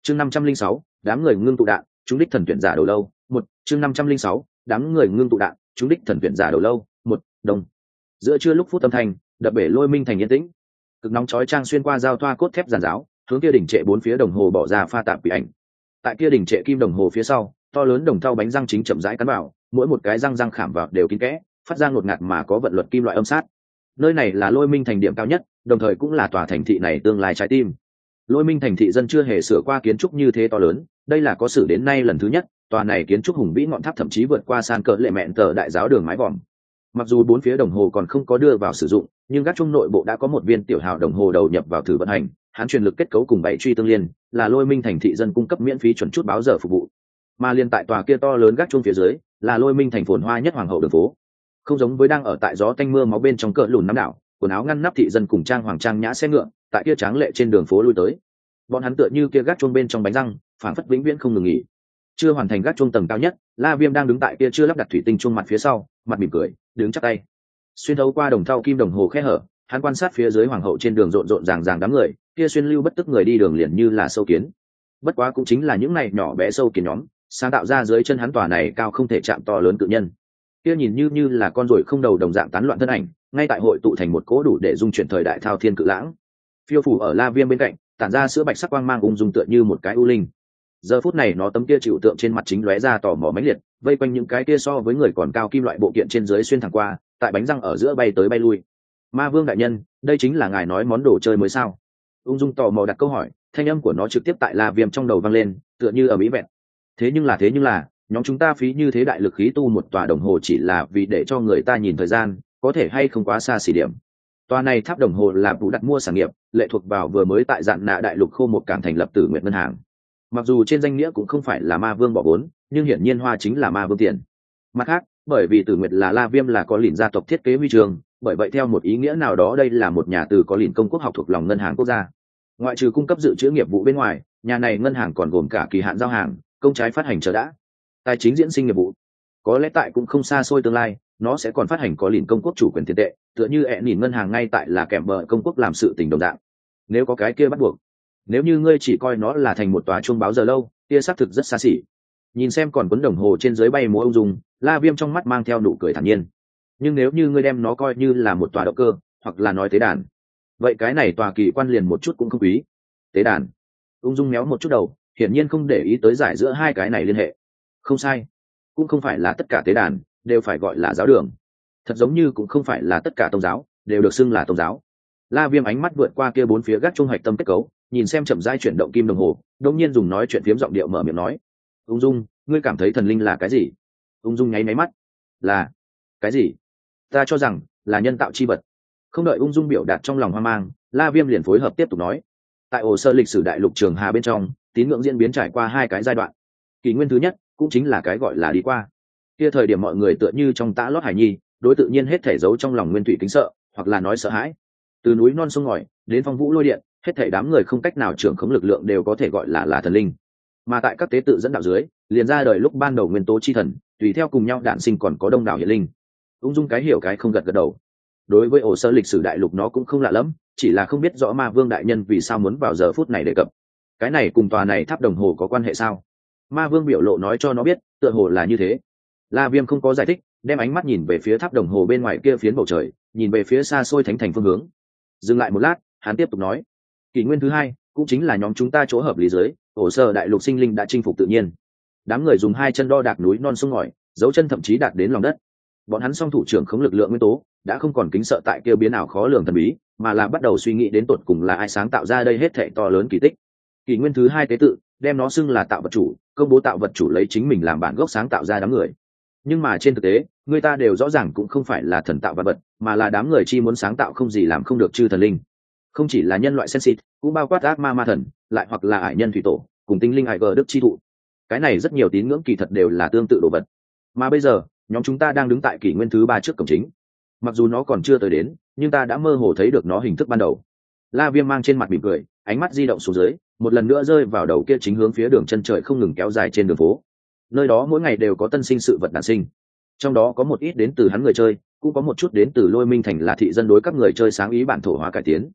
chương 506, đám người ngưng tụ đạn chúng đích thần tuyển giả đầu lâu một chương 506, đám người ngưng tụ đạn chúng đích thần tuyển giả đầu lâu một đông. Giữa trưa lúc phút âm thanh đập bể Lôi Minh thành yên tĩnh, cực nóng chói chang xuyên qua giao thoa cốt thép giàn giáo, hướng kia đỉnh trệ bốn phía đồng hồ bỏ ra pha tạp quỷ ảnh. Tại kia đỉnh trệ kim đồng hồ phía sau, to lớn đồng thau bánh răng chính chậm rãi cắn vào, mỗi một cái răng khảm vào đều kín kẽ, phát ra ngột ngạt mà có vận luật kim loại âm sát. Nơi này là Lôi Minh thành điểm cao nhất, đồng thời cũng là tòa thành thị này tương lai trái tim. Lôi Minh thành thị dân chưa hề sửa qua kiến trúc như thế to lớn, đây là có sử đến nay lần thứ nhất. Tòa này kiến trúc hùng vĩ ngọn tháp thậm chí vượt qua san cỡ lệ mẹn tờ đại giáo đường mái vòm. Mặc dù bốn phía đồng hồ còn không có đưa vào sử dụng, nhưng gác chung nội bộ đã có một viên tiểu hào đồng hồ đầu nhập vào thử vận hành, hắn truyền lực kết cấu cùng bảy truy tương liên, là Lôi Minh thành thị dân cung cấp miễn phí chuẩn chút báo giờ phục vụ. Mà liên tại tòa kia to lớn gác chung phía dưới, là Lôi Minh thành phồn hoa nhất hoàng hậu đường phố. Không giống với đang ở tại gió tanh mưa máu bên trong cỡ lùn nắm đảo, quần áo ngăn nắp thị dân cùng trang hoàng trang nhã xe ngựa, tại kia tráng lệ trên đường phố lui tới. Bọn hắn tựa như kia gác chung bên trong bánh răng, phảng phất vĩnh viễn không ngừng nghỉ. Chưa hoàn thành gác chuông tầng cao nhất, La Viêm đang đứng tại kia chưa lắp đặt thủy tinh chuông mặt phía sau, mặt mỉm cười, đứng chắp tay. Xuyên thấu qua đồng thau kim đồng hồ khe hở, hắn quan sát phía dưới hoàng hậu trên đường rộn rộn ràng đám người, kia xuyên lưu bất tức người đi đường liền như là sâu kiến. Bất quá cũng chính là những này nhỏ bé sâu kiến nhóm, sáng tạo ra dưới chân hắn tòa này cao không thể chạm to lớn cự nhân. Kia nhìn như là con ruồi không đầu đồng dạng tán loạn thân ảnh, ngay tại hội tụ thành một cỗ đủ để dung chuyển thời đại thao thiên cự lãng. Phiêu phủ ở La Viêm bên cạnh, tản ra sữa bạch sắc quang mang ung dung tựa như một cái u linh. Giờ phút này nó tấm kia chịu tượng trên mặt chính lóe ra tò mò mãnh liệt, vây quanh những cái kia so với người còn cao kim loại bộ kiện trên dưới xuyên thẳng qua, tại bánh răng ở giữa bay tới bay lui. Ma Vương đại nhân, đây chính là ngài nói món đồ chơi mới sao? Ung dung tò mò đặt câu hỏi, thanh âm của nó trực tiếp tại La Viêm trong đầu vang lên, tựa như ở mỹ vẹn. Thế nhưng là, nhóm chúng ta phí như thế đại lực khí tu một tòa đồng hồ chỉ là vì để cho người ta nhìn thời gian, có thể hay không quá xa xỉ điểm. Tòa này tháp đồng hồ là vụ đặt mua sản nghiệp, lệ thuộc vào vừa mới tại Dạn Nạ đại lục khô một cảng thành lập Tử Nguyện ngân hàng. Mặc dù trên danh nghĩa cũng không phải là Ma Vương bỏ vốn, nhưng hiển nhiên hoa chính là Ma Vương tiền. Mặt khác, bởi vì Tử Nguyệt là La Viêm là có lìn gia tộc thiết kế huy trường, bởi vậy theo một ý nghĩa nào đó đây là một nhà từ có lìn công quốc học thuộc lòng ngân hàng quốc gia. Ngoại trừ cung cấp dự trữ nghiệp vụ bên ngoài, nhà này ngân hàng còn gồm cả kỳ hạn giao hàng, công trái phát hành chờ đã, tài chính diễn sinh nghiệp vụ. Có lẽ tại cũng không xa xôi tương lai, nó sẽ còn phát hành có lìn công quốc chủ quyền tiền tệ, tựa như nhìn ngân hàng ngay tại là kèm bờ công quốc làm sự tình đồng dạng. Nếu có cái kia bắt buộc, nếu như ngươi chỉ coi nó là thành một tòa chuông báo giờ lâu, kia xác thực rất xa xỉ. Nhìn xem còn cuốn đồng hồ trên dưới bay múa ung dung, La Viêm trong mắt mang theo nụ cười thản nhiên. Nhưng nếu như ngươi đem nó coi như là một tòa động cơ, hoặc là nói tế đàn, vậy cái này tòa kỳ quan liền một chút cũng không quý. Tế đàn? Ung dung méo một chút đầu, hiển nhiên không để ý tới giải giữa hai cái này liên hệ. Không sai, cũng không phải là tất cả tế đàn đều phải gọi là giáo đường, thật giống như cũng không phải là tất cả tôn giáo đều được xưng là tôn giáo. La Viêm ánh mắt vượt qua kia bốn phía gác trung hạch tâm kết cấu, nhìn xem chậm rãi chuyển động kim đồng hồ, đột nhiên dùng nói chuyện phiếm giọng điệu mở miệng nói: "Ung dung, ngươi cảm thấy thần linh là cái gì?" Ung dung nháy máy mắt: "Là cái gì? Ta cho rằng là nhân tạo chi vật." Không đợi Ung dung biểu đạt trong lòng hoang mang, La Viêm liền phối hợp tiếp tục nói: "Tại hồ sơ lịch sử đại lục Trường Hà bên trong, tín ngưỡng diễn biến trải qua hai cái giai đoạn. Kỷ nguyên thứ nhất cũng chính là cái gọi là đi qua. Kia thời điểm mọi người tựa như trong tã lót hải nhi, đối tự nhiên hết thể giấu trong lòng nguyên thủy kính sợ, hoặc là nói sợ hãi. Từ núi non sông ngòi đến phong vũ lôi điện, hết thảy đám người không cách nào trưởng khống lực lượng đều có thể gọi là thần linh. Mà tại các tế tự dẫn đạo dưới, liền ra đời lúc ban đầu nguyên tố chi thần, tùy theo cùng nhau đản sinh còn có đông đảo hiển linh." Ung dung cái hiểu cái không gật gật đầu. Đối với ổ sơ lịch sử đại lục nó cũng không lạ lắm, chỉ là không biết rõ Ma Vương đại nhân vì sao muốn vào giờ phút này đề cập. Cái này cùng tòa này tháp đồng hồ có quan hệ sao? Ma Vương biểu lộ nói cho nó biết, tựa hồ là như thế. La Viêm không có giải thích, đem ánh mắt nhìn về phía tháp đồng hồ bên ngoài kia phiến bầu trời, nhìn về phía xa xôi thánh thành phương hướng. Dừng lại một lát, hắn tiếp tục nói: "Kỷ nguyên thứ hai cũng chính là nhóm chúng ta chỗ hợp lý dưới, ổ sơ đại lục sinh linh đã chinh phục tự nhiên. Đám người dùng hai chân đo đạc núi non sông ngòi, dấu chân thậm chí đạt đến lòng đất. Bọn hắn song thủ trưởng khống lực lượng nguyên tố, đã không còn kính sợ tại kia biến ảo khó lường thần bí, mà là bắt đầu suy nghĩ đến tột cùng là ai sáng tạo ra đây hết thảy to lớn kỳ tích. Kỷ nguyên thứ hai tế tự, đem nó xưng là tạo vật chủ, công bố tạo vật chủ lấy chính mình làm bản gốc sáng tạo ra đám người. Nhưng mà trên thực tế, người ta đều rõ ràng cũng không phải là thần tạo vật, mà là đám người chi muốn sáng tạo không gì làm không được chư thần linh. Không chỉ là nhân loại sensit, cũng bao quát ác ma ma thần, lại hoặc là ải nhân thủy tổ, cùng tinh linh ải gờ đức chi thụ. Cái này rất nhiều tín ngưỡng kỳ thật đều là tương tự đồ vật. Mà bây giờ, nhóm chúng ta đang đứng tại kỷ nguyên thứ ba trước cổng chính. Mặc dù nó còn chưa tới đến, nhưng ta đã mơ hồ thấy được nó hình thức ban đầu." La Viêm mang trên mặt mỉm cười, ánh mắt di động xuống dưới, một lần nữa rơi vào đầu kia chính hướng phía đường chân trời không ngừng kéo dài trên đường phố. Nơi đó mỗi ngày đều có tân sinh sự vật đản sinh, trong đó có một ít đến từ hắn người chơi, cũng có một chút đến từ Lôi Minh thành là thị dân đối các người chơi sáng ý bản thổ hóa cải tiến.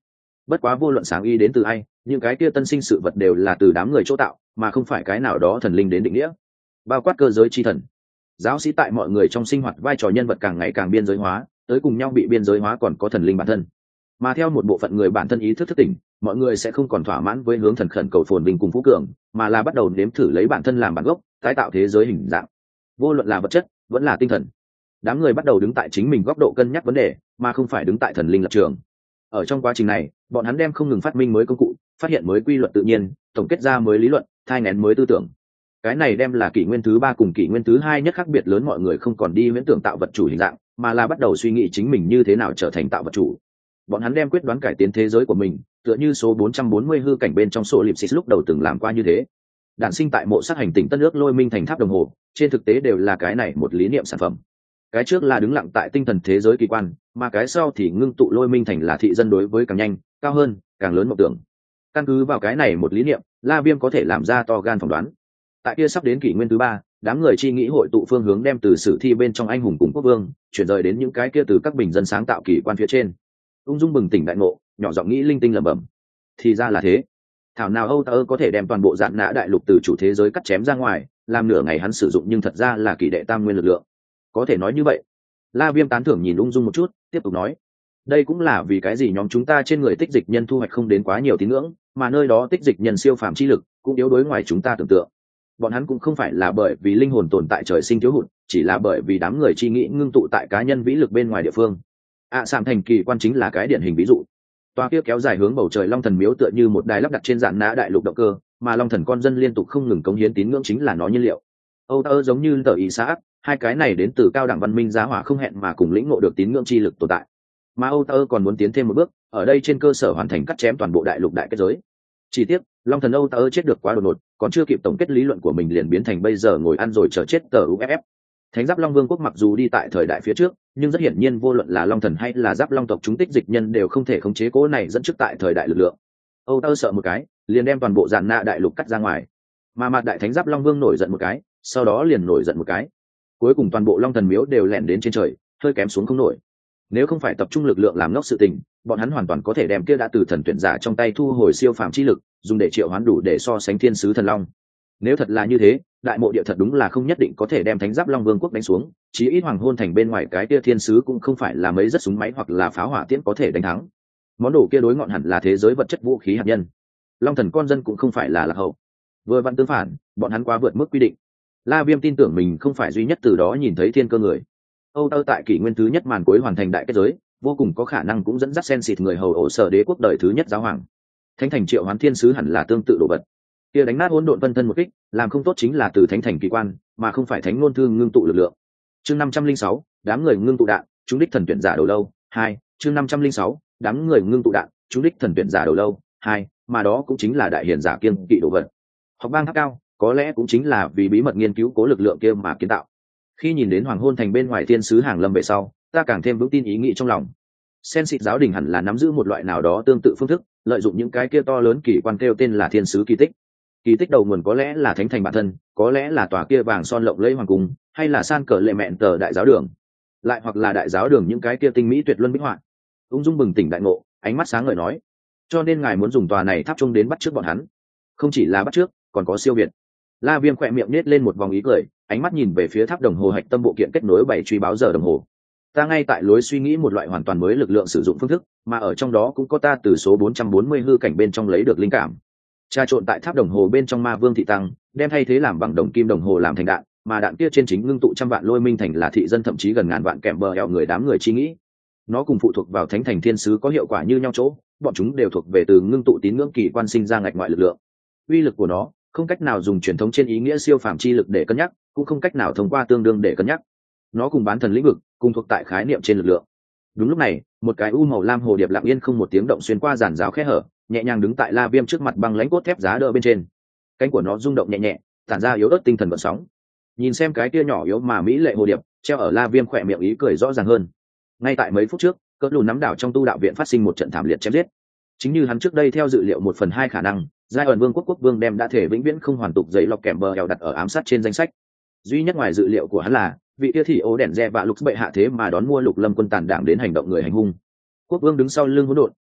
Bất quá vô luận sáng ý đến từ ai, những cái kia tân sinh sự vật đều là từ đám người chỗ tạo, mà không phải cái nào đó thần linh đến định nghĩa. Bao quát cơ giới chi thần. Giáo sĩ tại mọi người trong sinh hoạt vai trò nhân vật càng ngày càng biên giới hóa, tới cùng nhau bị biên giới hóa còn có thần linh bản thân. Mà theo một bộ phận người bản thân ý thức thức tỉnh, mọi người sẽ không còn thỏa mãn với hướng thần khẩn cầu phồn vinh cùng phú cường, mà là bắt đầu nếm thử lấy bản thân làm bản gốc, tái tạo thế giới hình dạng. Vô luận là vật chất, vẫn là tinh thần. Đám người bắt đầu đứng tại chính mình góc độ cân nhắc vấn đề, mà không phải đứng tại thần linh lập trường. Ở trong quá trình này, bọn hắn đem không ngừng phát minh mới công cụ, phát hiện mới quy luật tự nhiên, tổng kết ra mới lý luận, thai nghén mới tư tưởng. Cái này đem là kỷ nguyên thứ 3 cùng kỷ nguyên thứ 2 nhất khác biệt lớn, mọi người không còn đi huyễn tưởng tạo vật chủ hình dạng, mà là bắt đầu suy nghĩ chính mình như thế nào trở thành tạo vật chủ. Bọn hắn đem quyết đoán cải tiến thế giới của mình, tựa như số 440 hư cảnh bên trong sổ Lipsis lúc đầu từng làm qua như thế. Đản sinh tại mộ sát hành tinh Tân Ước Lôi Minh thành tháp đồng hồ, trên thực tế đều là cái này một lý niệm sản phẩm. Cái trước là đứng lặng tại tinh thần thế giới kỳ quan, mà cái sau thì ngưng tụ Lôi Minh thành là thị dân đối với càng nhanh, cao hơn, càng lớn mộng tưởng. Căn cứ vào cái này một lý niệm, La Viêm có thể làm ra to gan phỏng đoán. Tại kia sắp đến kỷ nguyên thứ 3, đám người chi nghĩ hội tụ phương hướng đem từ sử thi bên trong anh hùng cùng quốc vương chuyển rời đến những cái kia từ các bình dân sáng tạo kỳ quan phía trên. Ung dung bừng tỉnh đại ngộ, nhỏ giọng nghĩ linh tinh lẩm bẩm. Thì ra là thế. Thảo nào Âu Tơ có thể đem toàn bộ dạn nã đại lục từ chủ thế giới cắt chém ra ngoài, làm nửa ngày hắn sử dụng nhưng thật ra là kỳ đệ tam nguyên lực lượng. Có thể nói như vậy. La Viêm tán thưởng nhìn ung dung một chút, tiếp tục nói. Đây cũng là vì cái gì nhóm chúng ta trên người tích dịch nhân thu hoạch không đến quá nhiều tín ngưỡng, mà nơi đó tích dịch nhân siêu phàm chi lực cũng yếu đối ngoài chúng ta tưởng tượng. Bọn hắn cũng không phải là bởi vì linh hồn tồn tại trời sinh thiếu hụt, chỉ là bởi vì đám người chi nghĩ ngưng tụ tại cá nhân vĩ lực bên ngoài địa phương. Sạm thành kỳ quan chính là cái điển hình ví dụ. Tòa kia kéo dài hướng bầu trời long thần miếu tựa như một đài lắp đặt trên dạn nã đại lục động cơ, mà long thần con dân liên tục không ngừng cống hiến tín ngưỡng chính là nó nhiên liệu. Âu Tơ giống như tờ ý xã, hai cái này đến từ cao đẳng văn minh giá hỏa không hẹn mà cùng lĩnh ngộ được tín ngưỡng chi lực tồn tại. Mà Âu Tơ còn muốn tiến thêm một bước, ở đây trên cơ sở hoàn thành cắt chém toàn bộ đại lục đại kết giới. Chỉ tiếc, long thần Âu Tơ chết được quá đột ngột, còn chưa kịp tổng kết lý luận của mình liền biến thành bây giờ ngồi ăn rồi chờ chết tờ UFF. Thánh Giáp Long Vương quốc mặc dù đi tại thời đại phía trước, nhưng rất hiển nhiên vô luận là Long Thần hay là Giáp Long tộc chúng tích dịch nhân đều không thể khống chế cố này dẫn trước tại thời đại lực lượng. Âu Tơ sợ một cái, liền đem toàn bộ dạn nạ đại lục cắt ra ngoài. Mà mặt đại Thánh Giáp Long Vương nổi giận một cái, sau đó liền nổi giận một cái. Cuối cùng toàn bộ Long Thần miếu đều lẻn đến trên trời, hơi kém xuống không nổi. Nếu không phải tập trung lực lượng làm ngốc sự tình, bọn hắn hoàn toàn có thể đem kia đã từ thần tuyển giả trong tay thu hồi siêu phàm chi lực, dùng để triệu hoán đủ để so sánh thiên sứ thần long. Nếu thật là như thế, đại mộ địa thật đúng là không nhất định có thể đem Thánh Giáp Long Vương quốc đánh xuống, chí ít hoàng hôn thành bên ngoài cái kia thiên sứ cũng không phải là mấy rất súng máy hoặc là pháo hỏa tiễn có thể đánh thắng. Món đồ kia đối ngọn hẳn là thế giới vật chất vũ khí hạt nhân. Long thần con dân cũng không phải là lạc hậu. Vừa vặn tương phản, bọn hắn quá vượt mức quy định. La Viêm tin tưởng mình không phải duy nhất từ đó nhìn thấy thiên cơ người. Âu Tơ tại kỷ nguyên thứ nhất màn cuối hoàn thành đại kết giới, vô cùng có khả năng cũng dẫn dắt sen xịt người hầu ổ sở đế quốc đời thứ nhất giáo hoàng. Thánh thành triệu hoán thiên sứ hẳn là tương tự đồ vật. Kia đánh nát hỗn độn vân thân một kích, làm không tốt chính là từ thánh thành kỳ quan, mà không phải thánh ngôn thư ngưng tụ lực lượng. Chương 506, đám người ngưng tụ đạn, chúng đích thần tuyển giả đầu lâu. 2, chương 506, đám người ngưng tụ đạn, chúng đích thần tuyển giả đầu lâu. 2, mà đó cũng chính là đại hiển giả kiên kỵ đồ vật. Học bang tháp cao, có lẽ cũng chính là vì bí mật nghiên cứu cố lực lượng kia mà kiến tạo. Khi nhìn đến hoàng hôn thành bên ngoài thiên sứ hàng lâm về sau, ta càng thêm vững tin ý nghĩ trong lòng. Sen xịt giáo đình hẳn là nắm giữ một loại nào đó tương tự phương thức, lợi dụng những cái kia to lớn kỳ quan kêu tên là thiên sứ kỳ tích. Kỳ tích đầu nguồn có lẽ là thánh thành bản thân, có lẽ là tòa kia vàng son lộng lẫy hoàng cung, hay là san cờ lệ mẹn tờ đại giáo đường, lại hoặc là đại giáo đường những cái kia tinh mỹ tuyệt luân bích họa. Ung dung bừng tỉnh đại ngộ, ánh mắt sáng ngời nói, cho nên ngài muốn dùng tòa này tháp chung đến bắt trước bọn hắn, không chỉ là bắt trước, còn có siêu việt. La Viêm khỏe miệng nết lên một vòng ý cười, ánh mắt nhìn về phía tháp đồng hồ hạch tâm bộ kiện kết nối 7 truy báo giờ đồng hồ. Ta ngay tại lối suy nghĩ một loại hoàn toàn mới lực lượng sử dụng phương thức, mà ở trong đó cũng có ta từ số 440 hư cảnh bên trong lấy được linh cảm. Tra trộn tại tháp đồng hồ bên trong ma vương thị tăng, đem thay thế làm bằng đồng kim đồng hồ làm thành đạn, mà đạn kia trên chính ngưng tụ trăm vạn lôi minh thành là thị dân thậm chí gần ngàn vạn kèm bờ eo người đám người chi nghĩ. Nó cùng phụ thuộc vào thánh thành thiên sứ có hiệu quả như nhau chỗ, bọn chúng đều thuộc về từ ngưng tụ tín ngưỡng kỳ quan sinh ra ngạch ngoại lực lượng. Uy lực của nó không cách nào dùng truyền thống trên ý nghĩa siêu phàm chi lực để cân nhắc, cũng không cách nào thông qua tương đương để cân nhắc. Nó cùng bán thần lĩnh vực, cùng thuộc tại khái niệm trên lực lượng. Đúng lúc này, một cái u màu lam hồ điệp lặng yên không một tiếng động xuyên qua giàn giáo khe hở, nhẹ nhàng đứng tại La Viêm trước mặt băng lãnh cốt thép giá đỡ bên trên. Cánh của nó rung động nhẹ nhẹ, tản ra yếu ớt tinh thần vận sóng. Nhìn xem cái kia nhỏ yếu mà mỹ lệ hồ điệp, treo ở La Viêm khỏe miệng ý cười rõ ràng hơn. Ngay tại mấy phút trước, cỡ lùn nắm đảo trong tu đạo viện phát sinh một trận thảm liệt chém giết. Chính như hắn trước đây theo dự liệu 1/2 khả năng, giai ẩn vương quốc vương đem đã thể vĩnh viễn không hoàn tục giấy lọc kèm bờ eo đặt ở ám sát trên danh sách. Duy nhất ngoài dự liệu của hắn là vị kia thì ố đèn re và lục bệ hạ thế mà đón mua lục lâm quân tàn đảng đến hành động người hành hung. Quốc vương đứng sau lưng hỗn độn,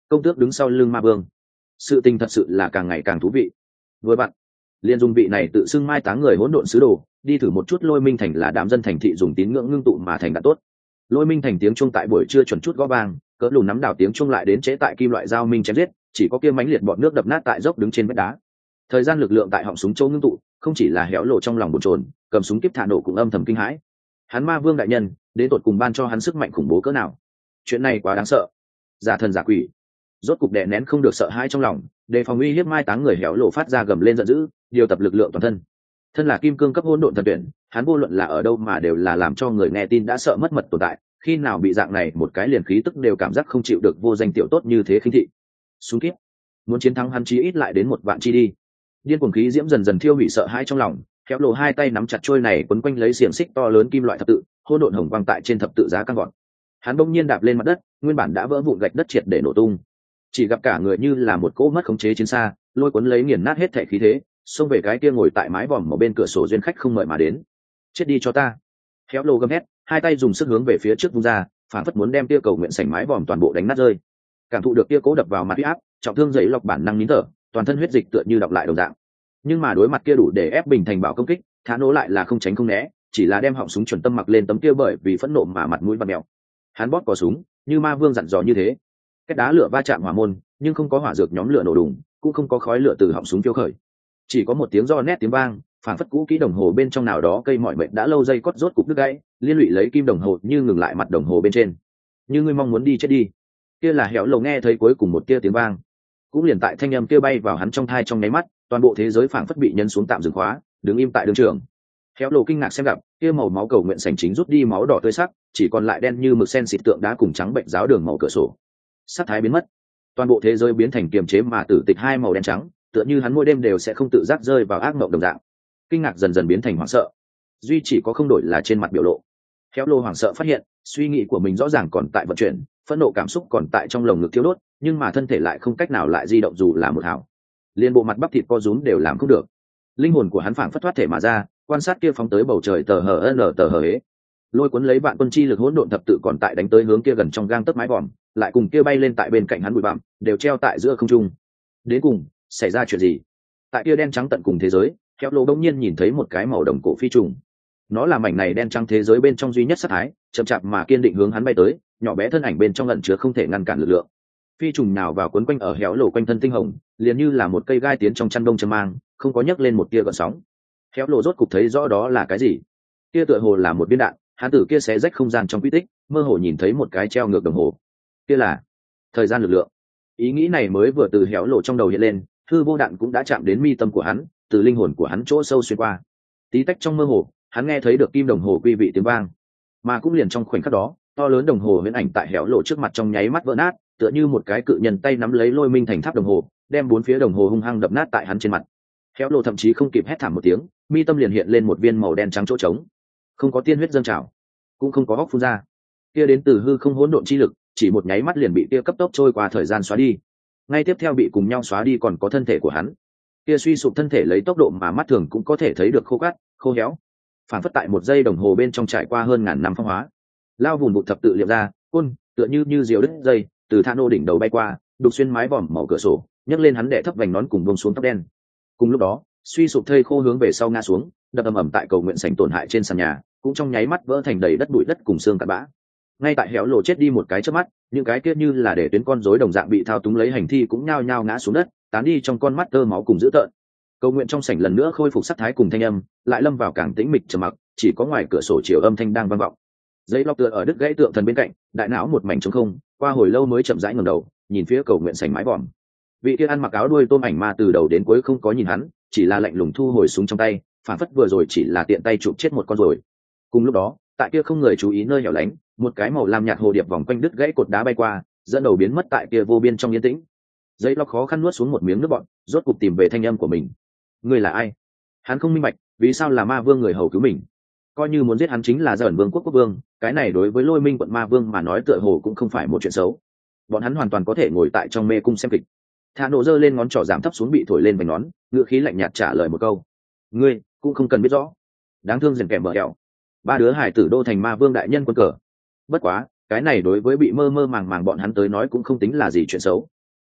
công tước đứng sau lưng ma vương. Sự tình thật sự là càng ngày càng thú vị. Vừa bạn liền dùng vị này tự xưng mai táng người hỗn độn sứ đồ đi thử một chút Lôi Minh Thành là đám dân thành thị dùng tín ngưỡng ngưng tụ mà thành đã tốt. Lôi Minh Thành tiếng chuông tại buổi trưa chuẩn chút gõ vang, cỡ lùn nắm đảo tiếng chuông lại đến trễ tại kim loại giao minh chém giết, chỉ có kia mãnh liệt bọt nước đập nát tại dốc đứng trên vách đá. Thời gian lực lượng tại họng súng châu ngưng tụ, không chỉ là héo lộ trong lòng bồn chồn, cầm súng kiếp thả nổ cũng âm thầm kinh hãi. Hắn ma vương đại nhân, đến tột cùng ban cho hắn sức mạnh khủng bố cỡ nào? Chuyện này quá đáng sợ. Giả thần giả quỷ. Rốt cục đè nén không được sợ hãi trong lòng, đề phòng uy hiếp mai táng người héo lộ phát ra gầm lên giận dữ, điều tập lực lượng toàn thân. Thân là kim cương cấp hỗn độn thần tuyển, hắn vô luận là ở đâu mà đều là làm cho người nghe tin đã sợ mất mật tồn tại, khi nào bị dạng này một cái liền khí tức đều cảm giác không chịu được vô danh tiểu tốt như thế khinh thị. Xuống kiếp, muốn chiến thắng hắn chí ít lại đến một vạn chi đi. Điên cuồng khí diễm dần dần thiêu hủy sợ hãi trong lòng, kéo lộ hai tay nắm chặt trôi này quấn quanh lấy xiềng xích to lớn kim loại thập tự, hỗn độn hồng quang tại trên thập tự giá căng gọn. Hắn bỗng nhiên đạp lên mặt đất, nguyên bản đã vỡ vụn gạch đất triệt để nổ tung. Chỉ gặp cả người như là một cỗ mất khống chế chiến xa, lôi cuốn lấy nghiền nát hết thảy khí thế, xông về cái kia ngồi tại mái vòm ở bên cửa sổ duyên khách không mời mà đến. Chết đi cho ta! Kéo lộ gầm hét, hai tay dùng sức hướng về phía trước vung ra, phản phất muốn đem kia cầu nguyện sảnh mái vòm toàn bộ đánh nát rơi. Cảm thụ được kia cố đập vào mặt huyết áp, trọng thương dậy lọc bản năng nín thở, toàn thân huyết dịch tựa như đọc lại đồng dạng. Nhưng mà đối mặt kia đủ để ép bình thành bảo công kích, Thả Nỗ lại là không tránh không né, chỉ là đem họng súng chuẩn tâm mặc lên tấm kia bởi vì phẫn nộ mà mặt mũi vặn mèo. Hắn bóp cò súng, như ma vương dặn dò như thế. Cái đá lửa va chạm hỏa môn, nhưng không có hỏa dược nhóm lửa nổ đùng, cũng không có khói lửa từ họng súng phiêu khởi. Chỉ có một tiếng do nét tiếng vang, phản phất cũ kỹ đồng hồ bên trong nào đó cây mỏi mệt đã lâu dây cót rốt cục đứt gãy, liên lụy lấy kim đồng hồ như ngừng lại mặt đồng hồ bên trên. Như ngươi mong muốn đi chết đi. Kia là Héo Lầu nghe thấy cuối cùng một tia tiếng vang, cũng liền tại thanh âm kia bay vào hắn trong thai trong nháy mắt, toàn bộ thế giới phảng phất bị nhân xuống tạm dừng khóa, đứng im tại đường trường. Héo Lầu kinh ngạc xem gặp, kia màu máu cầu nguyện sành chính rút đi máu đỏ tươi sắc, chỉ còn lại đen như mực sen xịt tượng đá cùng trắng bệnh giáo đường màu cửa sổ. Sắc thái biến mất, toàn bộ thế giới biến thành kiềm chế mà tử tịch hai màu đen trắng, tựa như hắn mỗi đêm đều sẽ không tự giác rơi vào ác mộng đồng dạng. Kinh ngạc dần dần biến thành hoảng sợ, duy chỉ có không đổi là trên mặt biểu lộ. Héo Lầu hoảng sợ phát hiện, suy nghĩ của mình rõ ràng còn tại vận chuyển, phẫn nộ cảm xúc còn tại trong lồng ngực thiêu đốt, nhưng mà thân thể lại không cách nào lại di động dù là một hào. Liên bộ mặt bắp thịt co rúm đều làm không được. Linh hồn của hắn phảng phất thoát thể mà ra, quan sát kia phóng tới bầu trời tờ hờ hế, lôi cuốn lấy vạn quân chi lực hỗn độn thập tự còn tại đánh tới hướng kia gần trong gang tấc mái vòm, lại cùng kia bay lên tại bên cạnh hắn bụi bặm, đều treo tại giữa không trung. Đến cùng xảy ra chuyện gì? Tại kia đen trắng tận cùng thế giới, Kéo Lô đông nhiên nhìn thấy một cái màu đồng cổ phi trùng. Nó là mảnh này đen trắng thế giới bên trong duy nhất sát thái, chậm chạp mà kiên định hướng hắn bay tới, nhỏ bé thân ảnh bên trong ẩn chứa không thể ngăn cản lực lượng. Phi trùng nào vào quấn quanh ở Héo Lô quanh thân tinh hồng, liền như là một cây gai tiến trong chăn đông châm mang, không có nhấc lên một tia gợn sóng. Héo Lô rốt cục thấy rõ đó là cái gì. Kia tựa hồ là một viên đạn, hắn tử kia xé rách không gian trong quy tích, mơ hồ nhìn thấy một cái treo ngược đồng hồ. Kia là thời gian lực lượng. Ý nghĩ này mới vừa từ Héo Lô trong đầu hiện lên, hư vô đạn cũng đã chạm đến mi tâm của hắn, từ linh hồn của hắn chỗ sâu xuyên qua. Tí tách trong mơ hồ, hắn nghe thấy được kim đồng hồ quy vị tiếng vang, mà cũng liền trong khoảnh khắc đó, to lớn đồng hồ huyễn ảnh tại Héo Lô trước mặt trong nháy mắt vỡ nát, tựa như một cái cự nhân tay nắm lấy Lôi Minh Thành tháp đồng hồ, đem bốn phía đồng hồ hung hăng đập nát tại hắn trên mặt. Héo Lô thậm chí không kịp hét thảm một tiếng, mi tâm liền hiện lên một viên màu đen trắng chỗ trống, không có tiên huyết dâng trào, cũng không có hốc phun ra. Kia đến từ hư không hỗn độn chi lực, chỉ một nháy mắt liền bị kia cấp tốc trôi qua thời gian xóa đi. Ngay tiếp theo bị cùng nhau xóa đi còn có thân thể của hắn. Kia suy sụp thân thể lấy tốc độ mà mắt thường cũng có thể thấy được khô cát, khô héo, phản phất tại một giây đồng hồ bên trong trải qua hơn ngàn năm phong hóa. Lao vùn vụt thập tự liệm ra, côn tựa như diều đứt dây, từ Thả Nô đỉnh đầu bay qua, đục xuyên mái vòm màu cửa sổ, nhấc lên hắn đè thấp vành nón cùng buông xuống tóc đen. Cùng lúc đó, suy sụp thây khô hướng về sau ngã xuống, đập ầm ầm tại cầu nguyện sảnh tổn hại trên sàn nhà, cũng trong nháy mắt vỡ thành đầy đất bụi đất cùng xương cặn bã. Ngay tại Héo Lô chết đi một cái chớp mắt, những cái kia như là để tuyến con rối đồng dạng bị thao túng lấy hành thi cũng nhao nhao ngã xuống đất, tán đi trong con mắt tơ máu cùng dữ tợn. Cầu nguyện trong sảnh lần nữa khôi phục sắc thái cùng thanh âm, lại lâm vào càng tĩnh mịch trầm mặc, chỉ có ngoài cửa sổ chiều âm thanh đang vang vọng. Giấy lọc tựa ở đứt gãy tượng thần bên cạnh, đại não một mảnh trống không, qua hồi lâu mới chậm rãi ngẩng đầu, nhìn phía cầu nguyện sảnh mái vòm. Vị kia ăn mặc áo đuôi tôm ảnh ma từ đầu đến cuối không có nhìn hắn, chỉ là lạnh lùng thu hồi súng trong tay, phản phất vừa rồi chỉ là tiện tay chụp chết một con rồi. Cùng lúc đó, tại kia không người chú ý nơi hẻo lánh, một cái màu lam nhạt hồ điệp vòng quanh đứt gãy cột đá bay qua, dẫn đầu biến mất tại kia vô biên trong yên tĩnh. Giấy lọc khó khăn nuốt xuống một miếng nước bọt, rốt cục tìm về thanh âm của mình. Ngươi là ai? Hắn không minh bạch, vì sao là ma vương người hầu cứu mình? Coi như muốn giết hắn chính là Dởn Vương quốc quốc vương, cái này đối với Lôi Minh quận ma vương mà nói tựa hồ cũng không phải một chuyện xấu. Bọn hắn hoàn toàn có thể ngồi tại trong mê cung xem kịch. Thả Nổ giơ lên ngón trỏ giảm thấp xuống bị thổi lên vành nón, ngữ khí lạnh nhạt trả lời một câu: ngươi cũng không cần biết rõ. Đáng thương rèn kèm bờ eo. Ba đứa hải tử đô thành ma vương đại nhân quân cờ. Bất quá, cái này đối với bị mơ mơ màng màng bọn hắn tới nói cũng không tính là gì chuyện xấu,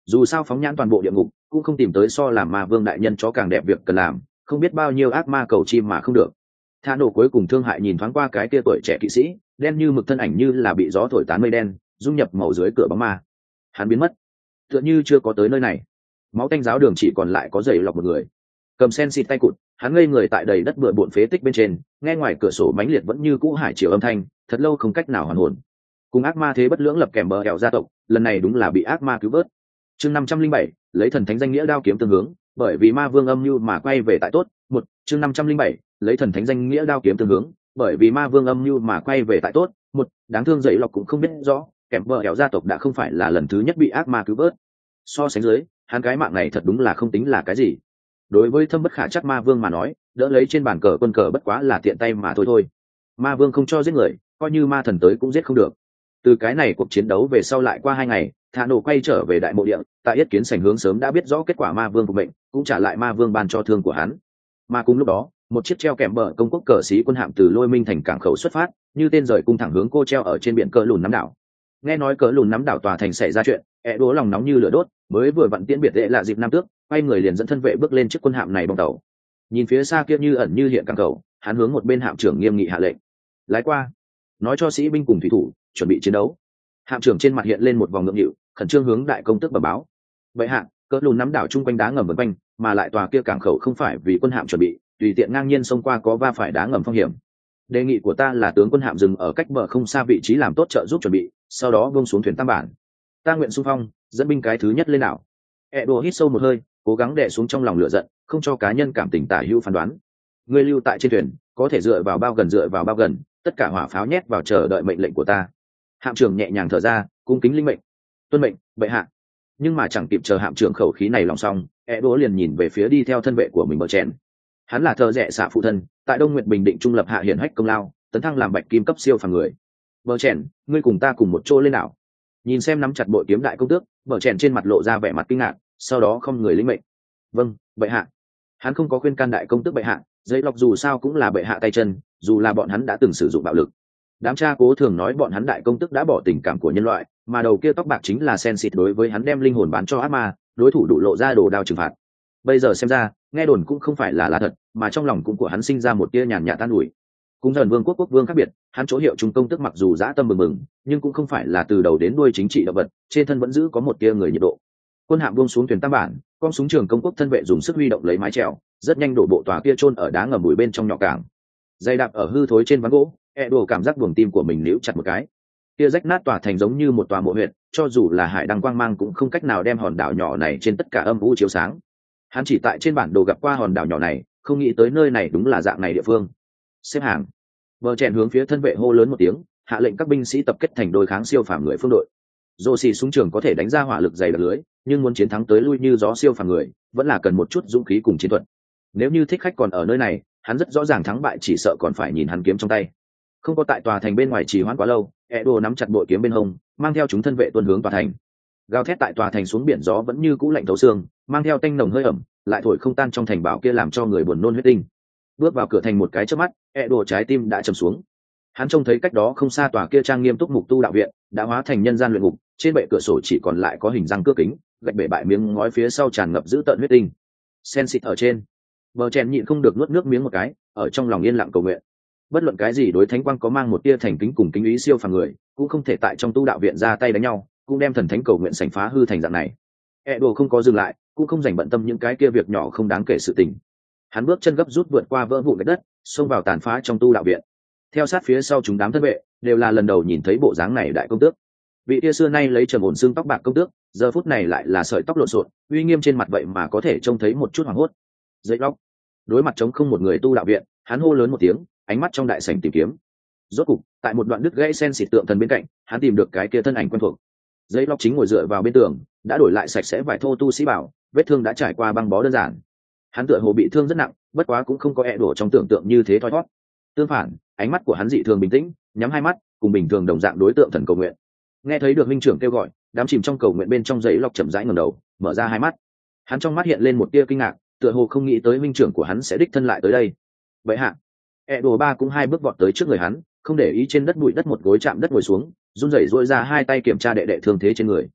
Dù sao phóng nhãn toàn bộ địa ngục cũng không tìm tới so làm ma vương đại nhân chó càng đẹp việc cần làm, không biết bao nhiêu ác ma cầu chim mà không được. Thả nổ cuối cùng thương hại nhìn thoáng qua cái kia tuổi trẻ kỵ sĩ đen như mực thân ảnh như là bị gió thổi tán mây đen dung nhập màu dưới cửa bóng ma. Hắn biến mất tựa như chưa có tới nơi này. Máu tanh giáo đường chỉ còn lại có giày lọc một người cầm sen xịt tay cụt, hắn ngây người tại đầy đất bừa bộn phế tích bên trên, nghe ngoài cửa sổ mãnh liệt vẫn như cũ hải chiều âm thanh, thật lâu không cách nào hoàn hồn. Cùng ác ma thế bất lưỡng lập kèm bờ hẹo gia tộc, lần này đúng là bị ác ma cứu vớt. Chương 507, lấy thần thánh danh nghĩa đao kiếm tương hướng, bởi vì ma vương âm mưu mà quay về tại tốt. Một chương 507, lấy thần thánh danh nghĩa đao kiếm tương hướng, bởi vì ma vương âm mưu mà quay về tại tốt. Một đáng thương dậy lọc cũng không biết rõ, kèm bờ hẹo gia tộc đã không phải là lần thứ nhất bị ác ma cứu vớt. So sánh dưới, hắn cái mạng này thật đúng là không tính là cái gì. Đối với thâm bất khả chắc ma vương mà nói, đỡ lấy trên bàn cờ quân cờ bất quá là tiện tay mà thôi. Ma vương không cho giết người, coi như ma thần tới cũng giết không được. Từ cái này cuộc chiến đấu về sau lại qua 2 ngày, Thả nổ quay trở về đại mộ địa, tại yết kiến sảnh hướng sớm đã biết rõ kết quả ma vương của mệnh, cũng trả lại ma vương ban cho thương của hắn. Mà cùng lúc đó, một chiếc treo kèm bờ công quốc cờ sĩ quân hạm từ Lôi Minh thành cảng khẩu xuất phát, như tên rời cung thẳng hướng cô treo ở trên biển cờ lùn nắm đảo. Nghe nói cờ lùn nắm đảo tòa thành xảy ra chuyện, đố lòng nóng như lửa đốt, mới vừa vặn tiễn biệt đệ là dịp nam tước, quay người liền dẫn thân vệ bước lên chiếc quân hạm này bong tàu. Nhìn phía xa kia như ẩn như hiện cảng khẩu, hắn hướng một bên hạm trưởng nghiêm nghị hạ lệnh: lái qua, nói cho sĩ binh cùng thủy thủ chuẩn bị chiến đấu. Hạm trưởng trên mặt hiện lên một vòng ngượng nghịu, khẩn trương hướng đại công tước bẩm báo: vậy hạ, cỡ lùn nắm đảo chung quanh đá ngầm vần quanh, mà lại tòa kia cảng khẩu không phải vì quân hạm chuẩn bị, tùy tiện ngang nhiên xông qua có va phải đá ngầm phong hiểm. Đề nghị của ta là tướng quân hạm dừng ở cách bờ không xa vị trí làm tốt trợ giúp chuẩn bị, sau đó buông xuống thuyền tam bản. Ta nguyện xung phong, dẫn binh cái thứ nhất lên đảo. Edo hít sâu một hơi, cố gắng đè xuống trong lòng lửa giận, không cho cá nhân cảm tình tả hữu phán đoán. Ngươi lưu tại trên thuyền, có thể dựa vào bao gần, tất cả hỏa pháo nhét vào chờ đợi mệnh lệnh của ta. Hạm trưởng nhẹ nhàng thở ra, cung kính linh mệnh. Tuân mệnh, bệ hạ. Nhưng mà chẳng kịp chờ hạm trưởng khẩu khí này lòng xong, Edo liền nhìn về phía đi theo thân vệ của mình bờ chèn. Hắn là thợ rẻ xạ phụ thân, tại Đông Nguyệt Bình Định trung lập hạ hiển hách công lao, tấn thăng làm bạch kim cấp siêu phàm người. Bờ chèn, ngươi cùng ta cùng một chỗ lên đảo. Nhìn xem nắm chặt bội kiếm đại công tước, bờ chèn trên mặt lộ ra vẻ mặt kinh ngạc, sau đó không người lĩnh mệnh. Vâng, bệ hạ. Hắn không có khuyên can đại công tước bệ hạ, giấy lọc dù sao cũng là bệ hạ tay chân, dù là bọn hắn đã từng sử dụng bạo lực. Đám cha cố thường nói bọn hắn đại công tước đã bỏ tình cảm của nhân loại, mà đầu kia tóc bạc chính là sen xịt đối với hắn đem linh hồn bán cho ác ma, đối thủ đủ lộ ra đồ đao trừng phạt. Bây giờ xem ra, nghe đồn cũng không phải là thật, mà trong lòng cũng của hắn sinh ra một tia nhàn nhạt tan ủi. Cũng dần vương quốc vương khác biệt, hắn chỗ hiệu trung công tức mặc dù dã tâm bừng bừng, nhưng cũng không phải là từ đầu đến đuôi chính trị động vật, trên thân vẫn giữ có một tia người nhiệt độ. Quân hạm buông xuống thuyền tam bản, con súng trường công quốc thân vệ dùng sức huy động lấy mái chèo, rất nhanh đổ bộ tòa kia chôn ở đá ngầm bụi bên trong nhỏ cảng. Dây đạp ở hư thối trên ván gỗ, Edo cảm giác buồng tim của mình níu chặt một cái. Kia rách nát tòa thành giống như một tòa mộ huyệt, cho dù là hải đăng quang mang cũng không cách nào đem hòn đảo nhỏ này trên tất cả âm u chiếu sáng. Hắn chỉ tại trên bản đồ gặp qua hòn đảo nhỏ này, không nghĩ tới nơi này đúng là dạng này địa phương. Xếp hàng. Bờ chèn hướng phía thân vệ hô lớn một tiếng, hạ lệnh các binh sĩ tập kết thành đôi kháng siêu phàm người phương đội. Dô xì súng trường có thể đánh ra hỏa lực dày đặc lưới, nhưng muốn chiến thắng tới lui như gió siêu phàm người, vẫn là cần một chút dũng khí cùng chiến thuật. Nếu như thích khách còn ở nơi này, hắn rất rõ ràng thắng bại chỉ sợ còn phải nhìn hắn kiếm trong tay. Không có tại tòa thành bên ngoài trì hoãn quá lâu, Edo nắm chặt bội kiếm bên hông, mang theo chúng thân vệ tuần hướng tòa thành. Gào thét tại tòa thành xuống biển gió vẫn như cũ lạnh thấu xương, mang theo tanh nồng hơi ẩm, lại thổi không tan trong thành bảo kia làm cho người buồn nôn huyết tinh. Bước vào cửa thành một cái chớp mắt, Edo trái tim đã trầm xuống. Hắn trông thấy cách đó không xa tòa kia trang nghiêm túc mục tu đạo viện đã hóa thành nhân gian luyện ngục, trên bệ cửa sổ chỉ còn lại có hình răng cưa kính, gạch bể bại miếng ngói phía sau tràn ngập dữ tợn huyết tinh. Sen xịt ở trên, bờ chèn nhịn không được nuốt nước miếng một cái, ở trong lòng yên lặng cầu nguyện. Bất luận cái gì đối thánh quang có mang một tia thành kính cùng kính ý siêu phàm người, cũng không thể tại trong tu đạo viện ra tay đánh nhau, cũng đem thần thánh cầu nguyện sảnh phá hư thành dạng này. Edo không có dừng lại, cũng không dành bận tâm những cái kia việc nhỏ không đáng kể sự tình. Hắn bước chân gấp rút vượt qua vỡ vụn gạch đất, xông vào tàn phá trong tu đạo viện. Theo sát phía sau chúng đám thân vệ, đều là lần đầu nhìn thấy bộ dáng này đại công tước. Vị kia xưa nay lấy trầm ổn xương tóc bạc công tước, giờ phút này lại là sợi tóc lộn xộn, uy nghiêm trên mặt vậy mà có thể trông thấy một chút hoảng hốt. Dậy lóc. Đối mặt trống không một người tu đạo viện, hắn hô lớn một tiếng, ánh mắt trong đại sảnh tìm kiếm. Rốt cục, tại một đoạn đứt gãy sen xịt tượng thần bên cạnh, hắn tìm được cái kia thân ảnh quen thuộc. Dây lóc chính ngồi dựa vào bên tường, đã đổi lại sạch sẽ vải thô tu sĩ bảo, vết thương đã trải qua băng bó đơn giản. Hắn tựa hồ bị thương rất nặng, bất quá cũng không có đổ trong tưởng tượng như thế thoi thoát. Tương phản, ánh mắt của hắn dị thường bình tĩnh, nhắm hai mắt, cùng bình thường đồng dạng đối tượng thần cầu nguyện. Nghe thấy được minh trưởng kêu gọi, đám chìm trong cầu nguyện bên trong dây lóc chậm rãi ngẩng đầu, mở ra hai mắt. Hắn trong mắt hiện lên một tia kinh ngạc, tựa hồ không nghĩ tới minh trưởng của hắn sẽ đích thân lại tới đây. Vậy hạ, Edo ba cũng hai bước vọt tới trước người hắn, không để ý trên đất bụi đất một gối chạm đất ngồi xuống, run rẩy duỗi ra hai tay kiểm tra đệ đệ thương thế trên người.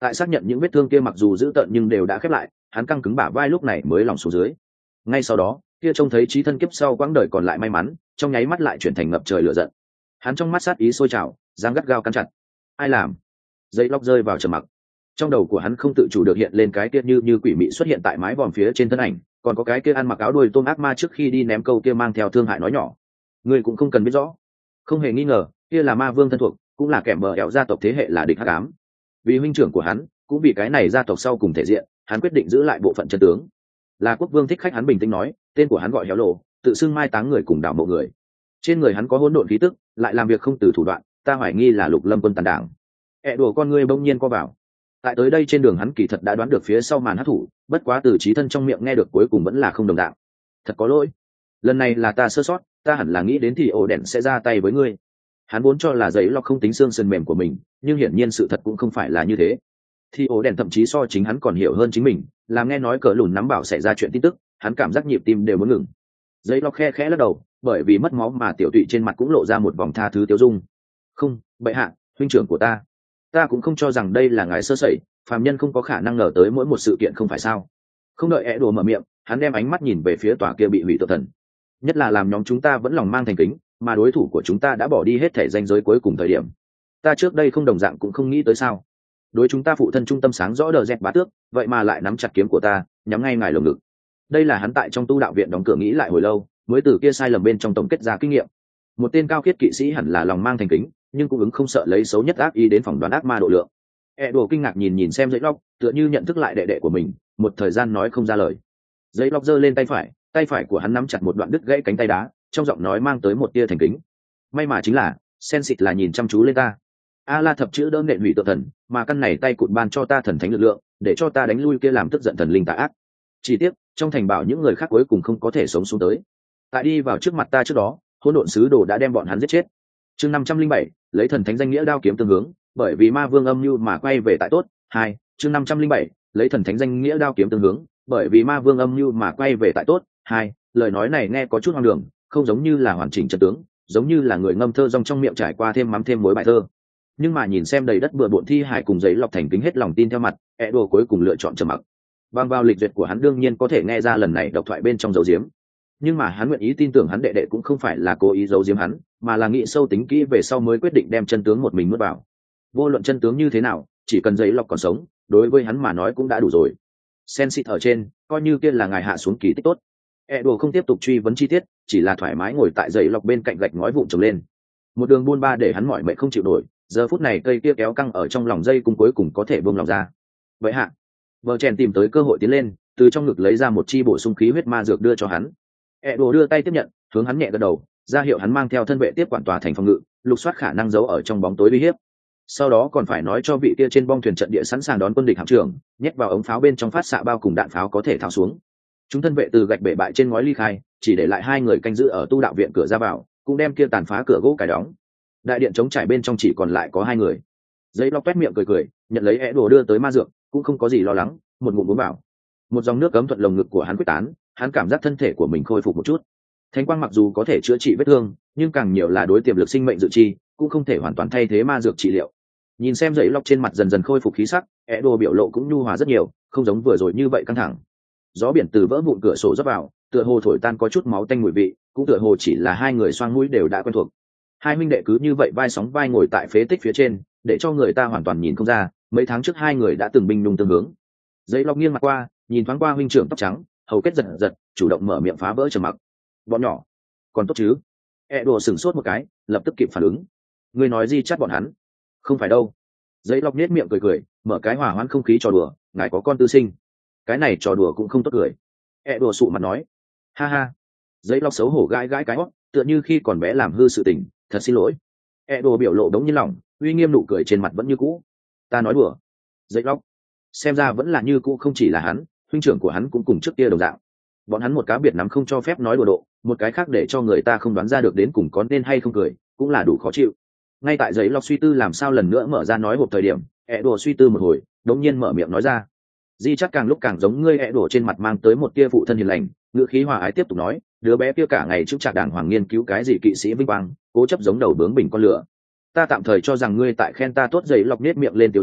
Tại xác nhận những vết thương kia mặc dù dữ tợn nhưng đều đã khép lại, hắn căng cứng bả vai lúc này mới lòng xuống dưới. Ngay sau đó kia trông thấy chí thân kiếp sau quãng đời còn lại may mắn trong nháy mắt lại chuyển thành ngập trời lửa giận. Hắn trong mắt sát ý sôi trào, giang gắt gao cắn chặt. Ai làm? Dây lóc rơi vào trầm mặc. Trong đầu của hắn không tự chủ được hiện lên cái kia như quỷ mị xuất hiện tại mái vòm phía trên thân ảnh, còn có cái kia ăn mặc áo đuôi tôm ác ma trước khi đi ném câu kia mang theo thương hại nói nhỏ. Ngươi cũng không cần biết rõ. Không hề nghi ngờ, kia là ma vương thân thuộc, cũng là kẻ bờ ẻo gia tộc thế hệ là địch hắc ám. Vì huynh trưởng của hắn, cũng vì cái này gia tộc sau cùng thể diện, hắn quyết định giữ lại bộ phận chân tướng. Là quốc vương thích khách, hắn bình tĩnh nói, tên của hắn gọi Héo Lộ, tự xưng mai táng người cùng đảo mộ người. Trên người hắn có hỗn độn khí tức, lại làm việc không từ thủ đoạn, ta hoài nghi là Lục Lâm quân tàn đảng. Đùa con ngươi bỗng nhiên co vào. Tại tới đây trên đường hắn kỳ thật đã đoán được phía sau màn hắc thủ, bất quá từ trí thân trong miệng nghe được cuối cùng vẫn là không đồng đạo. Thật có lỗi, lần này là ta sơ sót, ta hẳn là nghĩ đến thì ổ đèn sẽ ra tay với ngươi. Hắn vốn cho là giấy lọc không tính xương sườn mềm của mình, nhưng hiển nhiên sự thật cũng không phải là như thế. Thì ổ đèn thậm chí so chính hắn còn hiểu hơn chính mình, làm nghe nói cỡ lùn nắm bảo xảy ra chuyện tin tức, hắn cảm giác nhịp tim đều muốn ngừng. Giấy lọc khe khẽ lắc đầu, bởi vì mất máu mà tiểu tụy trên mặt cũng lộ ra một vòng tha thứ tiêu dung. Không, bệ hạ, huynh trưởng của ta cũng không cho rằng đây là ngài sơ sẩy, phàm nhân không có khả năng ngờ tới mỗi một sự kiện không phải sao. Không đợi đùa mở miệng, hắn đem ánh mắt nhìn về phía tòa kia bị hủy tượng thần. Nhất là làm nhóm chúng ta vẫn lòng mang thành kính, mà đối thủ của chúng ta đã bỏ đi hết thể danh giới cuối cùng thời điểm. Ta trước đây không đồng dạng cũng không nghĩ tới sao. Đối chúng ta phụ thân trung tâm sáng rõ đờ dẹt bá tước, vậy mà lại nắm chặt kiếm của ta, nhắm ngay ngài lồng ngực. Đây là hắn tại trong tu đạo viện đóng cửa nghĩ lại hồi lâu, mới từ kia sai lầm bên trong tổng kết ra kinh nghiệm. Một tên cao khiết kỵ sĩ hẳn là lòng mang thành kính, nhưng cũng ứng không sợ lấy xấu nhất ác ý đến phỏng đoán ác ma độ lượng. Đùa kinh ngạc nhìn xem giấy lóc, tựa như nhận thức lại đệ đệ của mình, một thời gian nói không ra lời. Giấy lóc giơ lên tay phải của hắn nắm chặt một đoạn đứt gãy cánh tay đá, trong giọng nói mang tới một tia thành kính. May mà chính là sen xịt là nhìn chăm chú lên ta. A La thập chữ đỡ nện hủy tượng thần, mà căn này tay cụt ban cho ta thần thánh lực lượng, để cho ta đánh lui kia làm tức giận thần linh tà ác. Chỉ tiếc trong thành bảo những người khác cuối cùng không có thể sống xuống tới. Tại đi vào trước mặt ta trước đó, hỗn độn sứ đồ đã đem bọn hắn giết chết. Chương 507, lấy thần thánh danh nghĩa đao kiếm tương hướng, bởi vì ma vương âm mưu mà quay về tại tốt. 2, chương 507, lấy thần thánh danh nghĩa đao kiếm tương hướng, bởi vì ma vương âm mưu mà quay về tại tốt. 2, lời nói này nghe có chút hoang đường, không giống như là hoàn chỉnh trận tướng, giống như là người ngâm thơ rong trong miệng trải qua thêm mắm thêm muối bài thơ. Nhưng mà nhìn xem đầy đất bừa bộn thi hài cùng giấy lọc thành kính hết lòng tin theo mặt, đùa cuối cùng lựa chọn trầm mặc. Bằng vào lịch duyệt của hắn đương nhiên có thể nghe ra lần này độc thoại bên trong dấu diếm, nhưng mà hắn nguyện ý tin tưởng hắn đệ đệ cũng không phải là cố ý giấu diếm hắn, mà là nghĩ sâu tính kỹ về sau mới quyết định đem chân tướng một mình nuốt vào. Vô luận chân tướng như thế nào, chỉ cần giấy lọc còn sống, đối với hắn mà nói cũng đã đủ rồi. Sen xịt ở trên, coi như kia là ngài hạ xuống kỳ tích tốt. Đùa không tiếp tục truy vấn chi tiết, chỉ là thoải mái ngồi tại giấy lọc bên cạnh gạch ngói vụn trồng lên. Một đường buôn ba để hắn mỏi mệt không chịu nổi, giờ phút này cây kia kéo căng ở trong lòng dây cùng cuối cùng có thể buông lòng ra. Vậy hạ, vợ chèn tìm tới cơ hội tiến lên, từ trong ngực lấy ra một chi bổ sung khí huyết ma dược đưa cho hắn. Đùa đưa tay tiếp nhận, hướng hắn nhẹ gật đầu, ra hiệu hắn mang theo thân vệ tiếp quản tòa thành phòng ngự, lục soát khả năng giấu ở trong bóng tối uy hiếp. Sau đó còn phải nói cho vị kia trên bong thuyền trận địa sẵn sàng đón quân địch hạm trưởng, nhét vào ống pháo bên trong phát xạ bao cùng đạn pháo có thể tháo xuống. Chúng thân vệ từ gạch bể bại trên ngói ly khai, chỉ để lại 2 người canh giữ ở tu đạo viện cửa ra vào, cũng đem kia tàn phá cửa gỗ cài đóng. Đại điện trống trải bên trong chỉ còn lại có 2 người. Giấy lọc quét miệng cười, nhận lấy đùa đưa tới ma dược, cũng không có gì lo lắng, một ngụm uống vào. Một dòng nước cấm thuận lồng ngực của hắn quyết tán, hắn cảm giác thân thể của mình khôi phục một chút. Thánh quang mặc dù có thể chữa trị vết thương, nhưng càng nhiều là đối tiềm lực sinh mệnh dự chi, cũng không thể hoàn toàn thay thế ma dược trị liệu. Nhìn xem giấy lọc trên mặt dần dần khôi phục khí sắc, đùa biểu lộ cũng nhu hòa rất nhiều, không giống vừa rồi như vậy căng thẳng. Gió biển từ vỡ vụn cửa sổ rót vào, tựa hồ thổi tan có chút máu tanh mùi vị, cũng tựa hồ chỉ là 2 người xoang mũi đều đã quen thuộc. 2 huynh đệ cứ như vậy vai sóng vai ngồi tại phế tích phía trên, để cho người ta hoàn toàn nhìn không ra mấy tháng trước 2 người đã từng binh nung tương hướng. Giấy lọc nghiêng mặt qua, nhìn thoáng qua huynh trưởng tóc trắng, hầu kết giật giật, chủ động mở miệng phá vỡ trầm mặc. Bọn nhỏ còn tốt chứ? Đùa sửng sốt một cái, lập tức kịp phản ứng. Ngươi nói gì chắc bọn hắn? Không phải đâu. Giấy lọc nết miệng cười, mở cái hòa hoãn không khí trò đùa, ngài có con tư sinh. Cái này trò đùa cũng không tốt cười. Đùa sụ mặt nói, ha ha. Giấy lọc xấu hổ gãi cái hót, tựa như khi còn bé làm hư sự tình, thật xin lỗi. Đùa biểu lộ đống như lòng, uy nghiêm nụ cười trên mặt vẫn như cũ. Ta nói đùa. Giấy lọc xem ra vẫn là như cũ, không chỉ là hắn, huynh trưởng của hắn cũng cùng trước kia đồng dạng. Bọn hắn một cá biệt nắm không cho phép nói đùa độ, một cái khác để cho người ta không đoán ra được đến cùng có nên hay không cười, cũng là đủ khó chịu. Ngay tại giấy lọc suy tư làm sao lần nữa mở ra nói hộp thời điểm, đùa suy tư một hồi, đống nhiên mở miệng nói ra. Di chắc càng lúc càng giống ngươi. Đùa trên mặt mang tới một tia phụ thân hiền lành, ngữ khí hòa ái tiếp tục nói, đứa bé kia cả ngày chững chạc đàng hoàng nghiên cứu cái gì kỵ sĩ vinh quang, cố chấp giống đầu bướng bình con lửa. Ta tạm thời cho rằng ngươi tại khen ta tốt. Giấy lọc nết miệng lên tiểu dung,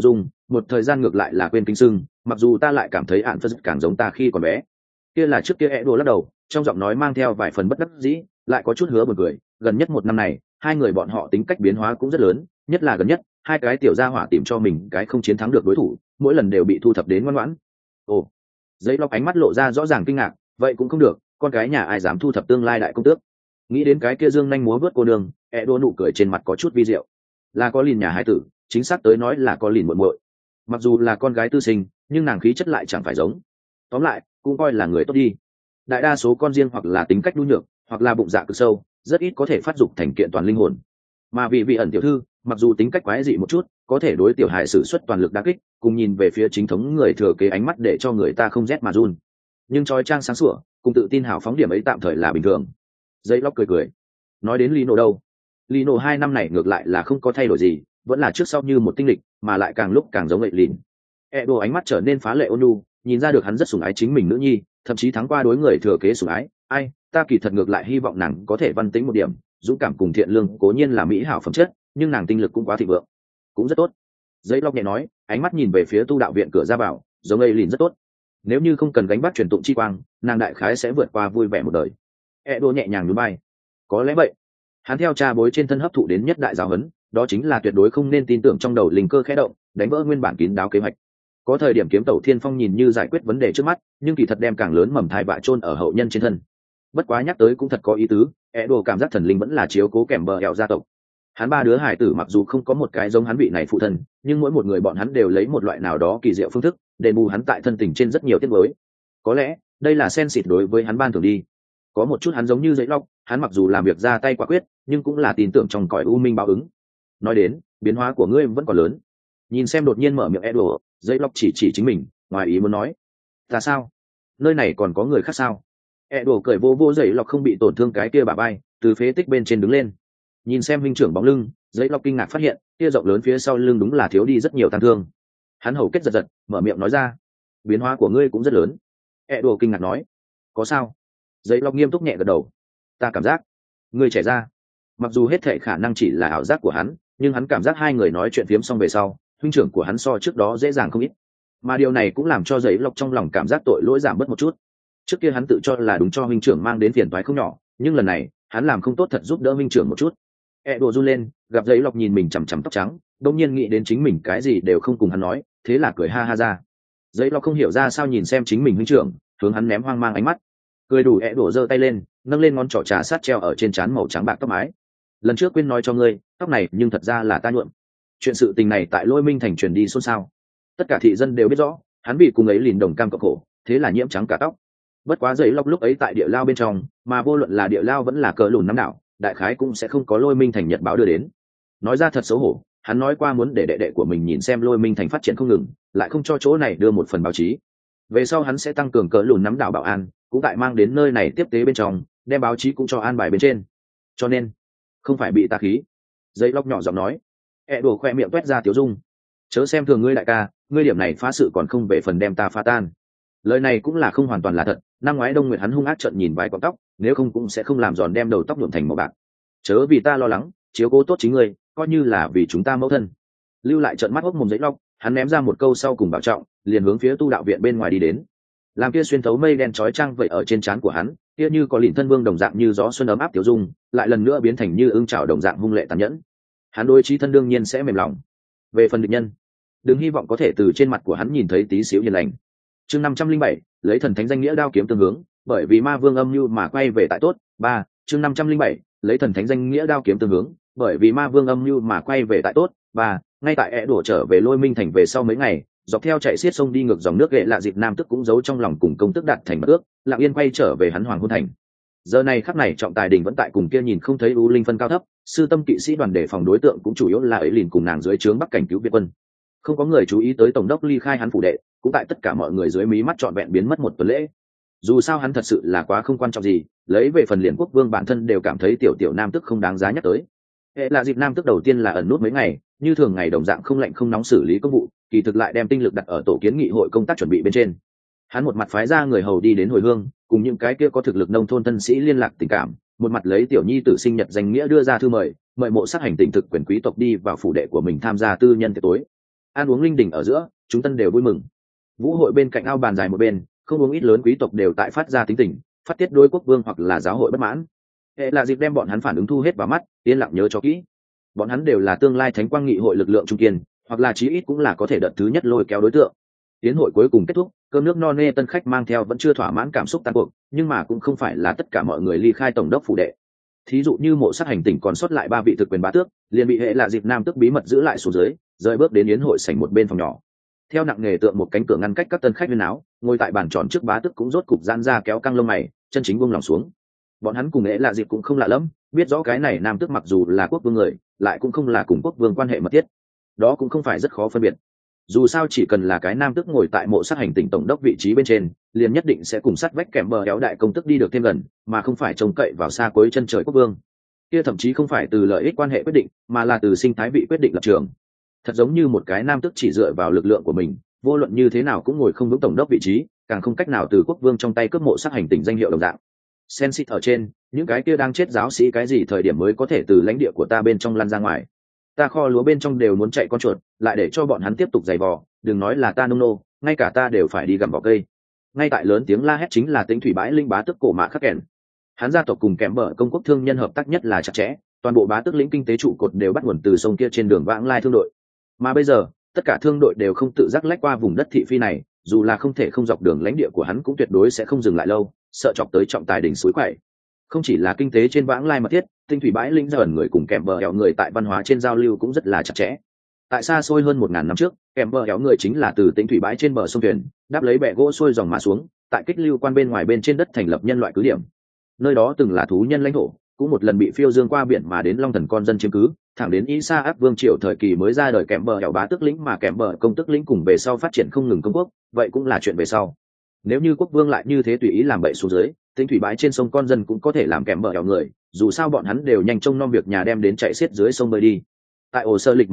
một thời gian ngược lại là quên kính sưng, mặc dù ta lại cảm thấy ạn phật càng giống ta khi còn bé. Kia là trước kia Edo lắc đầu, trong giọng nói mang theo vài phần bất đắc dĩ, lại có chút hứa buồn cười. Gần nhất một năm này, hai người bọn họ tính cách biến hóa cũng rất lớn, nhất là gần nhất, hai cái tiểu gia hỏa tìm cho mình cái không chiến thắng được đối thủ, mỗi lần đều bị thu thập đến ngoan ngoãn. Ồ, giấy lọc ánh mắt lộ ra rõ ràng kinh ngạc, vậy cũng không được, con gái nhà ai dám thu thập tương lai đại công tước. Nghĩ đến cái kia dương nhanh múa vớt cô đường, Edo nụ cười trên mặt có chút vi diệu. Là có lìn nhà hải tử, chính xác tới nói là có lìn muội muội. Mặc dù là con gái tư sinh, nhưng nàng khí chất lại chẳng phải giống. Tóm lại, cũng coi là người tốt đi. Đại đa số con riêng hoặc là tính cách nhu nhược, hoặc là bụng dạ cực sâu, rất ít có thể phát dục thành kiện toàn linh hồn. Mà vị ẩn tiểu thư, mặc dù tính cách quái dị một chút, có thể đối tiểu hài sử xuất toàn lực đả kích, cùng nhìn về phía chính thống người thừa kế ánh mắt để cho người ta không rét mà run. Nhưng trói trang sáng sủa, cùng tự tin hào phóng điểm ấy tạm thời là bình thường. Giấy lóc cười cười. Nói đến Lino đâu? Lino 2 năm này ngược lại là không có thay đổi gì, vẫn là trước sau như một tinh lịch, mà lại càng lúc càng giống ngậy lìn. Edo ánh mắt trở nên phá lệ ôn nhu, nhìn ra được hắn rất sủng ái chính mình nữ nhi, thậm chí thắng qua đối người thừa kế sủng ái. Ai, ta kỳ thật ngược lại hy vọng nàng có thể văn tính một điểm, dũng cảm cùng thiện lương cố nhiên là mỹ hảo phẩm chất, nhưng nàng tinh lực cũng quá thịnh vượng. Cũng rất tốt. Giấy lóc nhẹ nói, ánh mắt nhìn về phía tu đạo viện cửa ra vào, giống ngậy lìn rất tốt. Nếu như không cần gánh vác truyền tụng chi quang, nàng đại khái sẽ vượt qua vui vẻ một đời. Edo nhẹ nhàng nhún vai. Có lẽ vậy. Hắn theo cha bối trên thân hấp thụ đến nhất đại giáo huấn, đó chính là tuyệt đối không nên tin tưởng trong đầu linh cơ khẽ động, đánh vỡ nguyên bản kín đáo kế hoạch. Có thời điểm kiếm tẩu thiên phong nhìn như giải quyết vấn đề trước mắt, nhưng kỳ thật đem càng lớn mầm thai vạ chôn ở hậu nhân trên thân. Bất quá nhắc tới cũng thật có ý tứ, Edo cảm giác thần linh vẫn là chiếu cố kèm bờ hẹo gia tộc. Hắn ba đứa hải tử mặc dù không có một cái giống hắn vị này phụ thân, nhưng mỗi một người bọn hắn đều lấy một loại nào đó kỳ diệu phương thức đền bù hắn tại thân tình trên rất nhiều tiết mới. Có lẽ đây là sen xịt đối với hắn ban thường đi. Có một chút hắn giống như giấy lóc, hắn mặc dù làm việc ra tay quả quyết, nhưng cũng là tin tưởng trong cõi u minh báo ứng. Nói đến biến hóa của ngươi vẫn còn lớn. Nhìn xem đột nhiên mở miệng Edo, giấy lóc chỉ chính mình, ngoài ý muốn nói, ta sao? Nơi này còn có người khác sao? Edo cười vô vô giấy lóc không bị tổn thương cái kia bả vai, từ phế tích bên trên đứng lên. Nhìn xem huynh trưởng bóng lưng, giấy lóc kinh ngạc phát hiện kia rộng lớn phía sau lưng đúng là thiếu đi rất nhiều tang thương. Hắn hầu kết giật mở miệng nói ra, biến hóa của ngươi cũng rất lớn. Edo kinh ngạc nói, có sao? Giấy lóc nghiêm túc nhẹ gật đầu, ta cảm giác ngươi trẻ ra. Mặc dù hết thệ khả năng chỉ là ảo giác của hắn, nhưng hắn cảm giác hai người nói chuyện phiếm xong về sau, huynh trưởng của hắn so trước đó dễ dàng không ít, mà điều này cũng làm cho giấy lóc trong lòng cảm giác tội lỗi giảm bớt một chút. Trước kia hắn tự cho là đúng cho huynh trưởng mang đến phiền toái không nhỏ, nhưng lần này hắn làm không tốt thật giúp đỡ huynh trưởng một chút. Edo run lên, gặp giấy lóc nhìn mình chằm chằm tóc trắng, đột nhiên nghĩ đến chính mình cái gì đều không cùng hắn nói, thế là cười ha ha ra. Giấy lóc không hiểu ra sao nhìn xem chính mình huynh trưởng, hướng hắn ném hoang mang ánh mắt. Cười đủ Edo giơ tay lên, nâng lên ngón trỏ trà sát treo ở trên trán màu trắng bạc tóc mái. Lần trước quên nói cho ngươi, tóc này nhưng thật ra là ta nhuộm. Chuyện sự tình này tại Lôi Minh thành truyền đi xôn xao, tất cả thị dân đều biết rõ, hắn bị cùng ấy lìn đồng cam cộng khổ, thế là nhiễm trắng cả tóc. Bất quá giấy lóc lúc ấy tại địa lao bên trong, mà vô luận là địa lao vẫn là cờ lùn nắm đảo, đại khái cũng sẽ không có Lôi Minh thành nhật báo đưa đến. Nói ra thật xấu hổ, hắn nói qua muốn để đệ đệ của mình nhìn xem Lôi Minh thành phát triển không ngừng, lại không cho chỗ này đưa một phần báo chí. Về sau hắn sẽ tăng cường cờ lùn nắm đảo bảo an, cũng tại mang đến nơi này tiếp tế bên trong, đem báo chí cũng cho an bài bên trên. Cho nên không phải bị ta khí. Giấy lóc nhỏ giọng nói. Edo khoe miệng toét ra tiếu dung, chớ xem thường ngươi đại ca, ngươi điểm này phá sự còn không về phần đem ta phá tan. Lời này cũng là không hoàn toàn là thật, năm ngoái Đông Nguyệt hắn hung ác trợn nhìn vài cọng tóc, nếu không cũng sẽ không làm giòn đem đầu tóc nhuộm thành màu bạc. Chớ vì ta lo lắng, chiếu cố tốt chính ngươi, coi như là vì chúng ta mẫu thân. Lưu lại trợn mắt hốc mồm giấy lóc, hắn ném ra một câu sau cùng bảo trọng, liền hướng phía tu đạo viện bên ngoài đi đến. Làm kia xuyên thấu mây đen chói chang vậy ở trên trán của hắn, kia như có lìn thân vương đồng dạng như gió xuân ấm áp tiểu dung, lại lần nữa biến thành như ương trảo đồng dạng hung lệ tàn nhẫn. Hắn đối chí thân đương nhiên sẽ mềm lòng. Về phần địch nhân, đừng hy vọng có thể từ trên mặt của hắn nhìn thấy tí xíu hiền lành. Chương 507, lấy thần thánh danh nghĩa đao kiếm tương hướng, bởi vì ma vương âm mưu mà quay về tại tốt. 3, chương 507, lấy thần thánh danh nghĩa đao kiếm tương hướng, bởi vì ma vương âm mưu mà quay về tại tốt. 3, ngay tại Edo trở về Lôi Minh thành về sau mấy ngày, dọc theo chạy xiết sông đi ngược dòng nước ghệ lạ dịp nam tức cũng giấu trong lòng cùng công tức đạt thành mật ước, lặng yên quay trở về hắn hoàng hôn thành. Giờ này khắc này trọng tài đình vẫn tại cùng kia nhìn không thấy u linh phân cao thấp, sư tâm kỵ sĩ đoàn đề phòng đối tượng cũng chủ yếu là ấy lìn cùng nàng dưới trướng bắc cảnh cứu việt quân. Không có người chú ý tới tổng đốc ly khai hắn phủ đệ, cũng tại tất cả mọi người dưới mí mắt trọn vẹn biến mất một tuần lễ. Dù sao hắn thật sự là quá không quan trọng gì, lấy về phần liền quốc vương bản thân đều cảm thấy tiểu nam tức không đáng giá nhắc tới. Hệ là dịp nam tức đầu tiên là ẩn nút mấy ngày, như thường ngày đồng dạng không lạnh không nóng xử lý công vụ, kỳ thực lại đem tinh lực đặt ở tổ kiến nghị hội công tác chuẩn bị bên trên. Hắn một mặt phái ra người hầu đi đến hồi hương, cùng những cái kia có thực lực nông thôn thân sĩ liên lạc tình cảm, một mặt lấy tiểu nhi tử sinh nhật danh nghĩa đưa ra thư mời mộ sát hành tỉnh thực quyền quý tộc đi vào phủ đệ của mình tham gia tư nhân tiệc tối. ăn uống linh đình ở giữa chúng tân đều vui mừng. Vũ hội bên cạnh ao bàn dài một bên, không uống ít lớn quý tộc đều tại phát ra tính tình, phát tiết đối quốc vương hoặc là giáo hội bất mãn. Hệ là dịp đem bọn hắn phản ứng thu hết vào mắt, yên lặng nhớ cho kỹ. Bọn hắn đều là tương lai thánh quang nghị hội lực lượng trung kiên, hoặc là chí ít cũng là có thể đợt thứ nhất lôi kéo đối tượng. Tiến hội cuối cùng kết thúc, cơm nước no nê, tân khách mang theo vẫn chưa thỏa mãn cảm xúc tan cuộc, nhưng mà cũng không phải là tất cả mọi người ly khai tổng đốc phủ đệ. Thí dụ như mộ sát hành tỉnh còn sót lại 3 vị thực quyền bá tước, liền bị hệ là dịp nam tước bí mật giữ lại xuống dưới, rời bước đến yến hội sảnh một bên phòng nhỏ. Theo nặng nghề tượng một cánh cửa ngăn cách các tân khách huyên áo, ngồi tại bàn tròn trước bá tước cũng rốt cục giãn ra kéo căng lông mày, chân chính buông lòng xuống. Bọn hắn cùng hệ là dịp cũng không lạ lắm, biết rõ cái này nam tước mặc dù là quốc vương người, lại cũng không là cùng quốc vương quan hệ mật thiết. Đó cũng không phải rất khó phân biệt. Dù sao chỉ cần là cái nam tước ngồi tại mộ sát hành tỉnh tổng đốc vị trí bên trên, liền nhất định sẽ cùng sát vách kèm bờ kéo đại công tức đi được thêm gần, mà không phải trông cậy vào xa cuối chân trời quốc vương. Kia thậm chí không phải từ lợi ích quan hệ quyết định, mà là từ sinh thái vị quyết định lập trường. Thật giống như một cái nam tước chỉ dựa vào lực lượng của mình, vô luận như thế nào cũng ngồi không vững tổng đốc vị trí, càng không cách nào từ quốc vương trong tay cướp mộ sát hành tỉnh danh hiệu đồng dạng. Sensit ở trên, những cái kia đang chết giáo sĩ cái gì thời điểm mới có thể từ lãnh địa của ta bên trong lăn ra ngoài. Ta kho lúa bên trong đều muốn chạy con chuột, lại để cho bọn hắn tiếp tục giày vò, đừng nói là ta nông nô, ngay cả ta đều phải đi gặm vỏ cây. Ngay tại lớn tiếng la hét chính là Tĩnh thủy bãi linh bá tước cổ mạ khắc kèn. Hắn gia tộc cùng kèm bờ công quốc thương nhân hợp tác nhất là chặt chẽ, toàn bộ bá tước lĩnh kinh tế trụ cột đều bắt nguồn từ sông kia trên đường vãng lai thương đội. Mà bây giờ, tất cả thương đội đều không tự giác lách qua vùng đất thị phi này, dù là không thể không dọc đường lãnh địa của hắn cũng tuyệt đối sẽ không dừng lại lâu, sợ chọc tới trọng tài đỉnh suối quậy. Không chỉ là kinh tế trên vãng lai mật thiết, Tinh thủy bãi linh dần người cùng kèm bờ hẻo người tại văn hóa trên giao lưu cũng rất là chặt chẽ. Tại xa xôi hơn 1000 năm trước, kèm bờ hẻo người chính là từ Tinh thủy bãi trên bờ sông thuyền, đáp lấy bè gỗ xuôi dòng mà xuống, tại kích lưu quan bên ngoài bên trên đất thành lập nhân loại cứ điểm. Nơi đó từng là thú nhân lãnh thổ, cũng một lần bị phiêu dương qua biển mà đến long thần con dân chiếm cứ, thẳng đến Isa áp vương triều thời kỳ mới ra đời kèm bờ hẻo bá tước lĩnh, mà kèm bờ công tước lĩnh cùng về sau phát triển không ngừng công quốc, vậy cũng là chuyện về sau. Nếu như quốc vương lại như thế tùy ý làm bậy xuống dưới, Tinh thủy bãi trên sông con dân cũng có thể làm kèm bờ hẻo người, dù sao bọn hắn đều nhanh trông nom việc nhà đem đến chạy xiết dưới sông bơi đi. Tại ổ sơ lịch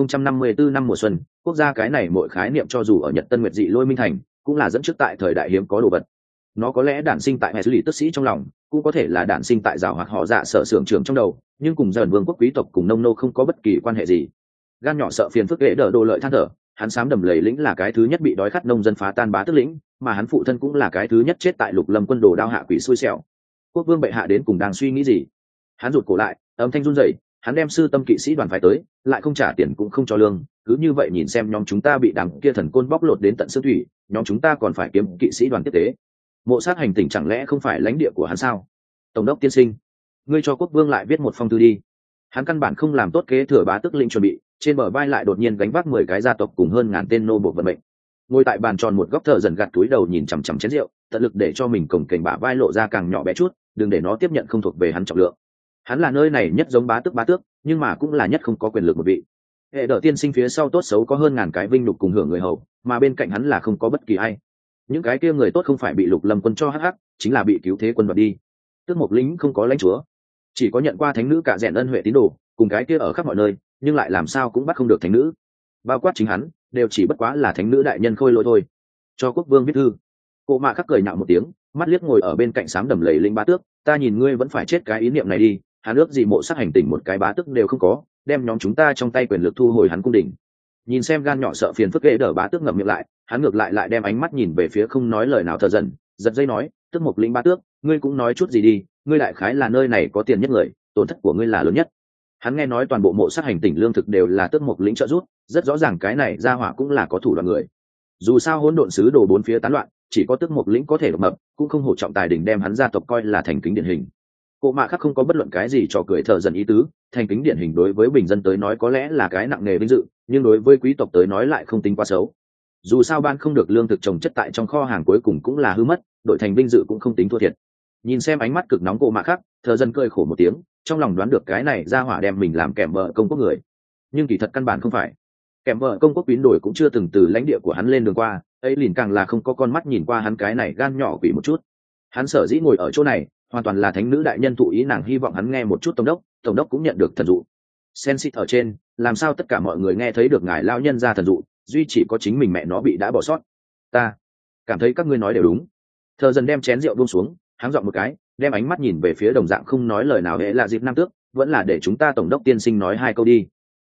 1054 năm mùa xuân, quốc gia cái này mỗi khái niệm cho dù ở Nhật Tân Nguyệt dị lôi minh thành, cũng là dẫn trước tại thời đại hiếm có đồ vật. Nó có lẽ đản sinh tại hệ xử lý tức sĩ trong lòng, cũng có thể là đản sinh tại giảo hoặc họ dạ sở xưởng trưởng trong đầu, nhưng cùng dần vương quốc quý tộc cùng nông nô không có bất kỳ quan hệ gì. Gan nhỏ sợ phiền phức ghệ đỡ đồ lợi than thở, hắn xám đầm lầy lĩnh là cái thứ nhất bị đói khát nông dân phá tan bá tước lĩnh, mà hắn phụ thân cũng là cái thứ nhất chết tại Lục Lâm quân đồ đao hạ quỷ xui xẻo. Quốc vương bệ hạ đến cùng đang suy nghĩ gì? Hắn rụt cổ lại, âm thanh run rẩy, hắn đem sư tâm kỵ sĩ đoàn phái tới, lại không trả tiền cũng không cho lương, cứ như vậy nhìn xem nhóm chúng ta bị đằng kia thần côn bóc lột đến tận xương thủy, nhóm chúng ta còn phải kiếm kỵ sĩ đoàn tiếp tế. Mộ sát hành tỉnh chẳng lẽ không phải lãnh địa của hắn sao? Tổng đốc tiên sinh, ngươi cho quốc vương lại viết một phong thư đi. Hắn căn bản không làm tốt kế thừa bá tước lĩnh chuẩn bị, trên bờ vai lại đột nhiên gánh vác 10 cái gia tộc cùng hơn ngàn tên nô buộc vận mệnh. Ngồi tại bàn tròn một góc thợ dần gạt túi đầu nhìn chằm chằm chén rượu, tận lực để cho mình cồng kềnh bả vai lộ ra càng nhỏ bé chút, đừng để nó tiếp nhận không thuộc về hắn trọng lượng. Hắn là nơi này nhất giống bá tước, nhưng mà cũng là nhất không có quyền lực một vị. Hệ đỡ tiên sinh phía sau tốt xấu có hơn ngàn cái vinh lục cùng hưởng người hầu, mà bên cạnh hắn là không có bất kỳ ai. Những cái kia người tốt không phải bị Lục Lâm quân cho hắc, chính là bị cứu thế quân đoạt đi. Tước Mộc lính không có lãnh chúa, chỉ có nhận qua thánh nữ cả rèn ân huệ tín đồ, cùng cái kia ở khắp mọi nơi, nhưng lại làm sao cũng bắt không được thánh nữ. Bao quát chính hắn, đều chỉ bất quá là thánh nữ đại nhân khôi lỗi thôi. Cho quốc vương viết thư. Cô mạ khắc cười nhạo một tiếng, mắt liếc ngồi ở bên cạnh sám đầm lầy linh bá tước, ta nhìn ngươi vẫn phải chết cái ý niệm này đi, hắn ước gì mộ sát hành tỉnh một cái bá tước đều không có, đem nhóm chúng ta trong tay quyền lực thu hồi hắn cung đình. Nhìn xem gan nhỏ sợ phiền phức ghệ đỡ bá tước ngậm miệng lại, hắn ngược lại đem ánh mắt nhìn về phía không nói lời nào thờ dần, giật dây nói, Tước Mộc lĩnh bá tước, ngươi cũng nói chút gì đi, ngươi đại khái là nơi này có tiền nhất người, tổn thất của ngươi là lớn nhất. Hắn nghe nói toàn bộ mộ sát hành tỉnh lương thực đều là Tước Mộc lĩnh trợ giúp, rất rõ ràng cái này ra hỏa cũng là có thủ đoạn người. Dù sao hỗn độn sứ đồ bốn phía tán loạn, chỉ có Tước Mộc lĩnh có thể độc mập, cũng không hổ trọng tài đỉnh đem hắn gia tộc coi là thành kính điển hình. Cô mạ khác không có bất luận cái gì trò cười thờ dần ý tứ, thành kính điển hình đối với bình dân tới nói có lẽ là cái nặng nề vinh dự, nhưng đối với quý tộc tới nói lại không tính quá xấu. Dù sao ban không được lương thực trồng chất tại trong kho hàng cuối cùng cũng là hư mất, đội thành vinh dự cũng không tính thua thiệt. Nhìn xem ánh mắt cực nóng cô mạ khác, thờ dần cười khổ một tiếng, trong lòng đoán được cái này ra hỏa đem mình làm kèm vợ công quốc người, nhưng kỳ thật căn bản không phải. Kèm vợ công quốc biến đổi cũng chưa từng từ lãnh địa của hắn lên đường qua, ấy liền càng là không có con mắt nhìn qua hắn cái này gan nhỏ quỷ một chút. Hắn sở dĩ ngồi ở chỗ này hoàn toàn là thánh nữ đại nhân thụ ý nàng hy vọng hắn nghe một chút tổng đốc cũng nhận được thần dụ. Sensit ở trên, làm sao tất cả mọi người nghe thấy được ngài lao nhân ra thần dụ, duy chỉ có chính mình mẹ nó bị đã bỏ sót. Ta cảm thấy các ngươi nói đều đúng. Thờ dần đem chén rượu buông xuống, háng giọng một cái, đem ánh mắt nhìn về phía đồng dạng không nói lời nào hệ là dịp nam tước, vẫn là để chúng ta tổng đốc tiên sinh nói hai câu đi.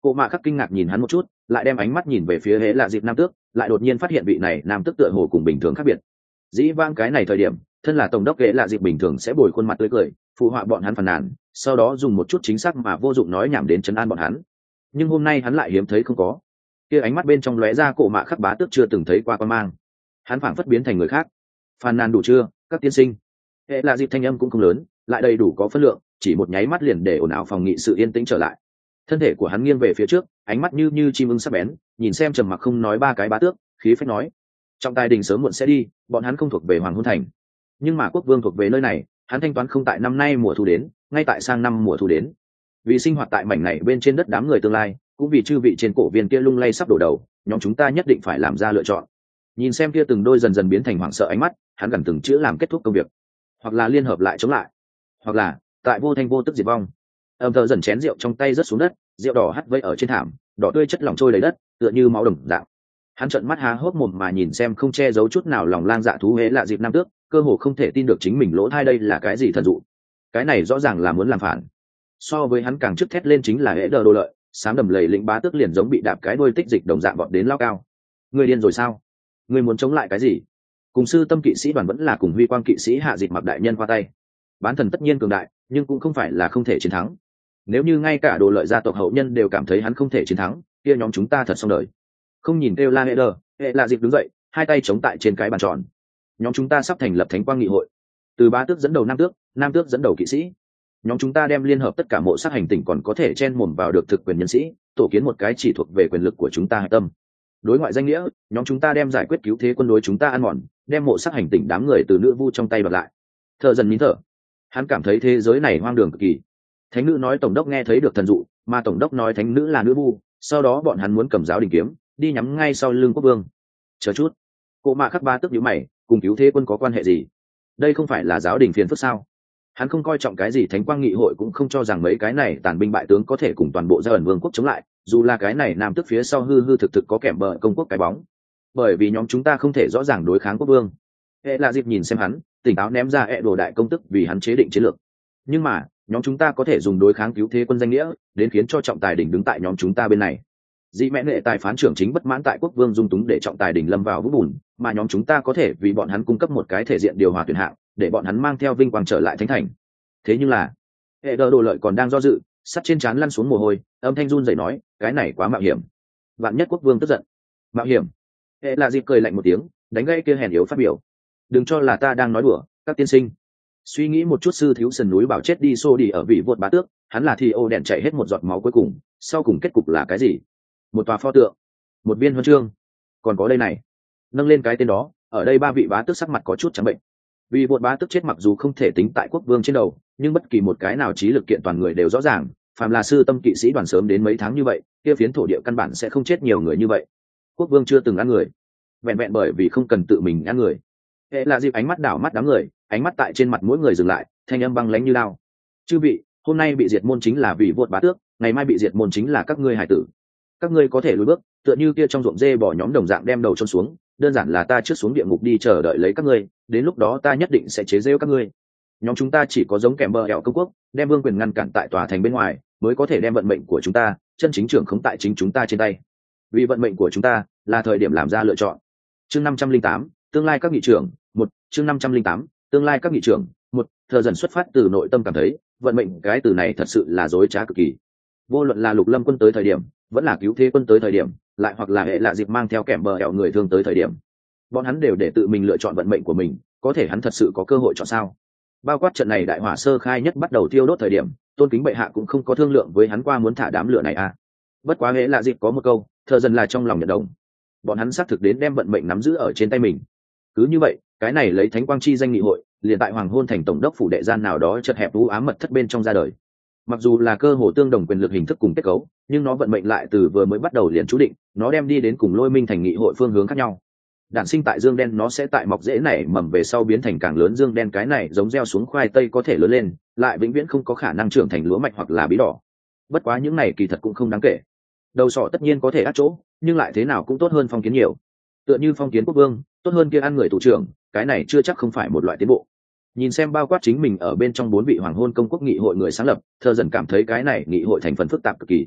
Cổ mạ khắc kinh ngạc nhìn hắn một chút, lại đem ánh mắt nhìn về phía Hễ Lạ Dịp nam tước, lại đột nhiên phát hiện vị này nam tước tựa hồ cùng bình thường khác biệt. Dĩ vãng cái này thời điểm, thân là tổng đốc Hễ Lạ Dịp bình thường sẽ bồi khuôn mặt tươi cười, phụ họa bọn hắn phàn nàn, sau đó dùng một chút chính xác mà vô dụng nói nhảm đến trấn an bọn hắn. Nhưng hôm nay hắn lại hiếm thấy không có. Kia ánh mắt bên trong lóe ra cổ mạ khắc bá tước chưa từng thấy qua quan mang. Hắn phảng phất biến thành người khác. Phàn nàn đủ chưa, các tiên sinh? Hễ Lạ Dịp thanh âm cũng không lớn, lại đầy đủ có phân lượng, chỉ một nháy mắt liền để ồn ào phòng nghị sự yên tĩnh trở lại. Thân thể của hắn nghiêng về phía trước, ánh mắt như chim ưng sắc bén, nhìn xem trầm mặc không nói ba cái bá tước, khí phách nói: trọng tài đình sớm muộn sẽ đi, bọn hắn không thuộc về hoàng hôn thành, nhưng mà quốc vương thuộc về nơi này, hắn thanh toán không tại năm nay mùa thu đến, ngay tại sang năm mùa thu đến. Vì sinh hoạt tại mảnh này bên trên đất đám người tương lai, cũng vì chư vị trên cổ viên kia lung lay sắp đổ đầu, nhóm chúng ta nhất định phải làm ra lựa chọn. Nhìn xem kia từng đôi dần dần biến thành hoảng sợ ánh mắt, hắn gần từng chữ làm kết thúc công việc, hoặc là liên hợp lại chống lại, hoặc là tại vô thanh vô tức diệt vong. Âm thờ dần chén rượu trong tay rớt xuống đất, rượu đỏ hắt vây ở trên thảm, đỏ tươi chất lỏng trôi đầy đất, tựa như máu đồng dạng. Hắn trợn mắt há hốc mồm mà nhìn xem không che giấu chút nào lòng lang dạ thú Hễ Lạ Dịp nam tước, cơ hồ không thể tin được chính mình lỗ tai đây là cái gì thần dụ. Cái này rõ ràng là muốn làm phản. So với hắn càng trước thét lên chính là Hễ Đờ Đồ Lợi, sám đầm lầy lĩnh bá tước liền giống bị đạp cái đuôi tích dịch đồng dạng vọt đến lao cao. Ngươi điên rồi sao? Ngươi muốn chống lại cái gì? Cùng sư tâm kỵ sĩ đoàn vẫn là cùng huy quang kỵ sĩ hạ dịch mặc đại nhân qua tay. Bán thần tất nhiên cường đại, nhưng cũng không phải là không thể chiến thắng. Nếu như ngay cả Đồ Lợi gia tộc hậu nhân đều cảm thấy hắn không thể chiến thắng, kia nhóm chúng ta thật xong đời. Không nhìn kêu la Hệ Lạ Dịp đứng dậy, hai tay chống tại trên cái bàn tròn. Nhóm chúng ta sắp thành lập thánh quang nghị hội, từ bá tước dẫn đầu nam tước dẫn đầu kỵ sĩ. Nhóm chúng ta đem liên hợp tất cả mộ sát hành tỉnh còn có thể chen mồm vào được thực quyền nhân sĩ, tổ kiến một cái chỉ thuộc về quyền lực của chúng ta hạch tâm. Đối ngoại danh nghĩa, nhóm chúng ta đem giải quyết cứu thế quân đối chúng ta ăn mòn, đem mộ sát hành tỉnh đám người từ nữ vu trong tay đoạt lại. Thợ dần nín thở, hắn cảm thấy thế giới này hoang đường cực kỳ. Thánh nữ nói tổng đốc nghe thấy được thần dụ, mà tổng đốc nói thánh nữ là nữ vu, sau đó bọn hắn muốn cầm giáo đình kiếm đi nhắm ngay sau lưng quốc vương. Chờ chút, Cổ mạ khắc ba tức nhíu mày, cùng cứu thế quân có quan hệ gì? Đây không phải là giáo đình phiền phức sao? Hắn không coi trọng cái gì thánh quang nghị hội, cũng không cho rằng mấy cái này tàn binh bại tướng có thể cùng toàn bộ gia ẩn vương quốc chống lại, dù là cái này nam tức phía sau hư thực có kèm bờ công quốc cái bóng, bởi vì nhóm chúng ta không thể rõ ràng đối kháng quốc vương. Hệ Lạ Dịp nhìn xem hắn, tỉnh táo ném ra đồ đại công tức vì hắn chế định chiến lược. Nhưng mà nhóm chúng ta có thể dùng đối kháng cứu thế quân danh nghĩa đến khiến cho trọng tài đỉnh đứng tại nhóm chúng ta bên này. Dị mẹ nghệ tài phán trưởng chính bất mãn tại quốc vương dung túng để trọng tài đỉnh lâm vào vũng bùn, mà nhóm chúng ta có thể vì bọn hắn cung cấp một cái thể diện điều hòa tuyển hạng, để bọn hắn mang theo vinh quang trở lại thánh thành. Thế nhưng là Hệ Đờ Đồ Lợi còn đang do dự, sắt trên trán lăn xuống mồ hôi, âm thanh run rẩy nói: cái này quá mạo hiểm. Vạn nhất quốc vương tức giận. Mạo hiểm? Hệ Lạ Dịp cười lạnh một tiếng, đánh gãy kia hèn yếu phát biểu. Đừng cho là ta đang nói đùa, các tiên sinh. Suy nghĩ một chút, sư thiếu sườn núi bảo chết đi xô đi ở vị vượt bá tước, hắn là thì ô đèn chạy hết một giọt máu cuối cùng, sau cùng kết cục là cái gì? Một tòa pho tượng, một viên huân chương, còn có đây này. Nâng lên cái tên đó, ở đây ba vị bá tước sắc mặt có chút trắng bệnh. Vì vượt bá tước chết mặc dù không thể tính tại quốc vương trên đầu, nhưng bất kỳ một cái nào trí lực kiện toàn người đều rõ ràng, phàm là sư tâm kỵ sĩ đoàn sớm đến mấy tháng như vậy, kia phiến thổ địa căn bản sẽ không chết nhiều người như vậy. Quốc vương chưa từng ăn người, vẹn vẹn bởi vì không cần tự mình ăn người. Hệ Lạ Dịp ánh mắt đảo mắt đám người, ánh mắt tại trên mặt mỗi người dừng lại, thanh âm băng lãnh như lao. Chư vị, hôm nay bị diệt môn chính là vì vượt bá tước, ngày mai bị diệt môn chính là các ngươi hải tử. Các ngươi có thể lùi bước, tựa như kia trong ruộng dê bỏ nhóm đồng dạng đem đầu chôn xuống, đơn giản là ta trước xuống địa ngục đi chờ đợi lấy các ngươi, đến lúc đó ta nhất định sẽ chế giễu các ngươi. Nhóm chúng ta chỉ có giống kèm bờ hẹo công quốc, đem vương quyền ngăn cản tại tòa thành bên ngoài, mới có thể đem vận mệnh của chúng ta chân chính trưởng khống tại chính chúng ta trên tay. Vì vận mệnh của chúng ta là thời điểm làm ra lựa chọn. Chương 508, tương lai các nghị trưởng. Chương 508, tương lai các nghị trưởng. Thờ dần xuất phát từ nội tâm cảm thấy vận mệnh cái từ này thật sự là dối trá cực kỳ. Vô luận là Lục Lâm quân tới thời điểm, vẫn là cứu thế quân tới thời điểm, lại hoặc là Hệ Lạ Dịp mang theo kèm bờ hẹo người thương tới thời điểm, bọn hắn đều để tự mình lựa chọn vận mệnh của mình. Có thể hắn thật sự có cơ hội chọn sao? Bao quát trận này đại hỏa sơ khai nhất bắt đầu thiêu đốt thời điểm, tôn kính bệ hạ cũng không có thương lượng với hắn qua muốn thả đám lửa này à. Bất quá Hệ Lạ Dịp có một câu, thờ dần là trong lòng nhận đồng. Bọn hắn xác thực đến đem vận mệnh nắm giữ ở trên tay mình. Cứ như vậy, cái này lấy thánh quang chi danh nghị hội, liền tại hoàng hôn thành tổng đốc phủ đệ gian nào đó chật hẹp u ám mật thất bên trong ra đời. Mặc dù là cơ hồ tương đồng quyền lực hình thức cùng kết cấu, nhưng nó vận mệnh lại từ vừa mới bắt đầu liền chú định, nó đem đi đến cùng Lôi Minh thành nghị hội phương hướng khác nhau. Đản sinh tại dương đen nó sẽ tại mọc rễ nảy mầm về sau biến thành càng lớn dương đen, cái này giống gieo xuống khoai tây có thể lớn lên, lại vĩnh viễn không có khả năng trưởng thành lúa mạch hoặc là bí đỏ. Bất quá những này kỳ thật cũng không đáng kể. Đầu sọ tất nhiên có thể át chỗ, nhưng lại thế nào cũng tốt hơn phong kiến nhiều. Tựa như phong kiến quốc vương, tốt hơn kia ăn người thủ trưởng, cái này chưa chắc không phải một loại tiến bộ. Nhìn xem bao quát chính mình ở bên trong 4 vị hoàng hôn công quốc nghị hội người sáng lập, thờ dần cảm thấy cái này nghị hội thành phần phức tạp cực kỳ.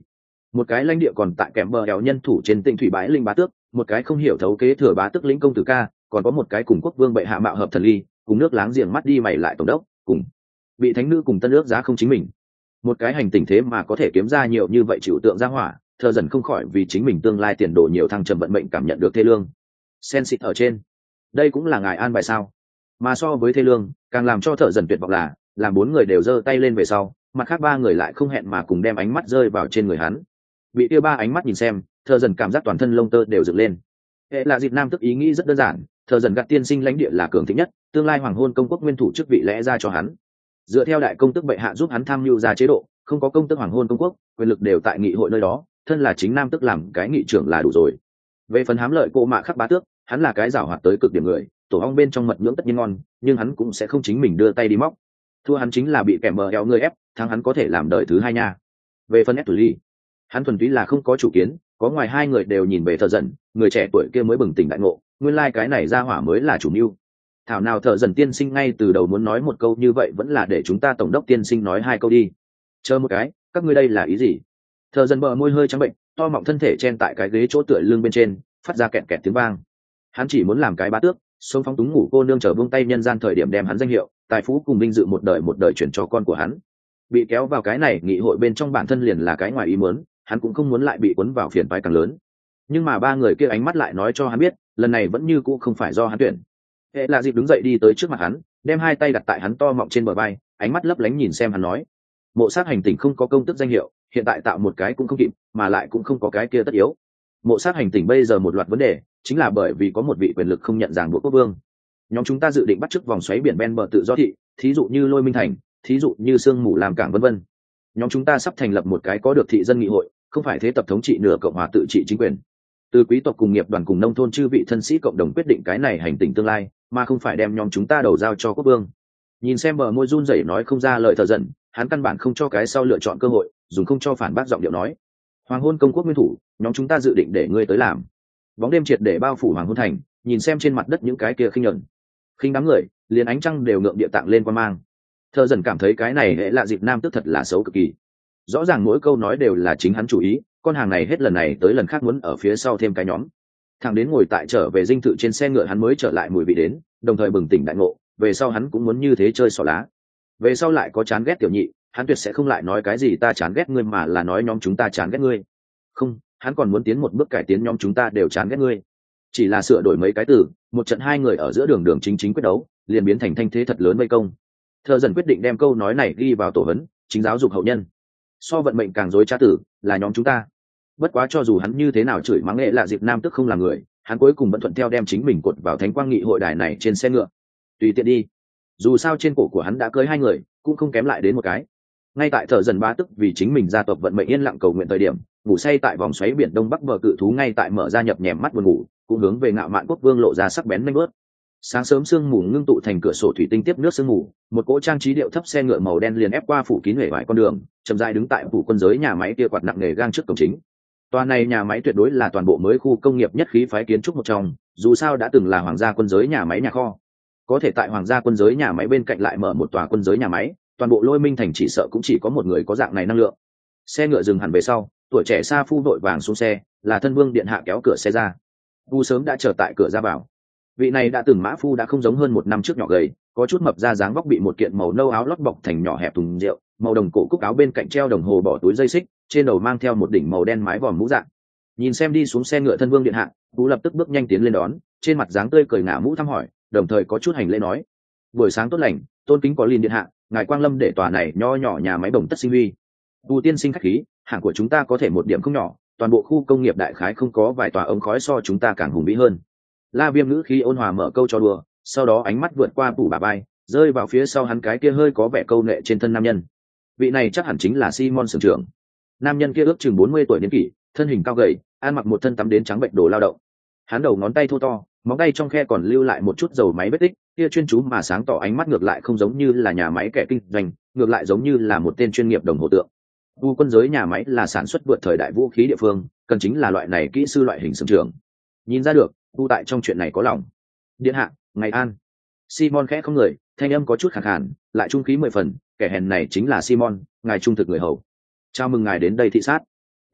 một cái lãnh địa còn tại kèm bờ éo nhân thủ trên tinh thủy bãi linh bá tước, một cái không hiểu thấu kế thừa bá tước lĩnh công tử ca, còn có một cái cùng quốc vương bệ hạ mạo hợp thần ly, cùng nước láng giềng mắt đi mày lại tổng đốc, cùng bị thánh nữ cùng tân ước giá không chính mình. Một cái hành tình thế mà có thể kiếm ra nhiều như vậy chịu tượng ra hỏa, thờ dần không khỏi vì chính mình tương lai tiền đồ nhiều thăng trầm vận mệnh cảm nhận được thê lương. Sen xịt ở trên, đây cũng là ngài an bài sao? Mà so với thê lương, càng làm cho thợ dần tuyệt vọng là, làm bốn người đều giơ tay lên về sau, mặt khác ba người lại không hẹn mà cùng đem ánh mắt rơi vào trên người hắn. Bị kia ba ánh mắt nhìn xem, thợ dần cảm giác toàn thân lông tơ đều dựng lên. Hệ là dịp nam tức ý nghĩ rất đơn giản, thợ dần gạt tiên sinh lãnh địa là cường thịnh nhất, tương lai hoàng hôn công quốc nguyên thủ chức vị lẽ ra cho hắn. Dựa theo đại công tước bệ hạ giúp hắn tham mưu ra chế độ, không có công tước hoàng hôn công quốc, quyền lực đều tại nghị hội nơi đó, thân là chính nam tức làm cái nghị trưởng là đủ rồi. Về phần hám lợi cô mạ khắc bá tước, hắn là cái giảo hoạt tới cực điểm người, tổ ong bên trong mật nhưỡng tất nhiên ngon, nhưng hắn cũng sẽ không chính mình đưa tay đi móc. Thua hắn chính là bị kẻ mờ eo người ép, thắng hắn có thể làm đời thứ hai nha. Về phần Etuli, hắn thuần túy là không có chủ kiến, có ngoài hai người đều nhìn về thợ dần, người trẻ tuổi kia mới bừng tỉnh đại ngộ, nguyên lai cái này ra hỏa mới là chủ mưu. Thảo nào thợ dần tiên sinh ngay từ đầu muốn nói một câu như vậy vẫn là để chúng ta tổng đốc tiên sinh nói hai câu đi. Chờ một cái, các ngươi đây là ý gì? Thợ dần bờ môi hơi trắng bệnh, to mọng thân thể chen tại cái ghế chỗ tựa lưng bên trên, phát ra kẹt kẹt tiếng vang. Hắn chỉ muốn làm cái bá tước, sống phóng túng ngủ cô nương chờ buông tay nhân gian thời điểm đem hắn danh hiệu, tài phú cùng vinh dự một đời chuyển cho con của hắn. Bị kéo vào cái này nghị hội bên trong bản thân liền là cái ngoài ý muốn, hắn cũng không muốn lại bị cuốn vào phiền phái càng lớn. Nhưng mà ba người kia ánh mắt lại nói cho hắn biết, lần này vẫn như cũ không phải do hắn tuyển. Hệ là dịp đứng dậy đi tới trước mặt hắn, đem hai tay đặt tại hắn to mọng trên bờ vai, ánh mắt lấp lánh nhìn xem hắn nói: mộ sát hành tỉnh không có công tước danh hiệu, hiện tại tạo một cái cũng không kịp, mà lại cũng không có cái kia tất yếu. Mộ sát hành tỉnh bây giờ một loạt vấn đề, chính là bởi vì có một vị quyền lực không nhận ràng buộc quốc vương. Nhóm chúng ta dự định bắt chước vòng xoáy biển ven bờ tự do thị, thí dụ như Lôi Minh Thành, thí dụ như Sương Mù làm cảng vân vân. Nhóm chúng ta sắp thành lập một cái có được thị dân nghị hội, không phải thế tập thống trị nửa cộng hòa tự trị chính quyền. Từ quý tộc cùng nghiệp đoàn cùng nông thôn chư vị thân sĩ cộng đồng quyết định cái này hành tình tương lai, mà không phải đem nhóm chúng ta đầu giao cho quốc vương. Nhìn xem bờ môi run rẩy nói không ra lời thở giận, hắn căn bản không cho cái sau lựa chọn cơ hội, dùng không cho phản bác giọng điệu nói: hoàng hôn công quốc nguyên thủ, nhóm chúng ta dự định để ngươi tới làm. Bóng đêm triệt để bao phủ hoàng hôn thành, nhìn xem trên mặt đất những cái kia khinh nhẫn khinh đám người, liền ánh trăng đều ngượng địa tạng lên quan mang. Thợ dần cảm thấy cái này hệ là dịp nam tức thật là xấu cực kỳ. Rõ ràng mỗi câu nói đều là chính hắn chủ ý, con hàng này hết lần này tới lần khác muốn ở phía sau thêm cái nhóm. Thằng đến ngồi tại trở về dinh thự trên xe ngựa hắn mới trở lại mùi vị đến, đồng thời bừng tỉnh đại ngộ, về sau hắn cũng muốn như thế chơi xỏ lá. Về sau lại có chán ghét tiểu nhị, hắn tuyệt sẽ không lại nói cái gì ta chán ghét ngươi mà là nói nhóm chúng ta chán ghét ngươi. Không, hắn còn muốn tiến một bước cải tiến nhóm chúng ta đều chán ghét ngươi. Chỉ là sửa đổi mấy cái từ, một trận hai người ở giữa đường chính quyết đấu, liền biến thành thanh thế thật lớn vây công. Thợ dần quyết định đem câu nói này ghi vào tổ huấn, chính giáo dục hậu nhân. So vận mệnh càng rối trá tử, là nhóm chúng ta. Bất quá cho dù hắn như thế nào chửi mắng nghệ là dịp nam tức không là người, hắn cuối cùng vẫn thuận theo đem chính mình cột vào thánh quang nghị hội đài này trên xe ngựa. Tùy tiện đi. Dù sao trên cổ của hắn đã cưới hai người, cũng không kém lại đến một cái. Ngay tại thợ dần bá tức vì chính mình gia tộc vận mệnh yên lặng cầu nguyện thời điểm, ngủ say tại vòng xoáy biển đông bắc bờ cự thú ngay tại mở ra nhập nhèm mắt buồn ngủ, cũng hướng về ngạo mạn quốc vương lộ ra sắc bén nanh bớt. Sáng sớm sương mù ngưng tụ thành cửa sổ thủy tinh tiếp nước sương mù, một cỗ trang trí điệu thấp xe ngựa màu đen liền ép qua phủ kín huệ vải con đường, chậm rãi đứng tại phủ quân giới nhà máy kia quạt nặng nề gang trước cổng chính. Tòa này nhà máy tuyệt đối là toàn bộ mới khu công nghiệp nhất khí phái kiến trúc một trong, dù sao đã từng là hoàng gia quân giới nhà máy nhà kho. Có thể tại hoàng gia quân giới nhà máy bên cạnh lại mở một tòa quân giới nhà máy, toàn bộ Lôi Minh thành chỉ sợ cũng chỉ có một người có dạng này năng lượng. Xe ngựa dừng hẳn về sau, tuổi trẻ sa phu vội vàng xuống xe, là thân vương điện hạ kéo cửa xe ra. Phu sớm đã chờ tại cửa ra vào. Vị này đã từng mã phu đã không giống hơn một năm trước nhỏ gầy, có chút mập ra dáng vóc bị một kiện màu nâu áo lót bọc thành nhỏ hẹp thùng rượu, màu đồng cổ cúc áo bên cạnh treo đồng hồ bỏ túi dây xích, trên đầu mang theo một đỉnh màu đen mái vòm mũ dạng. Nhìn xem đi xuống xe ngựa thân vương điện hạ, Phu lập tức bước nhanh tiến lên đón, trên mặt dáng tươi cười ngả mũ thăm hỏi, đồng thời có chút hành lễ nói: buổi sáng tốt lành, tôn kính có liên điện hạ, ngài quang lâm để tòa này nho nhỏ nhà máy bồng tất sinh huy. Phu tiên sinh khách khí, hạng của chúng ta có thể một điểm không nhỏ, toàn bộ khu công nghiệp đại khái không có vài tòa ống khói so chúng ta càng hùng vĩ hơn. La Viêm ngữ khí ôn hòa mở câu cho đùa, sau đó ánh mắt vượt qua phủ bà bay, rơi vào phía sau hắn cái kia hơi có vẻ câu nệ trên thân nam nhân. Vị này chắc hẳn chính là Simon sưởng trưởng. Nam nhân kia ước chừng 40 tuổi niên kỷ, thân hình cao gầy, ăn mặc một thân tắm đến trắng bệnh đồ lao động. Hắn đầu ngón tay thô to, móng tay trong khe còn lưu lại một chút dầu máy vết tích, kia chuyên chú mà sáng tỏ ánh mắt ngược lại không giống như là nhà máy kẻ kinh doanh, ngược lại giống như là một tên chuyên nghiệp đồng hồ tượng. U quân giới nhà máy là sản xuất vượt thời đại vũ khí địa phương, cần chính là loại này kỹ sư loại hình xưởng trưởng. Nhìn ra được, U tại trong chuyện này có lòng. Điện hạ, ngày an. Simon khẽ không người, thanh âm có chút khàn khàn, lại trung khí 10 phần, kẻ hèn này chính là Simon, ngài trung thực người hầu. Chào mừng ngài đến đây thị sát.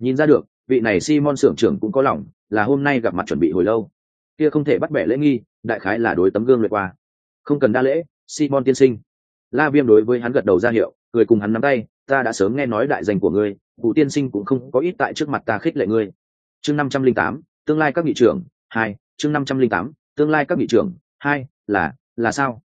Nhìn ra được vị này Simon xưởng trưởng cũng có lòng, là hôm nay gặp mặt chuẩn bị hồi lâu. Kia không thể bắt bẻ lễ nghi, đại khái là đối tấm gương luyện qua. Không cần đa lễ, Simon tiên sinh. La Viêm đối với hắn gật đầu ra hiệu, cười cùng hắn nắm tay. Ta đã sớm nghe nói đại danh của ngươi, Vũ tiên sinh cũng không có ít tại trước mặt ta khích lệ ngươi. Chương 508, tương lai các nghị trưởng 2. Chương 508, tương lai các nghị trưởng 2, là sao?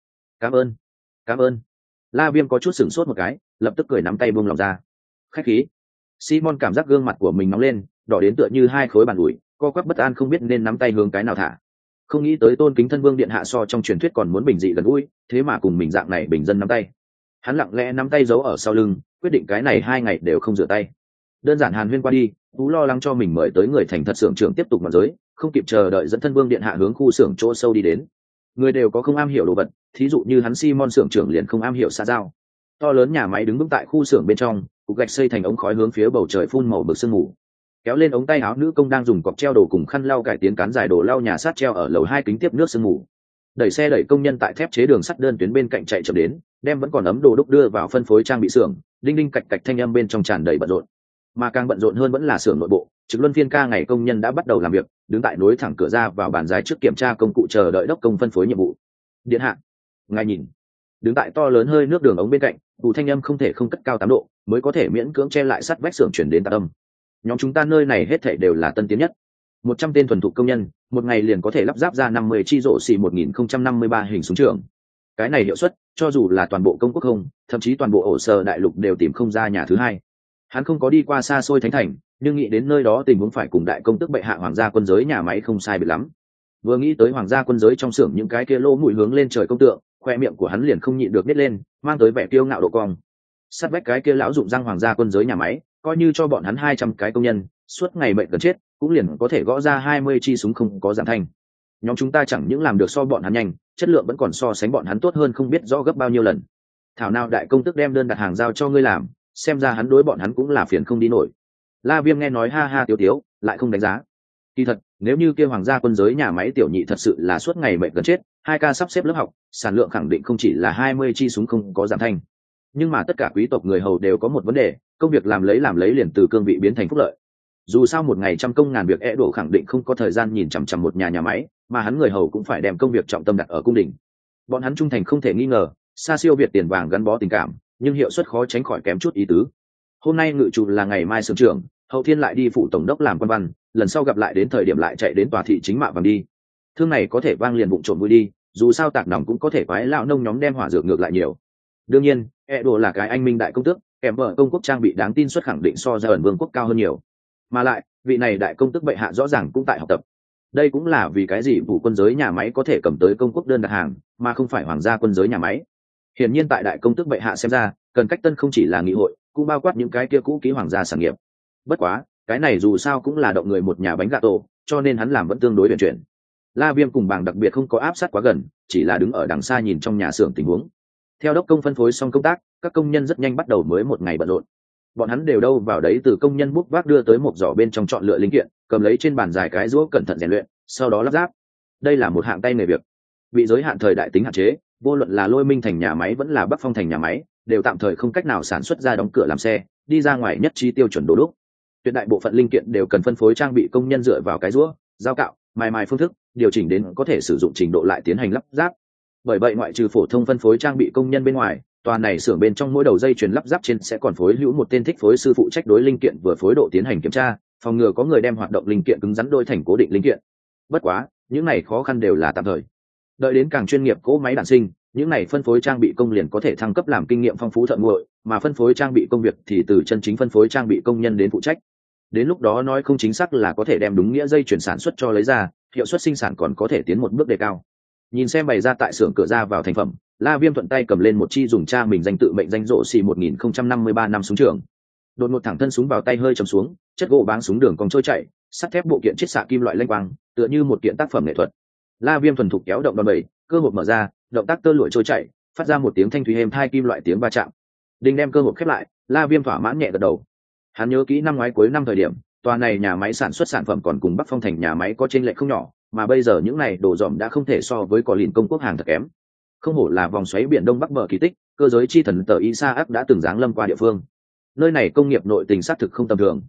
Cảm ơn. La Viêm có chút sửng sốt một cái, lập tức cười nắm tay buông lòng ra. Khách khí. Simon cảm giác gương mặt của mình nóng lên, đỏ đến tựa như hai khối bàn ủi, co quắp bất an không biết nên nắm tay hướng cái nào thả. Không nghĩ tới tôn kính thân vương điện hạ so trong truyền thuyết còn muốn bình dị gần gũi, thế mà cùng mình dạng này bình dân nắm tay. Hắn lặng lẽ nắm tay giấu ở sau lưng, quyết định cái này 2 ngày đều không rửa tay. Đơn giản hàn huyên qua đi, Tú lo lắng cho mình mời tới người thành thật xưởng trưởng tiếp tục mặt giới, không kịp chờ đợi dẫn thân vương điện hạ hướng khu xưởng chỗ sâu đi đến. Người đều có không am hiểu đồ vật, thí dụ như hắn Simon xưởng trưởng liền không am hiểu xã giao. To lớn nhà máy đứng vững tại khu xưởng bên trong, cục gạch xây thành ống khói hướng phía bầu trời phun màu bực sương mù. Kéo lên ống tay áo nữ công đang dùng cọc treo đồ cùng khăn lau cải tiến cán dài đồ lau nhà sát treo ở lầu 2 kính tiếp nước sương mù. Đẩy xe đẩy công nhân tại thép chế đường sắt đơn tuyến bên cạnh chạy chậm đến, đem vẫn còn ấm đồ đúc đưa vào phân phối trang bị xưởng, đinh đinh cạch cạch thanh âm bên trong tràn đầy bận rộn. Mà càng bận rộn hơn vẫn là xưởng nội bộ, trực luân phiên ca ngày công nhân đã bắt đầu làm việc, đứng tại nối thẳng cửa ra vào bàn dài trước kiểm tra công cụ chờ đợi đốc công phân phối nhiệm vụ. Điện hạ, ngài nhìn. Đứng tại to lớn hơi nước đường ống bên cạnh, đủ thanh âm không thể không cất cao 8 độ, mới có thể miễn cưỡng che lại sắt vách xưởng chuyển đến tạc âm. Nhóm chúng ta nơi này hết thảy đều là tân tiến nhất. 100 tên thuần thục công nhân, một ngày liền có thể lắp ráp ra 50 chi rổ xì 1053 hình súng trường. Cái này hiệu suất, cho dù là toàn bộ công quốc không, thậm chí toàn bộ ổ sở đại lục đều tìm không ra nhà thứ hai. Hắn không có đi qua xa xôi thánh thành, nhưng nghĩ đến nơi đó tình huống phải cùng đại công tước bệ hạ hoàng gia quân giới nhà máy không sai biệt lắm. Vừa nghĩ tới hoàng gia quân giới trong xưởng những cái kia lô mũi hướng lên trời công tượng, khoe miệng của hắn liền không nhịn được nít lên, mang tới vẻ kiêu ngạo độ cong. Sát vách cái kia lão dụng răng hoàng gia quân giới nhà máy, coi như cho bọn hắn 200 cái công nhân, suốt ngày mệt gần chết, cũng liền có thể gõ ra 20 chi súng không có giảm thanh. Nhóm chúng ta chẳng những làm được so bọn hắn nhanh, chất lượng vẫn còn so sánh bọn hắn tốt hơn không biết rõ gấp bao nhiêu lần. Thảo nào đại công tước đem đơn đặt hàng giao cho ngươi làm, xem ra hắn đối bọn hắn cũng là phiền không đi nổi. La Viêm nghe nói ha ha tiếu tiếu, lại không đánh giá. Kỳ thật, nếu như kia hoàng gia quân giới nhà máy tiểu nhị thật sự là suốt ngày mệt gần chết, 2K sắp xếp lớp học, sản lượng khẳng định không chỉ là 20 chi súng không có giảm thanh. Nhưng mà tất cả quý tộc người hầu đều có một vấn đề, công việc làm lấy liền từ cương vị biến thành phúc lợi. Dù sao một ngày trăm công ngàn việc đổ khẳng định không có thời gian nhìn chằm chằm một nhà máy, mà hắn người hầu cũng phải đem công việc trọng tâm đặt ở cung đình. Bọn hắn trung thành không thể nghi ngờ, xa siêu việt tiền vàng gắn bó tình cảm, nhưng hiệu suất khó tránh khỏi kém chút ý tứ. Hôm nay ngự chủ là ngày mai xưởng trưởng, hậu thiên lại đi phụ tổng đốc làm quan văn, lần sau gặp lại đến thời điểm lại chạy đến tòa thị chính mạ vàng đi. Thương này có thể vang liền bụng trộm vui đi, dù sao tạc nòng cũng có thể quái lão nông nhóm đem hỏa dược ngược lại nhiều. Đương nhiên, Edo là cái anh minh đại công tước, kèm vợ công quốc trang bị đáng tin suất khẳng định so ra ẩn vương quốc cao hơn nhiều. Mà lại, vị này đại công tước bệ hạ rõ ràng cũng tại học tập. Đây cũng là vì cái gì vụ quân giới nhà máy có thể cầm tới công quốc đơn đặt hàng, mà không phải hoàng gia quân giới nhà máy. Hiển nhiên tại đại công tước bệ hạ xem ra, cần cách tân không chỉ là nghị hội, cũng bao quát những cái kia cũ kỹ hoàng gia sản nghiệp. Bất quá, cái này dù sao cũng là động người một nhà bánh gà tổ, cho nên hắn làm vẫn tương đối huyền chuyển. La Viêm cùng bảng đặc biệt không có áp sát quá gần, chỉ là đứng ở đằng xa nhìn trong nhà xưởng tình huống. Theo đốc công phân phối xong công tác, các công nhân rất nhanh bắt đầu mới một ngày bận rộn. Bọn hắn đều đâu vào đấy từ công nhân bút vác đưa tới một giỏ bên trong chọn lựa linh kiện, cầm lấy trên bàn dài cái rũa cẩn thận rèn luyện, sau đó lắp ráp. Đây là một hạng tay nghề việc, bị giới hạn thời đại tính hạn chế, vô luận là Lôi Minh thành nhà máy vẫn là Bắc Phong thành nhà máy, đều tạm thời không cách nào sản xuất ra đóng cửa làm xe, đi ra ngoài nhất trí tiêu chuẩn đồ đúc. Tuyệt đại bộ phận linh kiện đều cần phân phối trang bị công nhân dựa vào cái rũa, dao cạo, mài phương thức, điều chỉnh đến có thể sử dụng trình độ lại tiến hành lắp ráp. Bởi vậy ngoại trừ phổ thông phân phối trang bị công nhân bên ngoài, tòa này xưởng bên trong mỗi đầu dây chuyền lắp ráp trên sẽ còn phối hữu một tên thích phối sư phụ trách đối linh kiện vừa phối độ tiến hành kiểm tra, phòng ngừa có người đem hoạt động linh kiện cứng rắn đôi thành cố định linh kiện. Bất quá, những này khó khăn đều là tạm thời. Đợi đến càng chuyên nghiệp cỗ máy đản sinh, những này phân phối trang bị công liền có thể thăng cấp làm kinh nghiệm phong phú thợ nguội, mà phân phối trang bị công việc thì từ chân chính phân phối trang bị công nhân đến phụ trách. Đến lúc đó nói không chính xác là có thể đem đúng nghĩa dây chuyển sản xuất cho lấy ra, hiệu suất sinh sản còn có thể tiến một bước đề cao. Nhìn xem bày ra tại xưởng cửa ra vào thành phẩm, La Viêm thuận tay cầm lên một chi dùng cha mình danh tự mệnh danh rộ xì 1053 năm súng trường. Đột ngột thẳng thân súng vào tay hơi trầm xuống, chất gỗ báng súng đường cong trôi chảy, sắt thép bộ kiện chiết xạ kim loại lanh quang, tựa như một kiện tác phẩm nghệ thuật. La Viêm thuần thục kéo động đòn bẩy, cơ hộp mở ra, động tác tơ lụa trôi chảy, phát ra một tiếng thanh thúy êm tai kim loại tiếng va chạm. Đinh đem cơ hộp khép lại, La Viêm thỏa mãn nhẹ gật đầu. Hắn nhớ kỹ năm ngoái cuối năm thời điểm, tòa này nhà máy sản xuất sản phẩm còn cùng Bắc Phong thành nhà máy có chênh lệch không nhỏ, mà bây giờ những này đồ dòm đã không thể so với cỏ lìn công quốc hàng thật kém. Không hổ là vòng xoáy biển đông bắc bờ kỳ tích, cơ giới chi thần tờ Isaac đã từng giáng lâm qua địa phương. Nơi này công nghiệp nội tình xác thực không tầm thường.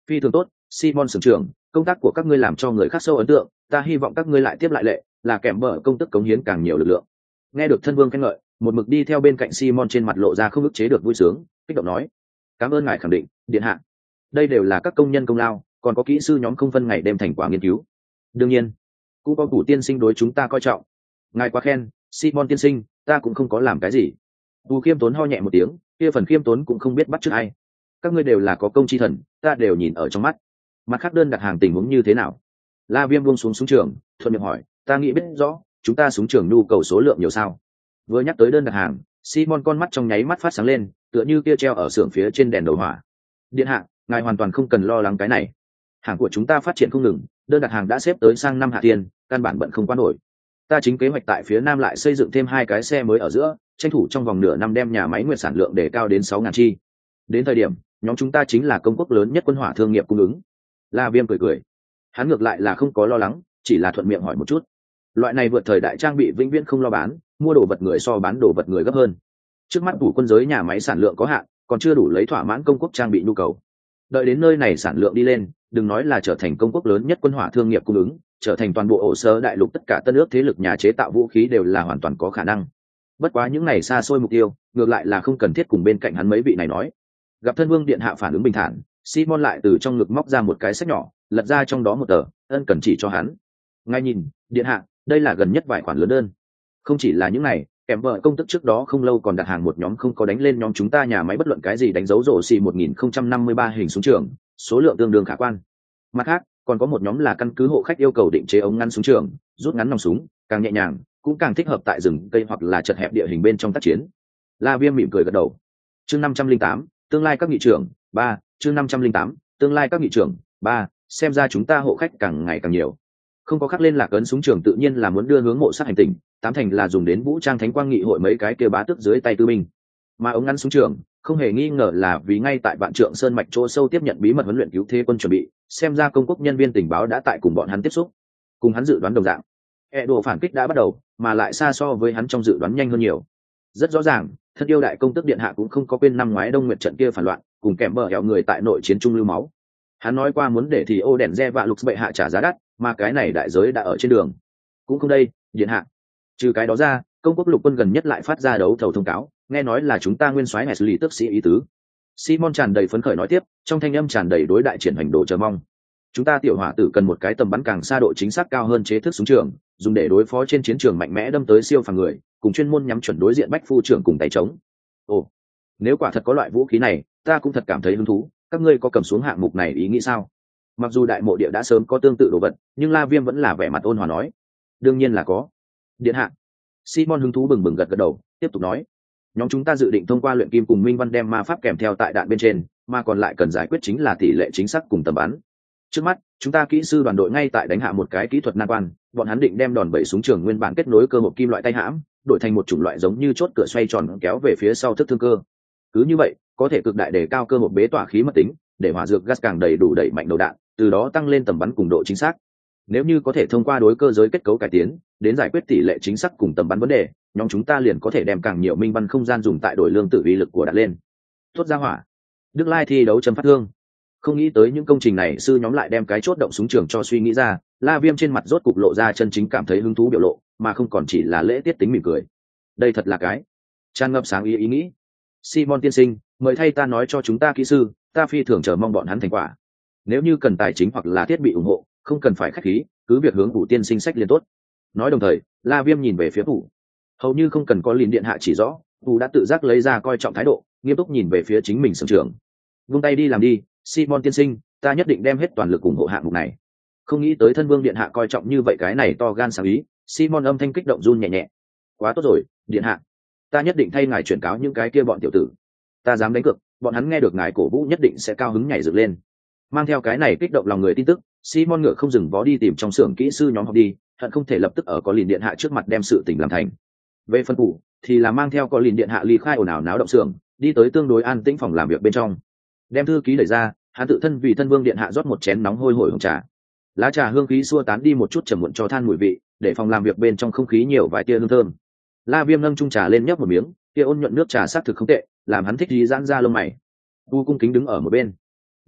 Phi thường tốt, Simon sưởng trưởng, công tác của các ngươi làm cho người khác sâu ấn tượng, ta hy vọng các ngươi lại tiếp lại lệ, là kèm bờ công tức cống hiến càng nhiều lực lượng. Nghe được thân vương khen ngợi, một mực đi theo bên cạnh Simon trên mặt lộ ra không ức chế được vui sướng, kích động nói: "Cảm ơn ngài khẳng định, điện hạ. Đây đều là các công nhân công lao, còn có kỹ sư nhóm không phân ngày đêm thành quả nghiên cứu. Đương nhiên, cũng có Củ tiên sinh đối chúng ta coi trọng. Ngài quá khen, Simon tiên sinh, ta cũng không có làm cái gì." Bù khiêm tốn ho nhẹ một tiếng, kia phần khiêm tốn cũng không biết bắt chước ai. Các ngươi đều là có công chi thần, ta đều nhìn ở trong mắt. Mặt khác đơn đặt hàng tình huống như thế nào? La Viêm buông xuống súng trường, thuận miệng hỏi, ta nghĩ biết rõ, chúng ta súng trường nhu cầu số lượng nhiều sao? Vừa nhắc tới đơn đặt hàng, Simon con mắt trong nháy mắt phát sáng lên, tựa như kia treo ở xưởng phía trên đèn đầu hỏa. Điện hạ, ngài hoàn toàn không cần lo lắng cái này. Hàng của chúng ta phát triển không ngừng, đơn đặt hàng đã xếp tới sang năm hạ tiền, căn bản bận không qua nổi. Ta chính kế hoạch tại phía nam lại xây dựng thêm 2 cái xe mới ở giữa, tranh thủ trong vòng nửa năm đem nhà máy nguyệt sản lượng để cao đến 6.000 chi. Đến thời điểm, nhóm chúng ta chính là công quốc lớn nhất quân hỏa thương nghiệp cung ứng. La Viêm cười cười, hắn ngược lại là không có lo lắng, chỉ là thuận miệng hỏi một chút. Loại này vượt thời đại trang bị vĩnh viễn không lo bán, mua đồ vật người so bán đồ vật người gấp hơn. Trước mắt đủ quân giới nhà máy sản lượng có hạn, còn chưa đủ lấy thỏa mãn công quốc trang bị nhu cầu. Đợi đến nơi này sản lượng đi lên, đừng nói là trở thành công quốc lớn nhất quân hỏa thương nghiệp cung ứng, trở thành toàn bộ ổ sơ đại lục tất cả tân ước thế lực nhà chế tạo vũ khí đều là hoàn toàn có khả năng. Bất quá những này xa xôi mục tiêu, ngược lại là không cần thiết cùng bên cạnh hắn mấy vị này nói. Gặp thân vương điện hạ phản ứng bình thản, Simon lại từ trong ngực móc ra một cái sách nhỏ, lật ra trong đó một tờ, ân cần chỉ cho hắn. Ngay nhìn, điện hạ, đây là gần nhất vài khoản lớn đơn. Không chỉ là những này, kèm vợ công tức trước đó không lâu còn đặt hàng một nhóm không có đánh lên nhóm chúng ta nhà máy bất luận cái gì đánh dấu rổ xì 1053 hình súng trường, số lượng tương đương khả quan. Mặt khác, còn có một nhóm là căn cứ hộ khách yêu cầu định chế ống ngắn súng trường, rút ngắn nòng súng, càng nhẹ nhàng, cũng càng thích hợp tại rừng cây hoặc là chật hẹp địa hình bên trong tác chiến. La Viêm mỉm cười gật đầu. Chương 508, tương lai các nghị trưởng 3, chương 508, tương lai các nghị trưởng 3, xem ra chúng ta hộ khách càng ngày càng nhiều. Không có khắc lên lạc ấn súng trường tự nhiên là muốn đưa hướng mộ sát hành tinh, tám thành là dùng đến vũ trang thánh quang nghị hội mấy cái kia bá tước dưới tay tư binh. Mà ống ngắn súng trường, không hề nghi ngờ là vì ngay tại Vạn Trượng Sơn mạch chỗ sâu tiếp nhận bí mật huấn luyện cứu thế quân chuẩn bị, xem ra công quốc nhân viên tình báo đã tại cùng bọn hắn tiếp xúc. Cùng hắn dự đoán đồng dạng, đồ phản kích đã bắt đầu, mà lại xa so với hắn trong dự đoán nhanh hơn nhiều. Rất rõ ràng, thân yêu đại công tước điện hạ cũng không có quên năm ngoái Đông Nguyệt trận kia phản loạn, cùng kèm bờ hẻo người tại nội chiến trung lưu máu. Hắn nói qua muốn để thì ô đèn re vạ lục bệ hạ trả giá đắt, mà cái này đại giới đã ở trên đường. Cũng không đây, điện hạ. Trừ cái đó ra, công quốc lục quân gần nhất lại phát ra đấu thầu thông cáo, nghe nói là chúng ta nguyên soái hải xử lý tước sĩ ý tứ. Simon tràn đầy phấn khởi nói tiếp, trong thanh âm tràn đầy đối đại triển hành độ chờ mong. Chúng ta tiểu hỏa tử cần một cái tầm bắn càng xa độ chính xác cao hơn chế thức súng trường, dùng để đối phó trên chiến trường mạnh mẽ đâm tới siêu phàm người, cùng chuyên môn nhắm chuẩn đối diện bách phu trưởng cùng tay trống. Ồ, nếu quả thật có loại vũ khí này, ta cũng thật cảm thấy hứng thú. Các ngươi có cầm xuống hạng mục này ý nghĩ sao? Mặc dù đại mộ địa đã sớm có tương tự đồ vật, nhưng La Viêm vẫn là vẻ mặt ôn hòa nói, đương nhiên là có. Điện hạ. Simon hứng thú bừng bừng gật gật đầu, tiếp tục nói, nhóm chúng ta dự định thông qua luyện kim cùng minh văn đem ma pháp kèm theo tại đạn bên trên, mà còn lại cần giải quyết chính là tỷ lệ chính xác cùng tầm bắn. Trước mắt, chúng ta kỹ sư đoàn đội ngay tại đánh hạ một cái kỹ thuật nan quan, bọn hắn định đem đòn bẩy súng trường nguyên bản kết nối cơ hộp kim loại tay hãm, đổi thành một chủng loại giống như chốt cửa xoay tròn kéo về phía sau thức thương cơ. Cứ như vậy, có thể cực đại đề cao cơ hộp bế tỏa khí mật tính, để hỏa dược gas càng đầy đủ đẩy mạnh đầu đạn, từ đó tăng lên tầm bắn cùng độ chính xác. Nếu như có thể thông qua đối cơ giới kết cấu cải tiến, đến giải quyết tỷ lệ chính xác cùng tầm bắn vấn đề, nhóm chúng ta liền có thể đem càng nhiều minh văn không gian dùng tại đổi lương tự uy lực của đạn lên. Thốt ra hỏa. Đức Lai thi đấu chấm phát thương. Không nghĩ tới những công trình này sư nhóm lại đem cái chốt động súng trường cho suy nghĩ ra. La Viêm trên mặt rốt cục lộ ra chân chính cảm thấy hứng thú biểu lộ, mà không còn chỉ là lễ tiết tính mỉm cười. Đây thật là cái tràn ngập sáng ý nghĩ. Simon tiên sinh, mời thay ta nói cho chúng ta kỹ sư, ta phi thường chờ mong bọn hắn thành quả. Nếu như cần tài chính hoặc là thiết bị ủng hộ, không cần phải khách khí, cứ việc hướng Vũ tiên sinh sách liền tốt. Nói đồng thời, La Viêm nhìn về phía Vũ, hầu như không cần có liền điện hạ chỉ rõ, Vũ đã tự giác lấy ra coi trọng thái độ, nghiêm túc nhìn về phía chính mình sưởng trưởng. Vung tay đi làm đi, Simon tiên sinh, ta nhất định đem hết toàn lực ủng hộ hạng mục này. Không nghĩ tới thân vương điện hạ coi trọng như vậy cái này to gan sáng ý. Simon âm thanh kích động run nhẹ nhẹ. Quá tốt rồi, điện hạ, ta nhất định thay ngài chuyển cáo những cái kia bọn tiểu tử. Ta dám đánh cược, bọn hắn nghe được ngài cổ vũ nhất định sẽ cao hứng nhảy dựng lên. Mang theo cái này kích động lòng người tin tức, Simon ngựa không dừng vó đi tìm trong xưởng kỹ sư nhóm học đi, hận không thể lập tức ở có liền điện hạ trước mặt đem sự tình làm thành. Về phân phủ thì là mang theo có liền điện hạ ly khai ồn ào náo động xưởng, đi tới tương đối an tĩnh phòng làm việc bên trong. Đem thư ký đẩy ra, hắn tự thân vì thân vương điện hạ rót một chén nóng hôi hổi hồng trà. Lá trà hương khí xua tán đi một chút trầm muộn cho than mùi vị, để phòng làm việc bên trong không khí nhiều vài tia hương thơm. La Viêm nâng chung trà lên nhấp một miếng, tia ôn nhuận nước trà sắc thực không tệ, làm hắn thích gì giãn ra lông mày. Tu cung kính đứng ở một bên.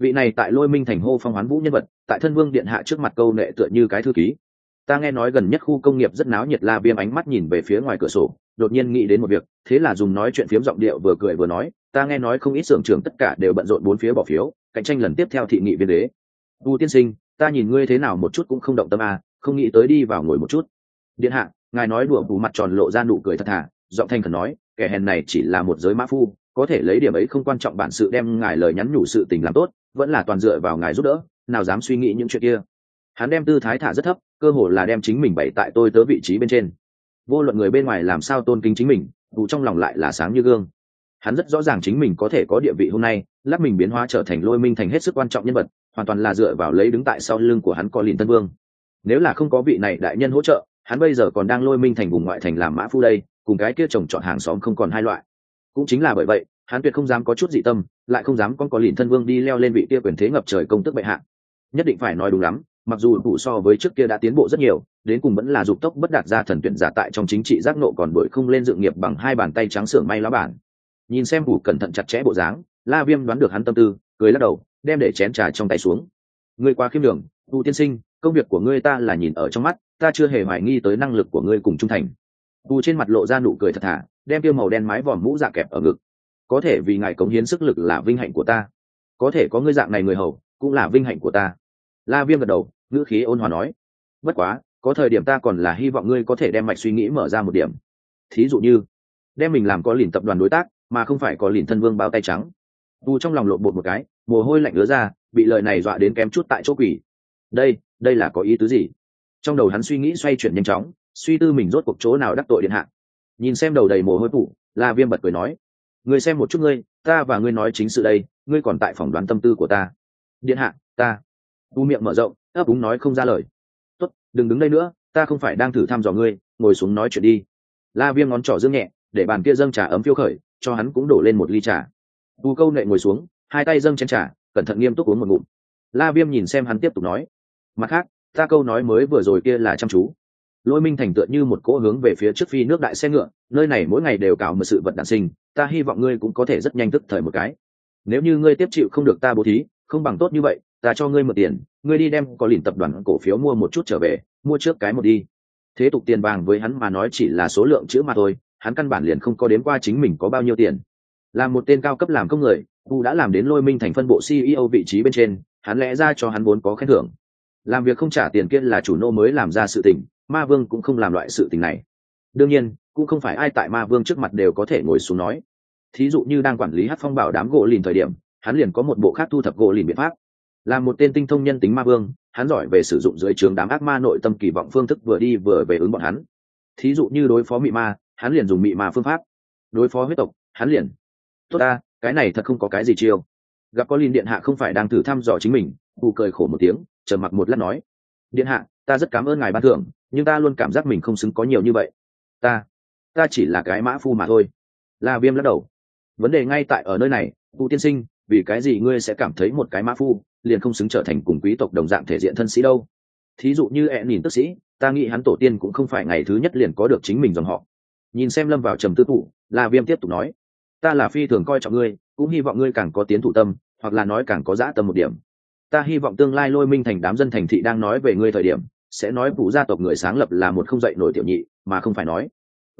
vị này tại Lôi Minh thành hô phong hoán vũ nhân vật, tại thân vương điện hạ trước mặt câu nệ tựa như cái thư ký. Ta nghe nói gần nhất khu công nghiệp rất náo nhiệt. La Viêm ánh mắt nhìn về phía ngoài cửa sổ, đột nhiên nghĩ đến một việc, thế là dùng nói chuyện phiếm giọng điệu vừa cười vừa nói, ta nghe nói không ít xưởng trưởng tất cả đều bận rộn bốn phía bỏ phiếu cạnh tranh lần tiếp theo thị nghị viên đế. Vu tiên sinh, ta nhìn ngươi thế nào một chút cũng không động tâm à, không nghĩ tới đi vào ngồi một chút. Điện hạ, ngài nói đùa. Bù mặt tròn lộ ra nụ cười thật thà, giọng thanh khẩn nói, kẻ hèn này chỉ là một giới mã phu, có thể lấy điểm ấy không quan trọng bản sự đem ngài lời nhắn nhủ sự tình làm tốt, vẫn là toàn dựa vào ngài giúp đỡ, nào dám suy nghĩ những chuyện kia. Hắn đem tư thái thả rất thấp, cơ hồ là đem chính mình bày tại tôi tớ vị trí bên trên. Vô luận người bên ngoài làm sao tôn kính chính mình, dù trong lòng lại là sáng như gương. Hắn rất rõ ràng chính mình có thể có địa vị hôm nay, lắp mình biến hóa trở thành Lôi Minh thành hết sức quan trọng nhân vật, hoàn toàn là dựa vào lấy đứng tại sau lưng của hắn có Lìn Tân Vương. Nếu là không có vị này đại nhân hỗ trợ, hắn bây giờ còn đang Lôi Minh thành vùng ngoại thành làm mã phu đây, cùng cái kia trồng trọt hàng xóm không còn hai loại. Cũng chính là bởi vậy, hắn tuyệt không dám có chút dị tâm, lại không dám con có Lìn Tân Vương đi leo lên vị kia quyền thế ngập trời công tước bệ hạ. Nhất định phải nói đúng lắm, mặc dù đủ so với trước kia đã tiến bộ rất nhiều, đến cùng vẫn là dục tốc bất đạt ra thần tuyển giả tại trong chính trị giác nộ còn đuổi không lên dự nghiệp bằng hai bàn tay trắng xưởng may lá bản. Nhìn xem đủ cẩn thận chặt chẽ bộ dáng, La Viêm đoán được hắn tâm tư, cười lắc đầu, đem để chén trà trong tay xuống. Ngươi quá khiêm đường, Vu tiên sinh, công việc của ngươi ta là nhìn ở trong mắt, ta chưa hề hoài nghi tới năng lực của ngươi cùng trung thành. Vu trên mặt lộ ra nụ cười thật thà, đem tiêu màu đen mái vòm mũ dạ kẹp ở ngực. Có thể vì ngài cống hiến sức lực là vinh hạnh của ta, có thể có ngươi dạng này người hầu cũng là vinh hạnh của ta. La Viêm gật đầu, ngữ khí ôn hòa nói, bất quá có thời điểm ta còn là hy vọng ngươi có thể đem mạch suy nghĩ mở ra một điểm, thí dụ như đem mình làm có Lìn tập đoàn đối tác mà không phải có Lìn thân vương bao tay trắng. Vu trong lòng lộn bột một cái, mồ hôi lạnh ứa ra, bị lời này dọa đến kém chút tại chỗ quỷ. Đây là có ý tứ gì? Trong đầu hắn suy nghĩ xoay chuyển nhanh chóng, suy tư mình rốt cuộc chỗ nào đắc tội điện hạ. Nhìn xem đầu đầy mồ hôi phủ, La Viêm bật cười nói, ngươi xem một chút ngươi, ta và ngươi nói chính sự đây, ngươi còn tại phỏng đoán tâm tư của ta. Điện hạ, ta. Vu miệng mở rộng, ấp úng nói không ra lời. Tốt, đừng đứng đây nữa, ta không phải đang thử thăm dò ngươi, ngồi xuống nói chuyện đi. La Viêm ngón trỏ dương nhẹ, để bàn kia dâng trà ấm phiêu khởi, cho hắn cũng đổ lên một ly trà. Vu câu nệ ngồi xuống, hai tay dâng chén trà, cẩn thận nghiêm túc uống một ngụm. La Viêm nhìn xem hắn tiếp tục nói, mặt khác, ta câu nói mới vừa rồi kia là chăm chú. Lôi Minh thành tựa như một cỗ hướng về phía trước phi nước đại xe ngựa, nơi này mỗi ngày đều cào một sự vật đản sinh, ta hy vọng ngươi cũng có thể rất nhanh tức thời một cái. Nếu như ngươi tiếp chịu không được ta bố thí, không bằng tốt như vậy, ta cho ngươi mượn tiền, ngươi đi đem có Lìn tập đoàn cổ phiếu mua một chút trở về, mua trước cái một đi. Thế tục tiền vàng với hắn mà nói chỉ là số lượng chữ mà thôi, hắn căn bản liền không có đếm qua chính mình có bao nhiêu tiền. Làm một tên cao cấp làm công người, Vu đã làm đến Lôi Minh thành phân bộ CEO vị trí bên trên, hắn lẽ ra cho hắn vốn có khen thưởng. Làm việc không trả tiền kia là chủ nô mới làm ra sự tình, Ma Vương cũng không làm loại sự tình này. Đương nhiên, cũng không phải ai tại Ma Vương trước mặt đều có thể ngồi xuống nói. Thí dụ như đang quản lý Hắc Phong bảo đám gỗ lìn thời điểm, hắn liền có một bộ khác thu thập gỗ lìn biện pháp. Làm một tên tinh thông nhân tính Ma Vương, hắn giỏi về sử dụng dưới trướng đám ác ma nội tâm kỳ vọng phương thức vừa đi vừa về ứng bọn hắn. Thí dụ như đối phó mị ma, hắn liền dùng mị ma phương pháp. Đối phó huyết tộc, hắn liền tốt ta, cái này thật không có cái gì chiêu. Gặp có Lìn điện hạ không phải đang thử thăm dò chính mình, Vu cười khổ một tiếng, trầm mặc một lát nói, điện hạ, ta rất cảm ơn ngài ban thưởng, nhưng ta luôn cảm giác mình không xứng có nhiều như vậy. Ta chỉ là cái mã phu mà thôi. La Viêm lắc đầu, vấn đề ngay tại ở nơi này, Vu tiên sinh, vì cái gì ngươi sẽ cảm thấy một cái mã phu liền không xứng trở thành cùng quý tộc đồng dạng thể diện thân sĩ đâu? Thí dụ như nhìn tức sĩ, ta nghĩ hắn tổ tiên cũng không phải ngày thứ nhất liền có được chính mình dòng họ. Nhìn xem lâm vào trầm tư tụ, La Viêm tiếp tục nói, ta là phi thường coi trọng ngươi, cũng hy vọng ngươi càng có tiến thủ tâm, hoặc là nói càng có dã tâm một điểm. Ta hy vọng tương lai Lôi Minh thành đám dân thành thị đang nói về ngươi thời điểm, sẽ nói Vũ gia tộc người sáng lập là một không dậy nổi tiểu nhị, mà không phải nói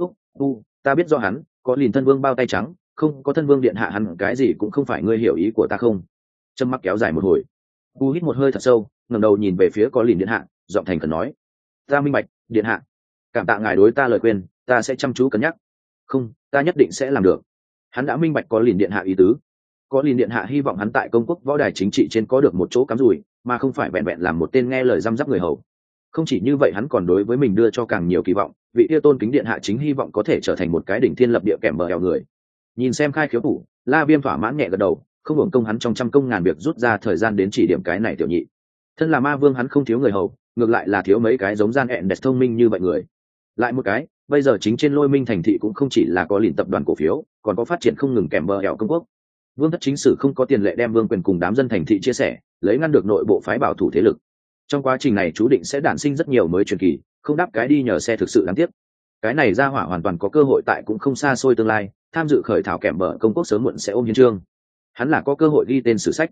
ta biết do hắn có Lìn thân vương bao tay trắng, không có thân vương điện hạ hắn cái gì cũng không phải. Ngươi hiểu ý của ta không? Trầm mặc kéo dài một hồi, Vu hít một hơi thật sâu, ngẩng đầu nhìn về phía có Lìn điện hạ, giọng thành khẩn nói, ta minh bạch, điện hạ. Cảm tạ ngài đối ta lời khuyên, ta sẽ chăm chú cân nhắc. Không, ta nhất định sẽ làm được. Hắn đã minh bạch có Lìn điện hạ ý tứ. Có Lìn điện hạ hy vọng hắn tại công quốc võ đài chính trị trên có được một chỗ cắm rủi, mà không phải vẹn vẹn làm một tên nghe lời răm rắp người hầu. Không chỉ như vậy, hắn còn đối với mình đưa cho càng nhiều kỳ vọng, vị yêu tôn kính điện hạ chính hy vọng có thể trở thành một cái đỉnh thiên lập địa kèm bờ hèo người. Nhìn xem khai khiếu thủ, La Viêm thỏa mãn nhẹ gật đầu, không hưởng công hắn trong trăm công ngàn việc rút ra thời gian đến chỉ điểm cái này tiểu nhị. Thân là Ma Vương hắn không thiếu người hầu, ngược lại là thiếu mấy cái giống gian ẹn đẹp thông minh như vậy người. Lại một cái, bây giờ chính trên Lôi Minh thành thị cũng không chỉ là có Lìn tập đoàn cổ phiếu, còn có phát triển không ngừng kèm bờ hèo công quốc. Vương thất chính sử không có tiền lệ đem vương quyền cùng đám dân thành thị chia sẻ, lấy ngăn được nội bộ phái bảo thủ thế lực. Trong quá trình này chú định sẽ đản sinh rất nhiều mới truyền kỳ, không đáp cái đi nhờ xe thực sự đáng tiếc. Cái này ra hỏa hoàn toàn có cơ hội tại cũng không xa xôi tương lai tham dự khởi thảo kèm bờ công quốc sớm muộn sẽ ôm hiến chương. Hắn là có cơ hội ghi tên sử sách.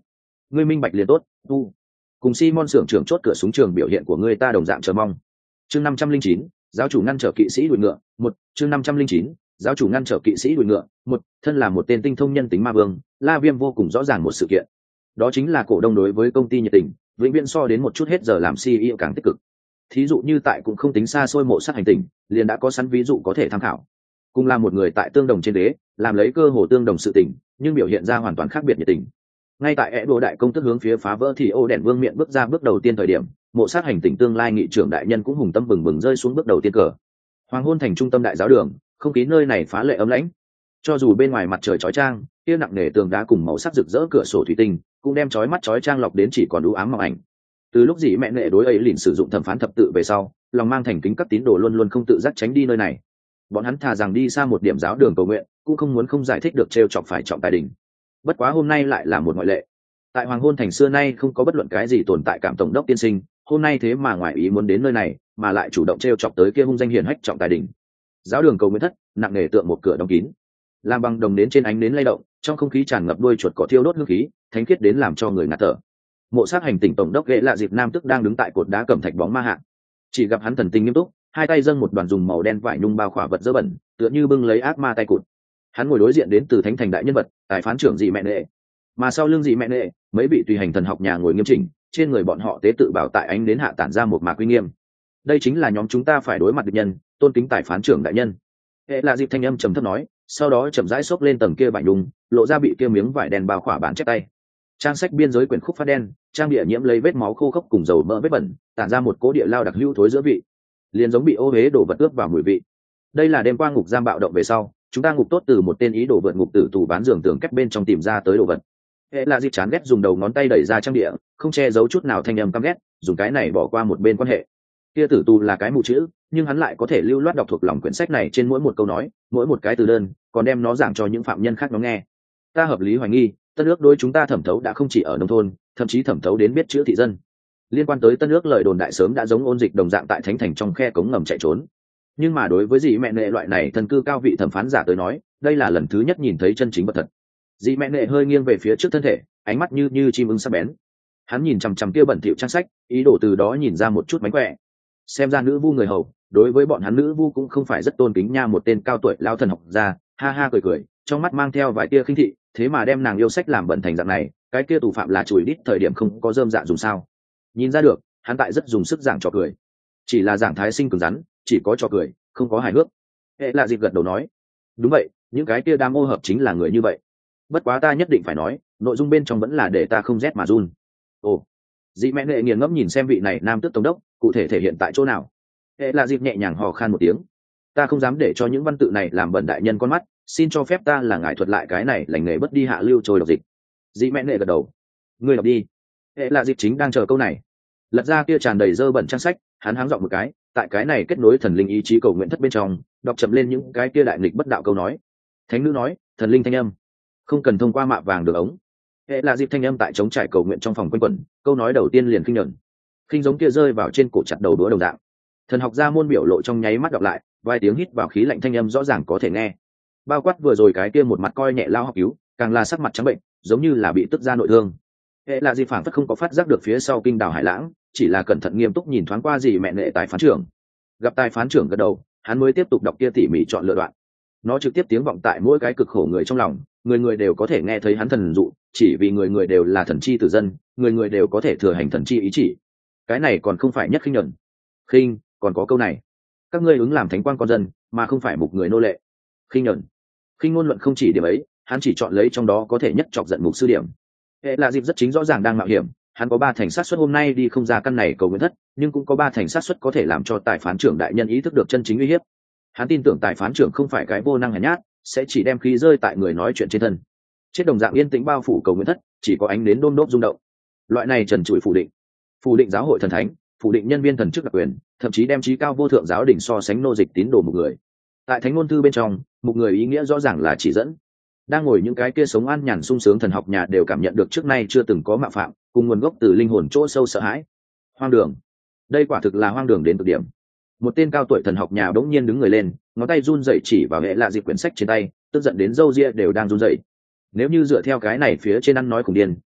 ngươi minh bạch liền tốt. Tu cùng Simon xưởng trưởng chốt cửa súng trường biểu hiện của ngươi ta đồng dạng chờ mong. Chương 509, giáo chủ ngăn trở kỵ sĩ đuổi ngựa. Một chương 509, giáo chủ ngăn trở kỵ sĩ đuổi ngựa. Một thân là một tên tinh thông nhân tính ma vương, La Viêm vô cùng rõ ràng một sự kiện, đó chính là cổ đông đối với công ty nhiệt tình, vĩnh viễn so đến một chút hết giờ làm CEO càng tích cực. Thí dụ như tại cũng không tính xa xôi mộ sát hành tinh, liền đã có sẵn ví dụ có thể tham khảo. Cùng là một người tại tương đồng trên đế, làm lấy cơ hồ tương đồng sự tình, nhưng biểu hiện ra hoàn toàn khác biệt nhiệt tình. Ngay tại Edo đại công tức hướng phía phá vỡ thì ô đèn vương miện bước ra bước đầu tiên thời điểm, mộ sát hành tinh tương lai nghị trưởng đại nhân cũng hùng tâm bừng bừng rơi xuống bước đầu tiên cờ. Hoàng hôn thành trung tâm đại giáo đường, không khí nơi này phá lệ ấm lãnh. Cho dù bên ngoài mặt trời chói chang, kia nặng nề tường đá cùng màu sắc rực rỡ cửa sổ thủy tinh, cũng đem chói mắt chói chang lọc đến chỉ còn u ám mỏng ảnh. Từ lúc gì mẹ nệ đối ấy liền sử dụng thẩm phán thập tự về sau, lòng mang thành kính các tín đồ luôn luôn không tự giác tránh đi nơi này. Bọn hắn thà rằng đi xa một điểm giáo đường cầu nguyện, cũng không muốn không giải thích được trêu chọc phải trọng tài đình. Bất quá hôm nay lại là một ngoại lệ. Tại hoàng hôn thành xưa nay không có bất luận cái gì tồn tại cảm tổng đốc tiên sinh, hôm nay thế mà ngoại ý muốn đến nơi này, mà lại chủ động trêu chọc tới kia hung danh hiển hách trọng tài đình. Giáo đường cầu nguyện thất, nặng nề tượng một cửa đóng kín, làm bằng đồng đến trên ánh nến lay động, trong không khí tràn ngập đuôi chuột cỏ thiêu đốt hương khí, thánh khiết đến làm cho người ngạt thở. Mộ sát hành tỉnh tổng đốc ghệ lạ dịp nam tức đang đứng tại cột đá cẩm thạch bóng ma hạ, chỉ gặp hắn thần tình nghiêm túc, hai tay dâng một đoàn dùng màu đen vải nhung bao khỏa vật dơ bẩn, tựa như bưng lấy ác ma tay cụt. Hắn ngồi đối diện đến từ thánh thành đại nhân vật, tài phán trưởng dị mẹ nệ, mà sau lưng dị mẹ nệ, mấy vị tùy hành thần học nhà ngồi nghiêm chỉnh, trên người bọn họ tế tự bảo tại ánh đến hạ tản ra một mạc uy nghiêm. Đây chính là nhóm chúng ta phải đối mặt địch nhân, tôn kính tài phán trưởng đại nhân. Hệ là dịp thanh âm trầm thấp nói, sau đó chậm rãi xốc lên tầng kia vải nhung, lộ ra bị kia miếng vải đen bao khỏa bản chép tay. Trang sách biên giới quyển khúc phát đen, trang địa nhiễm lấy vết máu khô khốc cùng dầu mỡ vết bẩn, tản ra một cỗ địa lao đặc hữu thối giữa vị, liền giống bị ô huế đổ vật ướp vào mùi vị. Đây là đêm qua ngục giam bạo động về sau, chúng ta ngục tốt từ một tên ý đồ vượt ngục tử tù bán giường tường kép bên trong tìm ra tới đồ vật. Hệ là dịp chán ghét dùng đầu ngón tay đẩy ra trang địa, không che giấu chút nào thanh âm căm ghét, dùng cái này bỏ qua một bên quan hệ. Kia tử tù là cái mù chữ, nhưng hắn lại có thể lưu loát đọc thuộc lòng quyển sách này trên mỗi một câu nói, mỗi một cái từ đơn, còn đem nó giảng cho những phạm nhân khác nó nghe. Ta hợp lý hoài nghi, Tân ước đối chúng ta thẩm thấu đã không chỉ ở nông thôn, thậm chí thẩm thấu đến biết chữ thị dân. Liên quan tới Tân ước lời đồn đại sớm đã giống ôn dịch đồng dạng tại thánh thành trong khe cống ngầm chạy trốn. Nhưng mà đối với dì mẹ nệ loại này thần cư cao vị thẩm phán giả tới nói, đây là lần thứ nhất nhìn thấy chân chính vật thật. Dì mẹ nệ hơi nghiêng về phía trước thân thể, ánh mắt như chim ưng sắc bén. Hắn nhìn chằm chằm kia bẩn thỉu trang sách, ý đồ từ đó nhìn ra một chút mánh khỏe. Xem ra nữ vu người hầu, đối với bọn hắn nữ vu cũng không phải rất tôn kính nha. Một tên cao tuổi lao thần học ra, ha ha cười, trong mắt mang theo vài tia khinh thị, thế mà đem nàng yêu sách làm bẩn thành dạng này, cái kia tù phạm là chùi đít thời điểm không có rơm dạ dùng sao? Nhìn ra được, hắn tại rất dùng sức giảng trò cười, chỉ là giảng thái sinh cứng rắn, chỉ có trò cười, không có hài hước. Hệ là dịp gật đầu nói, đúng vậy, những cái kia đam ô hợp chính là người như vậy. Bất quá ta nhất định phải nói, nội dung bên trong vẫn là để ta không rét mà run. Ồ, dị mẹ nệ nghiền ngẫm nhìn xem vị này nam tước tổng đốc, cụ thể thể hiện tại chỗ nào? Hệ là dịp nhẹ nhàng hò khan một tiếng, ta không dám để cho những văn tự này làm bẩn đại nhân con mắt, xin cho phép ta là ngài thuật lại cái này lành nghề bất đi hạ lưu trôi đọc dịch. Dị mẹ nệ gật đầu, ngươi đọc đi. Hệ là dịp chính đang chờ câu này, lật ra kia tràn đầy dơ bẩn trang sách, hắn háng giọng một cái, tại cái này kết nối thần linh ý chí cầu nguyện thất bên trong, đọc chậm lên những cái kia đại nghịch bất đạo câu nói. Thánh nữ nói, thần linh thanh âm, không cần thông qua mạ vàng được ống. Hệ là dịp thanh âm tại chống trải cầu nguyện trong phòng quanh quẩn, câu nói đầu tiên liền khinh nhẫn, khinh giống kia rơi vào trên cổ chặt đầu đũa đồng dạng. Thần học gia môn biểu lộ trong nháy mắt đọc lại, vài tiếng hít vào khí lạnh thanh âm rõ ràng có thể nghe. Bao quát vừa rồi cái kia một mặt coi nhẹ lao học cứu, càng là sắc mặt trắng bệnh, giống như là bị tức ra nội thương. Hệ là gì phảng phất không có phát giác được phía sau kinh đảo hải lãng, chỉ là cẩn thận nghiêm túc nhìn thoáng qua gì mẹ nệ tài phán trưởng. Gặp tài phán trưởng gật đầu, hắn mới tiếp tục đọc kia tỉ mỉ chọn lựa đoạn. Nó trực tiếp tiếng vọng tại mỗi cái cực khổ người trong lòng, người người đều có thể nghe thấy hắn thần dụ, chỉ vì người người đều là thần chi tử dân, người người đều có thể thừa hành thần chi ý chỉ. Cái này còn không phải nhất khinh nhẫn. Khinh, còn có câu này, các ngươi ứng làm thánh quan con dân, mà không phải mục người nô lệ. Khinh nhẫn, khinh ngôn luận không chỉ điểm ấy, hắn chỉ chọn lấy trong đó có thể nhất chọc giận mục sư điểm. Hệ là dịp rất chính rõ ràng đang mạo hiểm, hắn có 3 thành xác suất hôm nay đi không ra căn này cầu nguyện thất, nhưng cũng có 3 thành xác suất có thể làm cho tài phán trưởng đại nhân ý thức được chân chính uy hiếp. Hắn tin tưởng tài phán trưởng không phải cái vô năng hèn nhát, sẽ chỉ đem khí rơi tại người nói chuyện trên thân. Chết đồng dạng yên tĩnh bao phủ cầu nguyện thất, chỉ có ánh đến đôm đốp rung động. Loại này trần trụi phủ định giáo hội thần thánh, phủ định nhân viên thần chức đặc quyền, thậm chí đem trí cao vô thượng giáo đình so sánh nô dịch tín đồ một người. Tại thánh ngôn thư bên trong, một người ý nghĩa rõ ràng là chỉ dẫn. Đang ngồi những cái kia sống an nhàn sung sướng thần học nhà đều cảm nhận được trước nay chưa từng có mạo phạm, cùng nguồn gốc từ linh hồn chỗ sâu sợ hãi. Hoang đường, đây quả thực là hoang đường đến cực điểm. Một tên cao tuổi thần học nhà bỗng nhiên đứng người lên, ngón tay run rẩy chỉ vào hệ lạ dịp quyển sách trên tay, tức giận đến râu ria đều đang run rẩy. Nếu như dựa theo cái này phía trên ăn nói khủng điên,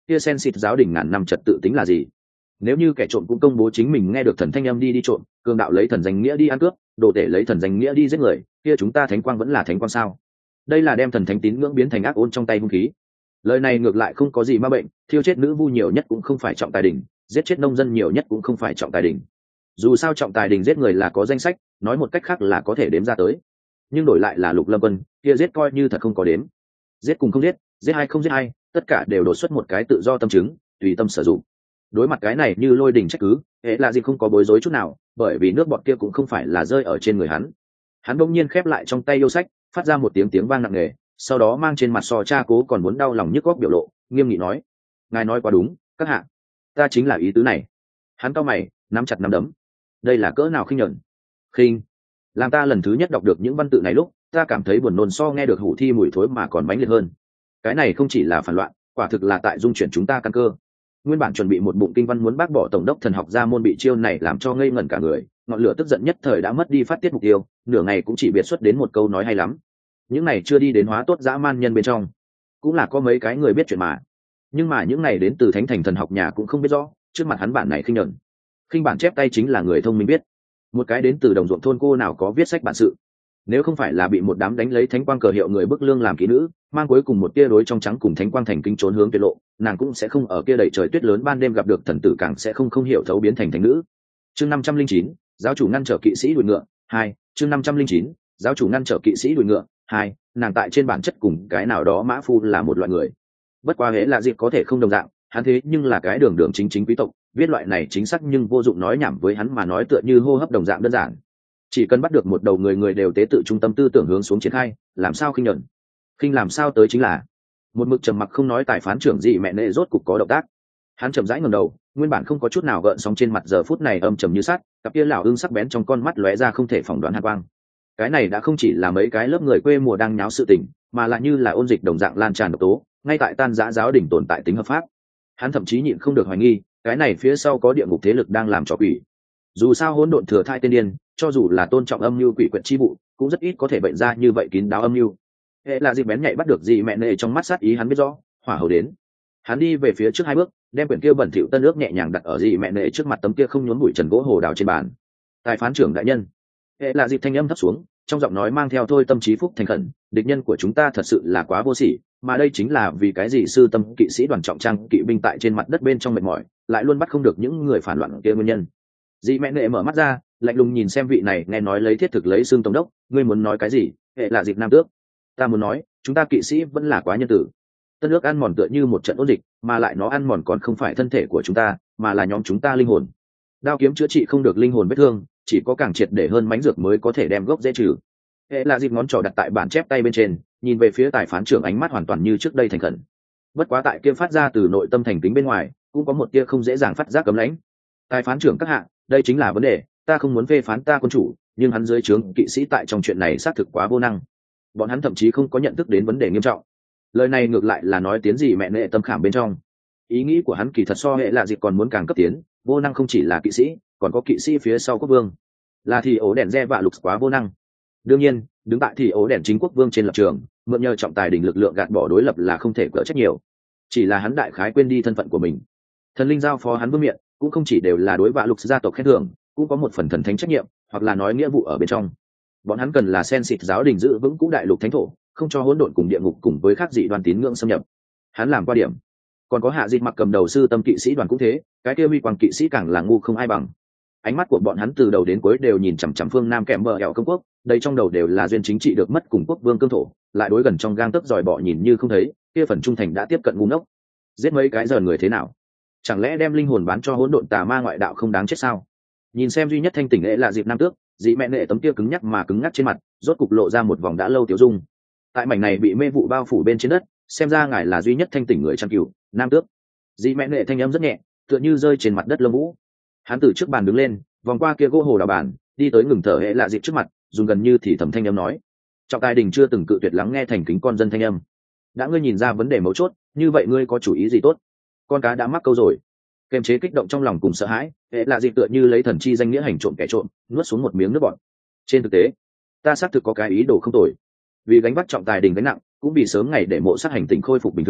kia sen xịt giáo đình ngàn năm trật tự tính là gì? Nếu như kẻ trộm cũng công bố chính mình nghe được thần thanh âm đi trộm, cường đạo lấy thần danh nghĩa đi ăn cướp, đồ tể lấy thần danh nghĩa đi giết người, kia chúng ta thánh quang vẫn là thánh quang sao? Đây là đem thần thánh tín ngưỡng biến thành ác ôn trong tay hung khí. Lời này ngược lại không có gì ma bệnh, thiêu chết nữ vu nhiều nhất cũng không phải trọng tài đình, giết chết nông dân nhiều nhất cũng không phải trọng tài đình. Dù sao trọng tài đình giết người là có danh sách, nói một cách khác là có thể đếm ra tới. Nhưng đổi lại là Lục Lâm Quân, kia giết coi như thật không có đếm. Giết cùng không giết, giết hay không giết hay, tất cả đều đột xuất một cái tự do tâm chứng, tùy tâm sử dụng. Đối mặt cái này như lôi đình trách cứ, hệ là gì không có bối rối chút nào, bởi vì nước bọt kia cũng không phải là rơi ở trên người hắn. Hắn bỗng nhiên khép lại trong tay yêu sách, phát ra một tiếng vang nặng nề, sau đó mang trên mặt so cha cố còn muốn đau lòng nhức góc biểu lộ, nghiêm nghị nói: ngài nói quá đúng, các hạ, ta chính là ý tứ này. Hắn cau mày, nắm chặt nắm đấm. Đây là cỡ nào khinh nhẫn? Khinh. Làm ta lần thứ nhất đọc được những văn tự này lúc, ta cảm thấy buồn nôn so nghe được hủ thi mùi thối mà còn mãnh liệt hơn. Cái này không chỉ là phản loạn, quả thực là tại dung chuyển chúng ta căn cơ. Nguyên bản chuẩn bị một bụng kinh văn muốn bác bỏ tổng đốc thần học ra môn bị chiêu này làm cho ngây ngẩn cả người, ngọn lửa tức giận nhất thời đã mất đi phát tiết mục tiêu, nửa ngày cũng chỉ biệt xuất đến một câu nói hay lắm. Những này chưa đi đến hóa tốt dã man nhân bên trong, cũng là có mấy cái người biết chuyện mà. Nhưng mà những này đến từ thánh thành thần học nhà cũng không biết rõ, trước mặt hắn bản này khinh nhẫn. Khinh bản chép tay chính là người thông minh biết. Một cái đến từ đồng ruộng thôn cô nào có viết sách bản sự. Nếu không phải là bị một đám đánh lấy thánh quang cờ hiệu người bức lương làm kỹ nữ, mang cuối cùng một tia đối trong trắng cùng thánh quang thành kinh trốn hướng tuyệt lộ, nàng cũng sẽ không ở kia đầy trời tuyết lớn ban đêm gặp được thần tử, càng sẽ không hiểu thấu biến thành thánh nữ. Chương 509, giáo chủ ngăn trở kỵ sĩ đuổi ngựa 2. Chương 509, giáo chủ ngăn trở kỵ sĩ đuổi ngựa 2. Nàng tại trên bản chất cùng cái nào đó mã phu là một loại người. Bất quá hễ là dịp có thể không đồng dạng, hắn thế nhưng là cái đường đường chính chính quý tộc, viết loại này chính xác nhưng vô dụng nói nhảm với hắn mà nói tựa như hô hấp đồng dạng đơn giản. Chỉ cần bắt được một đầu người, người đều tế tự trung tâm tư tưởng hướng xuống triển khai, làm sao khinh nhẫn? Khinh làm sao tới chính là một mực trầm mặc không nói. Tài phán trưởng gì mẹ nệ rốt cục có động tác. Hắn chậm rãi ngẩng đầu, nguyên bản không có chút nào gợn sóng trên mặt giờ phút này âm trầm như sắt, cặp kia lão ương sắc bén trong con mắt lóe ra không thể phỏng đoán hàn quang. Cái này đã không chỉ là mấy cái lớp người quê mùa đang nháo sự tình, mà là như là ôn dịch đồng dạng lan tràn độc tố, ngay tại tan rã giáo đình tồn tại tính hợp pháp. Hắn thậm chí nhịn không được hoài nghi, cái này phía sau có địa ngục thế lực đang làm trò quỷ. Dù sao hỗn độn thừa thai tên điên, cho dù là tôn trọng âm mưu quỷ quyệt chi vụ, cũng rất ít có thể bệnh ra như vậy kín đáo âm mưu. Hệ là gì bén nhạy bắt được gì mẹ nệ trong mắt sát ý, hắn biết rõ hỏa hầu đến. Hắn đi về phía trước 2 bước, đem quyển kia bẩn thỉu tân ước nhẹ nhàng đặt ở gì mẹ nệ trước mặt tấm kia không nhốn bụi trần gỗ hồ đào trên bàn. Tài phán trưởng đại nhân. Hệ là dịp thanh âm thấp xuống, trong giọng nói mang theo thôi tâm trí phúc thành khẩn, địch nhân của chúng ta thật sự là quá vô sỉ, mà đây chính là vì cái gì sư tâm kỵ sĩ đoàn trọng trang kỵ binh tại trên mặt đất bên trong mệt mỏi, lại luôn bắt không được những người phản loạn kia nguyên nhân. Dì mẹ nệ mở mắt ra, lạnh lùng nhìn xem vị này nghe nói lấy thiết thực lấy xương tổng đốc. Ngươi muốn nói cái gì? Hệ là dịp nam tước. Ta muốn nói, chúng ta kỵ sĩ vẫn là quá nhân tử. Tân ước ăn mòn tựa như một trận ôn dịch, mà lại nó ăn mòn còn không phải thân thể của chúng ta, mà là nhóm chúng ta linh hồn. Đao kiếm chữa trị không được linh hồn vết thương, chỉ có càng triệt để hơn mánh dược mới có thể đem gốc dễ trừ. Hệ là dịp ngón trỏ đặt tại bản chép tay bên trên, nhìn về phía tài phán trưởng, ánh mắt hoàn toàn như trước đây thành khẩn. Bất quá tại kia phát ra từ nội tâm thành kính bên ngoài, cũng có một tia không dễ dàng phát giác cấm lãnh. Tài phán trưởng các hạ, đây chính là vấn đề, ta không muốn phê phán ta quân chủ, nhưng hắn dưới trướng kỵ sĩ tại trong chuyện này xác thực quá vô năng. Bọn hắn thậm chí không có nhận thức đến vấn đề nghiêm trọng. Lời này ngược lại là nói tiến gì mẹ nệ tâm khảm bên trong. Ý nghĩ của hắn kỳ thật so hệ là dịp còn muốn càng cấp tiến, vô năng không chỉ là kỵ sĩ, còn có kỵ sĩ phía sau quốc vương. Là thì ổ đèn re và lục quá vô năng. Đương nhiên, đứng tại thì ổ đèn chính quốc vương trên lập trường, mượn nhờ trọng tài đình lực lượng gạt bỏ đối lập là không thể cỡ trách nhiều. Chỉ là hắn đại khái quên đi thân phận của mình. Thần linh giao phó hắn vương miện, cũng không chỉ đều là đối vạ lục gia tộc khen thưởng, cũng có một phần thần thánh trách nhiệm, hoặc là nói nghĩa vụ ở bên trong. Bọn hắn cần là sen xịt giáo đình giữ vững cũ đại lục thánh thổ, không cho hỗn độn cùng địa ngục cùng với khác dị đoan tín ngưỡng xâm nhập. Hắn làm qua điểm. Còn có hạ dịch mặc cầm đầu sư tâm kỵ sĩ đoàn cũng thế, cái kia huy quang kỵ sĩ càng là ngu không ai bằng. Ánh mắt của bọn hắn từ đầu đến cuối đều nhìn chằm chằm phương nam kèm bờ hẻo công quốc, đây trong đầu đều là duyên chính trị được mất cùng quốc vương cương thổ, lại đối gần trong gang tấc dòi bỏ nhìn như không thấy, kia phần trung thành đã tiếp cận ngu ngốc. Giết mấy cái giờ người thế nào? Chẳng lẽ đem linh hồn bán cho hỗn độn tà ma ngoại đạo không đáng chết sao? Nhìn xem duy nhất thanh tỉnh lễ là dịp nam tước, dị mẹ nệ tấm kia cứng nhắc mà cứng ngắc trên mặt, rốt cục lộ ra một vòng đã lâu tiêu dung. Tại mảnh này bị mê vụ bao phủ bên trên đất, xem ra ngài là duy nhất thanh tỉnh người chăn cừu, nam tước. Dị mẹ nệ thanh âm rất nhẹ, tựa như rơi trên mặt đất lông vũ. Hắn từ trước bàn đứng lên, vòng qua kia gỗ hồ đào bàn, đi tới ngừng thở hệ lạ dịp trước mặt, dùng gần như thì thầm thanh âm nói: trọng tài đình chưa từng cự tuyệt lắng nghe thành kính con dân thanh âm. Đã ngươi nhìn ra vấn đề mấu chốt, như vậy ngươi có chủ ý gì tốt? Con cá đã mắc câu rồi. Kềm chế kích động trong lòng cùng sợ hãi, hệ lạ dịp tựa như lấy thần chi danh nghĩa hành trộm kẻ trộm, nuốt xuống một miếng nước bọt. Trên thực tế, ta xác thực có cái ý đồ không tồi. Vì gánh vác trọng tài đình gánh nặng, cũng vì sớm ngày để mộ sát hành tinh khôi phục bình thường,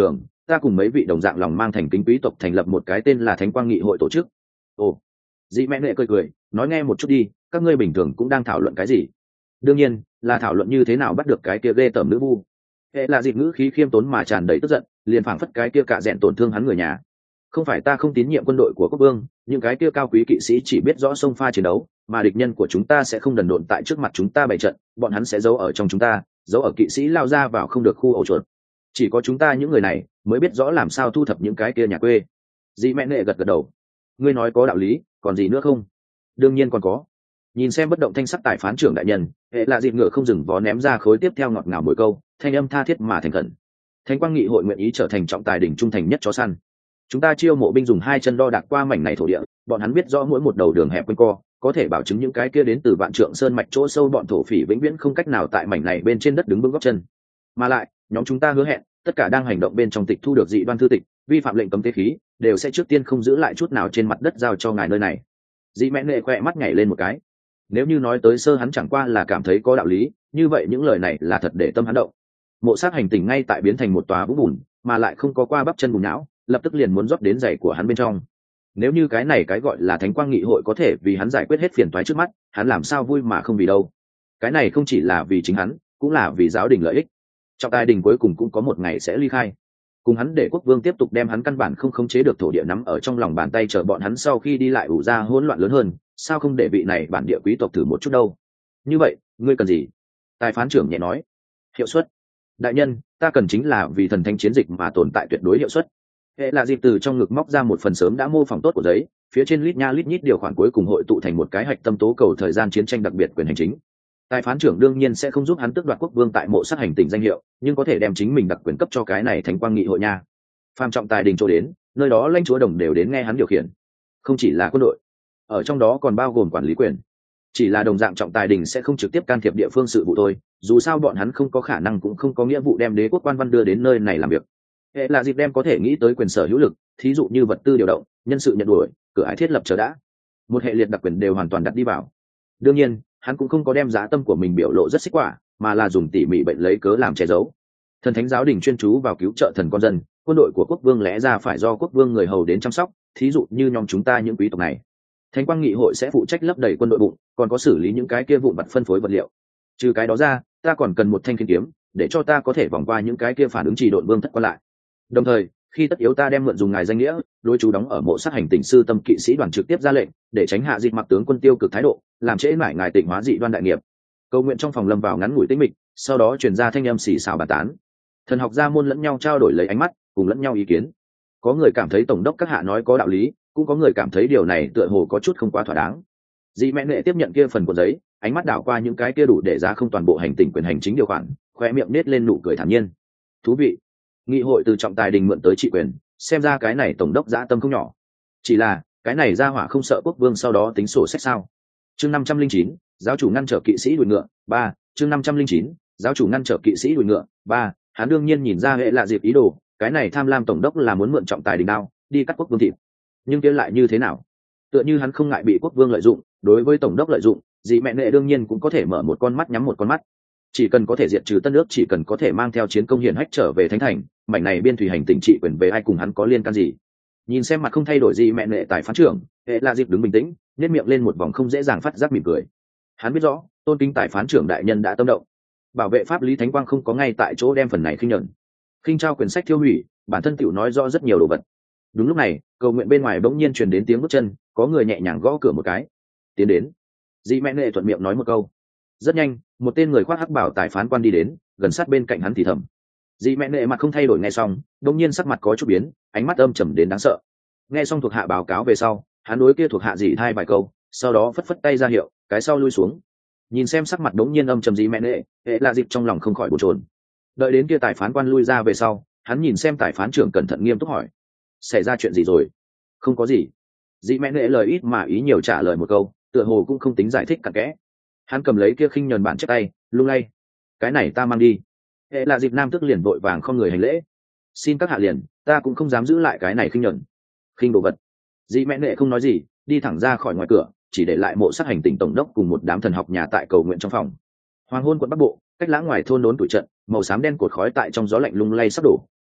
ta cùng mấy vị đồng dạng lòng mang thành kính quý tộc thành lập một cái tên là Thánh Quang Nghị hội tổ chức. Ồ, dị mẹ nệ cười cười, nói nghe một chút đi, các ngươi bình thường cũng đang thảo luận cái gì? Đương nhiên là thảo luận như thế nào bắt được cái kia ghê tởm nữ vu. Hệ là dịp ngữ khí khiêm tốn mà tràn đầy tức giận, liền phảng phất cái kia cả rẽn tổn thương hắn người nhà. Không phải ta không tín nhiệm quân đội của quốc vương, những cái kia cao quý kỵ sĩ chỉ biết rõ sông pha chiến đấu, mà địch nhân của chúng ta sẽ không đần độn tại trước mặt chúng ta bày trận, bọn hắn sẽ giấu ở trong chúng ta, giấu ở kỵ sĩ lao ra vào không được khu ổ chuột. Chỉ có chúng ta những người này mới biết rõ làm sao thu thập những cái kia nhà quê. Dì mẹ nệ gật gật đầu. Ngươi nói có đạo lý, còn gì nữa không? Đương nhiên còn có. Nhìn xem bất động thanh sắc tài phán trưởng đại nhân, hệ là dịp ngựa không dừng vó ném ra khối tiếp theo ngọt ngào mồi câu, thanh âm tha thiết mà thành khẩn. Thánh Quang Nghị hội nguyện ý trở thành trọng tài đỉnh trung thành nhất chó săn. Chúng ta chiêu mộ binh dùng 2 chân đo đạc qua mảnh này thổ địa, bọn hắn biết rõ mỗi một đầu đường hẹp quanh co, có thể bảo chứng những cái kia đến từ vạn trượng sơn mạch chỗ sâu bọn thổ phỉ vĩnh viễn không cách nào tại mảnh này bên trên đất đứng vững gót chân. Mà lại, nhóm chúng ta hứa hẹn, tất cả đang hành động bên trong tịch thu được dị đoan thư tịch, vi phạm lệnh cấm tế khí, đều sẽ trước tiên không giữ lại chút nào trên mặt đất giao cho ngài nơi này. Dị mẹ nệ khỏe mắt nhảy lên một cái. Nếu như nói tới sơ hắn chẳng qua là cảm thấy có đạo lý, như vậy những lời này là thật để tâm hắn động. Mộ xác hành tinh ngay tại biến thành một tòa vũng bùn, mà lại không có qua bắp chân bùn não, lập tức liền muốn rót đến giày của hắn bên trong. Nếu như cái này cái gọi là Thánh Quang Nghị hội có thể vì hắn giải quyết hết phiền toái trước mắt, hắn làm sao vui mà không vì đâu. Cái này không chỉ là vì chính hắn, cũng là vì giáo đình lợi ích. Trọng tài đình cuối cùng cũng có một ngày sẽ ly khai, cùng hắn để quốc vương tiếp tục đem hắn căn bản không khống chế được thổ địa nắm ở trong lòng bàn tay, chờ bọn hắn sau khi đi lại ủ ra hỗn loạn lớn hơn, sao không để vị này bản địa quý tộc thử một chút đâu. Như vậy ngươi cần gì? Tài phán trưởng nhẹ nói. Hiệu suất. Đại nhân, ta cần chính là vì thần thánh chiến dịch mà tồn tại tuyệt đối hiệu suất. Hệ là dịp từ trong ngực móc ra một phần sớm đã mô phỏng tốt của giấy, phía trên lít nha lít nhít điều khoản cuối cùng hội tụ thành một cái hạch tâm tố cầu thời gian chiến tranh đặc biệt quyền hành chính. Tài phán trưởng đương nhiên sẽ không giúp hắn tước đoạt quốc vương tại mộ sát hành tinh danh hiệu, nhưng có thể đem chính mình đặc quyền cấp cho cái này Thánh Quang Nghị hội nha. Phàm trọng tài đình chỗ đến, nơi đó lãnh chúa đồng đều đến nghe hắn điều khiển. Không chỉ là quân đội, ở trong đó còn bao gồm quản lý quyền. Chỉ là đồng dạng trọng tài đình sẽ không trực tiếp can thiệp địa phương sự vụ thôi, dù sao bọn hắn không có khả năng cũng không có nghĩa vụ đem đế quốc quan văn đưa đến nơi này làm việc. Hệ là dịp đem có thể nghĩ tới quyền sở hữu lực, thí dụ như vật tư điều động, nhân sự nhận đuổi, cửa ải thiết lập chờ đã. Một hệ liệt đặc quyền đều hoàn toàn đặt đi vào. Đương nhiên, hắn cũng không có đem giá tâm của mình biểu lộ rất xích quả, mà là dùng tỉ mỉ bệnh lấy cớ làm che giấu. Thần thánh giáo đình chuyên chú vào cứu trợ thần con dân, quân đội của quốc vương lẽ ra phải do quốc vương người hầu đến chăm sóc, thí dụ như nhóm chúng ta những quý tộc này. Thánh Quang Nghị hội sẽ phụ trách lấp đầy quân đội bụng, còn có xử lý những cái kia vụn vặt phân phối vật liệu. Trừ cái đó ra, ta còn cần một thanh khiên kiếm, để cho ta có thể vòng qua những cái kia phản ứng trì độn vương thất quan lại. Đồng thời, khi tất yếu ta đem mượn dùng ngài danh nghĩa, đối chú đóng ở mộ sát hành tinh sư tâm kỵ sĩ đoàn trực tiếp ra lệnh, để tránh hạ dịch mặc tướng quân tiêu cực thái độ, làm trễ mãi ngài tịnh hóa dị đoan đại nghiệp. Cầu nguyện trong phòng lâm vào ngắn ngủi tĩnh mịch, sau đó truyền ra thanh âm xì xào bàn tán. Thần học gia môn lẫn nhau trao đổi lấy ánh mắt, cùng lẫn nhau ý kiến. Có người cảm thấy tổng đốc các hạ nói có đạo lý, cũng có người cảm thấy điều này tựa hồ có chút không quá thỏa đáng. Dị mẹ nệ tiếp nhận kia phần cuộn giấy, ánh mắt đảo qua những cái kia đủ để giá không toàn bộ hành tinh quyền hành chính điều khoản, khoe miệng nết lên nụ cười thản nhiên. Thú vị. Nghị hội từ trọng tài đình mượn tới trị quyền, xem ra cái này tổng đốc dã tâm không nhỏ. Chỉ là cái này ra hỏa không sợ quốc vương sau đó tính sổ sách sao? Chương 509, giáo chủ ngăn trở kỵ sĩ đuổi ngựa 3. Chương 509, giáo chủ ngăn trở kỵ sĩ đuổi ngựa 3. Hắn đương nhiên nhìn ra hệ là dịp ý đồ, cái này tham lam tổng đốc là muốn mượn trọng tài đình đao đi cắt quốc vương thịt. Nhưng kia lại như thế nào? Tựa như hắn không ngại bị quốc vương lợi dụng, đối với tổng đốc lợi dụng, dị mẹ nệ đương nhiên cũng có thể mở một con mắt nhắm một con mắt. Chỉ cần có thể diệt trừ Tân Nước, chỉ cần có thể mang theo chiến công hiển hách trở về thánh thành, mảnh này biên thủy hành tỉnh trị quyền về ai cùng hắn có liên can gì? Nhìn xem mặt không thay đổi gì mẹ nệ tài phán trưởng, hệ là dịp đứng bình tĩnh, nét miệng lên một vòng không dễ dàng phát giác mỉm cười. Hắn biết rõ, tôn kính tài phán trưởng đại nhân đã tâm động. Bảo vệ pháp lý thánh quang không có ngay tại chỗ đem phần này khinh nhẫn. Khinh trao quyển sách tiêu hủy, bản thân tiểu nói rõ rất nhiều đồ vật. Đúng lúc này, cầu nguyện bên ngoài bỗng nhiên truyền đến tiếng bước chân, có người nhẹ nhàng gõ cửa một cái. Tiến đến. Dị mẹ nệ thuận miệng nói một câu. Rất nhanh, một tên người khoác hắc bảo tài phán quan đi đến, gần sát bên cạnh hắn thì thầm. Dị mẹ nệ mặt không thay đổi nghe xong, đột nhiên sắc mặt có chút biến, ánh mắt âm trầm đến đáng sợ. Nghe xong thuộc hạ báo cáo về sau, hắn đối kia thuộc hạ dị thay vài câu, sau đó phất phất tay ra hiệu, cái sau lui xuống. Nhìn xem sắc mặt đống nhiên âm trầm dị mẹ nệ, hệ là dịp trong lòng không khỏi bồn chồn. Đợi đến kia tài phán quan lui ra về sau, hắn nhìn xem tài phán trưởng cẩn thận nghiêm túc hỏi: xảy ra chuyện gì rồi? Không có gì. Dị mẹ nệ lời ít mà ý nhiều trả lời một câu, tựa hồ cũng không tính giải thích cặn kẽ. Hắn cầm lấy kia khinh nhờn bản chép tay, lung lay. Cái này ta mang đi. Hệ là dịp nam tức liền vội vàng không người hành lễ. Xin các hạ liền, ta cũng không dám giữ lại cái này khinh nhờn. Khinh đồ vật. Dị mẹ nệ không nói gì, đi thẳng ra khỏi ngoài cửa, chỉ để lại mộ sát hành tinh tổng đốc cùng một đám thần học nhà tại cầu nguyện trong phòng. Hoàng hôn quận Bắc Bộ, cách lãng ngoài thôn đốn tuổi trận, màu xám đen cột khói tại trong gió lạnh lung lay sắp đổ,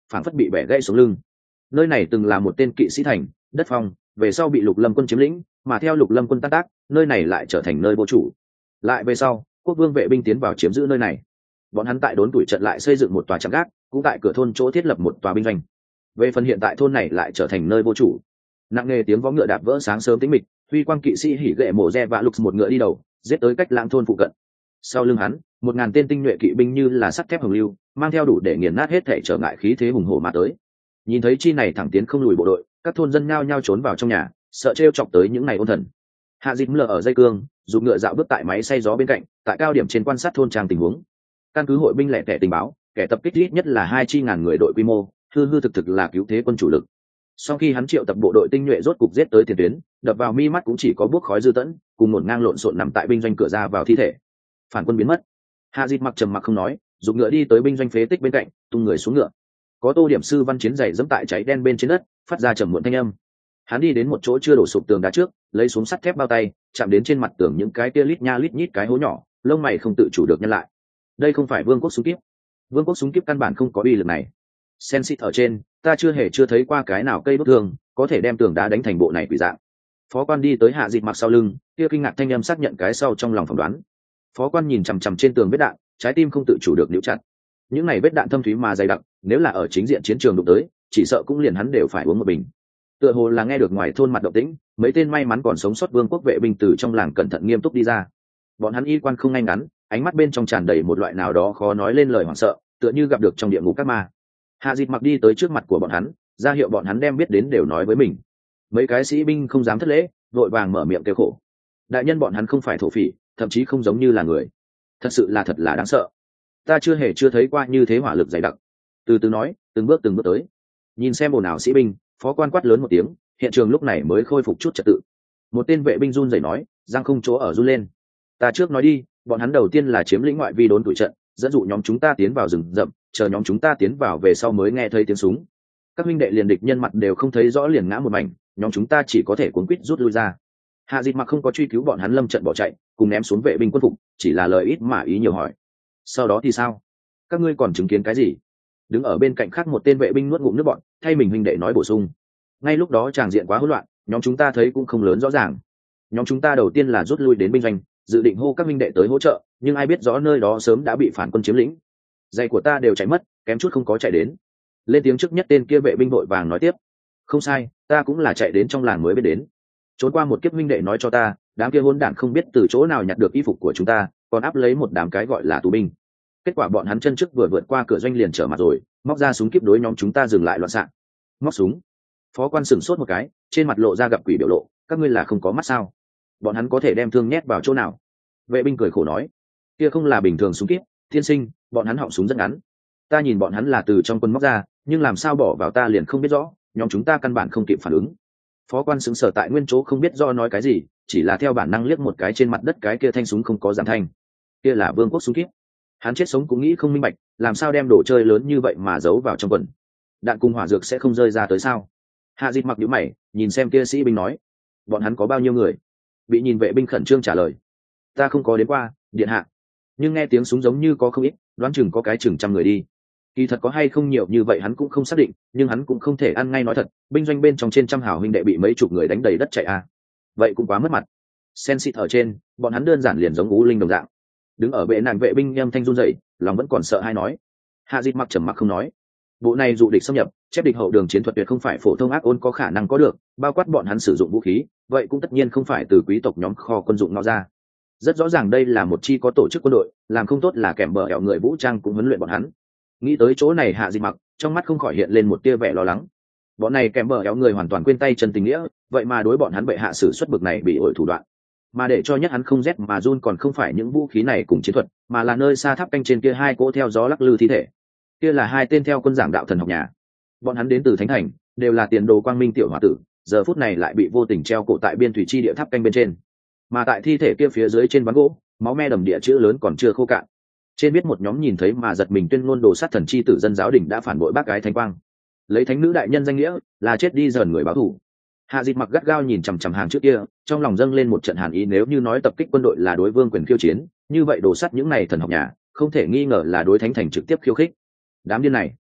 phảng phất bị bẻ gãy xuống lưng. Nơi này từng là một tên kỵ sĩ thành, đất phong, về sau bị Lục Lâm quân chiếm lĩnh, mà theo Lục Lâm quân tan tác, nơi này lại trở thành nơi vô chủ. Lại về sau, quốc vương vệ binh tiến vào chiếm giữ nơi này. Bọn hắn tại đốn tuổi trận lại xây dựng một tòa trạm gác, cũng tại cửa thôn chỗ thiết lập một tòa binh doanh. Về phần hiện tại thôn này lại trở thành nơi vô chủ. Nặng nề tiếng vó ngựa đạp vỡ sáng sớm tĩnh mịch, huy quang kỵ sĩ hỉ gệ mổ re và lục một ngựa đi đầu, giết tới cách lãng thôn phụ cận. Sau lưng hắn, 1000 tên tinh nhuệ kỵ binh như là sắt thép hồng lưu, mang theo đủ để nghiền nát hết thể trở ngại khí thế hùng hổ mà tới. Nhìn thấy chi này thẳng tiến không lùi bộ đội, các thôn dân nhao nhao trốn vào trong nhà, sợ trêu chọc tới những ngày ôn thần. Hạ Dịch lờ ở dây cương, dùng ngựa dạo bước tại máy xay gió bên cạnh, tại cao điểm trên quan sát thôn trang tình huống. Căn cứ hội binh lẻ tẻ tình báo, kẻ tập kích ít nhất là 2 ngàn người đội quy mô, hư thực là cứu thế quân chủ lực. Sau khi hắn triệu tập bộ đội tinh nhuệ rốt cục giết tới tiền tuyến, đập vào mi mắt cũng chỉ có bước khói dư tẫn, cùng một ngang lộn xộn nằm tại binh doanh cửa ra vào thi thể. Phản quân biến mất. Hạ Dịch mặc trầm mặc không nói, dùng ngựa đi tới binh doanh phế tích bên cạnh, tung người xuống ngựa. Có Tô Điểm sư văn chiến giày dẫm tại cháy đen bên trên đất, phát ra trầm muộn thanh âm. Hắn đi đến một chỗ chưa đổ sụp tường đá trước, lấy xuống sắt thép bao tay, chạm đến trên mặt tường những cái tia lít nha lít nhít cái hố nhỏ, lông mày không tự chủ được nhăn lại. Đây không phải vương quốc súng kíp. Vương quốc súng kíp căn bản không có uy lực này. Sensit ở trên, ta chưa thấy qua cái nào cây đốt thương có thể đem tường đá đánh thành bộ này quỷ dạng. Phó quan đi tới Hạ Dịch mặc sau lưng, kia kinh ngạc thanh âm xác nhận cái sau trong lòng phỏng đoán. Phó quan nhìn chằm chằm trên tường vết đạn, trái tim không tự chủ được níu chặt. Những này vết đạn thâm thúy mà dày đặc, nếu là ở chính diện chiến trường đụng tới, chỉ sợ cũng liền hắn đều phải uống một bình. Tựa hồ là nghe được ngoài thôn mặt động tĩnh, mấy tên may mắn còn sống sót vương quốc vệ binh từ trong làng cẩn thận nghiêm túc đi ra. Bọn hắn y quan không ngay ngắn, ánh mắt bên trong tràn đầy một loại nào đó khó nói lên lời hoảng sợ, tựa như gặp được trong địa ngục các ma. Hạ Dịch mặc đi tới trước mặt của bọn hắn, ra hiệu bọn hắn đem biết đến đều nói với mình. Mấy cái sĩ binh không dám thất lễ, vội vàng mở miệng kêu khổ. Đại nhân bọn hắn không phải thổ phỉ, thậm chí không giống như là người. Thật sự là thật là đáng sợ. Ta chưa thấy qua như thế hỏa lực dày đặc. Từ từ nói, từng bước tới. Nhìn xem ồn ào sĩ binh, phó quan quát lớn một tiếng, hiện trường lúc này mới khôi phục chút trật tự. Một tên vệ binh run rẩy nói, giang không chỗ ở run lên. Ta trước nói đi, bọn hắn đầu tiên là chiếm lĩnh ngoại vi đốn tuổi trận, dẫn dụ nhóm chúng ta tiến vào rừng rậm, chờ nhóm chúng ta tiến vào về sau mới nghe thấy tiếng súng. Các huynh đệ liền địch nhân mặt đều không thấy rõ liền ngã một mảnh, nhóm chúng ta chỉ có thể cuốn quýt rút lui ra. Hạ Dịch mặc không có truy cứu bọn hắn lâm trận bỏ chạy, cùng ném xuống vệ binh quân phục, chỉ là lời ít mà ý nhiều hỏi. Sau đó thì sao? Các ngươi còn chứng kiến cái gì? Đứng ở bên cạnh khác một tên vệ binh nuốt ngụm nước bọt, thay mình huynh đệ nói bổ sung. Ngay lúc đó tràng diện quá hỗn loạn, nhóm chúng ta thấy cũng không lớn rõ ràng. Nhóm chúng ta đầu tiên là rút lui đến binh doanh, dự định hô các huynh đệ tới hỗ trợ, nhưng ai biết rõ nơi đó sớm đã bị phản quân chiếm lĩnh. Giày của ta đều chạy mất, kém chút không có chạy đến. Lên tiếng trước nhất tên kia vệ binh vội vàng nói tiếp. Không sai, ta cũng là chạy đến trong làng mới biết đến. Trốn qua một kiếp huynh đệ nói cho ta, đám kia hỗn đản không biết từ chỗ nào nhặt được y phục của chúng ta, còn áp lấy một đám cái gọi là tù binh. Kết quả bọn hắn chân trước vừa vượt qua cửa doanh liền trở mặt rồi, móc ra súng kíp đối nhóm chúng ta dừng lại loạn xạ. Móc súng. Phó quan sửng sốt một cái, trên mặt lộ ra gặp quỷ biểu lộ, các ngươi là không có mắt sao? Bọn hắn có thể đem thương nhét vào chỗ nào? Vệ binh cười khổ nói, kia không là bình thường súng kíp, tiên sinh, bọn hắn họng súng rất ngắn. Ta nhìn bọn hắn là từ trong quân móc ra, nhưng làm sao bỏ vào ta liền không biết rõ, nhóm chúng ta căn bản không kịp phản ứng. Phó quan sững sờ tại nguyên chỗ không biết do nói cái gì, chỉ là theo bản năng liếc một cái trên mặt đất cái kia thanh súng không có giảm thanh. Kia là vương quốc súng kíp. Hắn chết sống cũng nghĩ không minh bạch, làm sao đem đồ chơi lớn như vậy mà giấu vào trong quần. Đạn cùng hỏa dược sẽ không rơi ra tới sao? Hạ Dịch mặc nhíu mày, nhìn xem kia sĩ binh nói, bọn hắn có bao nhiêu người? Bị nhìn vệ binh khẩn trương trả lời, ta không có đến qua, điện hạ. Nhưng nghe tiếng súng giống như có không ít, đoán chừng có cái chừng 100 người đi. Kỳ thật có hay không nhiều như vậy hắn cũng không xác định, nhưng hắn cũng không thể ăn ngay nói thật, binh doanh bên trong trên trăm hào huynh đệ bị mấy chục người đánh đầy đất chạy à. Vậy cũng quá mất mặt. Sensit ở trên, bọn hắn đơn giản liền giống ú linh đồng dạng. Đứng ở bệ nạn vệ binh âm thanh run rẩy, lòng vẫn còn sợ hay nói. Hạ Dịch mặc trầm mặc không nói. Bộ này dụ địch xâm nhập, chép địch hậu đường chiến thuật tuyệt không phải phổ thông ác ôn có khả năng có được, bao quát bọn hắn sử dụng vũ khí, vậy cũng tất nhiên không phải từ quý tộc nhóm kho quân dụng nó ra. Rất rõ ràng đây là một chi có tổ chức quân đội, làm không tốt là kèm bờ ẻo người vũ trang cũng huấn luyện bọn hắn. Nghĩ tới chỗ này Hạ Dịch mặc, trong mắt không khỏi hiện lên một tia vẻ lo lắng. Bọn này kèm bờ ẻo người hoàn toàn quên tay chân tình nghĩa, vậy mà đối bọn hắn bệ hạ sử xuất bực này bị ổi thủ đoạn. Mà để cho nhất hắn không rét mà run còn không phải những vũ khí này cùng chiến thuật, mà là nơi xa tháp canh trên kia hai cỗ theo gió lắc lư thi thể. Kia là hai tên theo quân giảng đạo thần học nhà. Bọn hắn đến từ Thánh Thành, đều là tiền đồ quang minh tiểu hòa tử, giờ phút này lại bị vô tình treo cổ tại biên thủy chi địa tháp canh bên trên. Mà tại thi thể kia phía dưới trên ván gỗ, máu me đầm địa chữ lớn còn chưa khô cạn. Trên biết một nhóm nhìn thấy mà giật mình tuyên ngôn đồ sát thần chi tử dân giáo đình đã phản bội bác gái thánh quang, lấy thánh nữ đại nhân danh nghĩa là chết đi dần người báo thù. Hạ Dịch mặc gắt gao nhìn chằm chằm hàng trước kia, trong lòng dâng lên một trận hàn ý, nếu như nói tập kích quân đội là đối vương quyền khiêu chiến, như vậy đồ sắt những này thần học nhà không thể nghi ngờ là đối Thánh Thành trực tiếp khiêu khích. Đám điên này,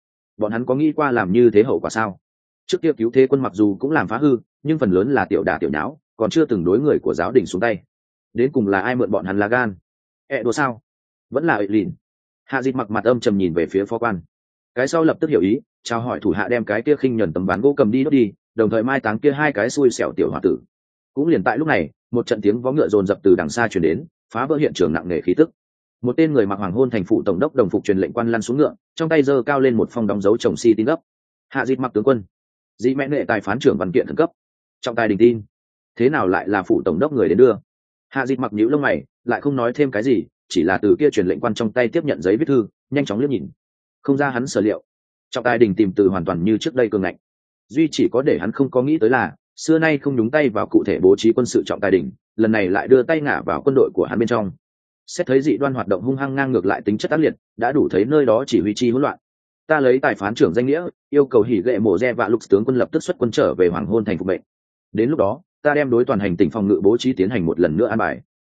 bọn hắn có nghĩ qua làm như thế hậu quả sao? Trước kia cứu thế quân mặc dù cũng làm phá hư, nhưng phần lớn là tiểu đả tiểu nháo, còn chưa từng đối người của giáo đình xuống tay. Đến cùng là ai mượn bọn hắn lá gan? Đùa sao? Vẫn là ệ lìn. Hạ Dịch mặc mặt âm trầm nhìn về phía phó quan. Cái sau lập tức hiểu ý, chào hỏi thủ hạ đem cái kia khinh nhẫn tấm ván gỗ cầm đi đốt đi, đồng thời mai táng kia hai cái xui xẻo tiểu hòa tử. Cũng liền tại lúc này, một trận tiếng vó ngựa dồn dập từ đằng xa truyền đến, phá vỡ hiện trường nặng nề khí tức. Một tên người mặc hoàng hôn thành phụ tổng đốc đồng phục truyền lệnh quan lăn xuống ngựa, trong tay giơ cao lên một phong đóng dấu chồng si tin gấp. Hạ Dịch mặc tướng quân, dị mẹ nệ tài phán trưởng văn kiện khẩn cấp, trọng tài đình tin. Thế nào lại là phụ tổng đốc người đến đưa? Hạ Dịch mặc nhíu lông mày, lại không nói thêm cái gì, chỉ là từ kia truyền lệnh quan trong tay tiếp nhận giấy viết thư, nhanh chóng liếc nhìn. Không ra hắn sở liệu, trọng tài đình tìm từ hoàn toàn như trước đây cường ngạnh. Duy chỉ có để hắn không có nghĩ tới là, xưa nay không nhúng tay vào cụ thể bố trí quân sự trọng tài đình, lần này lại đưa tay ngả vào quân đội của hắn bên trong. Xét thấy dị đoan hoạt động hung hăng ngang ngược lại tính chất ác liệt, đã đủ thấy nơi đó chỉ huy chi hỗn loạn. Ta lấy tài phán trưởng danh nghĩa, yêu cầu hỉ lệ mộ re và lục tướng quân lập tức xuất quân trở về hoàng hôn thành phục mệnh. Đến lúc đó, ta đem đối toàn hành tỉnh phòng ngự bố trí tiến hành một lần nữa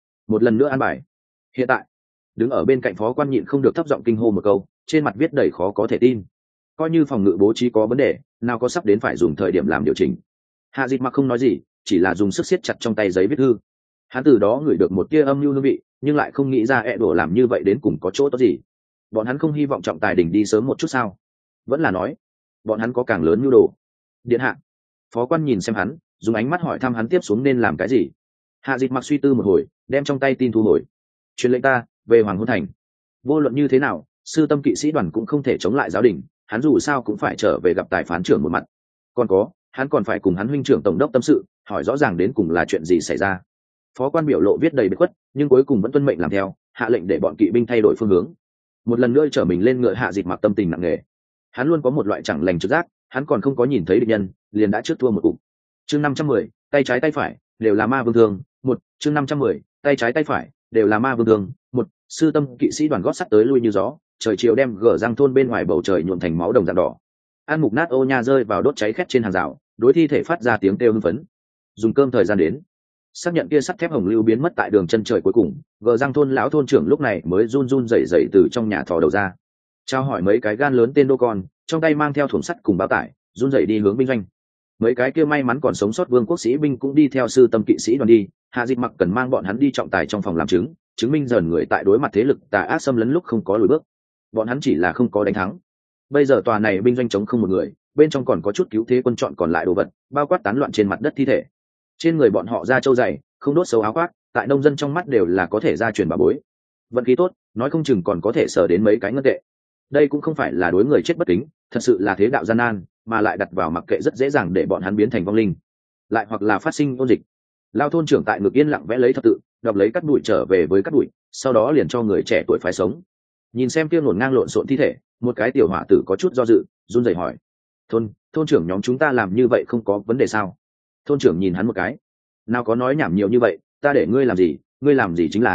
an bài. Hiện tại, đứng ở bên cạnh phó quan nhịn không được thấp giọng kinh hô một câu, trên mặt viết đầy khó có thể tin. Coi như phòng ngự bố trí có vấn đề, nào có sắp đến phải dùng thời điểm làm điều chỉnh. Hạ Dịch mặc không nói gì, chỉ là dùng sức siết chặt trong tay giấy viết thư. Hắn từ đó ngửi được một tia âm mưu hương vị, nhưng lại không nghĩ ra đổ làm như vậy đến cùng có chỗ tốt gì. Bọn hắn không hy vọng trọng tài đình đi sớm một chút sao? Vẫn là nói, bọn hắn có càng lớn nhu đồ. Điện hạ. Phó quan nhìn xem hắn, dùng ánh mắt hỏi thăm hắn tiếp xuống nên làm cái gì. Hạ Dịch mặc suy tư một hồi, đem trong tay tin thu hồi. Truyền lệnh ta về hoàng hôn thành. Vô luận như thế nào, sư tâm kỵ sĩ đoàn cũng không thể chống lại giáo đình, hắn dù sao cũng phải trở về gặp tài phán trưởng một mặt. Còn có, hắn còn phải cùng hắn huynh trưởng tổng đốc tâm sự, hỏi rõ ràng đến cùng là chuyện gì xảy ra. Phó quan biểu lộ viết đầy bế khuất, nhưng cuối cùng vẫn tuân mệnh làm theo, hạ lệnh để bọn kỵ binh thay đổi phương hướng. Một lần nữa trở mình lên ngựa. Hạ Dịch mặc tâm tình nặng nề. Hắn luôn có một loại chẳng lành trực giác, hắn còn không có nhìn thấy địch nhân, liền đã trước thua một cục. Chương 510, tay trái tay phải đều là ma vương thương. Một, chương 510, tay trái tay phải đều là ma vương thương. Một, sư tâm kỵ sĩ đoàn gót sắt tới lui như gió, trời chiều đem gờ răng thôn bên ngoài bầu trời nhuộm thành máu đồng dạng đỏ. An mục nát ô nha rơi vào đốt cháy khét trên hàng rào, đối thi thể phát ra tiếng kêu hưng phấn. Dùng cơm thời gian đến, xác nhận kia sắt thép hồng lưu biến mất tại đường chân trời cuối cùng, gờ răng thôn lão thôn trưởng lúc này mới run run rẩy rẩy từ trong nhà thò đầu ra, trao hỏi mấy cái gan lớn tên đô con, trong tay mang theo thùng sắt cùng bao tải, run rẩy đi hướng binh doanh. Mấy cái kia may mắn còn sống sót vương quốc sĩ binh cũng đi theo sư tâm kỵ sĩ đoàn đi. Hạ Dịch mặc cần mang bọn hắn đi trọng tài trong phòng làm chứng minh dần người tại đối mặt thế lực tà ác xâm lấn lúc không có lùi bước. Bọn hắn chỉ là không có đánh thắng. Bây giờ tòa này binh doanh trống không một người, bên trong còn có chút cứu thế quân chọn còn lại đồ vật, bao quát tán loạn trên mặt đất thi thể. Trên người bọn họ da trâu dày, không đốt xấu áo khoác, tại nông dân trong mắt đều là có thể gia truyền bà bối. Vận khí tốt, nói không chừng còn có thể sở đến mấy cái ngân tệ. Đây cũng không phải là đối người chết bất kính, thật sự là thế đạo gian nan, mà lại đặt vào mặc kệ rất dễ dàng để bọn hắn biến thành vong linh, lại hoặc là phát sinh ôn dịch. Lao thôn trưởng tại ngực yên lặng vẽ lấy thập tự, đọc lấy cắt đuổi trở về với cắt đuổi, sau đó liền cho người trẻ tuổi phải sống. Nhìn xem kia ngổn ngang lộn xộn thi thể, một cái tiểu hỏa tử có chút do dự, run rẩy hỏi: thôn trưởng nhóm chúng ta làm như vậy không có vấn đề sao? Thôn trưởng nhìn hắn một cái: nào có nói nhảm nhiều như vậy, ta để ngươi làm gì chính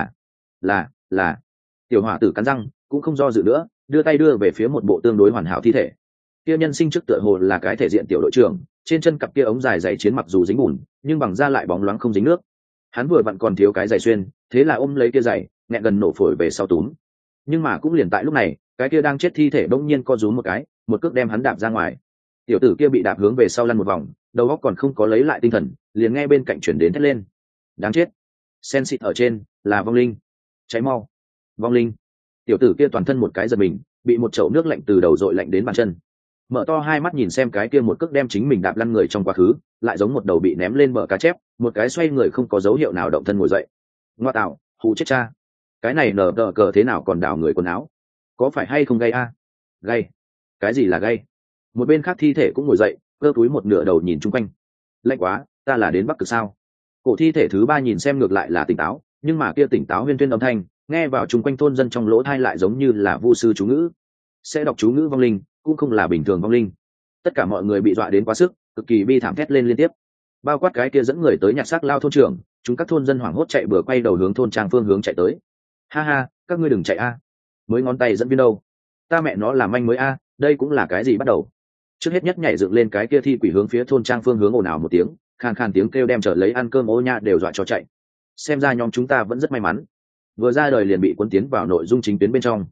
là. Tiểu hỏa tử cắn răng, cũng không do dự nữa, đưa tay đưa về phía một bộ tương đối hoàn hảo thi thể. Kia nhân sinh trước tựa hồ là cái thể diện tiểu đội trưởng, trên chân cặp kia ống dài giày chiến mặc dù dính bùn, nhưng bằng da lại bóng loáng không dính nước. Hắn vừa vặn còn thiếu cái giày xuyên, thế là ôm lấy kia giày, nghẹn gần nổ phổi về sau túm. Nhưng mà cũng liền tại lúc này, cái kia đang chết thi thể bỗng nhiên co rúm một cái, một cước đem hắn đạp ra ngoài. Tiểu tử kia bị đạp hướng về sau lăn một vòng, đầu óc còn không có lấy lại tinh thần, liền nghe bên cạnh chuyển đến thét lên: đáng chết, sen xịt ở trên là vong linh, cháy mau, vong linh. Tiểu tử kia toàn thân một cái giật mình, bị một chậu nước lạnh từ đầu dội lạnh đến bàn chân, mở to hai mắt nhìn xem cái kia một cước đem chính mình đạp lăn người trong quá khứ, lại giống một đầu bị ném lên bờ cá chép, một cái xoay người không có dấu hiệu nào động thân ngồi dậy. Ngoa tạo, hù chết cha, cái này nở đờ cờ thế nào còn đảo người quần áo, có phải hay không gay a? Gay? Cái gì là gay? Một bên khác thi thể cũng ngồi dậy, cơ túi một nửa đầu nhìn chung quanh. Lạnh quá, ta là đến Bắc Cực sao? Cổ thi thể thứ ba nhìn xem ngược lại là tỉnh táo, nhưng mà kia tỉnh táo huyên thuyên âm thanh nghe vào chung quanh thôn dân trong lỗ thai lại giống như là vu sư chú ngữ. Sẽ đọc chú ngữ vong linh, cũng không là bình thường vong linh. Tất cả mọi người bị dọa đến quá sức, cực kỳ bi thảm thét lên liên tiếp. Bao quát cái kia dẫn người tới nhặt xác Lao thôn trưởng, chúng các thôn dân hoảng hốt chạy bừa quay đầu hướng thôn trang phương hướng chạy tới. Ha ha, các ngươi đừng chạy a, mới ngón tay dẫn viên đâu, ta mẹ nó làm manh mới a, đây cũng là cái gì bắt đầu. Trước hết nhất nhảy dựng lên cái kia thi quỷ hướng phía thôn trang phương hướng ồn ào một tiếng, khàn khàn tiếng kêu đem trở lấy ăn cơm ô nha đều dọa cho chạy. Xem ra nhóm chúng ta vẫn rất may mắn, vừa ra đời liền bị cuốn tiến vào nội dung chính tuyến bên trong.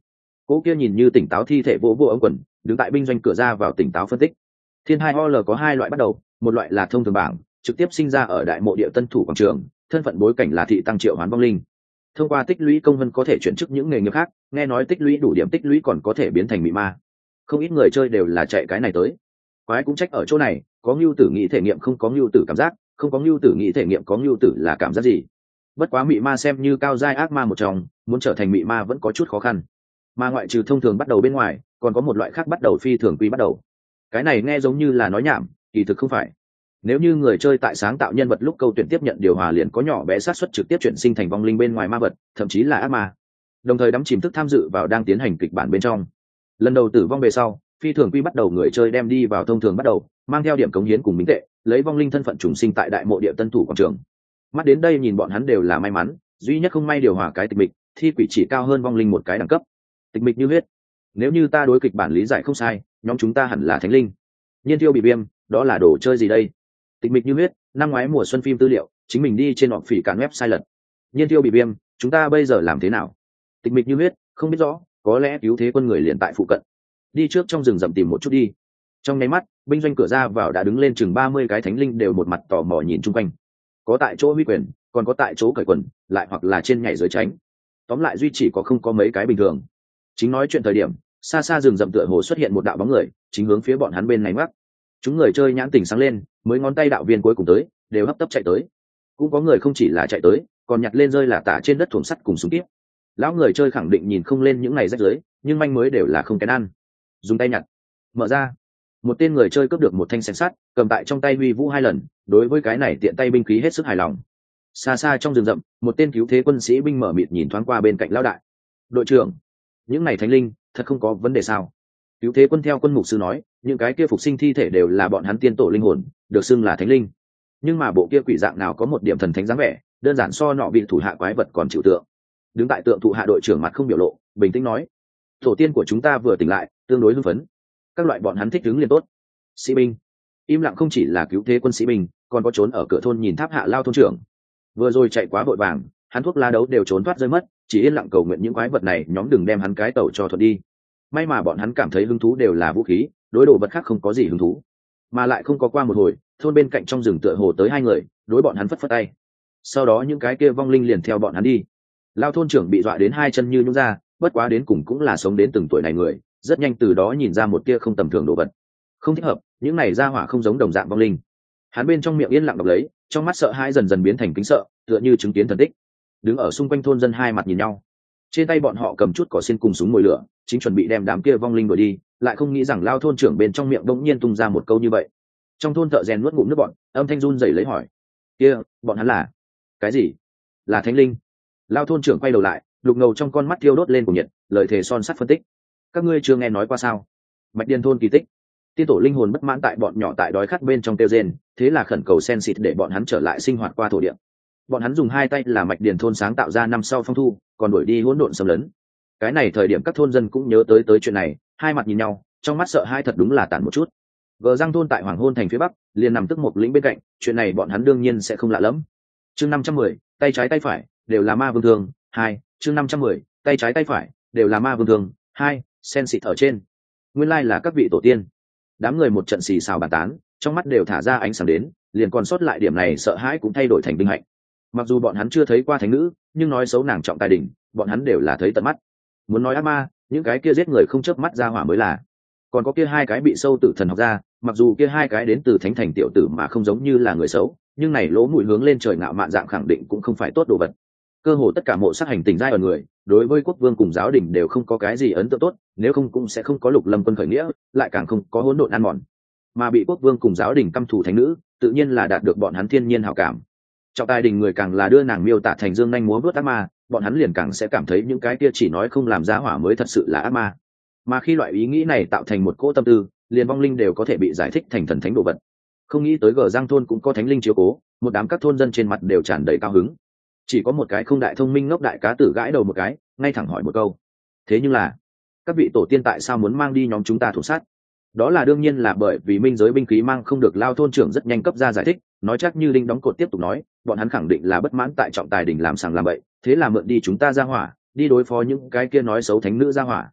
Cố kia nhìn như tỉnh táo thi thể vỗ vỗ ống quần, đứng tại binh doanh cửa ra vào tỉnh táo phân tích. Thiên hai OL có hai loại bắt đầu, một loại là thông thường bảng, trực tiếp sinh ra ở đại mộ địa tân thủ quảng trường, thân phận bối cảnh là thị tăng triệu hoán vong linh. Thông qua tích lũy công vân có thể chuyển chức những nghề nghiệp khác, nghe nói tích lũy đủ điểm tích lũy còn có thể biến thành mị ma. Không ít người chơi đều là chạy cái này tới. Quái cũng trách ở chỗ này, có Nưu Tử nghĩ thể nghiệm không có Nưu Tử cảm giác, không có Nưu Tử nghĩ thể nghiệm có Nưu Tử là cảm giác gì. Bất quá mị ma xem như cao giai ác ma một trong, muốn trở thành mị ma vẫn có chút khó khăn. Mà ngoại trừ thông thường bắt đầu bên ngoài, còn có một loại khác bắt đầu phi thường quy bắt đầu. Cái này nghe giống như là nói nhảm, kỳ thực không phải. Nếu như người chơi tại sáng tạo nhân vật lúc câu tuyển tiếp nhận điều hòa liền có nhỏ bé xác suất trực tiếp chuyển sinh thành vong linh bên ngoài ma vật, thậm chí là ác ma. Đồng thời đắm chìm thức tham dự vào đang tiến hành kịch bản bên trong. Lần đầu tử vong về sau, phi thường quy bắt đầu người chơi đem đi vào thông thường bắt đầu, mang theo điểm cống hiến cùng minh tệ, lấy vong linh thân phận trùng sinh tại đại mộ địa tân thủ quảng trường. Mắt đến đây nhìn bọn hắn đều là may mắn, duy nhất không may điều hòa cái tịch mịch, thi quỷ chỉ cao hơn vong linh một cái đẳng cấp. Tịch mịch như huyết. Nếu như ta đối kịch bản lý giải không sai, nhóm chúng ta hẳn là thánh linh. Nhiên tiêu bị viêm, đó là đồ chơi gì đây? Tịch mịch như huyết, năm ngoái mùa xuân phim tư liệu, chính mình đi trên họp phỉ cản website lật. Nhiên tiêu bị viêm, chúng ta bây giờ làm thế nào? Tịch mịch như huyết, không biết rõ, có lẽ cứu thế quân người liền tại phụ cận. Đi trước trong rừng rậm tìm một chút đi. Trong nháy mắt, binh doanh cửa ra vào đã đứng lên chừng 30 cái thánh linh đều một mặt tò mò nhìn chung quanh. Có tại chỗ huy quyền, còn có tại chỗ cởi quần, lại hoặc là trên nhảy dưới tránh. Tóm lại duy chỉ có không có mấy cái bình thường. Chính nói chuyện thời điểm, xa xa rừng rậm tựa hồ xuất hiện một đạo bóng người, chính hướng phía bọn hắn bên này mắc. Chúng người chơi nhãn tình sáng lên, mới ngón tay đạo viên cuối cùng tới, đều hấp tấp chạy tới. Cũng có người không chỉ là chạy tới, còn nhặt lên rơi là tả trên đất thùng sắt cùng súng kíp. Lão người chơi khẳng định nhìn không lên những này rách rưới, nhưng manh mới đều là không kén ăn. Dùng tay nhặt, mở ra. Một tên người chơi cướp được một thanh xẻng sắt, cầm tại trong tay huy vũ 2 lần, đối với cái này tiện tay binh khí hết sức hài lòng. Xa xa trong rừng rậm, một tên cứu thế quân sĩ binh mở mịt nhìn thoáng qua bên cạnh lão đại. Đội trưởng, những này thánh linh thật không có vấn đề sao? Cứu thế quân theo quân mục sư nói, những cái kia phục sinh thi thể đều là bọn hắn tiên tổ linh hồn, được xưng là thánh linh. Nhưng mà bộ kia quỷ dạng nào có một điểm thần thánh dáng vẻ, đơn giản so nọ vị thủ hạ quái vật còn chịu tượng. Đứng tại tượng thụ hạ đội trưởng mặt không biểu lộ, bình tĩnh nói: tổ tiên của chúng ta vừa tỉnh lại, tương đối hưng phấn. Các loại bọn hắn thích đứng liền tốt. Sĩ binh im lặng, không chỉ là cứu thế quân sĩ binh, còn có trốn ở cửa thôn nhìn tháp hạ lao thôn trưởng. Vừa rồi chạy quá vội vàng, hắn thuốc lá đấu đều trốn thoát rơi mất, chỉ yên lặng cầu nguyện những quái vật này nhóm đừng đem hắn cái tàu cho thuận đi. May mà bọn hắn cảm thấy hứng thú đều là vũ khí, đối đồ vật khác không có gì hứng thú. Mà lại không có qua một hồi, thôn bên cạnh trong rừng tựa hồ tới 2 người, đối bọn hắn phất phất tay. Sau đó những cái kia vong linh liền theo bọn hắn đi. Lao thôn trưởng bị dọa đến 2 chân như nhũn ra, bất quá đến cùng cũng là sống đến từng tuổi này người, rất nhanh từ đó nhìn ra một tia không tầm thường đồ vật. Không thích hợp, những này ra hỏa không giống đồng dạng vong linh. Hắn bên trong miệng yên lặng đọc lấy, trong mắt sợ hãi dần dần biến thành kính sợ, tựa như chứng kiến thần tích. Đứng ở xung quanh thôn dân hai mặt nhìn nhau, trên tay bọn họ cầm chút cỏ xiên cùng súng mồi lửa, chính chuẩn bị đem đám kia vong linh đuổi đi, lại không nghĩ rằng Lao thôn trưởng bên trong miệng bỗng nhiên tung ra một câu như vậy. Trong thôn thợ rèn nuốt ngụm nước bọn, âm thanh run rẩy lấy hỏi: kia bọn hắn là cái gì? Là thánh linh? Lao thôn trưởng quay đầu lại, lục ngầu trong con mắt thiêu đốt lên cùng nhiệt, lời thề son sắt phân tích: các ngươi chưa nghe nói qua sao? Mạch Điền thôn kỳ tích. Tiên tổ linh hồn bất mãn tại bọn nhỏ tại đói khát bên trong tiêu rên, thế là khẩn cầu sen xịt để bọn hắn trở lại sinh hoạt qua thổ địa. Bọn hắn dùng 2 tay là Mạch Điền thôn sáng tạo ra năm sau phong thu, còn đuổi đi hỗn độn xâm lấn. Cái này thời điểm các thôn dân cũng nhớ tới chuyện này, hai mặt nhìn nhau, trong mắt sợ hai thật đúng là tản một chút. Gờ Giang thôn tại Hoàng Hôn thành phía bắc, liền nằm tức một lĩnh bên cạnh, chuyện này bọn hắn đương nhiên sẽ không lạ lẫm. Chương 510, tay trái tay phải đều là ma vương thương 2, chương 510, tay trái tay phải đều là ma vương thương 2, sen xịt ở trên. Nguyên lai là các vị tổ tiên. Đám người một trận xì xào bàn tán, trong mắt đều thả ra ánh sáng đến, liền còn sót lại điểm này sợ hãi cũng thay đổi thành vinh hạnh. Mặc dù bọn hắn chưa thấy qua thánh nữ, nhưng nói xấu nàng trọng tài đỉnh, bọn hắn đều là thấy tận mắt. Muốn nói ác ma, những cái kia giết người không chớp mắt ra hỏa mới là. Còn có kia 2 cái bị sâu tử thần học ra, mặc dù kia 2 cái đến từ thánh thành tiểu tử mà không giống như là người xấu, nhưng này lỗ mũi hướng lên trời ngạo mạn dạng khẳng định cũng không phải tốt đồ vật. Cơ hồ tất cả mộ sát hành tình giai ở người, đối với quốc vương cùng giáo đình đều không có cái gì ấn tượng tốt, nếu không cũng sẽ không có Lục Lâm quân khởi nghĩa, lại càng không có hỗn độn ăn mòn. Mà bị quốc vương cùng giáo đình căm thù thánh nữ, tự nhiên là đạt được bọn hắn thiên nhiên hảo cảm. Trọng tài đình người càng là đưa nàng miêu tả thành dương nhanh múa vớt ác ma, bọn hắn liền càng sẽ cảm thấy những cái kia chỉ nói không làm giá hỏa mới thật sự là ác ma. Mà khi loại ý nghĩ này tạo thành một cỗ tâm tư, liền vong linh đều có thể bị giải thích thành thần thánh đồ vật. Không nghĩ tới Gờ Giang thôn cũng có thánh linh chiếu cố, một đám các thôn dân trên mặt đều tràn đầy cao hứng. Chỉ có một cái không đại thông minh ngốc đại cá tử gãi đầu một cái, ngay thẳng hỏi một câu: thế nhưng là các vị tổ tiên tại sao muốn mang đi nhóm chúng ta thủ sát? Đó là đương nhiên là bởi vì minh giới binh khí mang không được. Lao thôn trưởng rất nhanh cấp ra giải thích, nói chắc như đinh đóng cột tiếp tục nói: bọn hắn khẳng định là bất mãn tại trọng tài đình làm sàng làm bậy, thế là mượn đi chúng ta ra hỏa, đi đối phó những cái kia nói xấu thánh nữ ra hỏa.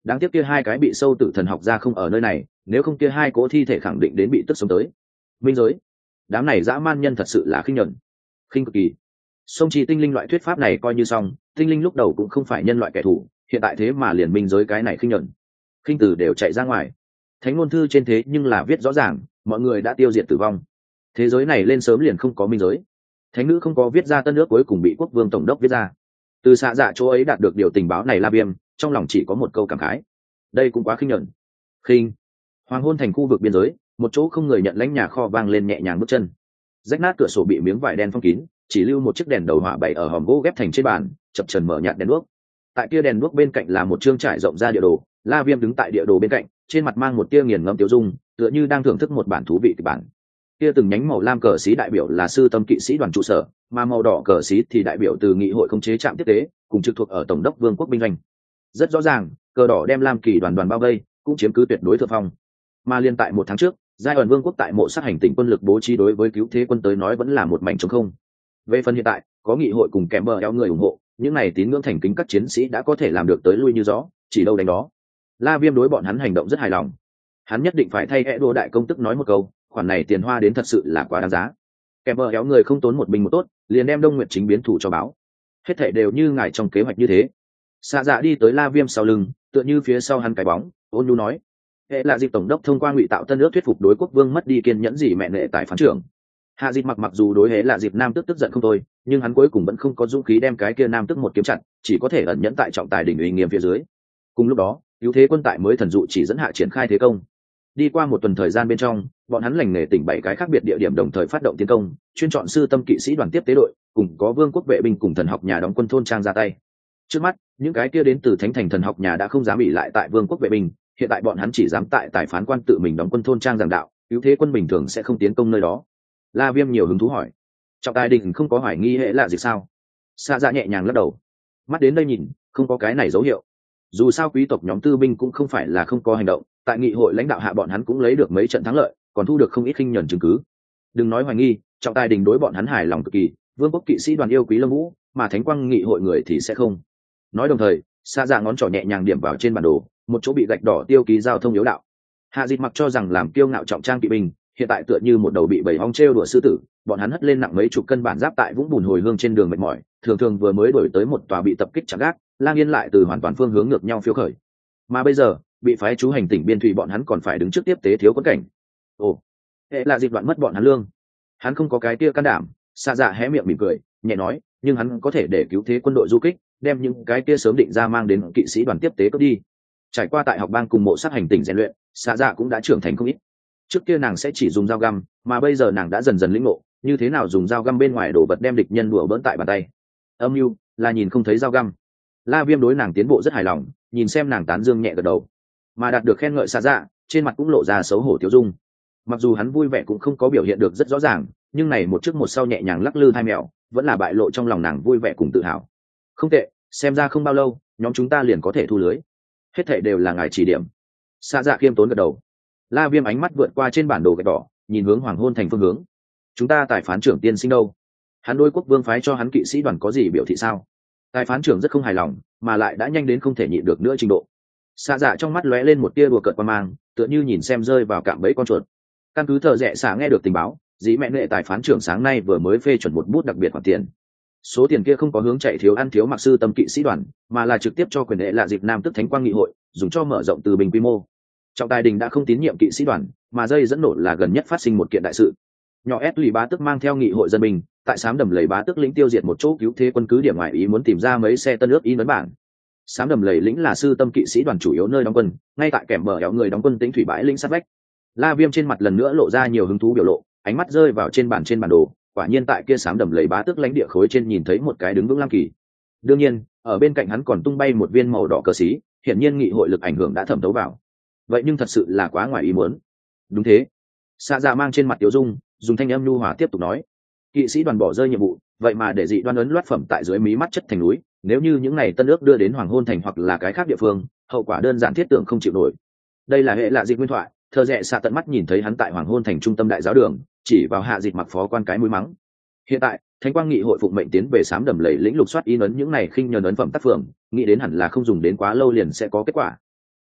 Đáng tiếc kia hai cái bị sâu tử thần học ra không ở nơi này, nếu không kia hai cỗ thi thể khẳng định đến bị tức sống tới. Minh giới, đám này dã man nhân thật sự là khinh nhẫn, khinh cực kỳ. Song chi tinh linh loại thuyết pháp này coi như xong, tinh linh lúc đầu cũng không phải nhân loại kẻ thù, hiện tại thế mà liền minh giới cái này khinh nhẫn, khinh từ đều chạy ra ngoài. Thánh ngôn thư trên thế nhưng là viết rõ ràng, mọi người đã tiêu diệt tử vong, thế giới này lên sớm liền không có minh giới. Thánh nữ không có viết ra tân ước cuối cùng bị quốc vương tổng đốc viết ra. Từ xạ dạ chỗ ấy đạt được điều tình báo này La Viêm trong lòng chỉ có một câu cảm khái, đây cũng quá khinh nhẫn. Khinh. Hoàng hôn thành khu vực biên giới, một chỗ không người nhận lãnh nhà kho vang lên nhẹ nhàng bước chân. Rách nát cửa sổ bị miếng vải đen phong kín, chỉ lưu một chiếc đèn đầu hỏa bày ở hòm gỗ ghép thành trên bàn, chập chờn mở nhạt đèn đuốc. Tại kia đèn đuốc bên cạnh là một chương trải rộng ra địa đồ. La Viêm đứng tại địa đồ bên cạnh, trên mặt mang một tia nghiền ngẫm tiêu dung, tựa như đang thưởng thức một bản thú vị kịch bản. Kia từng nhánh màu lam cờ xí đại biểu là sư tâm kỵ sĩ đoàn trụ sở, mà màu đỏ cờ xí thì đại biểu từ nghị hội khống chế trạm tiếp tế, cùng trực thuộc ở tổng đốc vương quốc binh doanh. Rất rõ ràng, cờ đỏ đem lam kỳ đoàn bao vây, cũng chiếm cứ tuyệt đối thượng phong. Mà liên tại một tháng trước, giai ẩn vương quốc tại mộ sát hành tỉnh quân lực bố trí đối với cứu thế quân tới nói vẫn là một mảnh trống không. Về phần hiện tại, có nghị hội cùng kèm bờ eo người ủng hộ, những này tín ngưỡng thành kính các chiến sĩ đã có thể làm được tới lui như gió, chỉ đâu đánh đó. La Viêm đối bọn hắn hành động rất hài lòng. Hắn nhất định phải thay Edo đại công tức nói một câu, khoản này tiền hoa đến thật sự là quá đáng giá. Kèm bờ eo người không tốn một binh một tốt, liền đem Đông Nguyệt chính biến thủ cho báo. Hết thảy đều như ngài trong kế hoạch như thế. Xạ Dạ đi tới La Viêm sau lưng, tựa như phía sau hắn cái bóng, ôn nhu nói: hệ là dịp tổng đốc thông qua ngụy tạo tân ước thuyết phục đối quốc vương mất đi kiên nhẫn gì mẹ nệ tại phán trưởng. Hạ dịp mặc dù đối hệ là dịp nam tức tức giận không thôi, nhưng hắn cuối cùng vẫn không có dũng khí đem cái kia nam tức một kiếm chặt, chỉ có thể ẩn nhẫn tại trọng tài đỉnh uy nghiêm phía dưới. Cùng lúc đó, cứu thế quân tại mới thần dụ chỉ dẫn hạ triển khai thế công. Đi qua một tuần thời gian bên trong, bọn hắn lành nghề tỉnh 7 cái khác biệt địa điểm đồng thời phát động tiến công, chuyên chọn sư tâm kỵ sĩ đoàn tiếp tế đội, cùng có vương quốc vệ binh cùng thần học nhà đóng quân thôn trang ra tay. Trước mắt, những cái kia đến từ thánh thành thần học nhà đã không dám ỉ lại tại vương quốc vệ binh, hiện tại bọn hắn chỉ dám tại tài phán quan tự mình đóng quân thôn trang giảng đạo, cứu thế quân bình thường sẽ không tiến công nơi đó. La Viêm nhiều hứng thú hỏi: trọng tài đình không có hoài nghi hệ là gì sao? Xạ Dạ nhẹ nhàng lắc đầu, mắt đến đây nhìn, không có cái này dấu hiệu. Dù sao quý tộc nhóm tư binh cũng không phải là không có hành động, tại nghị hội lãnh đạo hạ bọn hắn cũng lấy được mấy trận thắng lợi, còn thu được không ít khinh nhẫn chứng cứ. Đừng nói hoài nghi, trọng tài đình đối bọn hắn hài lòng cực kỳ, vương quốc kỵ sĩ đoàn yêu quý Lâm Vũ, mà thánh quang nghị hội người thì sẽ không. Nói đồng thời, Xạ Dạ ngón trỏ nhẹ nhàng điểm vào trên bản đồ, một chỗ bị gạch đỏ tiêu ký giao thông yếu đạo. Hạ Dịch mặc cho rằng làm kiêu ngạo trọng trang kỵ binh, hiện tại tựa như một đầu bị bầy ong trêu đùa sư tử, bọn hắn hất lên nặng mấy chục cân bản giáp tại vũng bùn hồi hương trên đường mệt mỏi, thường thường vừa mới đổi tới một tòa bị tập kích chặn gác, Lang Yên lại từ hoàn toàn phương hướng ngược nhau phiêu khởi. Mà bây giờ, bị phái chú hành tỉnh biên thủy bọn hắn còn phải đứng trước tiếp tế thiếu quân cảnh. Ồ, hệ là Dịch đoạn mất bọn hắn lương. Hắn không có cái kia can đảm. Xạ Dạ hé miệng mỉm cười, nhẹ nói, nhưng hắn có thể để cứu thế quân đội du kích, đem những cái kia sớm định ra mang đến kỵ sĩ đoàn tiếp tế cướp đi. Trải qua tại học bang cùng mộ sát hành tỉnh rèn luyện, Xạ Dạ cũng đã trưởng thành không ít. Trước kia nàng sẽ chỉ dùng dao găm, mà bây giờ nàng đã dần dần lĩnh ngộ như thế nào dùng dao găm bên ngoài đổ vật đem địch nhân đùa bỡn tại bàn tay. Âm mưu là nhìn không thấy dao găm. La Viêm đối nàng tiến bộ rất hài lòng, nhìn xem nàng tán dương nhẹ gật đầu, mà đạt được khen ngợi Xạ Dạ, trên mặt cũng lộ ra xấu hổ tiêu dung. Mặc dù hắn vui vẻ cũng không có biểu hiện được rất rõ ràng, nhưng này một trước một sau nhẹ nhàng lắc lư hai mẹo, vẫn là bại lộ trong lòng nàng vui vẻ cùng tự hào. Không tệ, xem ra không bao lâu nhóm chúng ta liền có thể thu lưới, hết thảy đều là ngài chỉ điểm. Xạ Dạ khiêm tốn gật đầu. La Viêm ánh mắt vượt qua trên bản đồ gạch đỏ, nhìn hướng hoàng hôn thành phương hướng. Chúng ta tài phán trưởng tiên sinh đâu? Hắn đối quốc vương phái cho hắn kỵ sĩ đoàn có gì biểu thị sao? Tài phán trưởng rất không hài lòng, mà lại đã nhanh đến không thể nhịn được nữa trình độ. Xạ Dạ trong mắt lóe lên một tia đùa cợt qua mang, tựa như nhìn xem rơi vào cạm bẫy con chuột. Căn cứ thợ rẽ xả nghe được tình báo, dĩ mẹ nệ tài phán trưởng sáng nay vừa mới phê chuẩn một bút đặc biệt khoản tiền. Số tiền kia không có hướng chạy thiếu ăn thiếu mặc sư tâm kỵ sĩ đoàn, mà là trực tiếp cho quyền hệ là dịp nam tức thánh quang nghị hội, dùng cho mở rộng từ bình quy mô. Trọng tài đình đã không tín nhiệm kỵ sĩ đoàn, mà dây dẫn nổ là gần nhất phát sinh một kiện đại sự. Nhỏ ép lì bá tức mang theo nghị hội dân binh, tại xám đầm lầy bá tức lĩnh tiêu diệt một chỗ cứu thế quân cứ điểm ngoại ý muốn tìm ra mấy xe tân ước in ấn bảng. Xám đầm lầy lĩnh là sư tâm kỵ sĩ đoàn chủ yếu nơi đóng quân, ngay tại kèm bờ éo người đóng quân tính thủy bãi lĩnh sát vách. La Viêm trên mặt lần nữa lộ ra nhiều hứng thú biểu lộ, ánh mắt rơi vào trên bản đồ, quả nhiên tại kia xám đầm lầy bá tước lãnh địa khối trên nhìn thấy một cái đứng vững lam kỳ. Đương nhiên, ở bên cạnh hắn còn tung bay một viên màu đỏ cờ xí, hiển nhiên nghị hội lực ảnh hưởng đã thẩm thấu vào. Vậy nhưng thật sự là quá ngoài ý muốn. Đúng thế. Xạ Dạ mang trên mặt tiểu dung, dùng thanh âm nhu hòa tiếp tục nói, kỵ sĩ đoàn bỏ rơi nhiệm vụ, vậy mà để dị đoan ấn loát phẩm tại dưới mí mắt chất thành núi, nếu như những này tân ước đưa đến hoàng hôn thành hoặc là cái khác địa phương, hậu quả đơn giản thiết tưởng không chịu nổi. Đây là hệ lạ dịch nguyên thoại. Thợ rẽ xạ tận mắt nhìn thấy hắn tại hoàng hôn thành trung tâm đại giáo đường, chỉ vào hạ dịch mặc phó quan cái mũi mắng. Hiện tại thánh quang nghị hội phụng mệnh tiến về xám đầm lầy lĩnh lục soát in ấn những này khinh nhờn ấn phẩm tác phường, nghĩ đến hẳn là không dùng đến quá lâu liền sẽ có kết quả.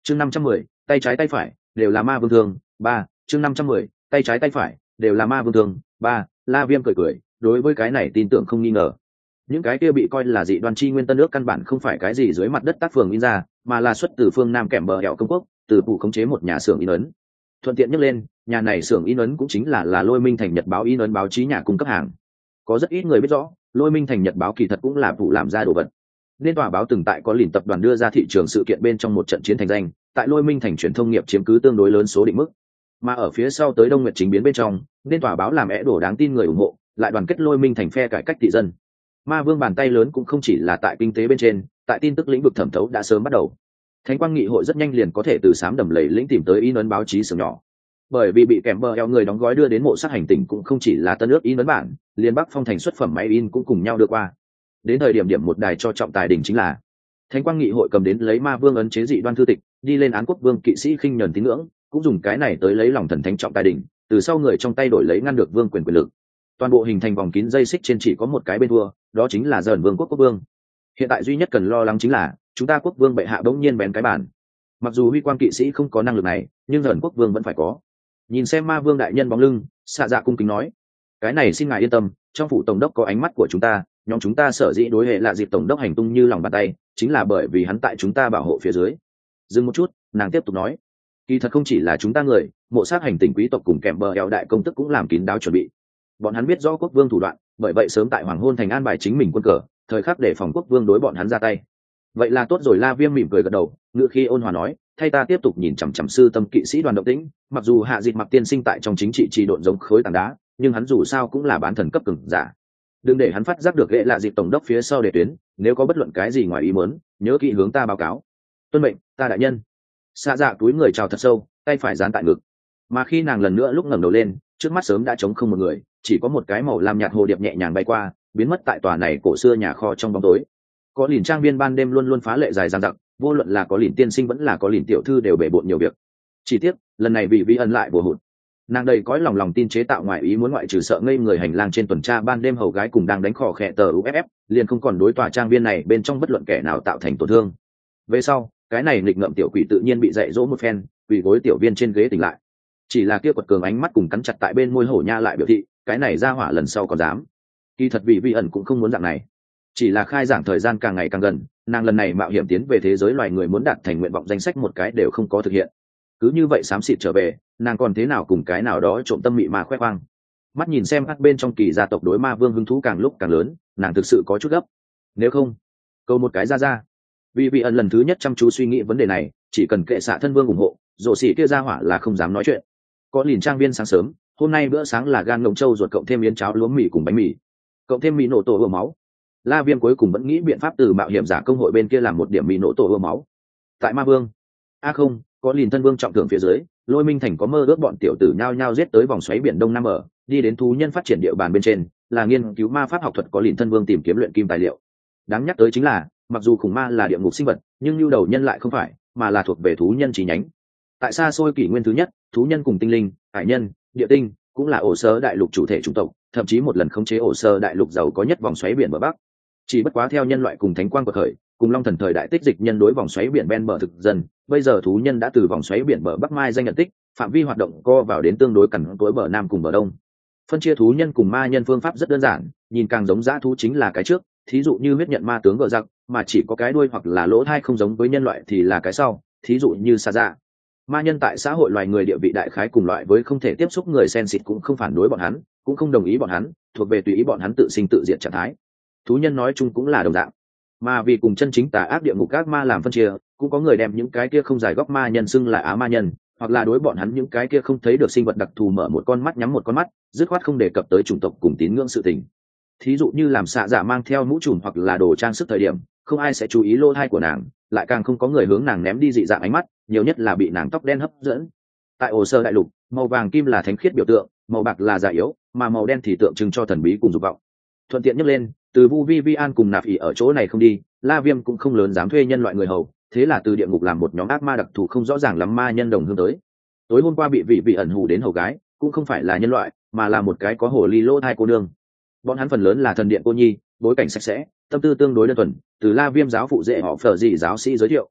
chương 510, tay trái tay phải đều là ma vương thương ba. chương 510, tay trái tay phải đều là ma vương thương ba. La Viêm cười cười, đối với cái này tin tưởng không nghi ngờ. Những cái kia bị coi là dị đoan chi nguyên tân nước căn bản không phải cái gì dưới mặt đất tác phường in ra, mà là xuất từ phương Nam kèm bờ hẻo công quốc, từ phụ khống chế một nhà xưởng in ấn. Thuận tiện nhắc lên, nhà này xưởng in ấn cũng chính là Lôi Minh Thành Nhật báo in ấn báo chí nhà cung cấp hàng. Có rất ít người biết rõ, Lôi Minh Thành Nhật báo kỳ thật cũng là phụ làm ra đồ vật. Nên tòa báo từng tại có lìn tập đoàn đưa ra thị trường sự kiện bên trong một trận chiến thành danh, tại Lôi Minh Thành truyền thông nghiệp chiếm cứ tương đối lớn số định mức. Mà ở phía sau tới Đông Nguyệt chính biến bên trong, nên tòa báo làm é đổ đáng tin người ủng hộ, lại đoàn kết Lôi Minh Thành phe cải cách thị dân. Ma vương bàn tay lớn cũng không chỉ là tại kinh tế bên trên, tại tin tức lĩnh vực thẩm thấu đã sớm bắt đầu. Thánh quang nghị hội rất nhanh liền có thể từ sám đầm lầy lĩnh tìm tới in ấn báo chí xưởng nhỏ, bởi vì bị kèm bờ eo người đóng gói đưa đến mộ sát hành tinh cũng không chỉ là tân ước in ấn bản, liên bắc phong thành xuất phẩm máy in cũng cùng nhau đưa qua. Đến thời điểm điểm một đài cho trọng tài đỉnh chính là Thánh quang nghị hội cầm đến lấy ma vương ấn chế dị đoan thư tịch đi lên án quốc vương kỵ sĩ khinh nhẫn tín ngưỡng, cũng dùng cái này tới lấy lòng thần thánh trọng tài đỉnh, từ sau người trong tay đổi lấy ngăn được vương quyền quyền lực. Toàn bộ hình thành vòng kín dây xích trên chỉ có một cái bên thua, đó chính là dần vương quốc vương. Hiện tại duy nhất cần lo lắng chính là chúng ta quốc vương bệ hạ bỗng nhiên bén cái bản. Mặc dù huy quang kỵ sĩ không có năng lực này, nhưng dần quốc vương vẫn phải có. Nhìn xem ma vương đại nhân bóng lưng, xạ dạ cung kính nói, cái này xin ngài yên tâm, trong phủ tổng đốc có ánh mắt của chúng ta, nhóm chúng ta sở dĩ đối hệ là dịp tổng đốc hành tung như lòng bàn tay, chính là bởi vì hắn tại chúng ta bảo hộ phía dưới. Dừng một chút, nàng tiếp tục nói, kỳ thật không chỉ là chúng ta người, mộ sát hành tinh quý tộc cùng kèm bờ eo đại công tức cũng làm kín đáo chuẩn bị. Bọn hắn biết rõ quốc vương thủ đoạn, bởi vậy sớm tại hoàng hôn thành an bài chính mình quân cờ, thời khắc để phòng quốc vương đối bọn hắn ra tay. Vậy là tốt rồi. La Viêm mỉm cười gật đầu, ngựa khi ôn hòa nói, thay ta tiếp tục nhìn chằm chằm sư tâm kỵ sĩ đoàn động tĩnh. Mặc dù hạ dịch mặc tiên sinh tại trong chính trị trì độn giống khối tảng đá, nhưng hắn dù sao cũng là bán thần cấp cường giả. Đừng để hắn phát giác được ghệ lạ dịp tổng đốc phía sau để tuyến, nếu có bất luận cái gì ngoài ý muốn, nhớ kỹ hướng ta báo cáo. Tuân mệnh, ta đại nhân. Xạ dạ túi người chào thật sâu, tay phải dán tại ngực. Mà khi nàng lần nữa lúc ngẩng đầu lên, trước mắt sớm đã trống không một người, chỉ có một cái màu lam nhạt hồ điệp nhẹ nhàng bay qua, biến mất tại tòa này cổ xưa nhà kho trong bóng tối. Có lìn trang viên ban đêm luôn luôn phá lệ dài dằng dặc, vô luận là có lìn tiên sinh vẫn là có lìn tiểu thư đều bể bộn nhiều việc. Chỉ tiếc lần này bị vi ân lại bùa hụt. Nàng đầy cõi lòng tin chế tạo ngoại ý muốn ngoại trừ sợ ngây người hành lang trên tuần tra ban đêm hầu gái cùng đang đánh khò khẽ tờ uff, liền không còn đối tòa trang viên này bên trong bất luận kẻ nào tạo thành tổn thương. Về sau cái này nghịch ngợm tiểu quỷ tự nhiên bị dạy dỗ một phen, quỳ gối tiểu viên trên ghế tỉnh lại. Chỉ là kia quật cường ánh mắt cùng cắn chặt tại bên môi hổ nha lại biểu thị cái này ra hỏa lần sau còn dám. Kỳ thật vì vi ẩn cũng không muốn dạng này, chỉ là khai giảng thời gian càng ngày càng gần, nàng lần này mạo hiểm tiến về thế giới loài người muốn đạt thành nguyện vọng danh sách một cái đều không có thực hiện. Cứ như vậy xám xịt trở về, nàng còn thế nào cùng cái nào đó trộm tâm mị mà khoe khoang. Mắt nhìn xem hát bên trong kỳ gia tộc đối ma vương hứng thú càng lúc càng lớn, nàng thực sự có chút gấp. Nếu không câu một cái ra vì vị ẩn lần thứ nhất chăm chú suy nghĩ vấn đề này, chỉ cần kệ xạ thân vương ủng hộ, rổ xỉ kia ra hỏa là không dám nói chuyện. Có lìn trang viên sáng sớm, hôm nay bữa sáng là gan ngỗng trâu ruột cộng thêm miến cháo lúa mì cùng bánh mì, cộng thêm mì nổ tổ ưa máu. La Viêm cuối cùng vẫn nghĩ biện pháp từ mạo hiểm giả công hội bên kia làm một điểm mì nổ tổ ưa máu. Tại ma vương không có lìn thân vương trọng thưởng phía dưới, Lôi Minh Thành có mơ ước bọn tiểu tử nhao nhao giết tới vòng xoáy biển đông nam ở, đi đến thú nhân phát triển địa bàn bên trên, là nghiên cứu ma pháp học thuật có lìn thân vương tìm kiếm luyện kim tài liệu. Đáng nhắc tới chính là, mặc dù khủng ma là địa ngục sinh vật, nhưng nhu đầu nhân lại không phải, mà là thuộc về thú nhân chi nhánh. Tại xa xôi kỷ nguyên thứ nhất, thú nhân cùng tinh linh, hải nhân, địa tinh cũng là ổ sơ đại lục chủ thể chủng tộc, thậm chí một lần khống chế ổ sơ đại lục giàu có nhất vòng xoáy biển bờ bắc. Chỉ bất quá theo nhân loại cùng thánh quang quật khởi, cùng long thần thời đại tích dịch nhân đối vòng xoáy biển ven bờ thực dân, bây giờ thú nhân đã từ vòng xoáy biển bờ bắc mai danh nhận tích, phạm vi hoạt động co vào đến tương đối cẩn tối bờ nam cùng bờ đông. Phân chia thú nhân cùng ma nhân phương pháp rất đơn giản, nhìn càng giống dã thú chính là cái trước, thí dụ như huyết nhận ma tướng gờ giặc, mà chỉ có cái đuôi hoặc là lỗ thai không giống với nhân loại thì là cái sau, thí dụ như xà dạ. Ma nhân tại xã hội loài người địa vị đại khái cùng loại với không thể tiếp xúc người sen xịt, cũng không phản đối bọn hắn, cũng không đồng ý bọn hắn, thuộc về tùy ý bọn hắn tự sinh tự diệt trạng thái. Thú nhân nói chung cũng là đồng dạng, mà vì cùng chân chính tà ác địa ngục các ma làm phân chia, cũng có người đem những cái kia không dài góc ma nhân xưng là á ma nhân, hoặc là đối bọn hắn những cái kia không thấy được sinh vật đặc thù mở một con mắt nhắm một con mắt, dứt khoát không đề cập tới chủng tộc cùng tín ngưỡng sự tình. Thí dụ như làm xạ giả mang theo mũ trùm hoặc là đồ trang sức thời điểm, không ai sẽ chú ý lỗ thai của nàng, lại càng không có người hướng nàng ném đi dị dạng ánh mắt, nhiều nhất là bị nàng tóc đen hấp dẫn. Tại ổ sơ đại lục, màu vàng kim là thánh khiết biểu tượng, màu bạc là già yếu, mà màu đen thì tượng trưng cho thần bí cùng dục vọng. Thuận tiện nhắc lên, từ Vu Vi Vi An cùng Nạp ỉ ở chỗ này không đi, La Viêm cũng không lớn dám thuê nhân loại người hầu, thế là từ địa ngục làm một nhóm ác ma đặc thù không rõ ràng lắm ma nhân đồng hương tới. Tối hôm qua bị vị ẩn hù đến hầu gái, cũng không phải là nhân loại, mà là một cái có hồ ly lỗ thai cô nương. Bọn hắn phần lớn là thần điện cô nhi, bối cảnh sạch sẽ, tâm tư tương đối đơn thuần, từ La Viêm giáo phụ dễ họ phở gì giáo sĩ giới thiệu.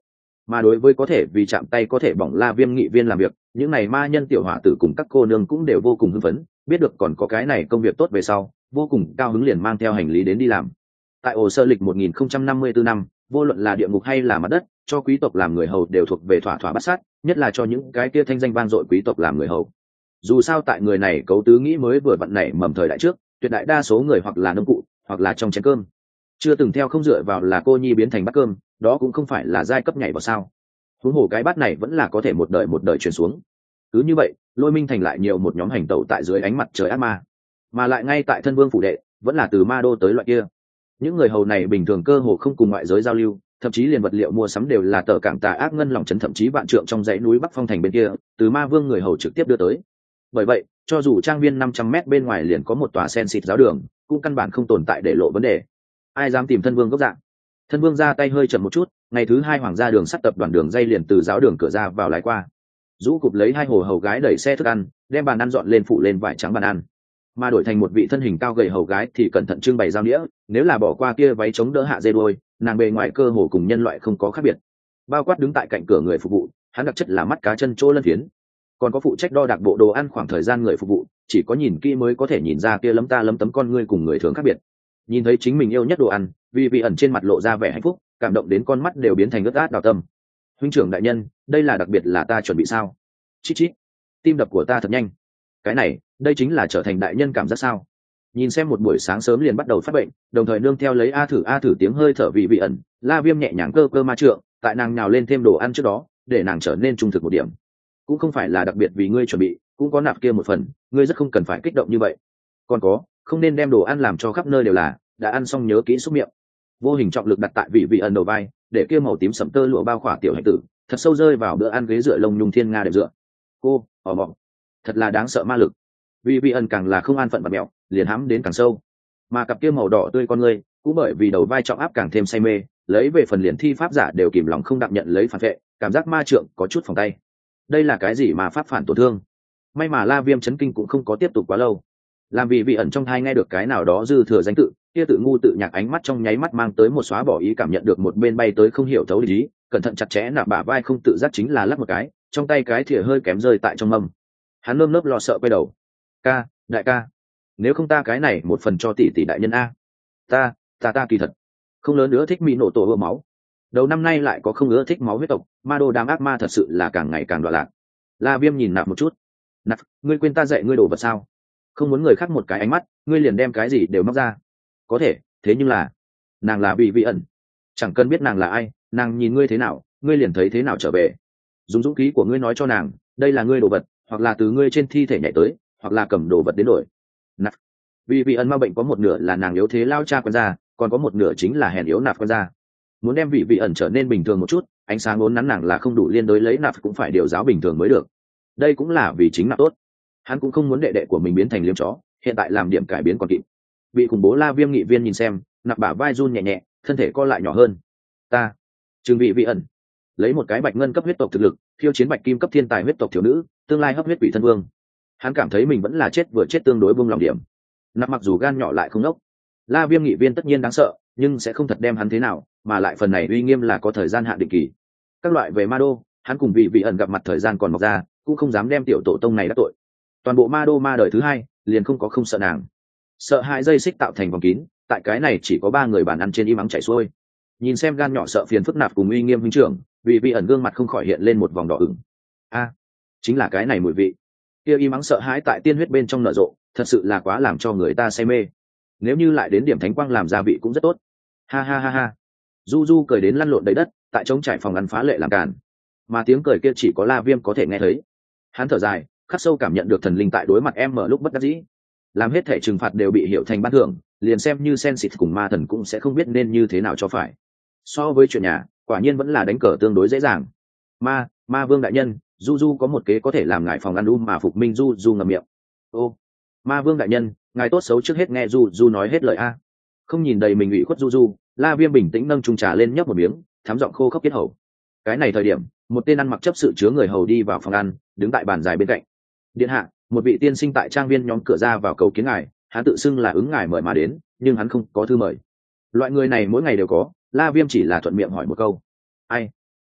Mà đối với có thể vì chạm tay có thể bỏng La Viêm nghị viên làm việc, những này ma nhân tiểu hỏa tử cùng các cô nương cũng đều vô cùng hưng phấn, biết được còn có cái này công việc tốt về sau, vô cùng cao hứng liền mang theo hành lý đến đi làm. Tại ổ sơ lịch 1054 năm, vô luận là địa ngục hay là mặt đất, cho quý tộc làm người hầu đều thuộc về thỏa thỏa bắt sát, nhất là cho những cái kia thanh danh vang dội quý tộc làm người hầu. Dù sao tại người này cấu tứ nghĩ mới vừa vặn nảy mầm thời đại trước, tuyệt đại đa số người hoặc là nông cụ, hoặc là trong chén cơm, chưa từng theo không dựa vào là cô nhi biến thành bát cơm, đó cũng không phải là giai cấp nhảy vào sao. Huống hồ cái bát này vẫn là có thể một đời truyền xuống. Cứ như vậy, Lôi Minh thành lại nhiều một nhóm hành tẩu tại dưới ánh mặt trời ác ma, mà lại ngay tại thân vương phủ đệ, vẫn là từ ma đô tới loại kia. Những người hầu này bình thường cơ hồ không cùng ngoại giới giao lưu, thậm chí liền vật liệu mua sắm đều là tờ cảng tà ác ngân lòng trấn, thậm chí vạn trượng trong dãy núi Bắc Phong thành bên kia, từ ma vương người hầu trực tiếp đưa tới. Bởi vậy, cho dù trang viên 500 mét bên ngoài liền có một tòa sen xịt giáo đường, cũng căn bản không tồn tại để lộ vấn đề. Ai dám tìm thân vương gốc dạng? Thân vương ra tay hơi chậm một chút, ngày thứ hai hoàng gia đường sắt tập đoàn đường dây liền từ giáo đường cửa ra vào lái qua. Dũ cụp lấy hai hồ hầu gái đẩy xe thức ăn, đem bàn ăn dọn lên phụ lên vải trắng bàn ăn. Mà đổi thành một vị thân hình cao gầy hầu gái thì cẩn thận trưng bày dao đĩa, nếu là bỏ qua kia váy chống đỡ hạ dây đuôi, nàng bề ngoài cơ hồ cùng nhân loại không có khác biệt. Bao quát đứng tại cạnh cửa người phục vụ, hắn đặc chất là mắt cá chân chỗ lân phiến. Còn có phụ trách đo đạc bộ đồ ăn khoảng thời gian người phục vụ, chỉ có nhìn kỹ mới có thể nhìn ra kia lấm ta lấm tấm con ngươi cùng người thường khác biệt. Nhìn thấy chính mình yêu nhất đồ ăn, vì ẩn trên mặt lộ ra vẻ hạnh phúc, cảm động đến con mắt đều biến thành ướt át đào tâm. Huynh trưởng đại nhân, đây là đặc biệt là ta chuẩn bị sao? Chít chít, tim đập của ta thật nhanh. Cái này, đây chính là trở thành đại nhân cảm giác sao? Nhìn xem một buổi sáng sớm liền bắt đầu phát bệnh, đồng thời nương theo lấy a thử tiếng hơi thở vì ẩn, La Viêm nhẹ nhàng cơ ma trượng, tại nàng nhào lên thêm đồ ăn trước đó, để nàng trở nên trung thực một điểm. Cũng không phải là đặc biệt vì ngươi chuẩn bị, cũng có nạp kia một phần, ngươi rất không cần phải kích động như vậy. Còn có, không nên đem đồ ăn làm cho khắp nơi đều là, đã ăn xong nhớ kỹ xúc miệng. Vô hình trọng lực đặt tại vị ẩn đầu vai, để kia màu tím sẫm tơ lụa bao khỏa tiểu hạnh tử, thật sâu rơi vào bữa ăn ghế dựa lông nhung thiên nga đệm dựa. Cô, mọng, thật là đáng sợ ma lực. Vị ẩn càng là không an phận bạt mẹo, liền hãm đến càng sâu. Mà cặp kia màu đỏ tươi con ngươi, cũng bởi vì đầu vai trọng áp càng thêm say mê, lấy về phần liền thi pháp giả đều kìm lòng không đạm nhận lấy phản vệ, cảm giác ma trượng có chút phòng tay. Đây là cái gì mà pháp phản tổn thương? May mà La Viêm chấn kinh cũng không có tiếp tục quá lâu. Làm vị ẩn trong thai nghe được cái nào đó dư thừa danh tự, kia tự ngu tự nhạc ánh mắt trong nháy mắt mang tới một xóa bỏ ý, cảm nhận được một bên bay tới không hiểu thấu ý, cẩn thận chặt chẽ nạp bả vai không tự giác chính là lắc một cái, trong tay cái thìa hơi kém rơi tại trong mâm. Hắn nơm nớp lo sợ quay đầu. Ca, đại ca, nếu không ta cái này một phần cho tỷ tỷ đại nhân a. Ta kỳ thật không lớn nữa thích mỹ nổ tổ ưa máu. Đầu năm nay lại có không ưa thích máu huyết tộc, ma đô đám ác ma thật sự là càng ngày càng đọa lạc. La Viêm nhìn nạp một chút. Nạp, ngươi quên ta dạy ngươi đồ vật sao? Không muốn người khác một cái ánh mắt, ngươi liền đem cái gì đều móc ra. Có thể, thế nhưng là nàng là vị ẩn, chẳng cần biết nàng là ai, nàng nhìn ngươi thế nào, ngươi liền thấy thế nào trở về. Dùng dũng khí của ngươi nói cho nàng, đây là ngươi đồ vật, hoặc là từ ngươi trên thi thể nhảy tới, hoặc là cầm đồ vật đến đổi. Nạp, vị ẩn ma bệnh có một nửa là nàng yếu thế lao cha quen ra, còn có một nửa chính là hèn yếu nạp quen ra. Muốn đem vị ẩn trở nên bình thường một chút, ánh sáng vốn nắn nàng là không đủ liên đối lấy nạp cũng phải điều giáo bình thường mới được. Đây cũng là vì chính nạp tốt. Hắn cũng không muốn đệ đệ của mình biến thành liếm chó, hiện tại làm điểm cải biến còn kịp. Bị khủng bố La Viêm nghị viên nhìn xem, nạp bả vai run nhẹ nhẹ, thân thể co lại nhỏ hơn. Ta, trừng vị ẩn, lấy một cái bạch ngân cấp huyết tộc thực lực, khiêu chiến bạch kim cấp thiên tài huyết tộc thiếu nữ, tương lai hấp huyết quỷ thân vương. Hắn cảm thấy mình vẫn là chết vừa chết tương đối buông lòng điểm. Nạp mặc dù gan nhỏ lại không nốc, La Viêm nghị viên tất nhiên đáng sợ, nhưng sẽ không thật đem hắn thế nào, mà lại phần này uy nghiêm là có thời gian hạn định kỳ. Các loại về ma đô, hắn cùng vị ẩn gặp mặt thời gian còn mọc ra, cũng không dám đem tiểu tổ tông này đắc tội. Toàn bộ ma đô ma đời thứ hai liền không có không sợ nàng. Sợ hãi dây xích tạo thành vòng kín, tại cái này chỉ có 3 người bàn ăn trên im ắng chảy xuôi. Nhìn xem gan nhỏ sợ phiền phức nạp cùng uy nghiêm huynh trưởng, vị ẩn gương mặt không khỏi hiện lên một vòng đỏ ửng. Chính là cái này mùi vị. Kia im ắng sợ hãi tại tiên huyết bên trong nở rộ, thật sự là quá làm cho người ta say mê. Nếu như lại đến điểm thánh quang làm gia vị cũng rất tốt. Ha ha ha ha. Du cười đến lăn lộn đầy đất, tại trống trải phòng ăn phá lệ làm càn. Mà tiếng cười kia chỉ có La Viêm có thể nghe thấy. Hắn thở dài, khắc sâu cảm nhận được thần linh tại đối mặt em mở lúc bất đắc dĩ. Làm hết thể trừng phạt đều bị hiểu thành ban thưởng, liền xem như sen xịt cùng ma thần cũng sẽ không biết nên như thế nào cho phải. So với chuyện nhà, quả nhiên vẫn là đánh cờ tương đối dễ dàng. Ma vương đại nhân, Du có một kế có thể làm ngài phòng ăn mà phục minh. Du ngậm miệng. Ô, ma vương đại nhân, ngài tốt xấu trước hết nghe Du nói hết lời a. Không nhìn đầy mình ủy khuất Du, La Viêm bình tĩnh nâng chung trà lên nhấp một miếng, thắm giọng khô khốc kết hầu. Cái này thời điểm, một tên ăn mặc chấp sự chứa người hầu đi vào phòng ăn, đứng tại bàn dài bên cạnh. Điện hạ, một vị tiên sinh tại trang viên nhóm cửa ra vào cầu kiến ngài, hắn tự xưng là ứng ngài mời mà đến, nhưng hắn không có thư mời. Loại người này mỗi ngày đều có, La Viêm chỉ là thuận miệng hỏi một câu. Ai?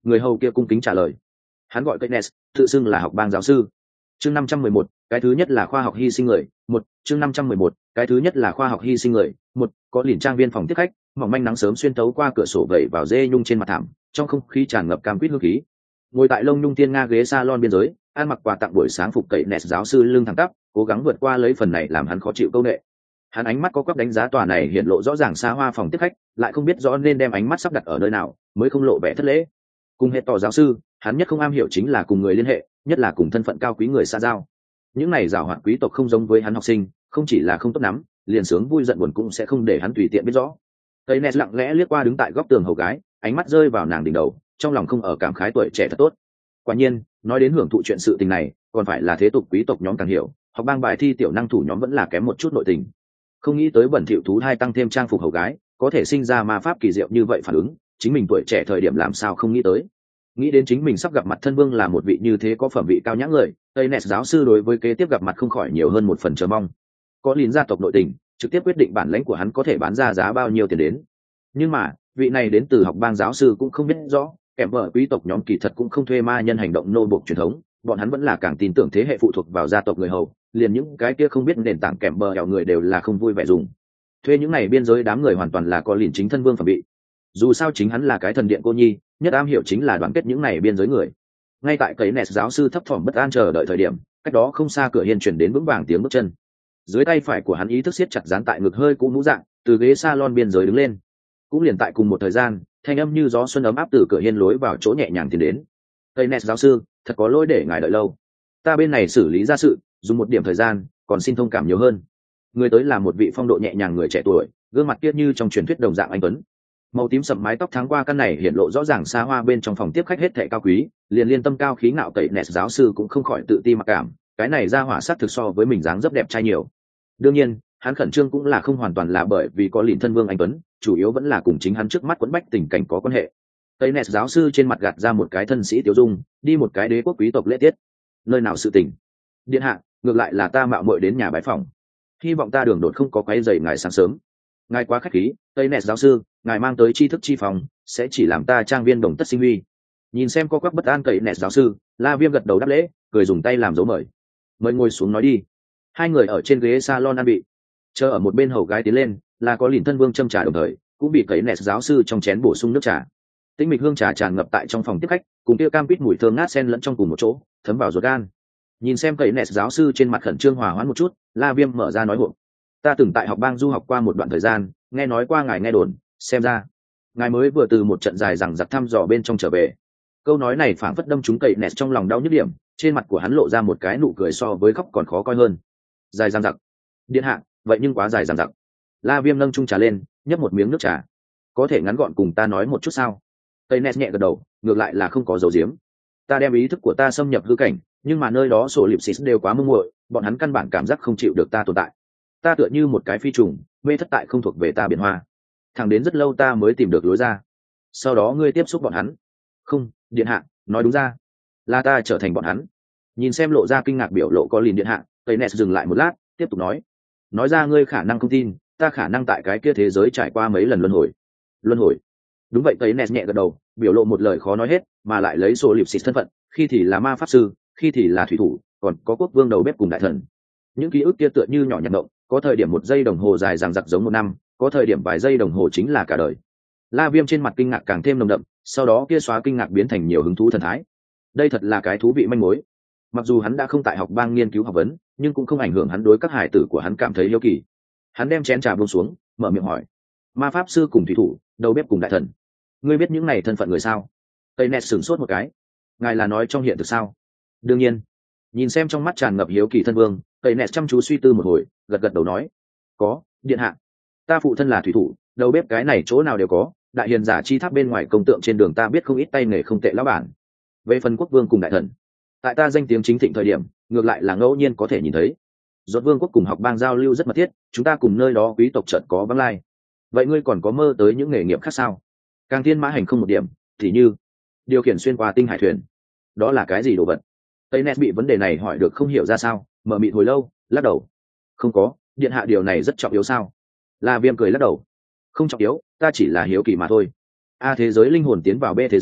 Người hầu kia cung kính trả lời. Hắn gọi Keynes, tự xưng là học bang giáo sư. Chương 511, cái thứ nhất là khoa học hy sinh người. Chương 511, cái thứ nhất là khoa học hy sinh người. Có liền trang viên phòng tiếp khách, mỏng manh nắng sớm xuyên tấu qua cửa sổ vẩy vào dê nhung trên mặt thảm, trong không khí tràn ngập cam quýt hương khí. Ngồi tại lông nhung tiên nga ghế salon biên giới, ăn mặc quà tặng buổi sáng phục Keynes giáo sư lưng thẳng tắp, cố gắng vượt qua lấy phần này làm hắn khó chịu câu nệ. Hắn ánh mắt có quắp đánh giá tòa này hiện lộ rõ ràng xa hoa phòng tiếp khách, lại không biết rõ nên đem ánh mắt sắp đặt ở nơi nào mới không lộ vẻ thất lễ. Cùng hệ tỏ giáo sư, hắn nhất không am hiểu chính là cùng người liên hệ, nhất là cùng thân phận cao quý người xa giao. Những này giàu hoạt quý tộc không giống với hắn học sinh, không chỉ là không tốt lắm, liền sướng vui giận buồn cũng sẽ không để hắn tùy tiện biết rõ. Keynes lặng lẽ liếc qua đứng tại góc tường hầu gái, ánh mắt rơi vào nàng đỉnh đầu, trong lòng không ở cảm khái tuổi trẻ thật tốt. Quả nhiên, nói đến hưởng thụ chuyện sự tình này, còn phải là thế tục quý tộc nhóm càng hiểu, học bang bài thi tiểu năng thủ nhóm vẫn là kém một chút nội tình. Không nghĩ tới bẩn thỉu thú hai tăng thêm trang phục hầu gái, có thể sinh ra ma pháp kỳ diệu như vậy phản ứng, chính mình tuổi trẻ thời điểm làm sao không nghĩ tới. Nghĩ đến chính mình sắp gặp mặt thân vương là một vị như thế có phẩm vị cao nhã người, Keynes giáo sư đối với kế tiếp gặp mặt không khỏi nhiều hơn một phần chờ mong. Có liền gia tộc nội tình, trực tiếp quyết định bản lãnh của hắn có thể bán ra giá bao nhiêu tiền đến. Nhưng mà, vị này đến từ học bang giáo sư cũng không biết rõ, kèm vợ quý tộc nhóm kỳ thật cũng không thuê ma nhân hành động nô bộc truyền thống, bọn hắn vẫn là càng tin tưởng thế hệ phụ thuộc vào gia tộc người hầu, liền những cái kia không biết nền tảng kèm bờ hẻo người đều là không vui vẻ dùng. Thuê những này biên giới đám người hoàn toàn là có liền chính thân vương phẩm bị. Dù sao chính hắn là cái thần điện cô nhi, nhất am hiểu chính là đoàn kết những này biên giới người. Ngay tại Keynes giáo sư thấp thỏm bất an chờ đợi thời điểm, cách đó không xa cửa hiên chuyển đến vững vàng tiếng bước chân. Dưới tay phải của hắn ý thức siết chặt dán tại ngực hơi cũ mũ dạng, từ ghế salon biên giới đứng lên. Cũng liền tại cùng một thời gian, thanh âm như gió xuân ấm áp từ cửa hiên lối vào chỗ nhẹ nhàng tiến đến. Keynes giáo sư, thật có lỗi để ngài đợi lâu. Ta bên này xử lý ra sự, dùng một điểm thời gian, còn xin thông cảm nhiều hơn. Người tới là một vị phong độ nhẹ nhàng người trẻ tuổi, gương mặt kia như trong truyền thuyết đồng dạng anh tuấn. Màu tím sậm mái tóc tháng qua căn này hiện lộ rõ ràng xa hoa bên trong phòng tiếp khách hết thệ cao quý, liền liên tâm cao khí ngạo Keynes giáo sư cũng không khỏi tự ti mặc cảm, cái này ra hỏa sắc thực so với mình dáng dấp đẹp trai nhiều. Đương nhiên, hắn khẩn trương cũng là không hoàn toàn là bởi vì có liền thân vương anh tuấn, chủ yếu vẫn là cùng chính hắn trước mắt quấn bách tình cảnh có quan hệ. Keynes giáo sư trên mặt gạt ra một cái thân sĩ tiểu dung, đi một cái đế quốc quý tộc lễ tiết. Nơi nào sự tình? Điện hạ, ngược lại là ta mạo muội đến nhà bái phòng. Hy vọng ta đường đột không có quấy rầy ngài sáng sớm. Ngài quá khách khí, Keynes giáo sư, ngài mang tới tri thức chi phòng, sẽ chỉ làm ta trang viên đồng tất sinh huy. Nhìn xem co quắp bất an Keynes giáo sư, La Viêm gật đầu đáp lễ, cười dùng tay làm dấu mời. Mời ngồi xuống nói đi. Hai người ở trên ghế salon ăn bị. Chờ ở một bên hầu gái tiến lên, là có liền thân vương châm trà đồng thời, cũng bị Keynes giáo sư trong chén bổ sung nước trà. Tĩnh mịch hương trà tràn ngập tại trong phòng tiếp khách, cùng kia cam quýt mùi thơm ngát xen lẫn trong cùng một chỗ, thấm vào ruột gan. Nhìn xem Keynes giáo sư trên mặt khẩn trương hòa hoãn một chút, La Viêm mở ra nói hộ. Ta từng tại học bang du học qua một đoạn thời gian, nghe nói qua ngài nghe đồn, xem ra ngài mới vừa từ một trận dài rằng giặc thăm dò bên trong trở về. Câu nói này phảng phất đâm trúng Keynes trong lòng đau nhức điểm, trên mặt của hắn lộ ra một cái nụ cười so với khóc còn khó coi hơn. Dài rằng giặc? Điện hạ, vậy nhưng quá dài rằng giặc. La Viêm nâng chung trà lên, nhấp một miếng nước trà. Có thể ngắn gọn cùng ta nói một chút sao? Keynes nhẹ gật đầu, ngược lại là không có dấu diếm. Ta đem ý thức của ta xâm nhập hư cảnh, nhưng mà nơi đó sổ lịp xịt đều quá mơ muội, bọn hắn căn bản cảm giác không chịu được ta tồn tại. Ta tựa như một cái phi trùng, mê thất tại không thuộc về ta biển hoa. Thẳng đến rất lâu ta mới tìm được lối ra. Sau đó ngươi tiếp xúc bọn hắn. Không, điện hạ, nói đúng ra, là ta trở thành bọn hắn. Nhìn xem lộ ra kinh ngạc biểu lộ có liền điện hạ, Keynes dừng lại một lát, tiếp tục nói ra ngươi khả năng không tin, ta khả năng tại cái kia thế giới trải qua mấy lần luân hồi. Luân hồi? Đúng vậy, Keynes nhẹ gật đầu, biểu lộ một lời khó nói hết, mà lại lấy số liệp xịt thân phận, khi thì là ma pháp sư, khi thì là thủy thủ, còn có quốc vương đầu bếp cùng đại thần. Những ký ức kia tựa như nhỏ nhặt động, có thời điểm một giây đồng hồ dài dằng dặc giống một năm, có thời điểm vài giây đồng hồ chính là cả đời. La Viêm trên mặt kinh ngạc càng thêm nồng đậm, sau đó kia xóa kinh ngạc biến thành nhiều hứng thú thần thái. Đây thật là cái thú vị manh mối. Mặc dù hắn đã không tại học bang nghiên cứu học vấn, nhưng cũng không ảnh hưởng hắn đối các hải tử của hắn cảm thấy hiếu kỳ. Hắn đem chén trà buông xuống, mở miệng hỏi: ma pháp sư cùng thủy thủ, đầu bếp cùng đại thần, ngươi biết những này thân phận người sao? Keynes sửng sốt một cái. Ngài là nói trong hiện thực sao? Đương nhiên. Nhìn xem trong mắt tràn ngập hiếu kỳ thân vương, Keynes chăm chú suy tư một hồi, gật gật đầu nói: có, điện hạ. Ta phụ thân là thủy thủ, đầu bếp cái này chỗ nào đều có, đại hiền giả chi tháp bên ngoài công tượng trên đường ta biết không ít tay nghề không tệ lão bản. Về phần quốc vương cùng đại thần, tại ta danh tiếng chính thịnh thời điểm, ngược lại là ngẫu nhiên có thể nhìn thấy. Rốt vương quốc cùng học bang giao lưu rất mật thiết, chúng ta cùng nơi đó quý tộc chợt có vắng lai. Vậy ngươi còn có mơ tới những nghề nghiệp khác sao? Càng thiên mã hành không một điểm, thì như điều khiển xuyên qua tinh hải thuyền. Đó là cái gì đồ vật? Keynes bị vấn đề này hỏi được không hiểu ra sao, mở mịt hồi lâu, lắc đầu. Không có, điện hạ, điều này rất trọng yếu sao? La Viêm cười lắc đầu. Không trọng yếu, ta chỉ là hiếu kỳ mà thôi. A thế giới linh hồn tiến vào B thế giới,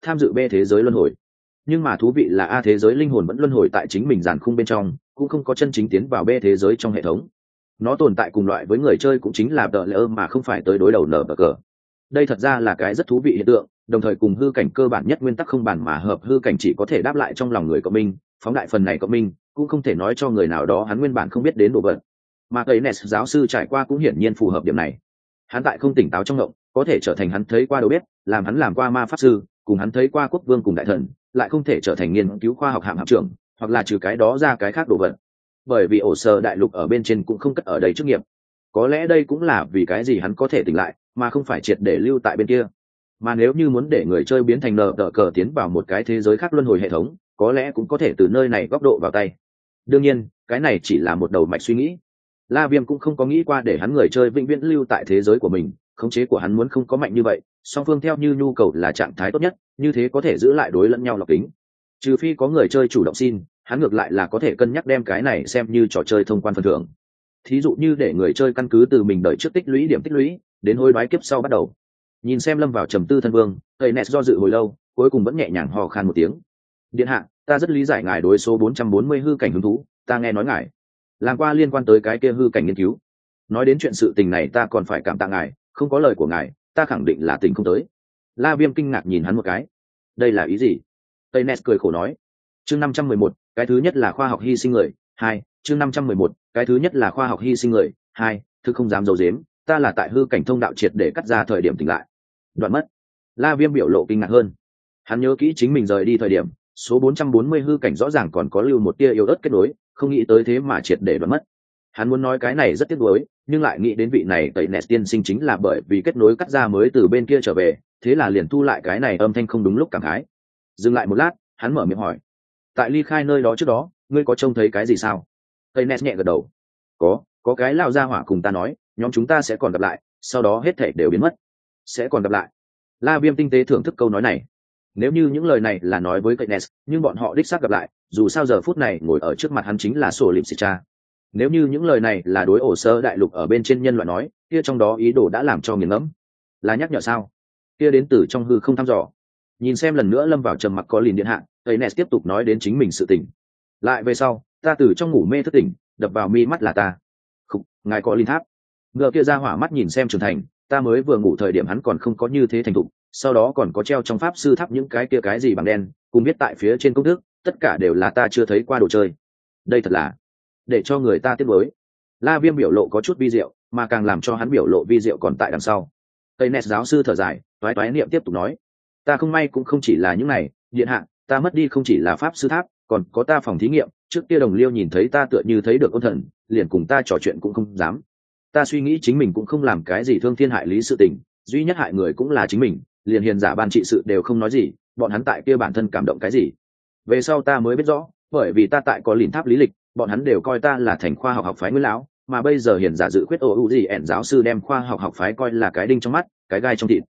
tham dự B thế giới luân hồi. Nhưng mà thú vị là A thế giới linh hồn vẫn luân hồi tại chính mình giàn khung bên trong, cũng không có chân chính tiến vào B thế giới trong hệ thống. Nó tồn tại cùng loại với người chơi cũng chính là tờ lỡ mà không phải tới đối đầu nở bờ cờ. Đây thật ra là cái rất thú vị hiện tượng, đồng thời cùng hư cảnh cơ bản nhất nguyên tắc không bàn mà hợp, hư cảnh chỉ có thể đáp lại trong lòng người cộng minh, phóng đại phần này cộng minh cũng không thể nói cho người nào đó hắn nguyên bản không biết đến đồ vật. Mà cây Nes giáo sư trải qua cũng hiển nhiên phù hợp điểm này. Hắn tại không tỉnh táo trong ngộng có thể trở thành hắn thấy qua đầu bếp, làm hắn làm qua ma pháp sư, cùng hắn thấy qua quốc vương cùng đại thần, lại không thể trở thành nghiên cứu khoa học hạng trưởng, hoặc là trừ cái đó ra cái khác đồ vật. Bởi vì ổ sơ đại lục ở bên trên cũng không cất ở đây chức nghiệp. Có lẽ đây cũng là vì cái gì hắn có thể tỉnh lại, mà không phải triệt để lưu tại bên kia. Mà nếu như muốn để người chơi biến thành nở tờ cờ tiến vào một cái thế giới khác luân hồi hệ thống, có lẽ cũng có thể từ nơi này góc độ vào tay. Đương nhiên, cái này chỉ là một đầu mạch suy nghĩ. La Viêm cũng không có nghĩ qua để hắn người chơi vĩnh viễn lưu tại thế giới của mình, khống chế của hắn muốn không có mạnh như vậy, song phương theo như nhu cầu là trạng thái tốt nhất, như thế có thể giữ lại đối lẫn nhau lọc kính. Trừ phi có người chơi chủ động xin, hắn ngược lại là có thể cân nhắc đem cái này xem như trò chơi thông quan phần thưởng. Thí dụ như để người chơi căn cứ từ mình đợi trước tích lũy điểm tích lũy, đến hối đoái kiếp sau bắt đầu. Nhìn xem lâm vào trầm tư thân vương, thầy Nes do dự hồi lâu, cuối cùng vẫn nhẹ nhàng hò khan một tiếng. Điện hạ, ta rất lý giải ngài đối số 440 hư cảnh hứng thú, ta nghe nói ngài làm qua liên quan tới cái kia hư cảnh nghiên cứu. Nói đến chuyện sự tình này ta còn phải cảm tạ ngài, không có lời của ngài, ta khẳng định là tình không tới. La Viêm kinh ngạc nhìn hắn một cái. Đây là ý gì? Tây Nes cười khổ nói. Chương 511, cái thứ nhất là khoa học hy sinh người, 2, chương 511, cái thứ nhất là khoa học hy sinh người, 2, thực không dám giấu giếm, ta là tại hư cảnh thông đạo triệt để cắt ra thời điểm tỉnh lại. Đoạn mất. La Viêm biểu lộ kinh ngạc hơn. Hắn nhớ kỹ chính mình rời đi thời điểm, số 440 hư cảnh rõ ràng còn có lưu một tia yếu ớt kết nối, không nghĩ tới thế mà triệt để đoạn mất. Hắn muốn nói cái này rất tiếc nuối, nhưng lại nghĩ đến vị này tẩy Nes tiên sinh chính là bởi vì kết nối cắt ra mới từ bên kia trở về, thế là liền thu lại cái này âm thanh không đúng lúc cảm khái. Dừng lại một lát, hắn mở miệng hỏi: tại ly khai nơi đó trước đó, ngươi có trông thấy cái gì sao? Tẩy Nes nhẹ gật đầu. Có cái lao ra hỏa cùng ta nói, nhóm chúng ta sẽ còn gặp lại, sau đó hết thảy đều biến mất. Sẽ còn gặp lại. La Viêm tinh tế thưởng thức câu nói này. Nếu như những lời này là nói với Keynes, nhưng bọn họ đích xác gặp lại, dù sao giờ phút này ngồi ở trước mặt hắn chính là sổ lịp xịt cha. Nếu như những lời này là đối ổ sơ đại lục ở bên trên nhân loại nói, kia trong đó ý đồ đã làm cho nghiền ngẫm. Là nhắc nhở sao? Kia đến từ trong hư không thăm dò. Nhìn xem lần nữa lâm vào trầm mặc có lìn điện hạ, Keynes tiếp tục nói đến chính mình sự tình. Lại về sau, ta từ trong ngủ mê thức tỉnh, đập vào mi mắt là ta. Khục, ngài có linh tháp. Ngựa kia ra hỏa mắt nhìn xem trưởng thành, ta mới vừa ngủ thời điểm hắn còn không có như thế thành thục, sau đó còn có treo trong pháp sư tháp những cái kia cái gì bằng đen, cùng biết tại phía trên công thức, tất cả đều là ta chưa thấy qua đồ chơi. Đây thật là để cho người ta tiếc nuối. La Viêm biểu lộ có chút vi diệu, mà càng làm cho hắn biểu lộ vi diệu còn tại đằng sau. Tây Nes giáo sư thở dài, toái toái niệm tiếp tục nói: ta không may cũng không chỉ là những này, điện hạ, ta mất đi không chỉ là pháp sư tháp, còn có ta phòng thí nghiệm, trước kia đồng liêu nhìn thấy ta tựa như thấy được ôn thần, liền cùng ta trò chuyện cũng không dám. Ta suy nghĩ chính mình cũng không làm cái gì thương thiên hại lý sự tình, duy nhất hại người cũng là chính mình, liền hiền giả ban trị sự đều không nói gì, bọn hắn tại kia bản thân cảm động cái gì. Về sau ta mới biết rõ, bởi vì ta tại có lìn tháp lý lịch, bọn hắn đều coi ta là thành khoa học học phái nguyên lão, mà bây giờ hiền giả dự khuyết ổ gì ẻn giáo sư đem khoa học học phái coi là cái đinh trong mắt, cái gai trong thịt.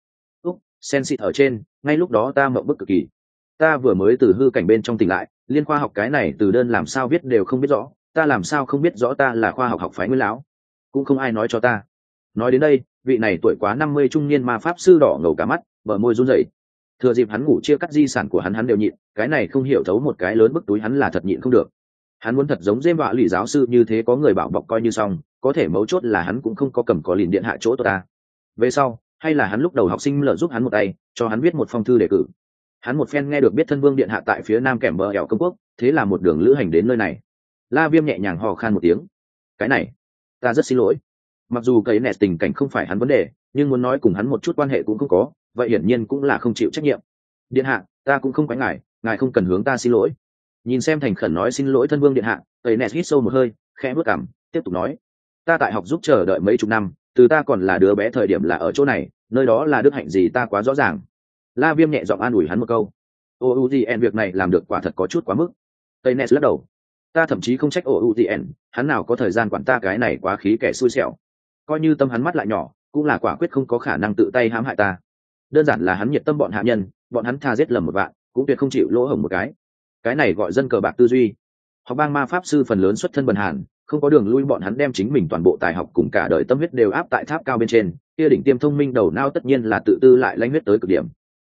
Sen xịt ở trên, ngay lúc đó ta mộng bức cực kỳ. Ta vừa mới từ hư cảnh bên trong tỉnh lại, liên khoa học cái này từ đơn làm sao viết đều không biết rõ, ta làm sao không biết rõ ta là khoa học học phái nguyên lão, cũng không ai nói cho ta. Nói đến đây, vị này tuổi quá 50 trung niên ma pháp sư đỏ ngầu cả mắt, bờ môi run rẩy. Thừa dịp hắn ngủ chia cắt di sản của hắn đều nhịn, cái này không hiểu thấu một cái lớn bức túi hắn là thật nhịn không được. Hắn muốn thật giống dêm vạ lì giáo sư như thế có người bảo bọc coi như xong, có thể mấu chốt là hắn cũng không có cầm có liền điện hạ chỗ ta. Về sau, hay là hắn lúc đầu học sinh lợ giúp hắn một tay, cho hắn viết một phong thư đề cử. Hắn một phen nghe được biết thân vương điện hạ tại phía nam kèm bờ ẻo công quốc, thế là một đường lữ hành đến nơi này. La Viêm nhẹ nhàng hò khan một tiếng. Cái này, ta rất xin lỗi. Mặc dù cái nẹt tình cảnh không phải hắn vấn đề, nhưng muốn nói cùng hắn một chút quan hệ cũng không có, vậy hiển nhiên cũng là không chịu trách nhiệm. Điện hạ, ta cũng không quái ngài, ngài không cần hướng ta xin lỗi. Nhìn xem thành khẩn nói xin lỗi thân vương điện hạ, cái nẹt hít sâu một hơi, khẽ bước cằm, tiếp tục nói: ta tại học giúp chờ đợi mấy chục năm, từ ta còn là đứa bé thời điểm là ở chỗ này, nơi đó là đức hạnh gì ta quá rõ ràng. La Viêm nhẹ giọng an ủi hắn một câu. OUTN việc này làm được quả thật có chút quá mức. Tây Nes lắc đầu. Ta thậm chí không trách OUTN, hắn nào có thời gian quản ta cái này quá khí kẻ xui xẻo. Coi như tâm hắn mắt lại nhỏ, cũng là quả quyết không có khả năng tự tay hãm hại ta. Đơn giản là hắn nhiệt tâm bọn hạ nhân, bọn hắn tha giết lầm một vạn, cũng tuyệt không chịu lỗ hổng một cái. Cái này gọi dân cờ bạc tư duy. Học bang ma pháp sư phần lớn xuất thân bần hàn, không có đường lui, bọn hắn đem chính mình toàn bộ tài học cùng cả đời tâm huyết đều áp tại tháp cao bên trên, kia đỉnh tiêm thông minh đầu não tất nhiên là tự tư lại lãnh huyết tới cực điểm.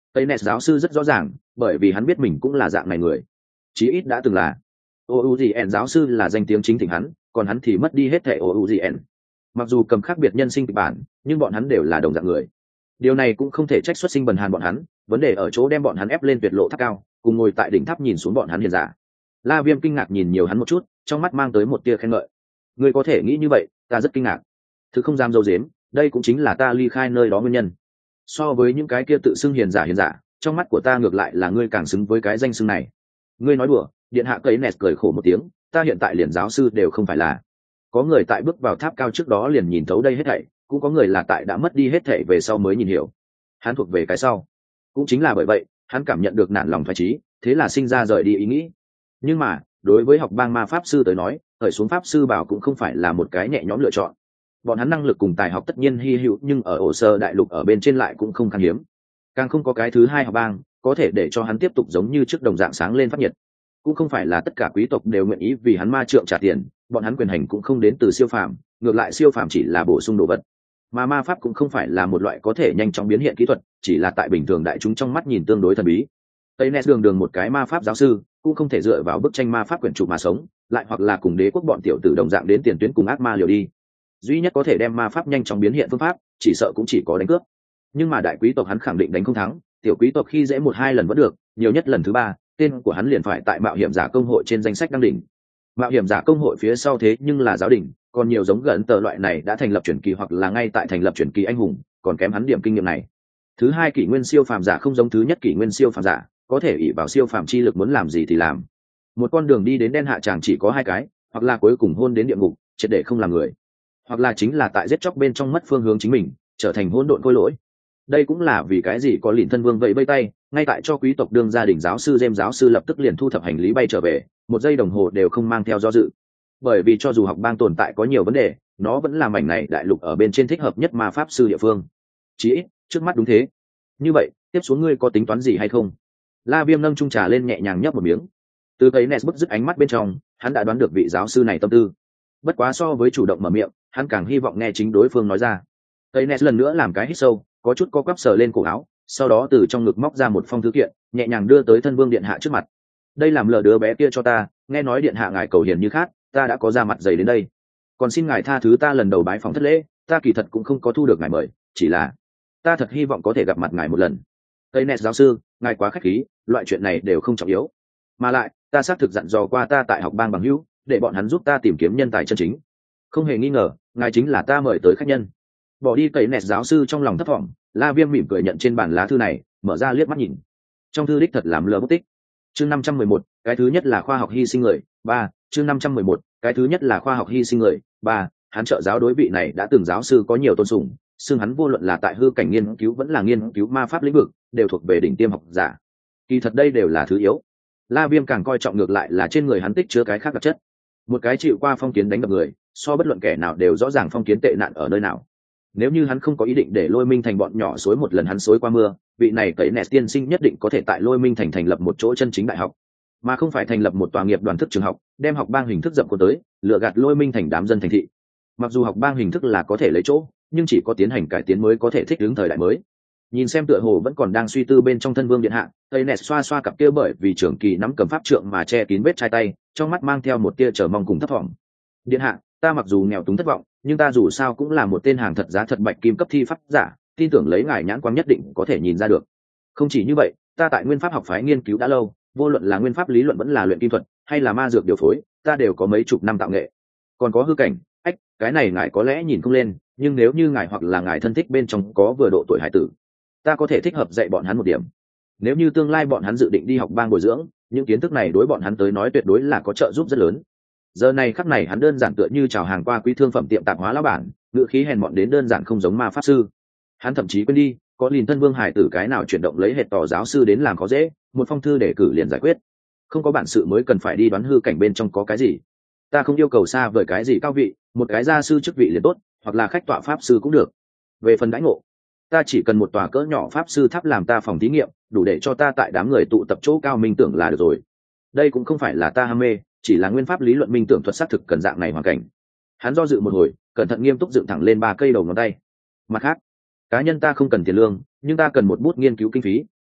Tây Nes giáo sư rất rõ ràng, bởi vì hắn biết mình cũng là dạng này người, chí ít đã từng là. OUGN giáo sư là danh tiếng chính thịnh hắn, còn hắn thì mất đi hết thẻ OUGN. Mặc dù cầm khác biệt nhân sinh kịch bản, nhưng bọn hắn đều là đồng dạng người. Điều này cũng không thể trách xuất sinh bần hàn bọn hắn, vấn đề ở chỗ đem bọn hắn ép lên tuyệt lộ tháp cao, cùng ngồi tại đỉnh tháp nhìn xuống bọn hắn hiền giả. La Viêm kinh ngạc nhìn nhiều hắn một chút, trong mắt mang tới một tia khen ngợi. Ngươi có thể nghĩ như vậy, ta rất kinh ngạc. Thứ không dám dâu dếm, đây cũng chính là ta ly khai nơi đó nguyên nhân. So với những cái kia tự xưng hiền giả, trong mắt của ta ngược lại là ngươi càng xứng với cái danh xưng này. Ngươi nói đùa, điện hạ cấy nẹt cười khổ một tiếng, ta hiện tại liền giáo sư đều không phải là. Có người tại bước vào tháp cao trước đó liền nhìn thấu đây hết thảy, cũng có người là tại đã mất đi hết thảy về sau mới nhìn hiểu. Hắn thuộc về cái sau. Cũng chính là bởi vậy, hắn cảm nhận được nản lòng phách trí, thế là sinh ra rời đi ý nghĩ. Nhưng mà, đối với học bang ma pháp sư tới nói, khởi xuống pháp sư bảo cũng không phải là một cái nhẹ nhõm lựa chọn. Bọn hắn năng lực cùng tài học tất nhiên hy hữu, nhưng ở ổ sơ đại lục ở bên trên lại cũng không khan hiếm. Càng không có cái thứ hai học bang có thể để cho hắn tiếp tục giống như trước đồng dạng sáng lên phát nhiệt. Cũng không phải là tất cả quý tộc đều nguyện ý vì hắn ma trượng trả tiền, bọn hắn quyền hành cũng không đến từ siêu phàm, ngược lại siêu phàm chỉ là bổ sung đồ vật. Mà ma pháp cũng không phải là một loại có thể nhanh chóng biến hiện kỹ thuật, chỉ là tại bình thường đại chúng trong mắt nhìn tương đối thần bí. Tây Nes đường một cái ma pháp giáo sư, cũng không thể dựa vào bức tranh ma pháp quyển trục mà sống, lại hoặc là cùng đế quốc bọn tiểu tử đồng dạng đến tiền tuyến cùng ác ma liều đi. Duy nhất có thể đem ma pháp nhanh chóng biến hiện phương pháp, chỉ sợ cũng chỉ có đánh cướp. Nhưng mà đại quý tộc hắn khẳng định đánh không thắng, tiểu quý tộc khi dễ một hai lần vẫn được, nhiều nhất lần thứ ba, tên của hắn liền phải tại mạo hiểm giả công hội trên danh sách đăng đỉnh. Mạo hiểm giả công hội phía sau thế nhưng là giáo đình, còn nhiều giống gần tờ loại này đã thành lập truyền kỳ hoặc là ngay tại thành lập truyền kỳ anh hùng, còn kém hắn điểm kinh nghiệm này. Thứ hai kỷ nguyên siêu phàm giả không giống thứ nhất kỷ nguyên siêu phàm giả, có thể ỷ vào siêu phàm chi lực muốn làm gì thì làm. Một con đường đi đến đen hạ tràng chỉ có hai cái, hoặc là cuối cùng hôn đến địa ngục, triệt để không làm người, hoặc là chính là tại giết chóc bên trong mất phương hướng chính mình, trở thành hỗn độn khôi lỗi. Đây cũng là vì cái gì có lìn thân vương vậy vây tay, ngay tại cho quý tộc đương gia đình giáo sư James giáo sư lập tức liền thu thập hành lý bay trở về, một giây đồng hồ đều không mang theo do dự. Bởi vì cho dù học bang tồn tại có nhiều vấn đề, nó vẫn là mảnh này đại lục ở bên trên thích hợp nhất ma pháp sư địa phương. Chỉ ít, trước mắt đúng thế. Như vậy, tiếp xuống ngươi có tính toán gì hay không? La Viêm nâng chung trà lên nhẹ nhàng nhấp một miếng. Từ thấy Nes bứt rứt ánh mắt bên trong, hắn đã đoán được vị giáo sư này tâm tư. Bất quá so với chủ động mở miệng, hắn càng hy vọng nghe chính đối phương nói ra. Thấy Nes lần nữa làm cái hít sâu, có chút co quắp sờ lên cổ áo, sau đó từ trong ngực móc ra một phong thư kiện, nhẹ nhàng đưa tới thân vương điện hạ trước mặt. Đây làm lờ đứa bé kia cho ta, nghe nói điện hạ ngài cầu hiền như khác, ta đã có ra mặt dày đến đây. Còn xin ngài tha thứ ta lần đầu bái phỏng thất lễ, ta kỳ thật cũng không có thu được ngài mời, chỉ là ta thật hy vọng có thể gặp mặt ngài một lần. Tây Nes giáo sư, ngài quá khách khí, loại chuyện này đều không trọng yếu. Mà lại, ta xác thực dặn dò qua ta tại học bang bằng hữu, để bọn hắn giúp ta tìm kiếm nhân tài chân chính. Không hề nghi ngờ, ngài chính là ta mời tới khách nhân. Bỏ đi Tây Nes giáo sư trong lòng thấp thỏm, La Viêm mỉm cười nhận trên bản lá thư này, mở ra liếc mắt nhìn. Trong thư đích thật làm lờ bút tích. Chương 511, cái thứ nhất là khoa học hy sinh người, 3, chương 511, cái thứ nhất là khoa học hy sinh người, 3, hắn trợ giáo đối vị này đã từng giáo sư có nhiều tôn sùng, xưng hắn vô luận là tại hư cảnh nghiên cứu vẫn là nghiên cứu ma pháp lĩnh vực, đều thuộc về đỉnh tiêm học giả. Kỳ thật đây đều là thứ yếu. La Viêm càng coi trọng ngược lại là trên người hắn tích chứa cái khác đặc chất. Một cái chịu qua phong kiến đánh đập người, so bất luận kẻ nào đều rõ ràng phong kiến tệ nạn ở nơi nào. Nếu như hắn không có ý định để Lôi Minh Thành bọn nhỏ xối một lần hắn xối qua mưa, vị này cậy nẹt tiên sinh nhất định có thể tại Lôi Minh Thành thành lập một chỗ chân chính đại học, mà không phải thành lập một tòa nghiệp đoàn thức trường học, đem học bang hình thức dập của tới, lừa gạt Lôi Minh Thành đám dân thành thị. Mặc dù học bang hình thức là có thể lấy chỗ, nhưng chỉ có tiến hành cải tiến mới có thể thích ứng thời đại mới. Nhìn xem tựa hồ vẫn còn đang suy tư bên trong thân vương điện hạ, tây nẹt xoa xoa cặp kia bởi vì trưởng kỳ nắm cầm pháp trượng mà che kín vết chai tay, trong mắt mang theo một tia chờ mong cùng thất vọng. Điện hạ, ta mặc dù nghèo túng thất vọng, nhưng ta dù sao cũng là một tên hàng thật giá thật bạch kim cấp thi pháp giả, tin tưởng lấy ngài nhãn quang nhất định có thể nhìn ra được. Không chỉ như vậy, ta tại nguyên pháp học phái nghiên cứu đã lâu, vô luận là nguyên pháp lý luận vẫn là luyện kim thuật, hay là ma dược điều phối, ta đều có mấy chục năm tạo nghệ. Còn có hư cảnh, cái này ngài có lẽ nhìn không lên, nhưng nếu như ngài hoặc là ngài thân thích bên trong có vừa độ tuổi hải tử, ta có thể thích hợp dạy bọn hắn một điểm. Nếu như tương lai bọn hắn dự định đi học bang bồi dưỡng, những kiến thức này đối bọn hắn tới nói tuyệt đối là có trợ giúp rất lớn. Giờ này khắc này hắn đơn giản tựa như chào hàng qua quý thương phẩm tiệm tạp hóa lão bản, ngựa khí hèn mọn đến đơn giản không giống ma pháp sư. Hắn thậm chí quên đi, có liền thân vương hải tử cái nào chuyển động lấy hệt tỏ giáo sư đến làm khó dễ, một phong thư để cử liền giải quyết. Không có bản sự mới cần phải đi đoán hư cảnh bên trong có cái gì. Ta không yêu cầu xa vời cái gì cao vị, một cái gia sư chức vị liền tốt, hoặc là khách tọa pháp sư cũng được. Về phần đãi ngộ, ta chỉ cần một tòa cỡ nhỏ pháp sư tháp làm ta phòng thí nghiệm, đủ để cho ta tại đám người tụ tập chỗ cao minh tưởng là được rồi. Đây cũng không phải là ta ham mê, chỉ là nguyên pháp lý luận minh tưởng thuật xác thực cần dạng này hoàn cảnh. Hắn do dự một hồi, cẩn thận nghiêm túc dựng thẳng lên 3 cây đầu ngón tay. Mặt khác, cá nhân ta không cần tiền lương, nhưng ta cần một bút nghiên cứu kinh phí,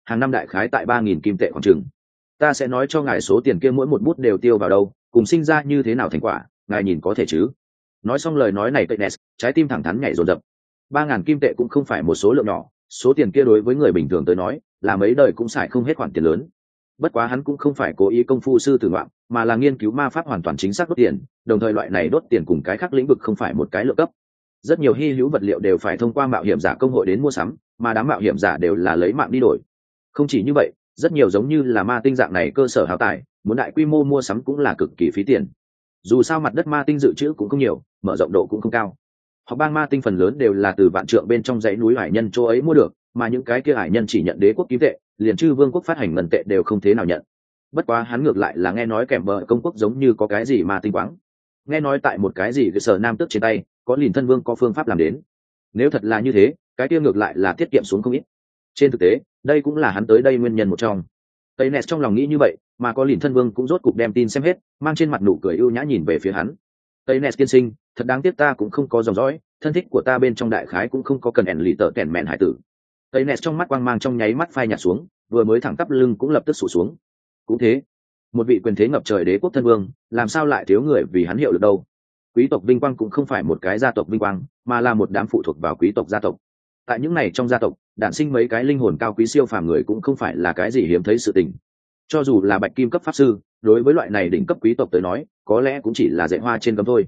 hàng năm đại khái tại 3.000 kim tệ khoảng chừng. Ta sẽ nói cho ngài số tiền kia mỗi một bút đều tiêu vào đâu, cùng sinh ra như thế nào thành quả, ngài nhìn có thể chứ? Nói xong lời nói này Tây trái tim thẳng thắn nhảy dồn dập. 3.000 kim tệ cũng không phải một số lượng nhỏ, số tiền kia đối với người bình thường tới nói là mấy đời cũng xài không hết khoản tiền lớn. Bất quá hắn cũng không phải cố ý công phu sư tử ngoạm, mà là nghiên cứu ma pháp hoàn toàn chính xác đốt tiền, đồng thời loại này đốt tiền cùng cái khác lĩnh vực không phải một cái lựa cấp. Rất nhiều hy hữu vật liệu đều phải thông qua mạo hiểm giả công hội đến mua sắm, mà đám mạo hiểm giả đều là lấy mạng đi đổi. Không chỉ như vậy, rất nhiều giống như là ma tinh dạng này cơ sở hào tài, muốn đại quy mô mua sắm cũng là cực kỳ phí tiền. Dù sao mặt đất ma tinh dự trữ cũng không nhiều, mở rộng độ cũng không cao. Học bang ma tinh phần lớn đều là từ vạn trượng bên trong dãy núi hải nhân chỗ ấy mua được, mà những cái kia hải nhân chỉ nhận đế quốc kim tệ, liền chư vương quốc phát hành ngân tệ đều không thế nào nhận. Bất quá hắn ngược lại là nghe nói kèm bờ công quốc giống như có cái gì ma tinh quáng. Nghe nói tại một cái gì cái sở nam tước trên tay, có liền thân vương có phương pháp làm đến. Nếu thật là như thế, cái kia ngược lại là tiết kiệm xuống không ít. Trên thực tế, đây cũng là hắn tới đây nguyên nhân một trong. Tây Ness trong lòng nghĩ như vậy, mà có liền thân vương cũng rốt cục đem tin xem hết, mang trên mặt nụ cười ưu nhã nhìn về phía hắn. Tây Ness tiên sinh, thật đáng tiếc ta cũng không có dòng dõi, thân thích của ta bên trong đại khái cũng không có cần ẻn lì tợ kèn mẹn hải tử. Tây Ness trong mắt quang mang trong nháy mắt phai nhạt xuống, vừa mới thẳng tắp lưng cũng lập tức sụt xuống. Cũng thế, một vị quyền thế ngập trời đế quốc thân vương, làm sao lại thiếu người vì hắn hiệu được đâu? Quý tộc vinh quang cũng không phải một cái gia tộc vinh quang, mà là một đám phụ thuộc vào quý tộc gia tộc. Tại những này trong gia tộc, đản sinh mấy cái linh hồn cao quý siêu phàm người cũng không phải là cái gì hiếm thấy sự tình. Cho dù là bạch kim cấp pháp sư, đối với loại này đỉnh cấp quý tộc tới nói, có lẽ cũng chỉ là dạy hoa trên gấm thôi.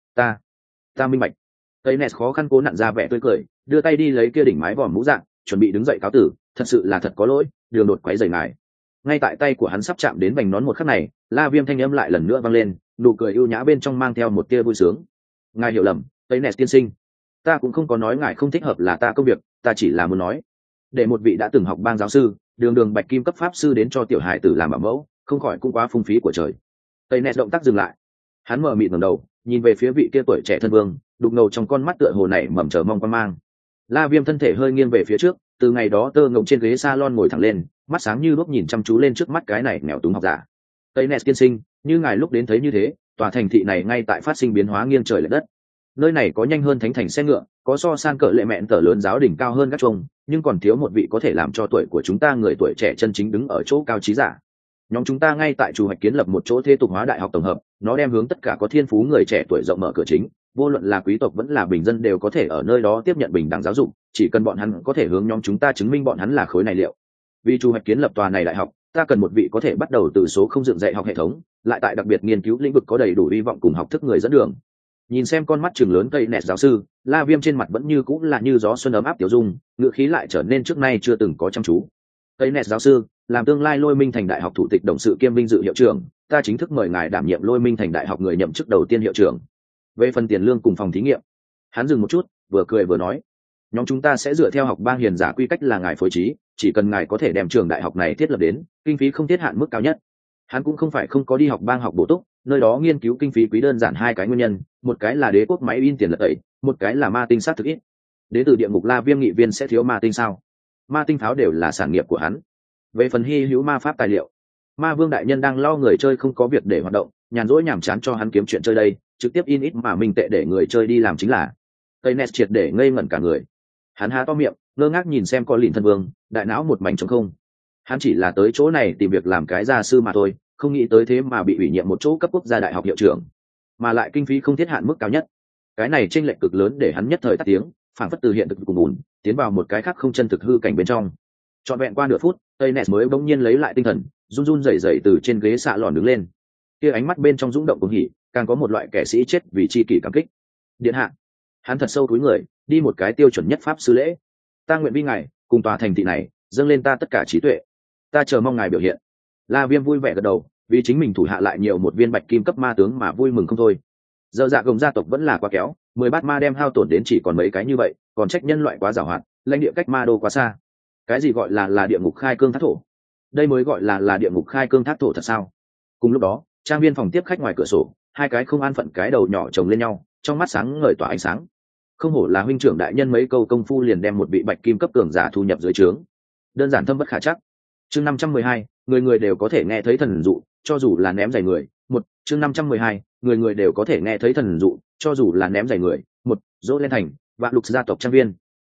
Ta minh bạch. Tây Ness khó khăn cố nặn ra vẻ tươi cười, đưa tay đi lấy kia đỉnh mái vòm mũ dạng, chuẩn bị đứng dậy cáo tử. Thật sự là thật có lỗi, đường đột quấy rầy ngài. Ngay tại tay của hắn sắp chạm đến vành nón một khắc này, La Viêm thanh âm lại lần nữa vang lên, nụ cười ưu nhã bên trong mang theo một tia vui sướng. Ngài hiểu lầm, Tây Ness tiên sinh, ta cũng không có nói ngài không thích hợp là ta công việc, ta chỉ là muốn nói, để một vị đã từng học bang giáo sư, đường bạch kim cấp pháp sư đến cho tiểu hải tử làm bảo mẫu, không khỏi cũng quá phung phí của trời. Tây Ness động tác dừng lại, hắn mở mịt ngẩng đầu, nhìn về phía vị kia tuổi trẻ thân vương, đục ngầu trong con mắt tựa hồ này mầm chờ mong quan mang. La Viêm thân thể hơi nghiêng về phía trước, từ ngày đó tơ ngộng trên ghế salon ngồi thẳng lên, mắt sáng như đuốc nhìn chăm chú lên trước mắt cái này nghèo túng học giả. Tây Ness tiên sinh, như ngài lúc đến thấy như thế, tòa thành thị này ngay tại phát sinh biến hóa nghiêng trời lệch đất. Nơi này có nhanh hơn thánh thành xe ngựa, có so san cỡ lệ mẹn cỡ lớn giáo đỉnh cao hơn các chuông, nhưng còn thiếu một vị có thể làm cho tuổi của chúng ta người tuổi trẻ chân chính đứng ở chỗ cao trí giả. Nhóm chúng ta ngay tại chủ hoạch kiến lập một chỗ thế tục hóa đại học tổng hợp, nó đem hướng tất cả có thiên phú người trẻ tuổi rộng mở cửa chính, vô luận là quý tộc vẫn là bình dân đều có thể ở nơi đó tiếp nhận bình đẳng giáo dục, chỉ cần bọn hắn có thể hướng nhóm chúng ta chứng minh bọn hắn là khối này liệu. Vì chủ hoạch kiến lập tòa này đại học, ta cần một vị có thể bắt đầu từ số không dựng dạy học hệ thống, lại tại đặc biệt nghiên cứu lĩnh vực có đầy đủ hy vọng cùng học thức người dẫn đường. Nhìn xem con mắt trừng lớn cây nẹt giáo sư, La Viêm trên mặt vẫn như cũng là như gió xuân ấm áp tiểu dung, ngựa khí lại trở nên trước nay chưa từng có chăm chú. Cây nẹt giáo sư, làm tương lai Lôi Minh Thành Đại học thủ tịch đồng sự kiêm vinh dự hiệu trưởng, ta chính thức mời ngài đảm nhiệm Lôi Minh Thành Đại học người nhậm chức đầu tiên hiệu trưởng. Về phần tiền lương cùng phòng thí nghiệm, hắn dừng một chút, vừa cười vừa nói, nhóm chúng ta sẽ dựa theo học bang hiền giả quy cách là ngài phối trí, chỉ cần ngài có thể đem trường đại học này thiết lập đến, kinh phí không thiết hạn mức cao nhất. Hắn cũng không phải không có đi học bang học bổ túc, nơi đó nghiên cứu kinh phí quý đơn giản hai cái nguyên nhân, một cái là đế quốc máy in tiền lật tẩy, một cái là ma tinh sát thực ít. Đến từ địa ngục La Viêm nghị viên sẽ thiếu ma tinh sao? Ma tinh pháo đều là sản nghiệp của hắn. Về phần hy hữu ma pháp tài liệu, ma vương đại nhân đang lo người chơi không có việc để hoạt động, nhàn rỗi nhàm chán cho hắn kiếm chuyện chơi đây, trực tiếp in ít mà minh tệ để người chơi đi làm chính là. Tây Ness triệt để ngây ngẩn cả người. Hắn há to miệng, ngơ ngác nhìn xem con lìn thân vương, đại não một mảnh trống không. Hắn chỉ là tới chỗ này tìm việc làm cái gia sư mà thôi, không nghĩ tới thế mà bị ủy nhiệm một chỗ cấp quốc gia đại học hiệu trưởng, mà lại kinh phí không thiết hạn mức cao nhất. Cái này chênh lệch cực lớn để hắn nhất thời tắt tiếng, phản phất từ hiện thực cùng bùn tiến vào một cái khác không chân thực hư cảnh bên trong. Trọn vẹn qua nửa phút, Tây Ness mới bỗng nhiên lấy lại tinh thần, run run rẩy rẩy từ trên ghế xạ lòn đứng lên. Kia ánh mắt bên trong rung động cuồng hỉ, càng có một loại kẻ sĩ chết vì chi kỷ cảm kích. Điện hạ, hắn thật sâu cúi người, đi một cái tiêu chuẩn nhất pháp sư lễ. Ta nguyện vi ngài, cùng tòa thành thị này, dâng lên ta tất cả trí tuệ. Ta chờ mong ngài biểu hiện. La Viêm vui vẻ gật đầu, vì chính mình thủ hạ lại nhiều một viên bạch kim cấp ma tướng mà vui mừng không thôi. Giờ dạ gồng gia tộc vẫn là quá kéo, 10 bát ma đem hao tổn đến chỉ còn mấy cái như vậy, còn trách nhân loại quá giàu hoạt, lãnh địa cách ma đô quá xa. Cái gì gọi là địa ngục khai cương thác thổ? Đây mới gọi là địa ngục khai cương thác thổ thật sao? Cùng lúc đó, trang viên phòng tiếp khách ngoài cửa sổ, hai cái không an phận cái đầu nhỏ chồng lên nhau, trong mắt sáng ngời tỏa ánh sáng. Không hổ là huynh trưởng đại nhân, mấy câu công phu liền đem một vị bạch kim cấp cường giả thu nhập dưới trướng. Đơn giản thâm bất khả chắc. Chương 512, người người đều có thể nghe thấy thần dụ, cho dù là ném giày người. Chương 512, người người đều có thể nghe thấy thần dụ, cho dù là ném giày người. Dỗ lên thành, Vạn Lục gia tộc trang viên.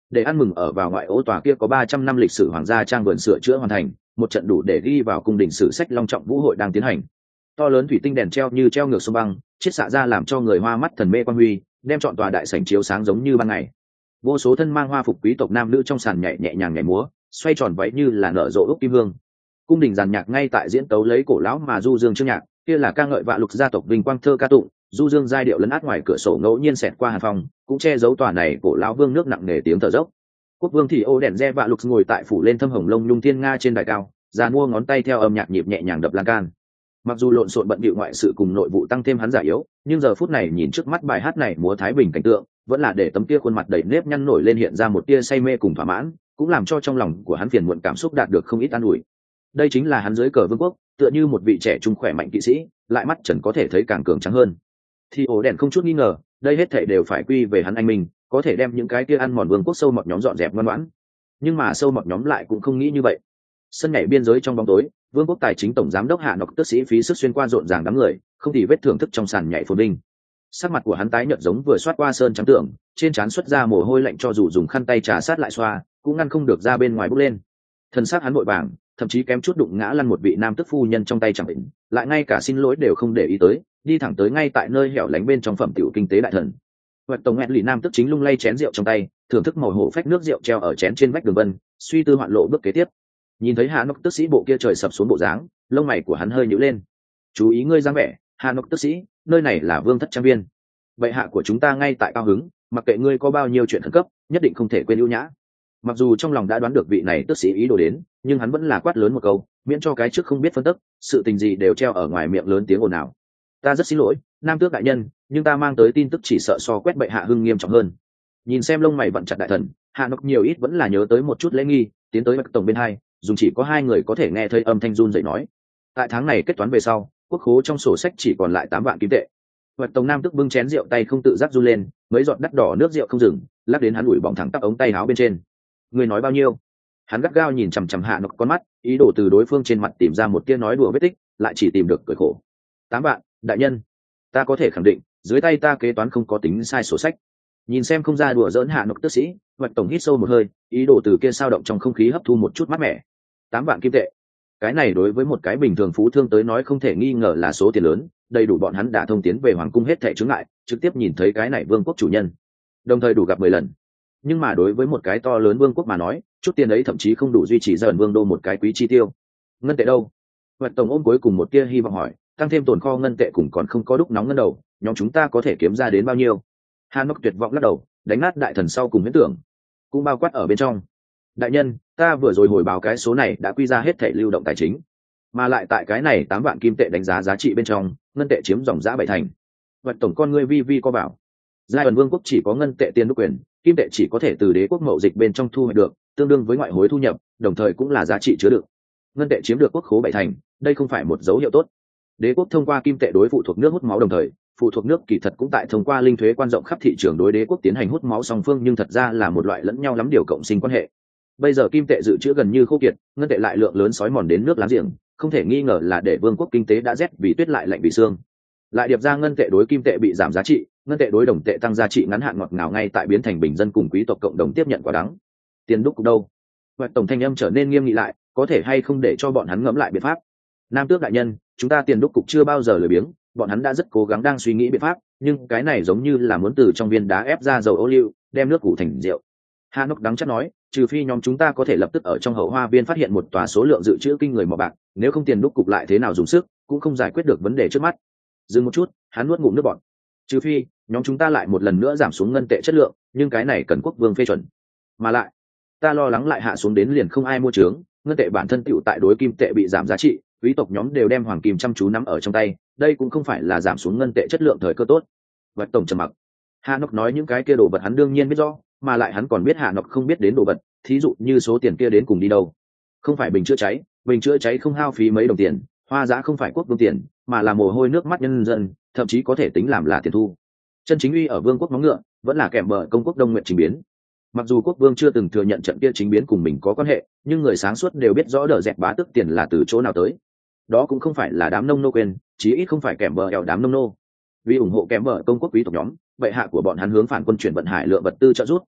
để ăn mừng ở vào ngoại ô tòa kia có 300 năm lịch sử hoàng gia trang vườn sửa chữa hoàn thành, một trận đủ để ghi vào cung đình sử sách long trọng vũ hội đang tiến hành. To lớn thủy tinh đèn treo như treo ngược sông băng, chiết xạ ra làm cho người hoa mắt thần mê quan huy, đem trọn tòa đại sảnh chiếu sáng giống như ban ngày. Vô số thân mang hoa phục quý tộc nam nữ trong sàn nhảy nhẹ nhàng nhảy múa, xoay tròn váy như là nở rộ ốc kim hương. Cung đình giàn nhạc ngay tại diễn tấu lấy cổ lão mà du dương chương nhạc, kia là ca ngợi vạ lục gia tộc vinh quang thơ ca tụng, du dương giai điệu lấn át ngoài cửa sổ ngẫu nhiên xẹt qua hàn phòng, cũng che giấu tòa này cổ lão vương nước nặng nề tiếng thở dốc. Quốc vương thì ô đèn re vạ lục ngồi tại phủ lên thâm hồng lông nhung thiên nga trên đài cao, già mua ngón tay theo âm nhạc nhịp nhẹ nhàng đập lan can. Mặc dù lộn xộn bận bịu ngoại sự cùng nội vụ tăng thêm hắn giả yếu, nhưng giờ phút này nhìn trước mắt bài hát này múa thái bình cảnh tượng, vẫn là để tấm kia khuôn mặt đầy nếp nhăn nổi lên hiện ra một tia say mê cùng thỏa mãn, cũng làm cho trong lòng của hắn phiền muộn cảm xúc đạt được không ít an ủi. Đây chính là hắn dưới cờ vương quốc, tựa như một vị trẻ trung khỏe mạnh kỵ sĩ, lại mắt trần có thể thấy càng cường trắng hơn. Thì ổ đèn không chút nghi ngờ, đây hết thảy đều phải quy về hắn anh mình, có thể đem những cái kia ăn mòn vương quốc sâu mọt nhóm dọn dẹp ngoan ngoãn. Nhưng mà sâu mọt nhóm lại cũng không nghĩ như vậy. Sân nhảy biên giới trong bóng tối, vương quốc tài chính tổng giám đốc hạ nọc tức sĩ phí sức xuyên qua rộn ràng đám người, không thì vết thưởng thức trong sàn nhảy phồn vinh. Sắc mặt của hắn tái nhợt giống vừa xoát qua sơn trắng tưởng, trên trán xuất ra mồ hôi lạnh cho dù dùng khăn tay trà sát lại xoa, cũng ngăn không được ra bên ngoài bốc lên. Thân xác hắn vội vàng, thậm chí kém chút đụng ngã lăn một vị nam tức phu nhân trong tay chẳng định, lại ngay cả xin lỗi đều không để ý tới, đi thẳng tới ngay tại nơi hẻo lánh bên trong phẩm tiểu kinh tế đại thần. Hoạt tổng nghẹn lì nam tức chính lung lay chén rượu trong tay, thưởng thức màu hổ phách nước rượu treo ở chén trên vách đường vân, suy tư hoạn lộ bước kế tiếp. Nhìn thấy hạ nốc tức sĩ bộ kia trời sập xuống bộ dáng, lông mày của hắn hơi nhíu lên. Chú ý ngươi dáng vẻ, hạ nốc tức sĩ, nơi này là vương thất trang viên, bệ hạ của chúng ta ngay tại cao hứng, mặc kệ ngươi có bao nhiêu chuyện khẩn cấp, nhất định không thể quên ưu nhã. Mặc dù trong lòng đã đoán được vị này tức sĩ ý đồ đến, nhưng hắn vẫn là quát lớn một câu, miễn cho cái trước không biết phân tức, sự tình gì đều treo ở ngoài miệng lớn tiếng ồn ào. Ta rất xin lỗi, nam tước đại nhân, nhưng ta mang tới tin tức chỉ sợ so quét bệ hạ hưng nghiêm trọng hơn. Nhìn xem lông mày vặn chặt đại thần, hạ nốc nhiều ít vẫn là nhớ tới một chút lễ nghi, tiến tới bạch tổng bên hai, dùng chỉ có hai người có thể nghe thấy âm thanh run rẩy nói. Tại tháng này kết toán về sau, quốc khố trong sổ sách chỉ còn lại 8 vạn kim tệ. Bạch tổng nam tức bưng chén rượu tay không tự giác run lên, mấy giọt đắt đỏ nước rượu không dừng, lắc đến hắn ủi bỏng thẳng tắp ống tay áo bên trên. Người nói bao nhiêu? Hắn gắt gao nhìn chằm chằm hạ nốc con mắt, ý đồ từ đối phương trên mặt tìm ra một tia nói đùa vết tích, lại chỉ tìm được cười khổ. 8 vạn, đại nhân, ta có thể khẳng định, dưới tay ta kế toán không có tính sai sổ sách. Nhìn xem không ra đùa dỡn hạ nốc tức sĩ, Bạch tổng hít sâu một hơi, ý đồ từ kia sao động trong không khí hấp thu một chút mát mẻ. 8 vạn kim tệ, cái này đối với một cái bình thường phú thương tới nói không thể nghi ngờ là số tiền lớn, đầy đủ bọn hắn đã thông tiến về hoàng cung hết thảy chướng ngại, trực tiếp nhìn thấy cái này vương quốc chủ nhân, đồng thời đủ gặp 10 lần. Nhưng mà đối với một cái to lớn vương quốc mà nói, chút tiền ấy thậm chí không đủ duy trì dần vương đô một cái quý chi tiêu. Ngân tệ đâu? Hoạt tổng ôm cuối cùng một tia hy vọng hỏi, tăng thêm tồn kho ngân tệ cũng còn không có đúc nóng ngân đầu, nhóm chúng ta có thể kiếm ra đến bao nhiêu? Hanok tuyệt vọng lắc đầu, đánh nát đại thần sau cùng huyễn tưởng, cũng bao quát ở bên trong. Đại nhân, ta vừa rồi hồi báo cái số này đã quy ra hết thảy lưu động tài chính, mà lại tại cái này 8 vạn kim tệ đánh giá giá trị bên trong, ngân tệ chiếm dòng giá 7 thành. Hoạt tổng con ngươi vi vi co bảo, giai ẩn vương quốc chỉ có ngân tệ tiền đúc quyền, kim tệ chỉ có thể từ đế quốc mậu dịch bên trong thu hoạch được, tương đương với ngoại hối thu nhập, đồng thời cũng là giá trị chứa đựng. Ngân tệ chiếm được quốc khố 7 thành, đây không phải một dấu hiệu tốt. Đế quốc thông qua kim tệ đối phụ thuộc nước hút máu, đồng thời phụ thuộc nước kỳ thật cũng tại thông qua linh thuế quan rộng khắp thị trường đối đế quốc tiến hành hút máu song phương, nhưng thật ra là một loại lẫn nhau lắm điều cộng sinh quan hệ. Bây giờ kim tệ dự trữ gần như khô kiệt, ngân tệ lại lượng lớn sói mòn đến nước láng giềng, không thể nghi ngờ là để vương quốc kinh tế đã rét vì tuyết lại lạnh vì xương. Lại điệp ra ngân tệ đối kim tệ bị giảm giá trị, ngân tệ đối đồng tệ tăng giá trị ngắn hạn ngọt ngào ngay tại biến thành bình dân cùng quý tộc cộng đồng tiếp nhận quả đắng. Tiền đúc cục đâu? Hoạt tổng thanh âm trở nên nghiêm nghị lại, có thể hay không để cho bọn hắn ngẫm lại biện pháp? Nam tước đại nhân, chúng ta tiền đúc cục chưa bao giờ lười biếng, bọn hắn đã rất cố gắng đang suy nghĩ biện pháp, nhưng cái này giống như là muốn từ trong viên đá ép ra dầu ô liu, đem nước củ thành rượu. Hanok đắng chắc nói, trừ phi nhóm chúng ta có thể lập tức ở trong hậu hoa viên phát hiện một tòa số lượng dự trữ kinh người mỏ bạc, nếu không tiền đúc cục lại thế nào dùng sức, cũng không giải quyết được vấn đề trước mắt. Dừng một chút, hắn nuốt ngụm nước bọt. Trừ phi nhóm chúng ta lại một lần nữa giảm xuống ngân tệ chất lượng, nhưng cái này cần quốc vương phê chuẩn. Mà lại, ta lo lắng lại hạ xuống đến liền không ai mua trướng, ngân tệ bản thân tựu tại đối kim tệ bị giảm giá trị, quý tộc nhóm đều đem hoàng kim chăm chú nắm ở trong tay, đây cũng không phải là giảm xuống ngân tệ chất lượng thời cơ tốt. Vật tổng trầm mặc. Hanok nói những cái kia đồ vật hắn đương nhiên biết rõ, mà lại hắn còn biết Hanok không biết đến đồ vật, thí dụ như số tiền kia đến cùng đi đâu. Không phải bình chữa cháy không hao phí mấy đồng tiền, hoa giá không phải quốc vương tiền, mà là mồ hôi nước mắt nhân dân, thậm chí có thể tính làm là tiền thu. Chân chính uy ở vương quốc móng ngựa, vẫn là kèm bờ công quốc Đông Nguyện chính biến. Mặc dù quốc vương chưa từng thừa nhận trận kia chính biến cùng mình có quan hệ, nhưng người sáng suốt đều biết rõ đỡ dẹp bá tước tiền là từ chỗ nào tới. Đó cũng không phải là đám nông nô quên, chí ít không phải kèm bờ eo đám nông nô. Vì ủng hộ kèm bờ công quốc quý tộc nhóm, bệ hạ của bọn hắn hướng phản quân chuyển vận hải lượng vật tư trợ giúp,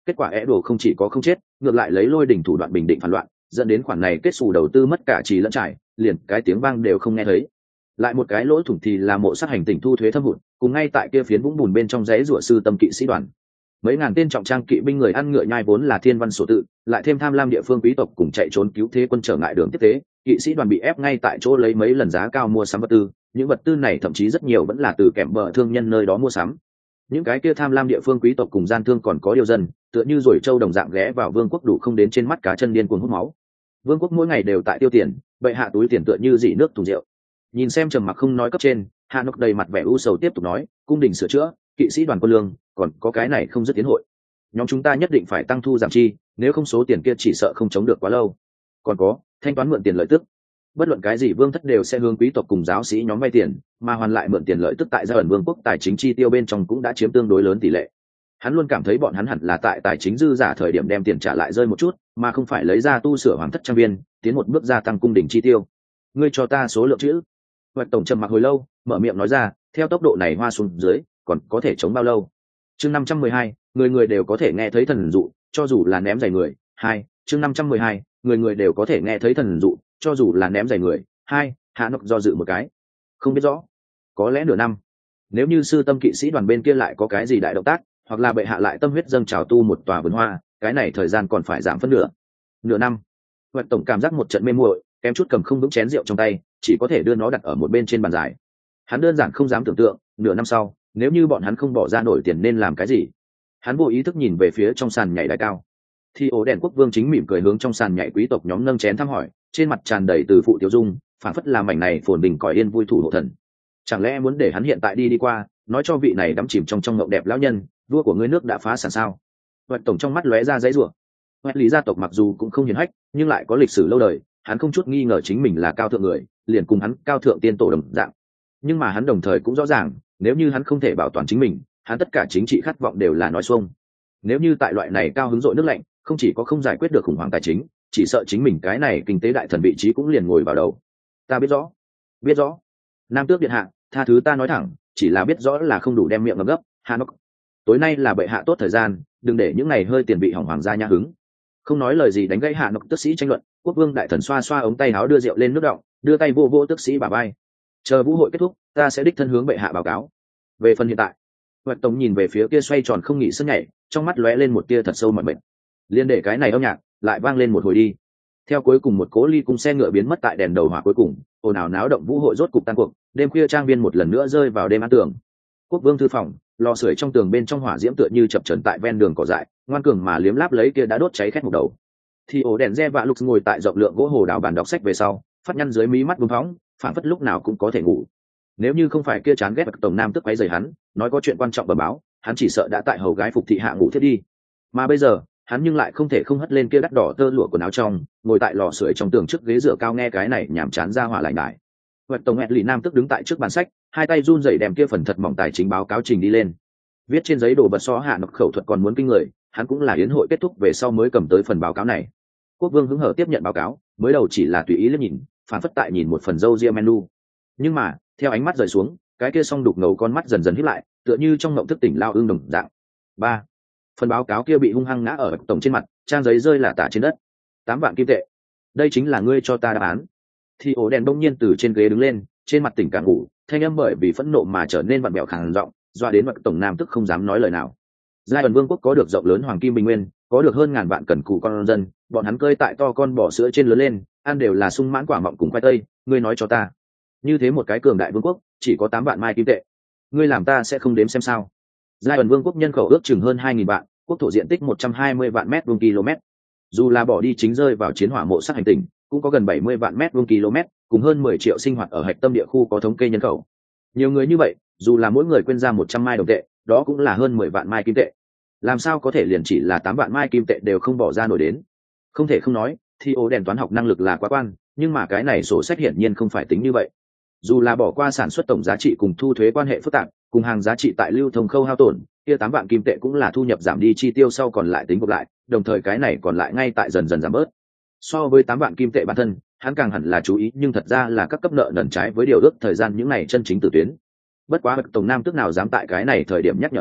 kết quả é đồ không chỉ có không chết, ngược lại lấy lôi đỉnh thủ đoạn bình định phản loạn, dẫn đến khoản này kết xù đầu tư mất cả trì lẫn trải, liền cái tiếng vang đều không nghe thấy. Lại một cái lỗ thủng thì là mộ sát hành tỉnh thu thuế thâm hụt, cùng ngay tại kia phiến vũng bùn bên trong giấy rủa sư tâm kỵ sĩ đoàn. Mấy ngàn tên trọng trang kỵ binh người ăn ngựa nhai vốn là thiên văn sổ tự, lại thêm tham lam địa phương quý tộc cùng chạy trốn cứu thế quân trở ngại đường tiếp tế, kỵ sĩ đoàn bị ép ngay tại chỗ lấy mấy lần giá cao mua sắm vật tư, những vật tư này thậm chí rất nhiều vẫn là từ kẻm bờ thương nhân nơi đó mua sắm. Những cái kia tham lam địa phương quý tộc cùng gian thương còn có điều dân, tựa như rồi châu đồng dạng ghé vào vương quốc đủ không đến trên mắt cá chân điên cuồng hút máu. Vương quốc mỗi ngày đều tại tiêu tiền, bệ hạ túi tiền tựa như dỉ nước thùng rượu. Nhìn xem trầm mặc không nói cấp trên, Hạ Nốc đầy mặt vẻ u sầu tiếp tục nói, cung đình sửa chữa, kỵ sĩ đoàn quân lương, còn có cái này không dứt tiến hội. Nhóm chúng ta nhất định phải tăng thu giảm chi, nếu không số tiền kia chỉ sợ không chống được quá lâu. Còn có, thanh toán mượn tiền lợi tức. Bất luận cái gì vương thất đều sẽ hướng quý tộc cùng giáo sĩ nhóm vay tiền, mà hoàn lại mượn tiền lợi tức tại gia ẩn vương quốc tài chính chi tiêu bên trong cũng đã chiếm tương đối lớn tỷ lệ. Hắn luôn cảm thấy bọn hắn hẳn là tại tài chính dư giả thời điểm đem tiền trả lại rơi một chút, mà không phải lấy ra tu sửa hoàng thất trang viên, tiến một bước gia tăng cung đình chi tiêu. Ngươi cho ta số lượng chữ. Hoạch tổng trầm mặc hồi lâu, mở miệng nói ra, theo tốc độ này hoa xuống dưới, còn có thể chống bao lâu? Chương 512, người người đều có thể nghe thấy thần dụ, cho dù là ném giày người. 2, chương 512, người người đều có thể nghe thấy thần dụ, cho dù là ném giày người. 2, Hạ Nốc do dự một cái. Không biết rõ. Có lẽ nửa năm. Nếu như sư tâm kỵ sĩ đoàn bên kia lại có cái gì đại động tác, hoặc là bệ hạ lại tâm huyết dâng trào tu một tòa vườn hoa, cái này thời gian còn phải giảm phân nửa. Nửa năm. Hoạch tổng cảm giác một trận mê muội, kém chút cầm không vững chén rượu trong tay, chỉ có thể đưa nó đặt ở một bên trên bàn dài. Hắn đơn giản không dám tưởng tượng, nửa năm sau, nếu như bọn hắn không bỏ ra nổi tiền nên làm cái gì. Hắn vô ý thức nhìn về phía trong sàn nhảy đài cao. Thì ổ đèn quốc vương chính mỉm cười hướng trong sàn nhảy quý tộc nhóm nâng chén thăm hỏi, trên mặt tràn đầy từ phụ tiêu dung, phản phất làm mảnh này phồn bình cõi yên vui thủ hộ thần. Chẳng lẽ muốn để hắn hiện tại đi qua, nói cho vị này đắm chìm trong ngộng đẹp lão nhân, vua của ngươi nước đã phá sản sao? Hoạch tổng trong mắt lóe ra dãy rủa. Hoạch lý gia tộc mặc dù cũng không hiển hách, nhưng lại có lịch sử lâu đời, hắn không chút nghi ngờ chính mình là cao thượng người, liền cùng hắn cao thượng tiên tổ đồng dạng. Nhưng mà hắn đồng thời cũng rõ ràng, nếu như hắn không thể bảo toàn chính mình, hắn tất cả chính trị khát vọng đều là nói xuông. Nếu như tại loại này cao hứng dội nước lạnh, không chỉ có không giải quyết được khủng hoảng tài chính, chỉ sợ chính mình cái này kinh tế đại thần vị trí cũng liền ngồi vào đầu. Ta biết rõ, biết rõ. Nam tước điện hạ, tha thứ ta nói thẳng, chỉ là biết rõ là không đủ đem miệng ngậm gấp. Hạ Nốc, tối nay là bệ hạ tốt thời gian, đừng để những ngày hơi tiền bị hỏng hoàng gia nhã hứng. Không nói lời gì đánh gãy Hạ Nốc tức sĩ tranh luận, quốc vương đại thần xoa xoa ống tay áo đưa rượu lên nước đọng, đưa tay vô vô tức sĩ bả vai. Chờ vũ hội kết thúc, ta sẽ đích thân hướng bệ hạ báo cáo. Về phần hiện tại, Hoạch tổng nhìn về phía kia xoay tròn không nghỉ sân nhảy, trong mắt lóe lên một tia thật sâu mỏi mệt. Liên để cái này âm nhạc lại vang lên một hồi đi. Theo cuối cùng một cố ly cung xe ngựa biến mất tại đèn đầu hỏa cuối cùng, ồn ào náo động vũ hội rốt cục tan cuộc, đêm khuya trang viên một lần nữa rơi vào đêm an tường. Quốc vương thư phòng, lò sưởi trong tường bên trong hỏa diễm tựa như chập chờn tại ven đường cỏ dại, ngoan cường mà liếm láp lấy kia đã đốt cháy khét một đầu. Thì ổ đèn re vạ lục ngồi tại rộng lượng gỗ hồ đào bàn đọc sách về sau, phát nhăn dưới mí mắt buông phóng, phản phất lúc nào cũng có thể ngủ. Nếu như không phải kia chán ghét tổng nam tức quấy rầy hắn, nói có chuyện quan trọng bẩm báo, hắn chỉ sợ đã tại hầu gái phục thị hạ ngủ thiết đi. Mà bây giờ, hắn nhưng lại không thể không hất lên kia đắt đỏ tơ lụa quần áo trong, ngồi tại lò sưởi trong tường trước ghế dựa cao nghe cái này nhảm chán ra hỏa lại đại. Hoạch tổng hẹn lì nam tức đứng tại trước bàn sách, hai tay run rẩy đem kia phần thật mỏng tài chính báo cáo trình đi lên. Viết trên giấy đồ vật so Hạ Nốc khẩu thuật còn muốn kinh người, hắn cũng là yến hội kết thúc về sau mới cầm tới phần báo cáo này. Quốc vương hứng hở tiếp nhận báo cáo, mới đầu chỉ là tùy ý liếc nhìn, phản phất tại nhìn một phần dâu ria menu. Nhưng mà, theo ánh mắt rời xuống, cái kia song đục ngầu con mắt dần dần híp lại, tựa như trong ngộng thức tỉnh lao ương đồng dạng. 3. Phần báo cáo kia bị hung hăng ngã ở tổng trên mặt, trang giấy rơi lả tả trên đất. 8 vạn kim tệ. Đây chính là ngươi cho ta đáp án. Thì ổ đèn đông nhiên từ trên ghế đứng lên, trên mặt tỉnh cả ngủ, thanh âm bởi vì phẫn nộ mà trở nên vặn vẹo khàn giọng, doa đến mặt tổng nam tức không dám nói lời nào. Giai ẩn vương quốc có được rộng lớn hoàng kim bình nguyên, có được hơn ngàn vạn cẩn cù con dân, bọn hắn cơi tại to con bò sữa trên lớn lên, ăn đều là sung mãn quả mọng cùng khoai tây. Ngươi nói cho ta, như thế một cái cường đại vương quốc chỉ có 8 vạn mai kim tệ, ngươi làm ta sẽ không đếm xem sao? Giai ẩn vương quốc nhân khẩu ước chừng hơn 2.000 vạn, quốc thổ diện tích 120 vạn mét vuông km. Dù là bỏ đi chính rơi vào chiến hỏa mộ sát hành tinh, cũng có gần 70 vạn mét vuông km, cùng hơn 10 triệu sinh hoạt ở hạch tâm địa khu có thống kê nhân khẩu. Nhiều người như vậy, dù là mỗi người quyên ra 100 mai đồng tệ, đó cũng là hơn 10 vạn mai kim tệ. Làm sao có thể liền chỉ là 8 vạn mai kim tệ đều không bỏ ra nổi đến? Không thể không nói, thì ổ đèn toán học năng lực là quá quan, nhưng mà cái này sổ sách hiển nhiên không phải tính như vậy. Dù là bỏ qua sản xuất tổng giá trị cùng thu thuế quan hệ phức tạp, cùng hàng giá trị tại lưu thông khâu hao tổn, kia 8 vạn kim tệ cũng là thu nhập giảm đi chi tiêu sau còn lại tính gộp lại, đồng thời cái này còn lại ngay tại dần dần giảm bớt. So với 8 vạn kim tệ bản thân, hắn càng hẳn là chú ý, nhưng thật ra là các cấp nợ nần trái với điều ước thời gian những này chân chính từ tuyến. Bất quá tổng nam tức nào dám tại cái này thời điểm nhắc nhở hắn,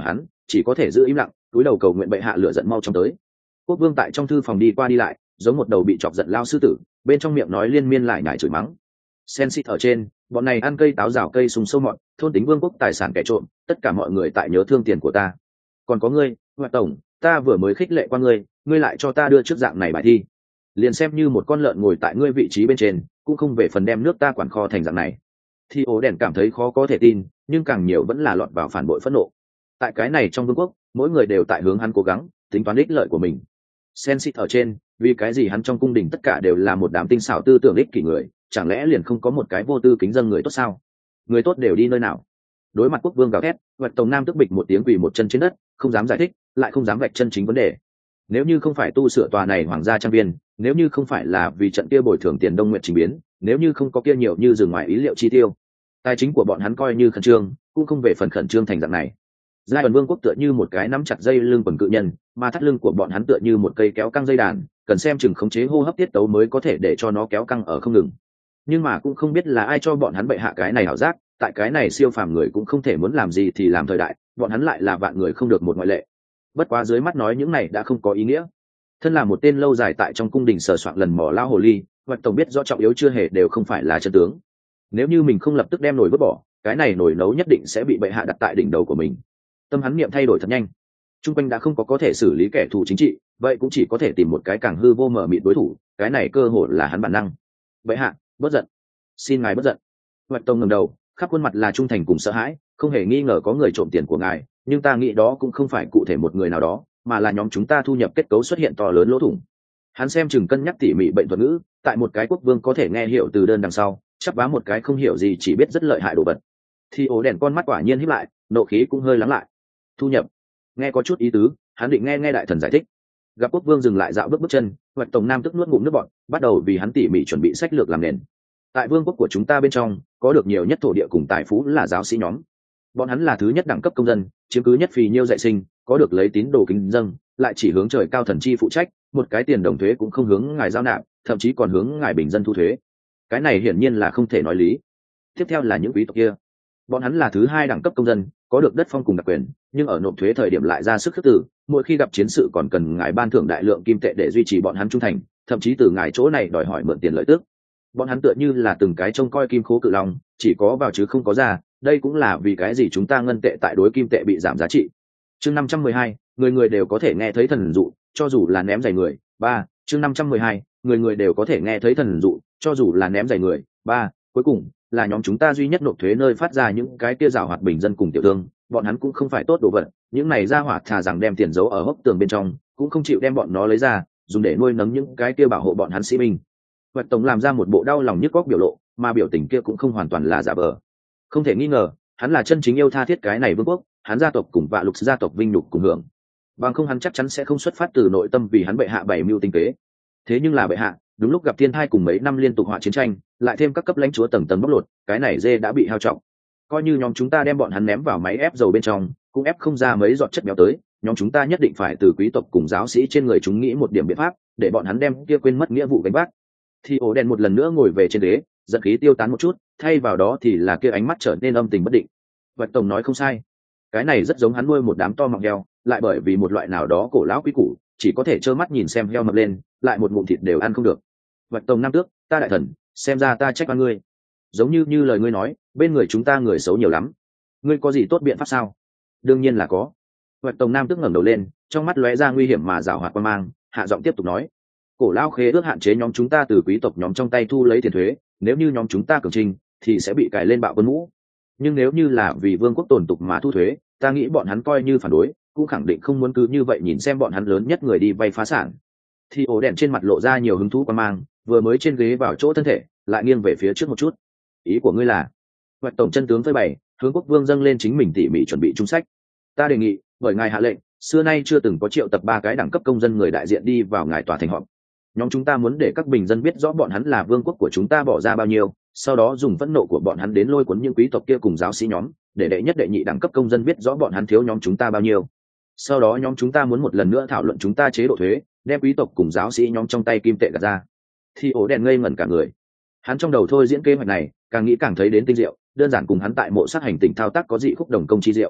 chỉ có thể giữ im lặng túi đầu cầu nguyện bệ hạ lửa giận mau chóng tới. Quốc vương tại trong thư phòng đi qua đi lại giống một đầu bị chọc giận lao sư tử, bên trong miệng nói liên miên lại nhải chửi mắng. Sen xịt ở trên, bọn này ăn cây táo rào cây sùng sâu mọt, thôn tính vương quốc tài sản kẻ trộm, tất cả mọi người tại nhớ thương tiền của ta. Còn có ngươi, Hoạt tổng, ta vừa mới khích lệ qua ngươi, ngươi lại cho ta đưa trước dạng này bài thi. Liền xem như một con lợn ngồi tại ngươi vị trí bên trên, cũng không về phần đem nước ta quản kho thành dạng này. Thì ổ đèn cảm thấy khó có thể tin, nhưng càng nhiều vẫn là lọt vào phản bội phẫn nộ. Tại cái này trong vương quốc, mỗi người đều tại hướng hắn cố gắng, tính toán ích lợi của mình. Sen xịt ở trên, vì cái gì hắn trong cung đình tất cả đều là một đám tinh xảo tư tưởng ích kỷ người, chẳng lẽ liền không có một cái vô tư kính dân người tốt sao? Người tốt đều đi nơi nào? Đối mặt quốc vương gào thét, Vật Tổng Nam tức bịch một tiếng quỳ một chân trên đất, không dám giải thích, lại không dám vạch chân chính vấn đề. Nếu như không phải tu sửa tòa này hoàng gia trang viên, nếu như không phải là vì trận kia bồi thường tiền Đông Nguyệt trình biến, nếu như không có kia nhiều như dừng ngoài ý liệu chi tiêu, tài chính của bọn hắn coi như khẩn trương, cũng không về phần khẩn trương thành dạng này. Giai đoạn vương quốc tựa như một cái nắm chặt dây lưng quần cự nhân, mà thắt lưng của bọn hắn tựa như một cây kéo căng dây đàn, cần xem chừng khống chế hô hấp tiết tấu mới có thể để cho nó kéo căng ở không ngừng. Nhưng mà cũng không biết là ai cho bọn hắn bệ hạ cái này ảo giác, tại cái này siêu phàm người cũng không thể muốn làm gì thì làm thời đại, bọn hắn lại là vạn người không được một ngoại lệ. Bất quá dưới mắt nói những này đã không có ý nghĩa. Thân là một tên lâu dài tại trong cung đình sờ soạn lần mò lao hồ ly, Vật Tổng biết rõ trọng yếu chưa hề đều không phải là chân tướng. Nếu như mình không lập tức đem nồi vứt bỏ, cái này nồi nấu nhất định sẽ bị bệ hạ đặt tại đỉnh đầu của mình. Tâm hắn niệm thay đổi thật nhanh. Trung quanh đã không có thể xử lý kẻ thù chính trị, vậy cũng chỉ có thể tìm một cái càng hư vô mờ mịt đối thủ, cái này cơ hội là hắn bản năng. Bệ hạ, bất giận, xin ngài bất giận. Vật Tổng ngẩng đầu, khắp khuôn mặt là trung thành cùng sợ hãi, không hề nghi ngờ có người trộm tiền của ngài, nhưng ta nghĩ đó cũng không phải cụ thể một người nào đó, mà là nhóm chúng ta thu nhập kết cấu xuất hiện to lớn lỗ thủng. Hắn xem chừng cân nhắc tỉ mỉ bệnh thuật ngữ, tại một cái quốc vương có thể nghe hiểu từ đơn đằng sau, chắp vá một cái không hiểu gì chỉ biết rất lợi hại đồ vật. Thì ổ đèn con mắt quả nhiên híp lại, nộ khí cũng hơi lắng lại. Thu nhập, nghe có chút ý tứ, hắn định nghe đại thần giải thích. Gặp quốc vương dừng lại dạo bước chân, Vật Tổng Nam tức nuốt ngụm nước bọt, bắt đầu vì hắn tỉ mỉ chuẩn bị sách lược làm nền. Tại vương quốc của chúng ta bên trong, có được nhiều nhất thổ địa cùng tài phú là giáo sĩ nhóm. Bọn hắn là thứ nhất đẳng cấp công dân, chiếm cứ nhất phì nhiêu dạy sinh, có được lấy tín đồ kính dâng, lại chỉ hướng trời cao thần chi phụ trách, một cái tiền đồng thuế cũng không hướng ngài giao nạp, thậm chí còn hướng ngài bình dân thu thuế. Cái này hiển nhiên là không thể nói lý. Tiếp theo là những quý tộc kia, bọn hắn là thứ hai đẳng cấp công dân, có được đất phong cùng đặc quyền, nhưng ở nộp thuế thời điểm lại ra sức khước từ, mỗi khi gặp chiến sự còn cần ngài ban thưởng đại lượng kim tệ để duy trì bọn hắn trung thành, thậm chí từ ngài chỗ này đòi hỏi mượn tiền lợi tức. Bọn hắn tựa như là từng cái trông coi kim khố cự long, chỉ có vào chứ không có ra, đây cũng là vì cái gì chúng ta ngân tệ tại đối kim tệ bị giảm giá trị. Chương 512, người người đều có thể nghe thấy thần dụ, cho dù là ném giày người. 3. Chương 512, người người đều có thể nghe thấy thần dụ, cho dù là ném giày người. 3. Cuối cùng là nhóm chúng ta duy nhất nộp thuế nơi phát ra những cái kia giảo hoạt bình dân cùng tiểu thương, bọn hắn cũng không phải tốt đồ vật, những này ra hỏa thà rằng đem tiền giấu ở hốc tường bên trong, cũng không chịu đem bọn nó lấy ra, dùng để nuôi nấng những cái kia bảo hộ bọn hắn sĩ binh. Vật Tổng làm ra một bộ đau lòng nhức góc biểu lộ, mà biểu tình kia cũng không hoàn toàn là giả vờ. Không thể nghi ngờ, hắn là chân chính yêu tha thiết cái này vương quốc, hắn gia tộc cùng Vạ Lục gia tộc vinh nhục cùng hưởng. Bằng không hắn chắc chắn sẽ không xuất phát từ nội tâm vì hắn bệ hạ bày mưu tinh kế. Thế nhưng là bệ hạ, đúng lúc gặp thiên thai cùng mấy năm liên tục họa chiến tranh, lại thêm các cấp lãnh chúa tầng tầng bóc lột, cái này dê đã bị hao trọng. Coi như nhóm chúng ta đem bọn hắn ném vào máy ép dầu bên trong, cũng ép không ra mấy giọt chất béo tới, nhóm chúng ta nhất định phải từ quý tộc cùng giáo sĩ trên người chúng nghĩ một điểm biện pháp, để bọn hắn đem kia quên mất nghĩa vụ gánh vác. Thì ổ đèn một lần nữa ngồi về trên ghế, giận khí tiêu tán một chút, thay vào đó thì là kia ánh mắt trở nên âm tình bất định. Vật Tổng nói không sai, cái này rất giống hắn nuôi một đám to mọng heo, lại bởi vì một loại nào đó cổ lão quý củ, chỉ có thể trơ mắt nhìn xem heo mập lên, lại một ngụm thịt đều ăn không được. Vật Tổng Nam tước, ta đại thần, xem ra ta trách oan ngươi. Giống như lời ngươi nói, bên người chúng ta người xấu nhiều lắm. Ngươi có gì tốt biện pháp sao? Đương nhiên là có. Vật Tổng Nam tước ngẩng đầu lên, trong mắt lóe ra nguy hiểm mà giảo hoạt quan mang, hạ giọng tiếp tục nói: cổ lão khế ước hạn chế nhóm chúng ta từ quý tộc nhóm trong tay thu lấy tiền thuế, nếu như nhóm chúng ta cường trình thì sẽ bị cài lên bạo quân mũ, nhưng nếu như là vì vương quốc tồn tục mà thu thuế, ta nghĩ bọn hắn coi như phản đối cũng khẳng định không muốn cứ như vậy nhìn xem bọn hắn lớn nhất người đi vay phá sản. Thì ổ đèn trên mặt lộ ra nhiều hứng thú quan mang, vừa mới trên ghế vào chỗ thân thể lại nghiêng về phía trước một chút. Ý của ngươi là? Vật Tổng chân tướng phơi bày, hướng quốc vương dâng lên chính mình tỉ mỉ chuẩn bị trung sách. Ta đề nghị, bởi ngài hạ lệnh, xưa nay chưa từng có triệu tập 3 cái đẳng cấp công dân người đại diện đi vào ngài tòa thành họp. Nhóm chúng ta muốn để các bình dân biết rõ bọn hắn là vương quốc của chúng ta bỏ ra bao nhiêu, sau đó dùng phẫn nộ của bọn hắn đến lôi cuốn những quý tộc kia cùng giáo sĩ nhóm, để đệ nhất đệ nhị đẳng cấp công dân biết rõ bọn hắn thiếu nhóm chúng ta bao nhiêu. Sau đó nhóm chúng ta muốn một lần nữa thảo luận chúng ta chế độ thuế, đem quý tộc cùng giáo sĩ nhóm trong tay kim tệ gạt ra. Thì ổ đèn ngây ngẩn cả người. Hắn trong đầu thôi diễn kế hoạch này, càng nghĩ càng thấy đến tinh diệu, đơn giản cùng hắn tại mộ sát hành tinh thao tác có dị khúc đồng công chi diệu.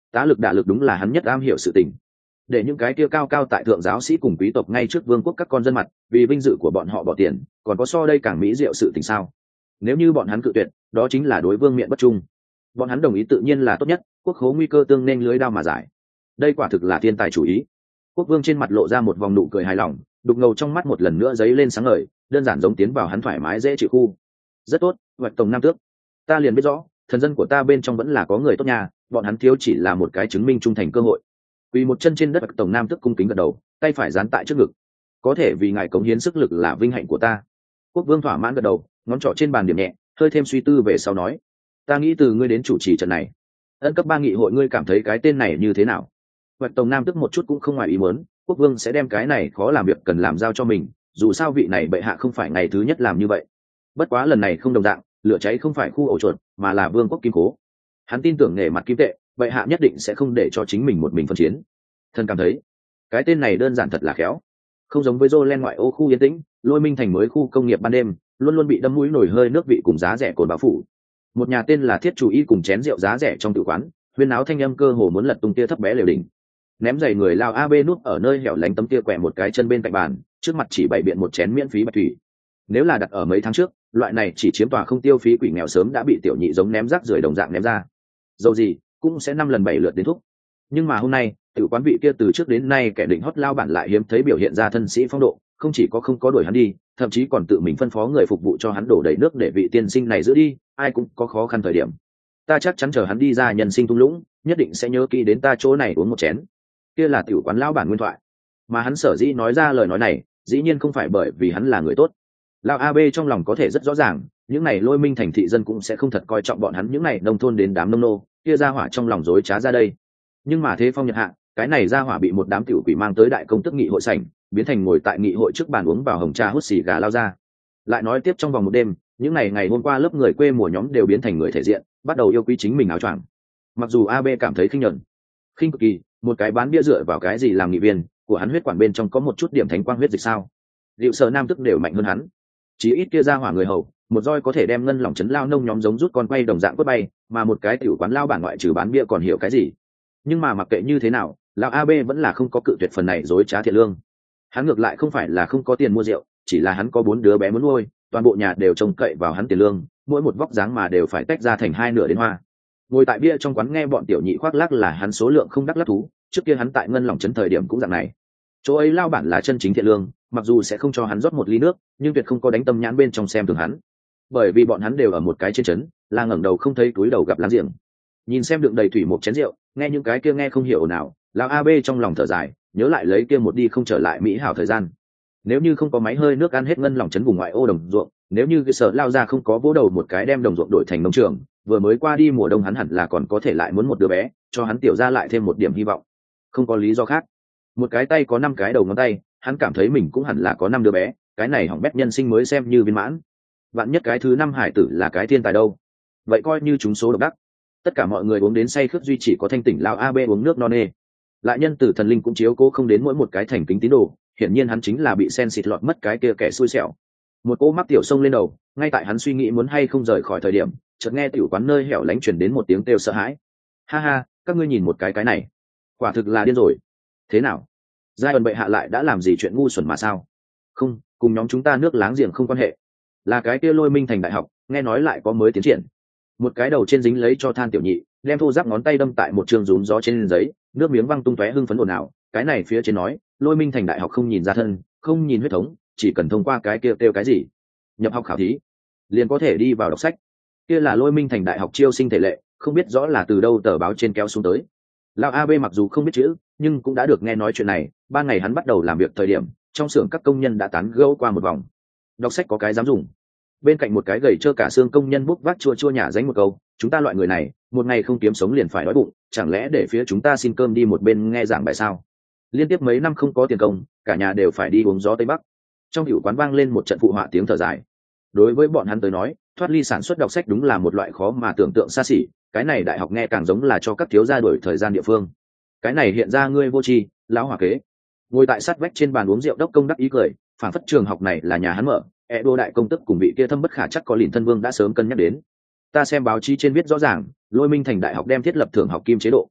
tá lực đả lực đúng là hắn nhất am hiểu sự tình. Để những cái kia cao cao tại thượng giáo sĩ cùng quý tộc ngay trước vương quốc các con dân mặt, vì vinh dự của bọn họ bỏ tiền, còn có so đây càng mỹ diệu sự tình sao? Nếu như bọn hắn cự tuyệt, đó chính là đối vương miện bất trung. Bọn hắn đồng ý tự nhiên là tốt nhất, quốc khố nguy cơ tương nên lưới đao mà giải. Đây quả thực là thiên tài chủ ý. Quốc vương trên mặt lộ ra một vòng nụ cười hài lòng, đục ngầu trong mắt một lần nữa dấy lên sáng ngời, đơn giản giống tiến vào hắn thoải mái dễ chịu khu. Rất tốt, Hoạch Tổng Nam Tước, ta liền biết rõ, thần dân của ta bên trong vẫn là có người tốt nhà, bọn hắn thiếu chỉ là một cái chứng minh trung thành cơ hội. Quỳ một chân trên đất, Hoạch Tổng Nam Tước cung kính gật đầu, tay phải dán tại trước ngực. Có thể vì ngài cống hiến sức lực là vinh hạnh của ta. Quốc vương thỏa mãn gật đầu, ngón trỏ trên bàn điểm nhẹ, hơi thêm suy tư về sau nói, ta nghĩ từ ngươi đến chủ trì trận này. Ân cấp 3 nghị hội ngươi cảm thấy cái tên này như thế nào? Hoạch Tổng Nam Tước một chút cũng không ngoài ý muốn, quốc vương sẽ đem cái này khó làm việc cần làm giao cho mình, dù sao vị này bệ hạ không phải ngày thứ nhất làm như vậy. Bất quá lần này không đồng dạng, lửa cháy không phải khu ổ chuột, mà là vương quốc kim cố. Hắn tin tưởng nghề mặt kim tệ, bệ hạ nhất định sẽ không để cho chính mình một mình phân chiến. Thần cảm thấy cái tên này đơn giản thật là khéo, không giống với Jolen ngoại ô khu yên tĩnh, Lôi Minh thành mới khu công nghiệp ban đêm, luôn luôn bị đâm mũi nổi hơi nước vị cùng giá rẻ cồn báo phủ. Một nhà tên là Thiết Chủ Y cùng chén rượu giá rẻ trong tử quán, huyên áo thanh âm cơ hồ muốn lật tung tia thấp bé lều đỉnh. Ném giày người lao AB núp ở nơi hẻo lánh tấm tia quẹ một cái chân bên cạnh bàn, trước mặt chỉ bày biện một chén miễn phí bạch thủy. Nếu là đặt ở mấy tháng trước, loại này chỉ chiếm tòa không tiêu phí quỷ nghèo sớm đã bị tiểu nhị giống ném rác rưởi đồng dạng ném ra. Dầu gì cũng sẽ 5 lần 7 lượt đến thúc. Nhưng mà hôm nay, tiểu quán vị kia từ trước đến nay kẻ định hót lao bản lại hiếm thấy biểu hiện ra thân sĩ phong độ, không chỉ có không có đuổi hắn đi, thậm chí còn tự mình phân phó người phục vụ cho hắn đổ đầy nước để vị tiên sinh này giữ đi, ai cũng có khó khăn thời điểm. Ta chắc chắn chờ hắn đi ra nhân sinh thung lũng, nhất định sẽ nhớ kỹ đến ta chỗ này uống một chén. Kia là tiểu quán lao bản nguyên thoại, mà hắn sở dĩ nói ra lời nói này, dĩ nhiên không phải bởi vì hắn là người tốt. Lão AB trong lòng có thể rất rõ ràng, những này Lôi Minh thành thị dân cũng sẽ không thật coi trọng bọn hắn những này nông thôn đến đám nông nô, kia ra hỏa trong lòng dối trá ra đây. Nhưng mà thế phong nhật hạ, cái này ra hỏa bị một đám tiểu quỷ mang tới đại công tức nghị hội sảnh, biến thành ngồi tại nghị hội trước bàn uống vào hồng trà hút xì gà lao ra. Lại nói tiếp trong vòng một đêm, những ngày hôm qua lớp người quê mùa nhóm đều biến thành người thể diện, bắt đầu yêu quý chính mình áo choàng. Mặc dù AB cảm thấy khinh nhẫn, khinh cực kỳ, một cái bán bia dựa vào cái gì làm nghị viên, của hắn huyết quản bên trong có một chút điểm thánh quang huyết dịch sao? Liệu sở nam tức đều mạnh hơn hắn. Chỉ ít kia ra hỏa người hầu, một roi có thể đem ngân lòng chấn lao nông nhóm giống rút con quay đồng dạng quất bay, mà một cái tiểu quán lao bản ngoại trừ bán bia còn hiểu cái gì. Nhưng mà mặc kệ như thế nào, lão AB vẫn là không có cự tuyệt phần này dối trá thiệt lương. Hắn ngược lại không phải là không có tiền mua rượu, chỉ là hắn có 4 đứa bé muốn nuôi, toàn bộ nhà đều trông cậy vào hắn tiền lương, mỗi một vóc dáng mà đều phải tách ra thành 2 nửa đến hoa. Ngồi tại bia trong quán nghe bọn tiểu nhị khoác lác là hắn số lượng không đắc lắc thú, trước kia hắn tại ngân lòng chấn thời điểm cũng dạng này. Chỗ ấy lao bản là chân chính thiện lương, mặc dù sẽ không cho hắn rót một ly nước, nhưng tuyệt không có đánh tâm nhãn bên trong xem thường hắn. Bởi vì bọn hắn đều ở một cái trên trấn, là ngẩng đầu không thấy túi đầu gặp láng giềng. Nhìn xem đựng đầy thủy một chén rượu, nghe những cái kia nghe không hiểu nào, lão AB trong lòng thở dài, nhớ lại lấy kia một đi không trở lại mỹ hảo thời gian. Nếu như không có máy hơi nước ăn hết ngân lòng chấn vùng ngoại ô đồng ruộng, nếu như cái sở lao ra không có vỗ đầu một cái đem đồng ruộng đổi thành nông trường, vừa mới qua đi mùa đông hắn hẳn là còn có thể lại muốn một đứa bé, cho hắn tiểu ra lại thêm một điểm hy vọng. Không có lý do khác. Một cái tay có 5 cái đầu ngón tay, hắn cảm thấy mình cũng hẳn là có 5 đứa bé, cái này hỏng bét nhân sinh mới xem như viên mãn. Vạn nhất cái thứ 5 hải tử là cái thiên tài đâu, vậy coi như chúng số độc đắc. Tất cả mọi người uống đến say khướt, duy chỉ có thanh tỉnh lão AB uống nước no nê. Lại nhân tử thần linh cũng chiếu cố không đến mỗi một cái thành kính tín đồ, hiển nhiên hắn chính là bị sen xịt lọt mất cái kia kẻ xui xẻo. Một cô mắc tiểu sông lên đầu, ngay tại hắn suy nghĩ muốn hay không rời khỏi thời điểm, chợt nghe tiểu quán nơi hẻo lánh truyền đến một tiếng kêu sợ hãi. Ha ha, các ngươi nhìn một cái này, quả thực là điên rồi. Thế nào? Giai ẩn bệ hạ lại đã làm gì chuyện ngu xuẩn mà sao? Không, cùng nhóm chúng ta nước láng giềng không quan hệ, là cái kia Lôi Minh thành đại học, nghe nói lại có mới tiến triển. Một cái đầu trên dính lấy cho than tiểu nhị, đem thô giáp ngón tay đâm tại một trường rúm gió trên giấy, nước miếng văng tung tóe hưng phấn ồn ào. Cái này phía trên nói, Lôi Minh thành đại học không nhìn ra thân, không nhìn huyết thống, chỉ cần thông qua cái kia kêu cái gì, nhập học khảo thí, liền có thể đi vào đọc sách. Kia là Lôi Minh thành đại học chiêu sinh thể lệ, không biết rõ là từ đâu tờ báo trên kéo xuống tới. Lão AB mặc dù không biết chữ, nhưng cũng đã được nghe nói chuyện này. Ban ngày hắn bắt đầu làm việc thời điểm, trong xưởng các công nhân đã tán gẫu qua một vòng. Đọc sách có cái dám dùng. Bên cạnh một cái gầy trơ cả xương công nhân bốc vác chua chua nhả dánh một câu, chúng ta loại người này, một ngày không kiếm sống liền phải đói bụng, chẳng lẽ để phía chúng ta xin cơm đi một bên nghe giảng bài sao? Liên tiếp mấy năm không có tiền công, cả nhà đều phải đi uống gió tây bắc. Trong hiệu quán vang lên một trận phụ họa tiếng thở dài. Đối với bọn hắn tới nói, thoát ly sản xuất đọc sách đúng là một loại khó mà tưởng tượng xa xỉ, cái này đại học nghe càng giống là cho các thiếu gia đổi thời gian địa phương. Cái này hiện ra ngươi vô tri, lão hỏa kế. Ngồi tại sát vách trên bàn uống rượu đốc công đắc ý cười, phản phất trường học này là nhà hắn mở, đô đại công tức cùng vị kia thâm bất khả chắc có lìn thân vương đã sớm cân nhắc đến. Ta xem báo chí trên viết rõ ràng, Lôi Minh thành đại học đem thiết lập thưởng học kim chế độ.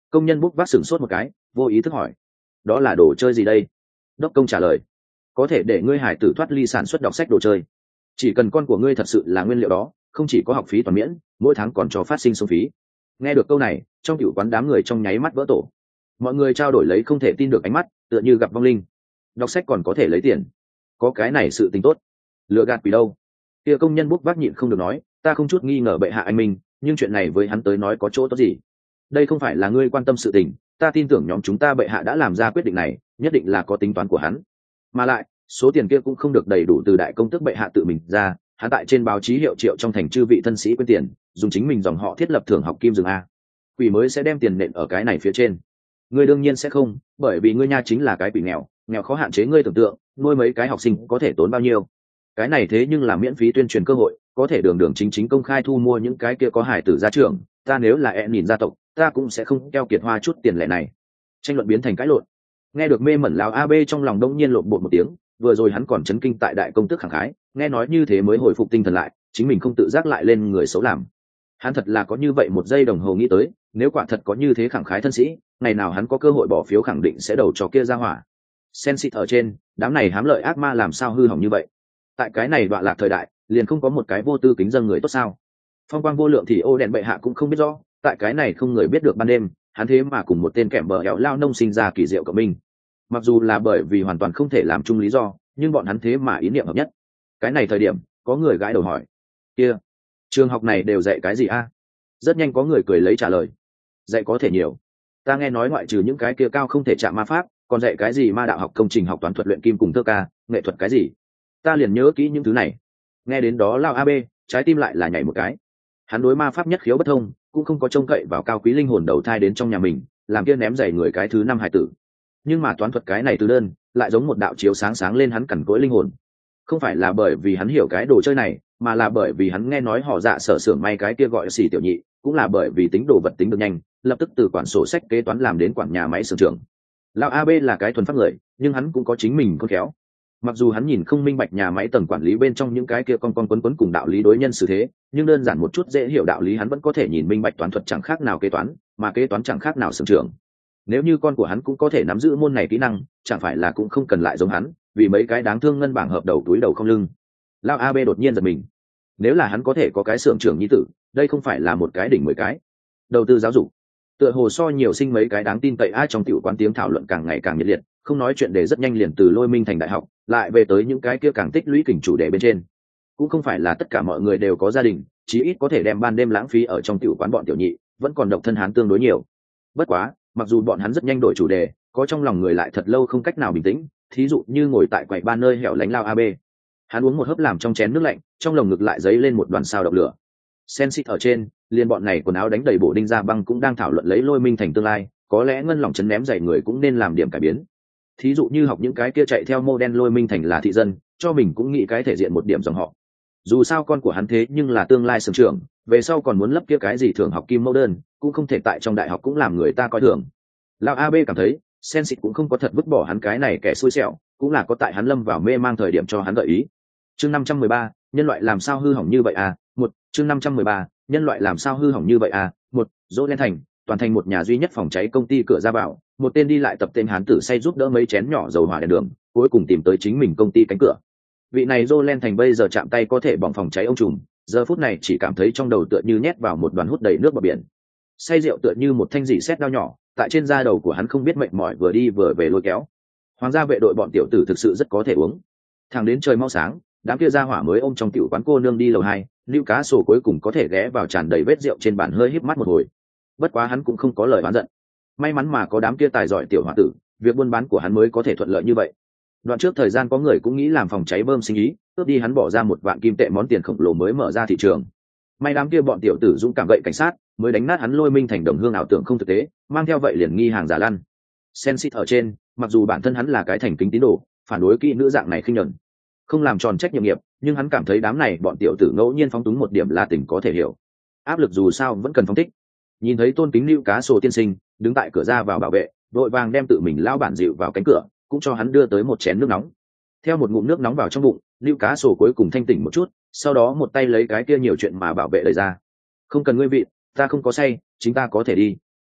Công nhân bút vác sửng sốt một cái, vô ý thức hỏi, đó là đồ chơi gì đây? Đốc công trả lời, có thể để ngươi hải tử thoát ly sản xuất đọc sách đồ chơi, chỉ cần con của ngươi thật sự là nguyên liệu đó, không chỉ có học phí toàn miễn, mỗi tháng còn cho phát sinh sống phí. Nghe được câu này, trong tiểu quán đám người trong nháy mắt vỡ tổ. Mọi người trao đổi lấy không thể tin được ánh mắt, tựa như gặp vong linh. Đọc sách còn có thể lấy tiền, có cái này sự tình tốt, lừa gạt quỷ đâu? Kia công nhân bút vác nhịn không được nói, ta không chút nghi ngờ bệ hạ anh minh, nhưng chuyện này với hắn tới nói có chỗ tốt gì? Đây không phải là ngươi quan tâm sự tình, ta tin tưởng nhóm chúng ta bệ hạ đã làm ra quyết định này, nhất định là có tính toán của hắn. Mà lại, số tiền kia cũng không được đầy đủ từ đại công tước bệ hạ tự mình ra, hắn tại trên báo chí hiệu triệu trong thành chư vị thân sĩ quyên tiền, dùng chính mình dòng họ thiết lập thưởng học kim rừng a. Quỷ mới sẽ đem tiền nện ở cái này phía trên. Ngươi đương nhiên sẽ không, bởi vì ngươi nha chính là cái quỷ nghèo, nghèo khó hạn chế ngươi tưởng tượng, nuôi mấy cái học sinh có thể tốn bao nhiêu. Cái này thế nhưng là miễn phí tuyên truyền cơ hội, có thể đường đường chính chính công khai thu mua những cái kia có hài tử ra trường, ta nếu là nhìn gia tộc, ta cũng sẽ không keo kiệt hoa chút tiền lẻ này. Tranh luận biến thành cãi lộn. Nghe được mê mẩn lão AB trong lòng đông nhiên lộn bột một tiếng, vừa rồi hắn còn chấn kinh tại đại công tước khẳng khái, nghe nói như thế mới hồi phục tinh thần lại, chính mình không tự giác lại lên người xấu làm. Hắn thật là có như vậy một giây đồng hồ nghĩ tới, nếu quả thật có như thế khẳng khái thân sĩ, ngày nào hắn có cơ hội bỏ phiếu khẳng định sẽ đầu cho kia ra hỏa. Sensit ở trên, đám này hám lợi ác ma làm sao hư hỏng như vậy? Tại cái này đoạn lạc thời đại, liền không có một cái vô tư kính dâng người tốt sao? Phong quang vô lượng thì ô đèn bệ hạ cũng không biết rõ, tại cái này không người biết được ban đêm, hắn thế mà cùng một tên kẻm bờ hẹo lao nông sinh ra kỳ diệu cộng minh. Mặc dù là bởi vì hoàn toàn không thể làm chung lý do, nhưng bọn hắn thế mà ý niệm hợp nhất. Cái này thời điểm, có người gãi đầu hỏi, kia, trường học này đều dạy cái gì a? Rất nhanh có người cười lấy trả lời, dạy có thể nhiều. Ta nghe nói ngoại trừ những cái kia cao không thể chạm ma pháp, còn dạy cái gì ma đạo học, công trình học, toán thuật, luyện kim cùng thơ ca, nghệ thuật cái gì. Ta liền nhớ kỹ những thứ này. Nghe đến đó lao AB, trái tim lại là nhảy một cái. Hắn đối ma pháp nhất khiếu bất thông, cũng không có trông cậy vào cao quý linh hồn đầu thai đến trong nhà mình, làm kia ném giày người cái thứ năm hải tử. Nhưng mà toán thuật cái này từ đơn, lại giống một đạo chiếu sáng sáng lên hắn cằn cỗi linh hồn. Không phải là bởi vì hắn hiểu cái đồ chơi này, mà là bởi vì hắn nghe nói họ dạ sở xưởng may cái kia gọi xỉ tiểu nhị, cũng là bởi vì tính đồ vật tính được nhanh, lập tức từ quản sổ sách kế toán làm đến quản nhà máy xưởng trưởng. Lão AB là cái thuần pháp người, nhưng hắn cũng có chính mình khôn khéo. Mặc dù hắn nhìn không minh bạch nhà máy tầng quản lý bên trong những cái kia con quấn cùng đạo lý đối nhân xử thế, nhưng đơn giản một chút dễ hiểu đạo lý hắn vẫn có thể nhìn minh bạch. Toán thuật chẳng khác nào kế toán, mà kế toán chẳng khác nào xưởng trưởng. Nếu như con của hắn cũng có thể nắm giữ môn này kỹ năng, chẳng phải là cũng không cần lại giống hắn, vì mấy cái đáng thương ngân bảng hợp đầu túi đầu không lưng. Lão AB đột nhiên giật mình. Nếu là hắn có thể có cái xưởng trưởng nhi tử, đây không phải là một cái đỉnh 10 cái. Đầu tư giáo dục, tựa hồ so nhiều sinh mấy cái đáng tin cậy ai trong tiểu quán tiếng thảo luận càng ngày càng nhiệt liệt, không nói chuyện để rất nhanh liền từ Lôi Minh thành đại học, lại về tới những cái kia càng tích lũy kình chủ đề bên trên. Cũng không phải là tất cả mọi người đều có gia đình, chí ít có thể đem ban đêm lãng phí ở trong tiểu quán bọn tiểu nhị, vẫn còn độc thân hán tương đối nhiều. Bất quá, mặc dù bọn hắn rất nhanh đổi chủ đề, có trong lòng người lại thật lâu không cách nào bình tĩnh, thí dụ như ngồi tại quầy ba nơi hẻo lánh lao AB. Hắn uống một hớp làm trong chén nước lạnh, trong lồng ngực lại dấy lên một đoàn sao động lửa. Sensit ở trên, liên bọn này quần áo đánh đầy bộ đinh ra băng cũng đang thảo luận lấy Lôi Minh thành tương lai, có lẽ ngân lòng chấn ném giày người cũng nên làm điểm cải biến. Thí dụ như học những cái kia chạy theo mô đen Lôi Minh thành là thị dân, cho mình cũng nghĩ cái thể diện một điểm dòng họ. Dù sao con của hắn thế nhưng là tương lai sưởng trưởng, về sau còn muốn lấp kia cái gì thường học kim mẫu đơn, cũng không thể tại trong đại học cũng làm người ta coi thường. Lão AB cảm thấy, Sensit cũng không có thật vứt bỏ hắn cái này kẻ xui xẻo, cũng là có tại hắn lâm vào mê mang thời điểm cho hắn gợi ý. Chương 513, nhân loại làm sao hư hỏng như vậy à? Chương 513, nhân loại làm sao hư hỏng như vậy à? Dỗ lên thành, toàn thành một nhà duy nhất phòng cháy công ty cửa ra vào, một tên đi lại tập tên hán tử say giúp đỡ mấy chén nhỏ dầu hỏa đèn đường, cuối cùng tìm tới chính mình công ty cánh cửa. Vị này Dỗ lên thành bây giờ chạm tay có thể bỏng phòng cháy ông trùm, giờ phút này chỉ cảm thấy trong đầu tựa như nhét vào một đoàn hút đầy nước bờ biển. Say rượu tựa như một thanh dỉ sét đao nhỏ, tại trên da đầu của hắn không biết mệt mỏi vừa đi vừa về lôi kéo. Hoàng gia vệ đội bọn tiểu tử thực sự rất có thể uống. Thẳng đến trời mau sáng, đám kia ra hỏa mới ôm trong tiểu quán cô nương đi lầu 2, Lưu Cá Sổ cuối cùng có thể ghé vào tràn đầy vết rượu trên bàn hơi híp mắt một hồi. Bất quá hắn cũng không có lời oán giận. May mắn mà có đám kia tài giỏi tiểu hòa tử, việc buôn bán của hắn mới có thể thuận lợi như vậy. Đoạn trước thời gian có người cũng nghĩ làm phòng cháy bơm sinh ý, cướp đi hắn bỏ ra 1 vạn kim tệ món tiền khổng lồ mới mở ra thị trường. May đám kia bọn tiểu tử dũng cảm gậy cảnh sát, mới đánh nát hắn Lôi Minh thành đồng hương ảo tưởng không thực tế, mang theo vậy liền nghi hàng giả lăn. Sensit ở trên, mặc dù bản thân hắn là cái thành kính tín đồ, phản đối kỹ nữ dạng này khinh nhẫn, không làm tròn trách nhiệm nghiệp, nhưng hắn cảm thấy đám này bọn tiểu tử ngẫu nhiên phóng túng một điểm là tình có thể hiểu. Áp lực dù sao vẫn cần phóng thích. Nhìn thấy tôn kính Lưu Cá Sổ tiên sinh đứng tại cửa ra vào bảo vệ, đội vàng đem tự mình lao bản dịu vào cánh cửa, cũng cho hắn đưa tới một chén nước nóng. Theo một ngụm nước nóng vào trong bụng, Lưu Cá Sổ cuối cùng thanh tỉnh một chút, sau đó một tay lấy cái kia nhiều chuyện mà bảo vệ lời ra. Không cần ngươi vị, ta không có say, chính ta có thể đi. Vâng,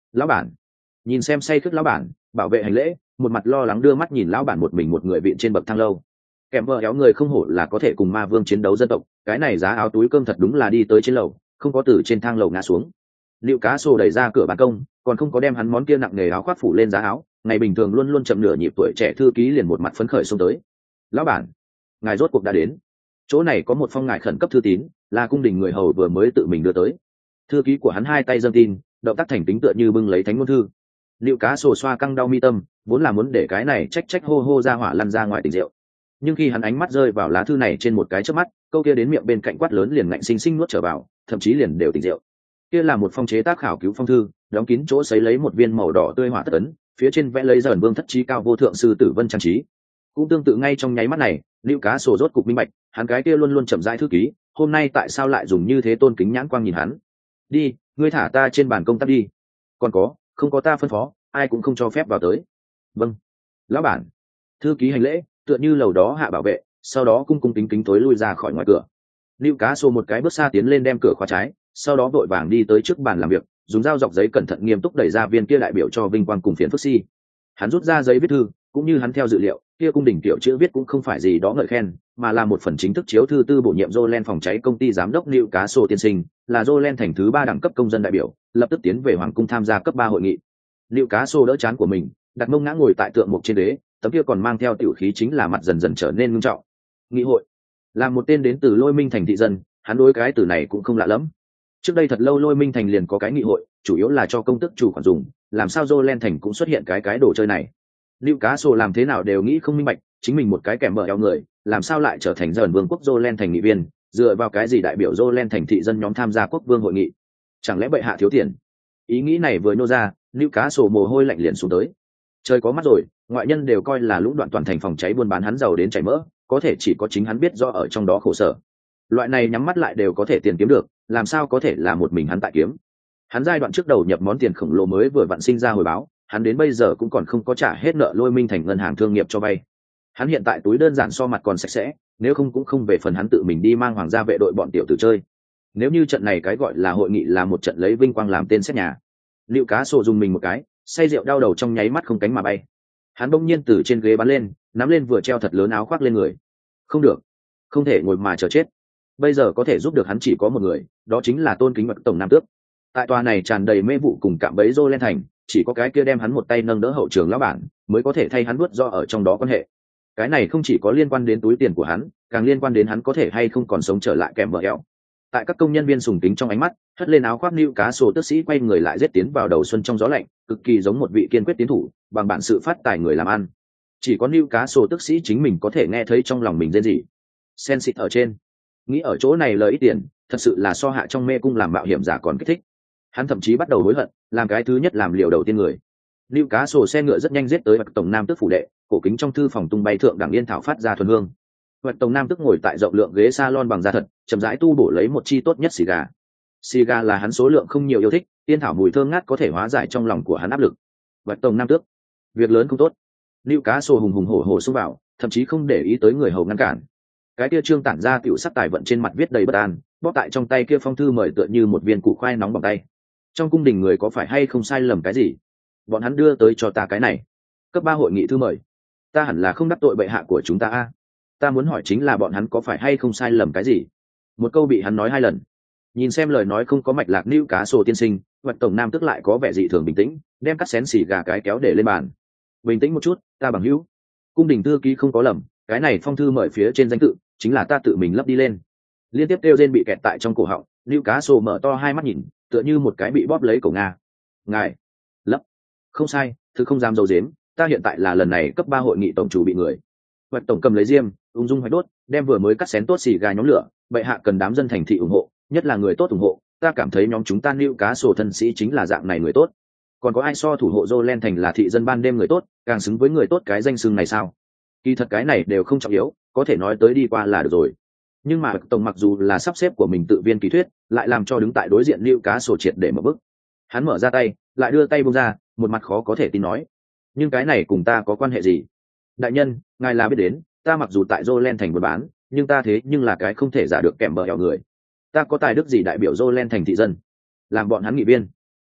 lão bản. Nhìn xem say khướt lão bản, bảo vệ hành lễ, một mặt lo lắng đưa mắt nhìn lão bản một mình một người vịn trên bậc thang lâu. Kèm vợ éo người không hổ là có thể cùng ma vương chiến đấu dân tộc, cái này giá áo túi cơm thật đúng là đi tới trên lầu, không có từ trên thang lầu ngã xuống. Liệu cá sổ đẩy ra cửa ban công, còn không có đem hắn món kia nặng nề áo khoác phủ lên giá áo, ngày bình thường luôn luôn chậm nửa nhịp tuổi trẻ thư ký liền một mặt phấn khởi xông tới. Lão bản, ngài rốt cuộc đã đến. Chỗ này có một phong ngài khẩn cấp thư tín, là cung đình người hầu vừa mới tự mình đưa tới. Thư ký của hắn hai tay dâng tin, động tác thành tính tựa như bưng lấy thánh ngôn thư. Liệu cá sổ xoa căng đau mi tâm, vốn là muốn để cái này trách hô hô ra hỏa lăn ra ngoài tỉnh rượu. Nhưng khi hắn ánh mắt rơi vào lá thư này trên một cái chớp mắt, câu kia đến miệng bên cạnh quát lớn liền ngạnh sinh sinh nuốt trở vào, thậm chí liền đều tỉnh rượu. Kia là một phong chế tác khảo cứu phong thư, đóng kín chỗ sấy lấy một viên màu đỏ tươi hỏa tất ấn, phía trên vẽ lấy dần vương thất trí cao vô thượng sư tử vân trang trí. Cũng tương tự ngay trong nháy mắt này, Lưu Cá Sổ rốt cục minh bạch, hắn cái kia luôn luôn chậm rãi thư ký, hôm nay tại sao lại dùng như thế tôn kính nhãn quang nhìn hắn? Đi, ngươi thả ta trên bàn công tác đi. Còn có, không có ta phân phó, ai cũng không cho phép vào tới. Vâng, lão bản. Thư ký hành lễ, tựa như lầu đó hạ bảo vệ, sau đó cung cung kính kính tối lui ra khỏi ngoài cửa. Lưu Cá Sổ một cái bước xa tiến lên đem cửa khóa trái, sau đó vội vàng đi tới trước bàn làm việc, dùng dao dọc giấy cẩn thận nghiêm túc đẩy ra viên kia đại biểu cho vinh quang cùng phiền phức si. Hắn rút ra giấy viết thư, cũng như hắn theo dự liệu, kia cung đình tiểu chữ viết cũng không phải gì đó ngợi khen, mà là một phần chính thức chiếu thư tư bổ nhiệm Jolen phòng cháy công ty giám đốc Lưu Cá Sổ tiên sinh, là Jolen thành thứ 3 đẳng cấp công dân đại biểu, lập tức tiến về hoàng cung tham gia cấp 3 hội nghị. Lưu Cá Sổ đỡ chán của mình, đặt mông ngã ngồi tại tượng mục trên đế, tấm kia còn mang theo tiểu khí chính là mặt dần dần trở nên nghiêm trọng. Nghị hội, là một tên đến từ Lôi Minh thành thị dân, hắn đối cái từ này cũng không lạ lắm. Trước đây thật lâu Lôi Minh thành liền có cái nghị hội, chủ yếu là cho công tước chủ khoản dùng, làm sao Jolen thành cũng xuất hiện cái đồ chơi này. Lưu Cá Sổ làm thế nào đều nghĩ không minh bạch, chính mình một cái kẻ mở eo người, làm sao lại trở thành dần vương quốc Jolen thành nghị viên, dựa vào cái gì đại biểu Jolen thành thị dân nhóm tham gia quốc vương hội nghị? Chẳng lẽ bệ hạ thiếu tiền? Ý nghĩ này vừa nô ra, Lưu Cá Sổ mồ hôi lạnh liền xuống tới. Trời có mắt rồi, ngoại nhân đều coi là lũng đoạn toàn thành phòng cháy buôn bán hắn giàu đến chảy mỡ, có thể chỉ có chính hắn biết rõ ở trong đó khổ sở. Loại này nhắm mắt lại đều có thể tiền kiếm được, làm sao có thể là một mình hắn tại kiếm? Hắn giai đoạn trước đầu nhập món tiền khổng lồ mới vừa vặn sinh ra hồi báo, hắn đến bây giờ cũng còn không có trả hết nợ Lôi Minh thành ngân hàng thương nghiệp cho vay. Hắn hiện tại túi đơn giản so mặt còn sạch sẽ, nếu không cũng không về phần hắn tự mình đi mang hoàng gia vệ đội bọn tiểu tử chơi. Nếu như trận này cái gọi là hội nghị là một trận lấy vinh quang làm tên xét nhà. Lưu Cá Sổ dùng mình một cái, say rượu đau đầu trong nháy mắt không cánh mà bay. Hắn bỗng nhiên từ trên ghế bắn lên, nắm lên vừa treo thật lớn áo khoác lên người. Không được, không thể ngồi mà chờ chết. Bây giờ có thể giúp được hắn chỉ có một người, đó chính là tôn kính bậc tổng nam tước. Tại tòa này tràn đầy mê vụ cùng cạm bẫy Jolen thành, chỉ có cái kia đem hắn một tay nâng đỡ hậu trường lão bản mới có thể thay hắn nuốt do ở trong đó quan hệ. Cái này không chỉ có liên quan đến túi tiền của hắn, càng liên quan đến hắn có thể hay không còn sống trở lại kèm bờ eo. Tại các công nhân viên sùng kính trong ánh mắt, hất lên áo khoác Lưu Cá Sổ tước sĩ quay người lại giết tiến vào đầu xuân trong gió lạnh, cực kỳ giống một vị kiên quyết tiến thủ, bằng bản sự phát tài người làm ăn. Chỉ có Lưu Cá Sổ tước sĩ chính mình có thể nghe thấy trong lòng mình rên rỉ. Sen xịt ở trên, nghĩ ở chỗ này lời ít tiền, thật sự là so hạ trong mê cung làm mạo hiểm giả còn kích thích. Hắn thậm chí bắt đầu hối hận, làm cái thứ nhất làm liều đầu tiên người. Lưu Cá Sổ xe ngựa rất nhanh giết tới bậc tổng nam tước phủ đệ, cổ kính trong thư phòng tung bay thượng đẳng yên thảo phát ra thuần hương. Bậc tổng nam tước ngồi tại rộng lượng ghế salon bằng da thật, chậm rãi tu bổ lấy một chi tốt nhất xì gà. Xì gà là hắn số lượng không nhiều yêu thích, yên thảo mùi thơm ngát có thể hóa giải trong lòng của hắn áp lực. Bậc tổng nam tước, việc lớn không tốt. Lưu Cá Sổ hùng hùng hổ hổ xông vào, thậm chí không để ý tới người hầu ngăn cản. Cái kia trương tản ra tiểu sắc tài vận trên mặt viết đầy bất an, bóp tại trong tay kia phong thư mời tựa như một viên củ khoai nóng bằng tay. Trong cung đình người có phải hay không sai lầm cái gì? Bọn hắn đưa tới cho ta cái này. Cấp 3 hội nghị thư mời. Ta hẳn là không đắc tội bệ hạ của chúng ta a. Ta muốn hỏi chính là bọn hắn có phải hay không sai lầm cái gì? Một câu bị hắn nói 2 lần. Nhìn xem lời nói không có mạch lạc Lưu Cá Sổ tiên sinh, vật tổng nam tức lại có vẻ dị thường bình tĩnh, đem cắt xén xì gà cái kéo để lên bàn. Bình tĩnh một chút, ta bằng hữu. Cung đình thư ký không có lầm, cái này phong thư mời phía trên danh tự chính là ta tự mình lấp đi lên. Liên tiếp kêu rên bị kẹt tại trong cổ họng, Lưu Cá Sổ mở to hai mắt nhìn, tựa như một cái bị bóp lấy cổ nga. Ngài lấp, không sai, thứ không dám dầu dếm, ta hiện tại là lần này cấp 3 hội nghị tổng chủ bị người. Vật tổng cầm lấy diêm, ung dung hoạch đốt, đem vừa mới cắt xén tốt xì gà nhóm lửa, bệ hạ cần đám dân thành thị ủng hộ, nhất là người tốt ủng hộ, ta cảm thấy nhóm chúng ta Lưu Cá Sổ thân sĩ chính là dạng này người tốt. Còn có ai so thủ hộ Jolen thành là thị dân ban đêm người tốt, càng xứng với người tốt cái danh xưng này sao? Kỳ thật cái này đều không trọng yếu, có thể nói tới đi qua là được rồi. Nhưng mà tổng mặc dù là sắp xếp của mình tự viên kỳ thuyết, lại làm cho đứng tại đối diện Lưu Cá Sổ triệt để mở bức. Hắn mở ra tay, lại đưa tay buông ra, một mặt khó có thể tin nói: nhưng cái này cùng ta có quan hệ gì? Đại nhân, ngài là biết đến, ta mặc dù tại Jolen thành buôn bán, nhưng ta thế nhưng là cái không thể giả được kèm bờ hẻo người. Ta có tài đức gì đại biểu Jolen thành thị dân, làm bọn hắn nghị viên?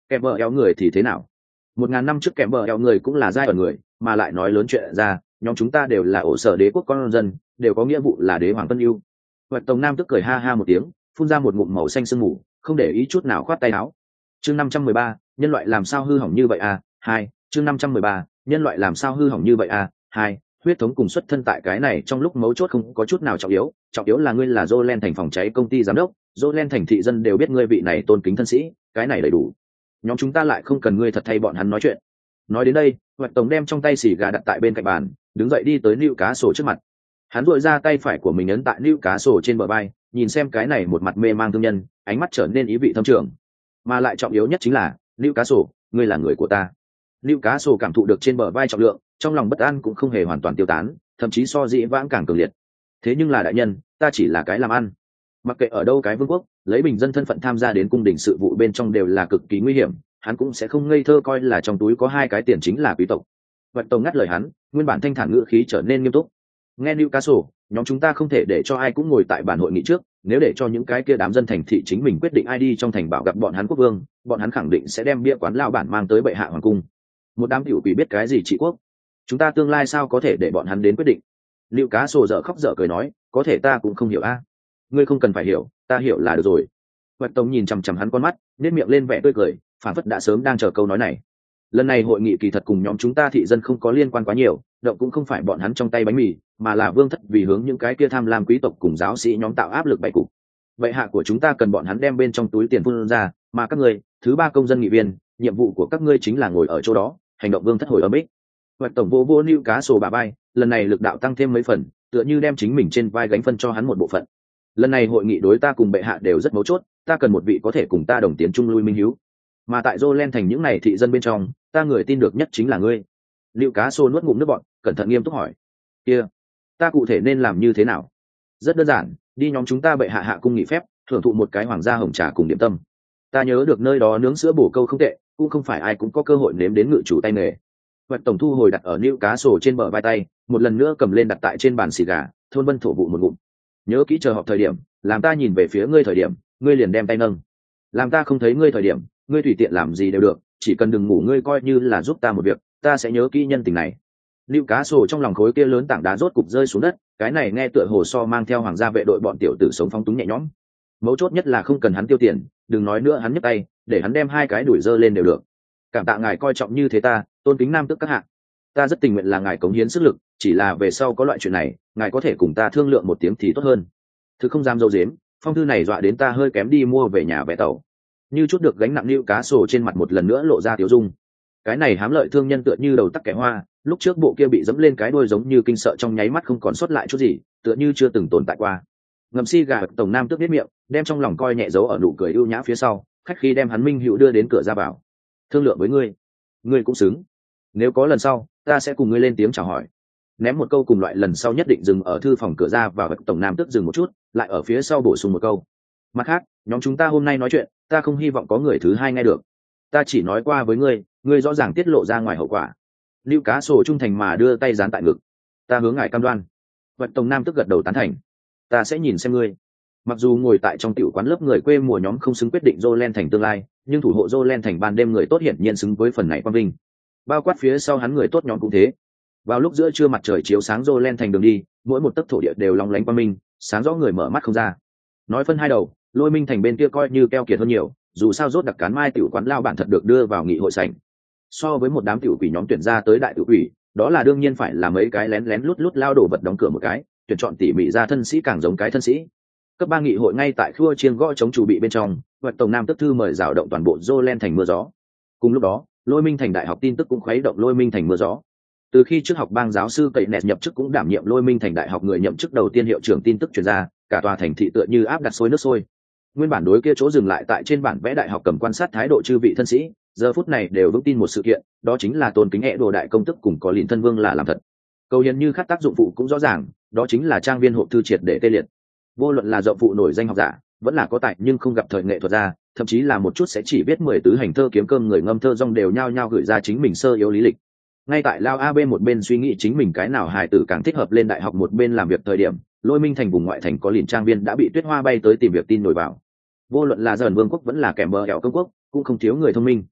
Kèm bờ eo người thì thế nào? 1000 năm trước kèm bờ eo người cũng là giai ở người, mà lại nói lớn chuyện ra, nhóm chúng ta đều là ổ sở đế quốc con dân, đều có nghĩa vụ là đế hoàng tân yêu. Hoạch Tông Nam tức cười ha ha một tiếng, phun ra một ngụm màu xanh sương mù, không để ý chút nào khoát tay áo. Chương 513, nhân loại làm sao hư hỏng như vậy a? 2, chương 513, nhân loại làm sao hư hỏng như vậy a? 2, huyết thống cùng xuất thân tại cái này trong lúc mấu chốt không có chút nào trọng yếu là ngươi là Jolen thành phòng cháy công ty giám đốc, Jolen thành thị dân đều biết ngươi vị này tôn kính thân sĩ, cái này đầy đủ. Nhóm chúng ta lại không cần ngươi thật thay bọn hắn nói chuyện. Nói đến đây, Hoạch Tổng đem trong tay xì gà đặt tại bên cạnh bàn, đứng dậy đi tới Nưu Cá Sổ trước mặt. Hắn duỗi ra tay phải của mình ấn tại Nưu Cá Sổ trên bờ vai, nhìn xem cái này một mặt mê mang thương nhân, ánh mắt trở nên ý vị thâm trường. Mà lại trọng yếu nhất chính là, Nưu Cá Sổ, ngươi là người của ta. Nưu Cá Sổ cảm thụ được trên bờ vai trọng lượng, trong lòng bất an cũng không hề hoàn toàn tiêu tán, thậm chí so dĩ vãng càng cường liệt. Thế nhưng là đại nhân, ta chỉ là cái làm ăn. Mặc kệ ở đâu cái vương quốc, lấy bình dân thân phận tham gia đến cung đình sự vụ bên trong đều là cực kỳ nguy hiểm, hắn cũng sẽ không ngây thơ coi là trong túi có 2 cái tiền chính là quý tộc. Vật Tông ngắt lời hắn, nguyên bản thanh thản ngữ khí trở nên nghiêm túc. Nghe Newcastle, nhóm chúng ta không thể để cho ai cũng ngồi tại bản hội nghị trước, nếu để cho những cái kia đám dân thành thị chính mình quyết định ai đi trong thành bảo gặp bọn hắn quốc vương, bọn hắn khẳng định sẽ đem bia quán lao bản mang tới bệ hạ hoàng cung. Một đám tiểu quỷ biết cái gì trị quốc, chúng ta tương lai sao có thể để bọn hắn đến quyết định? Newcastle dở khóc dở cười nói, có thể ta cũng không hiểu a. Ngươi không cần phải hiểu, ta hiểu là được rồi. Vật Tông nhìn chằm chằm hắn con mắt, nét miệng lên vẻ tươi cười, phản phất đã sớm đang chờ câu nói này. Lần này hội nghị kỳ thật cùng nhóm chúng ta thị dân không có liên quan quá nhiều, động cũng không phải bọn hắn trong tay bánh mì, mà là vương thất vì hướng những cái kia tham lam quý tộc cùng giáo sĩ nhóm tạo áp lực bày cục. Bệ hạ của chúng ta cần bọn hắn đem bên trong túi tiền phun ra, mà các ngươi, thứ 3 công dân nghị viên, nhiệm vụ của các ngươi chính là ngồi ở chỗ đó, hành động vương thất hồi âm ích. Vật Tổng vô Nưu Cá Sổ bà vai, lần này lực đạo tăng thêm mấy phần, tựa như đem chính mình trên vai gánh phân cho hắn một bộ phận. Lần này hội nghị đối ta cùng bệ hạ đều rất mấu chốt, ta cần một vị có thể cùng ta đồng tiến chung lui minh hiếu. Mà tại Jolen thành những này thị dân bên trong, ta người tin được nhất chính là ngươi. Liệu Cá Sô nuốt ngụm nước bọt, cẩn thận nghiêm túc hỏi, kia, ta cụ thể nên làm như thế nào? Rất đơn giản, đi nhóm chúng ta bệ hạ hạ cung nghỉ phép, thưởng thụ một cái hoàng gia hồng trà cùng điểm tâm. Ta nhớ được nơi đó nướng sữa bổ câu không tệ, cũng không phải ai cũng có cơ hội nếm đến ngự chủ tay nghề. Vật Tổng thu hồi đặt ở Nưu Cá Sổ trên bờ vai tay, một lần nữa cầm lên đặt tại trên bàn xì gà, thôn vân thổ vụ một ngụm. Nhớ kỹ chờ họp thời điểm, làm ta nhìn về phía ngươi thời điểm, ngươi liền đem tay nâng. Làm ta không thấy ngươi thời điểm, ngươi tùy tiện làm gì đều được, chỉ cần đừng ngủ, ngươi coi như là giúp ta một việc, ta sẽ nhớ kỹ nhân tình này. Nưu Cá Sổ trong lòng khối kia lớn tảng đá rốt cục rơi xuống đất, cái này nghe tựa hồ so mang theo hoàng gia vệ đội bọn tiểu tử sống phóng túng nhẹ nhõm. Mấu chốt nhất là không cần hắn tiêu tiền, đừng nói nữa hắn nhấc tay, để hắn đem 2 cái đuổi dơ lên đều được. Cảm tạ ngài coi trọng như thế ta, tôn kính nam tước các hạ. Ta rất tình nguyện là ngài cống hiến sức lực, chỉ là về sau có loại chuyện này, ngài có thể cùng ta thương lượng một tiếng thì tốt hơn. Thứ không dám dâu dếm, phong thư này dọa đến ta hơi kém đi mua về nhà vé tàu. Như chút được gánh nặng, Nưu Cá Sổ trên mặt một lần nữa lộ ra tiếu dung. Cái này hám lợi thương nhân tựa như đầu tắc kẻ hoa, lúc trước bộ kia bị dẫm lên cái đuôi giống như kinh sợ trong nháy mắt không còn sót lại chút gì, tựa như chưa từng tồn tại qua. Ngậm xi gà Tổng Nam tước biết miệng, đem trong lòng coi nhẹ dấu ở nụ cười ưu nhã phía sau, khách khi đem hắn Minh Hữu đưa đến cửa ra vào. Thương lượng với ngươi, ngươi cũng xứng. Nếu có lần sau, ta sẽ cùng ngươi lên tiếng chào hỏi. Ném một câu cùng loại lần sau nhất định dừng ở thư phòng cửa ra và Tổng Nam tước dừng một chút, lại ở phía sau bổ sung một câu. Mặt khác, nhóm chúng ta hôm nay nói chuyện, ta không hy vọng có người thứ hai nghe được. Ta chỉ nói qua với ngươi, ngươi rõ ràng tiết lộ ra ngoài hậu quả. Nưu Cá Sổ trung thành mà đưa tay dán tại ngực. Ta hướng ngài cam đoan. Vật Tổng Nam tức gật đầu tán thành. Ta sẽ nhìn xem ngươi. Mặc dù ngồi tại trong tiểu quán lớp người quê mùa nhóm không xứng quyết định Jolen thành tương lai, nhưng thủ hộ Jolen thành ban đêm người tốt hiển nhiên xứng với phần này quang vinh. Bao quát phía sau hắn người tốt nhóm cũng thế. Vào lúc giữa trưa mặt trời chiếu sáng Jolen thành đường đi, mỗi một tấc thổ địa đều long lánh quang minh, sáng rõ người mở mắt không ra. Nói phân hai đầu, Lôi Minh thành bên kia coi như keo kiệt hơn nhiều, dù sao rốt đặc cán mai tiểu quán lao bản thật được đưa vào nghị hội sảnh. So với một đám tiểu quỷ nhóm tuyển ra tới đại tiểu quỷ, đó là đương nhiên phải là mấy cái lén lén lút lút lao đổ vật đóng cửa một cái, tuyển chọn tỉ mỉ ra thân sĩ càng giống cái thân sĩ. Cấp 3 nghị hội ngay tại khua chiêng gõ chống chủ bị bên trong, Vật Tổng Nam tức thư mời rào động toàn bộ Jolen thành mưa gió. Cùng lúc đó, Lôi Minh thành đại học tin tức cũng khuấy động Lôi Minh thành mưa gió. Từ khi trước học bang giáo sư Cậy Nẹt nhập chức cũng đảm nhiệm Lôi Minh thành đại học người nhậm chức đầu tiên hiệu trưởng tin tức truyền ra, cả tòa thành thị tựa như áp đặt sôi nước sôi. Nguyên bản đối kia chỗ dừng lại tại trên bản vẽ đại học cầm quan sát thái độ chư vị thân sĩ, giờ phút này đều vững tin một sự kiện, đó chính là tôn kính hệ đồ đại công tức cùng có lìn thân vương là làm thật. Cầu hiền như khát tác dụng phụ cũng rõ ràng, đó chính là trang viên hộp thư triệt để tê liệt. Vô luận là rộng phụ nổi danh học giả, vẫn là có tài nhưng không gặp thời nghệ thuật ra, thậm chí là một chút sẽ chỉ biết 10 tứ hành thơ kiếm cơm người ngâm thơ rong đều nhao nhao gửi ra chính mình sơ yếu lý lịch. Ngay tại Lao AB một bên suy nghĩ chính mình cái nào hài tử càng thích hợp lên đại học, một bên làm việc thời điểm, Lôi Minh thành vùng ngoại thành có lìn trang viên đã bị Tuyết Hoa bay tới tìm việc tin nổi vào. Vô luận là Dần Vương quốc vẫn là kèm bờ ẻo công quốc, cũng không thiếu người thông minh.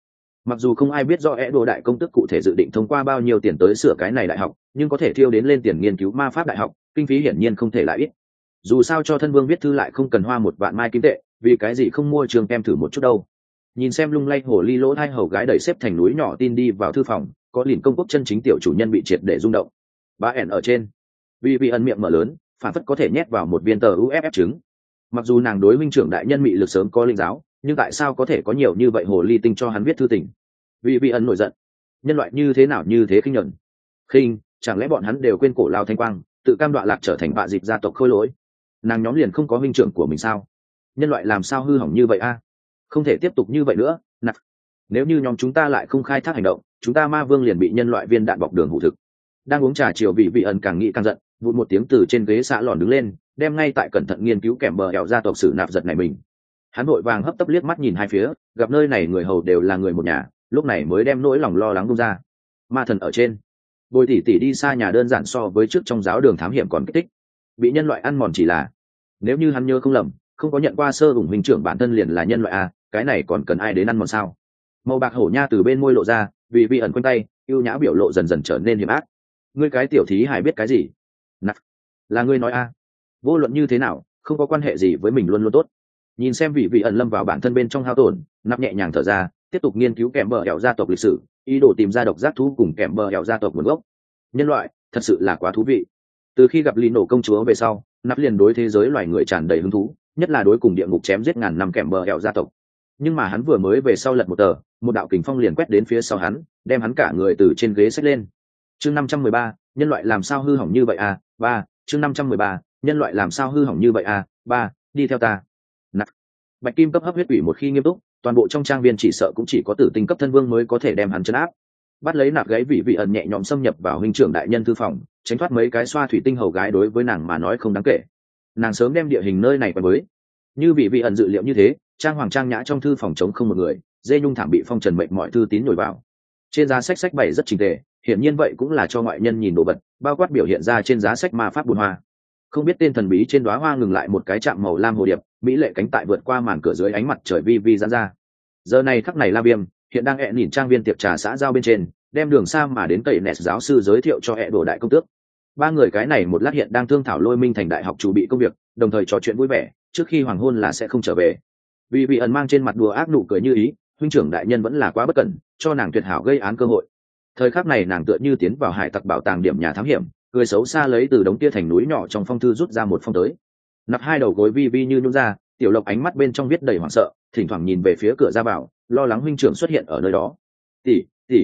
Mặc dù không ai biết rõ Edo đại công tức cụ thể dự định thông qua bao nhiêu tiền tới sửa cái này đại học, nhưng có thể thiêu đến lên tiền nghiên cứu ma pháp đại học, kinh phí hiển nhiên không thể lại ít. Dù sao cho thân vương viết thư lại không cần hoa 1 vạn mai kim tệ, vì cái gì không mua trường kem thử một chút đâu. Nhìn xem lung lay hồ ly lỗ hai hầu gái đẩy xếp thành núi nhỏ tin đi vào thư phòng, có liền công quốc chân chính tiểu chủ nhân bị triệt để rung động. Bà ẻn ở trên, vì ẩn miệng mở lớn, phản phất có thể nhét vào một viên tờ uff trứng. Mặc dù nàng đối minh trưởng đại nhân mị lực sớm có linh giáo, nhưng tại sao có thể có nhiều như vậy hồ ly tinh cho hắn viết thư tình? Vì ẩn nổi giận, nhân loại như thế nào như thế khinh nhẫn, khinh, chẳng lẽ bọn hắn đều quên cổ lao thanh quang, tự cam đoạ lạc trở thành bạ dịp gia tộc khôi lỗi? Nàng nhóm liền không có minh trưởng của mình sao? Nhân loại làm sao hư hỏng như vậy a? Không thể tiếp tục như vậy nữa. Nặc, nếu như nhóm chúng ta lại không khai thác hành động, chúng ta ma vương liền bị nhân loại viên đạn bọc đường hụ thực. Đang uống trà chiều vị ẩn càng nghĩ càng giận, vụt một tiếng từ trên ghế xạ lòn đứng lên, đem ngay tại cẩn thận nghiên cứu kèm bờ hẹo gia tộc sử nạp giật này mình. Hắn vội vàng hấp tấp liếc mắt nhìn hai phía, gặp nơi này người hầu đều là người một nhà, lúc này mới đem nỗi lòng lo lắng bung ra. Ma thần ở trên, Bồi tỷ đi xa nhà đơn giản so với trước trong giáo đường thám hiểm còn kích thích. Bị nhân loại ăn mòn chỉ là, nếu như hắn nhớ không lầm, không có nhận qua sơ ủng huynh trưởng bản thân liền là nhân loại a, cái này còn cần ai đến ăn mòn sao? Màu bạc hổ nha từ bên môi lộ ra, vì ẩn quanh tay, ưu nhã biểu lộ dần dần trở nên hiểm ác. Ngươi cái tiểu thí hài biết cái gì? Nặc, là ngươi nói a? Vô luận như thế nào, không có quan hệ gì với mình luôn luôn tốt. Nhìn xem vị ẩn lâm vào bản thân bên trong hao tổn, nắp nhẹ nhàng thở ra, tiếp tục nghiên cứu kèm bờ hẹo gia tộc lịch sử, ý đồ tìm ra độc giác thú cùng kèm bờ hẹo gia tộc nguồn gốc. Nhân loại thật sự là quá thú vị. Từ khi gặp Lino công chúa về sau, nắp liền đối thế giới loài người tràn đầy hứng thú, nhất là đối cùng địa ngục chém giết ngàn năm kèm bờ hẹo gia tộc. Nhưng mà hắn vừa mới về sau lật một tờ, một đạo kình phong liền quét đến phía sau hắn, đem hắn cả người từ trên ghế xách lên. Chương 513, nhân loại làm sao hư hỏng như vậy a? 3, chương 513, nhân loại làm sao hư hỏng như vậy a? 3, đi theo ta. Nặc. Bạch kim cấp hấp huyết ủy một khi nghiêm túc, toàn bộ trong trang viên chỉ sợ cũng chỉ có tử tinh cấp thân vương mới có thể đem hắn trấn áp. Bắt lấy nạp gáy vị ẩn nhẹ nhõm xâm nhập vào huynh trưởng đại nhân thư phòng, tránh thoát mấy cái xoa thủy tinh hầu gái đối với nàng mà nói không đáng kể. Nàng sớm đem địa hình nơi này quen với. Như vị ẩn dự liệu như thế, trang hoàng trang nhã trong thư phòng trống không một người, dê nhung thảm bị phong trần mệnh mọi thư tín nhồi vào. Trên giá sách bày rất chỉnh tề, hiển nhiên vậy cũng là cho ngoại nhân nhìn đồ vật, bao quát biểu hiện ra trên giá sách ma pháp buồn hoa. Không biết tên thần bí trên đóa hoa ngừng lại một cái chạm màu lam hồ điệp, mỹ lệ cánh tại vượt qua màn cửa dưới ánh mặt trời vi giãn ra. Giờ này khắc này La Viêm hiện đang nhìn trang viên tiệc trà xã giao bên trên, đem đường xa mà đến tẩy nẹt giáo sư giới thiệu cho đồ đại công tước. Ba người cái này một lát hiện đang thương thảo Lôi Minh thành đại học chủ bị công việc, đồng thời trò chuyện vui vẻ, trước khi hoàng hôn là sẽ không trở về. Vì ẩn mang trên mặt đùa ác nụ cười như ý, huynh trưởng đại nhân vẫn là quá bất cẩn, cho nàng tuyệt hảo gây án cơ hội. Thời khắc này nàng tựa như tiến vào hải tặc bảo tàng điểm nhà thám hiểm, cười xấu xa lấy từ đống tia thành núi nhỏ trong phong thư rút ra một phong tới. Nạp hai đầu gối vi như nhún ra, tiểu lộc ánh mắt bên trong viết đầy hoảng sợ, thỉnh thoảng nhìn về phía cửa ra vào, lo lắng huynh trưởng xuất hiện ở nơi đó. Tỷ,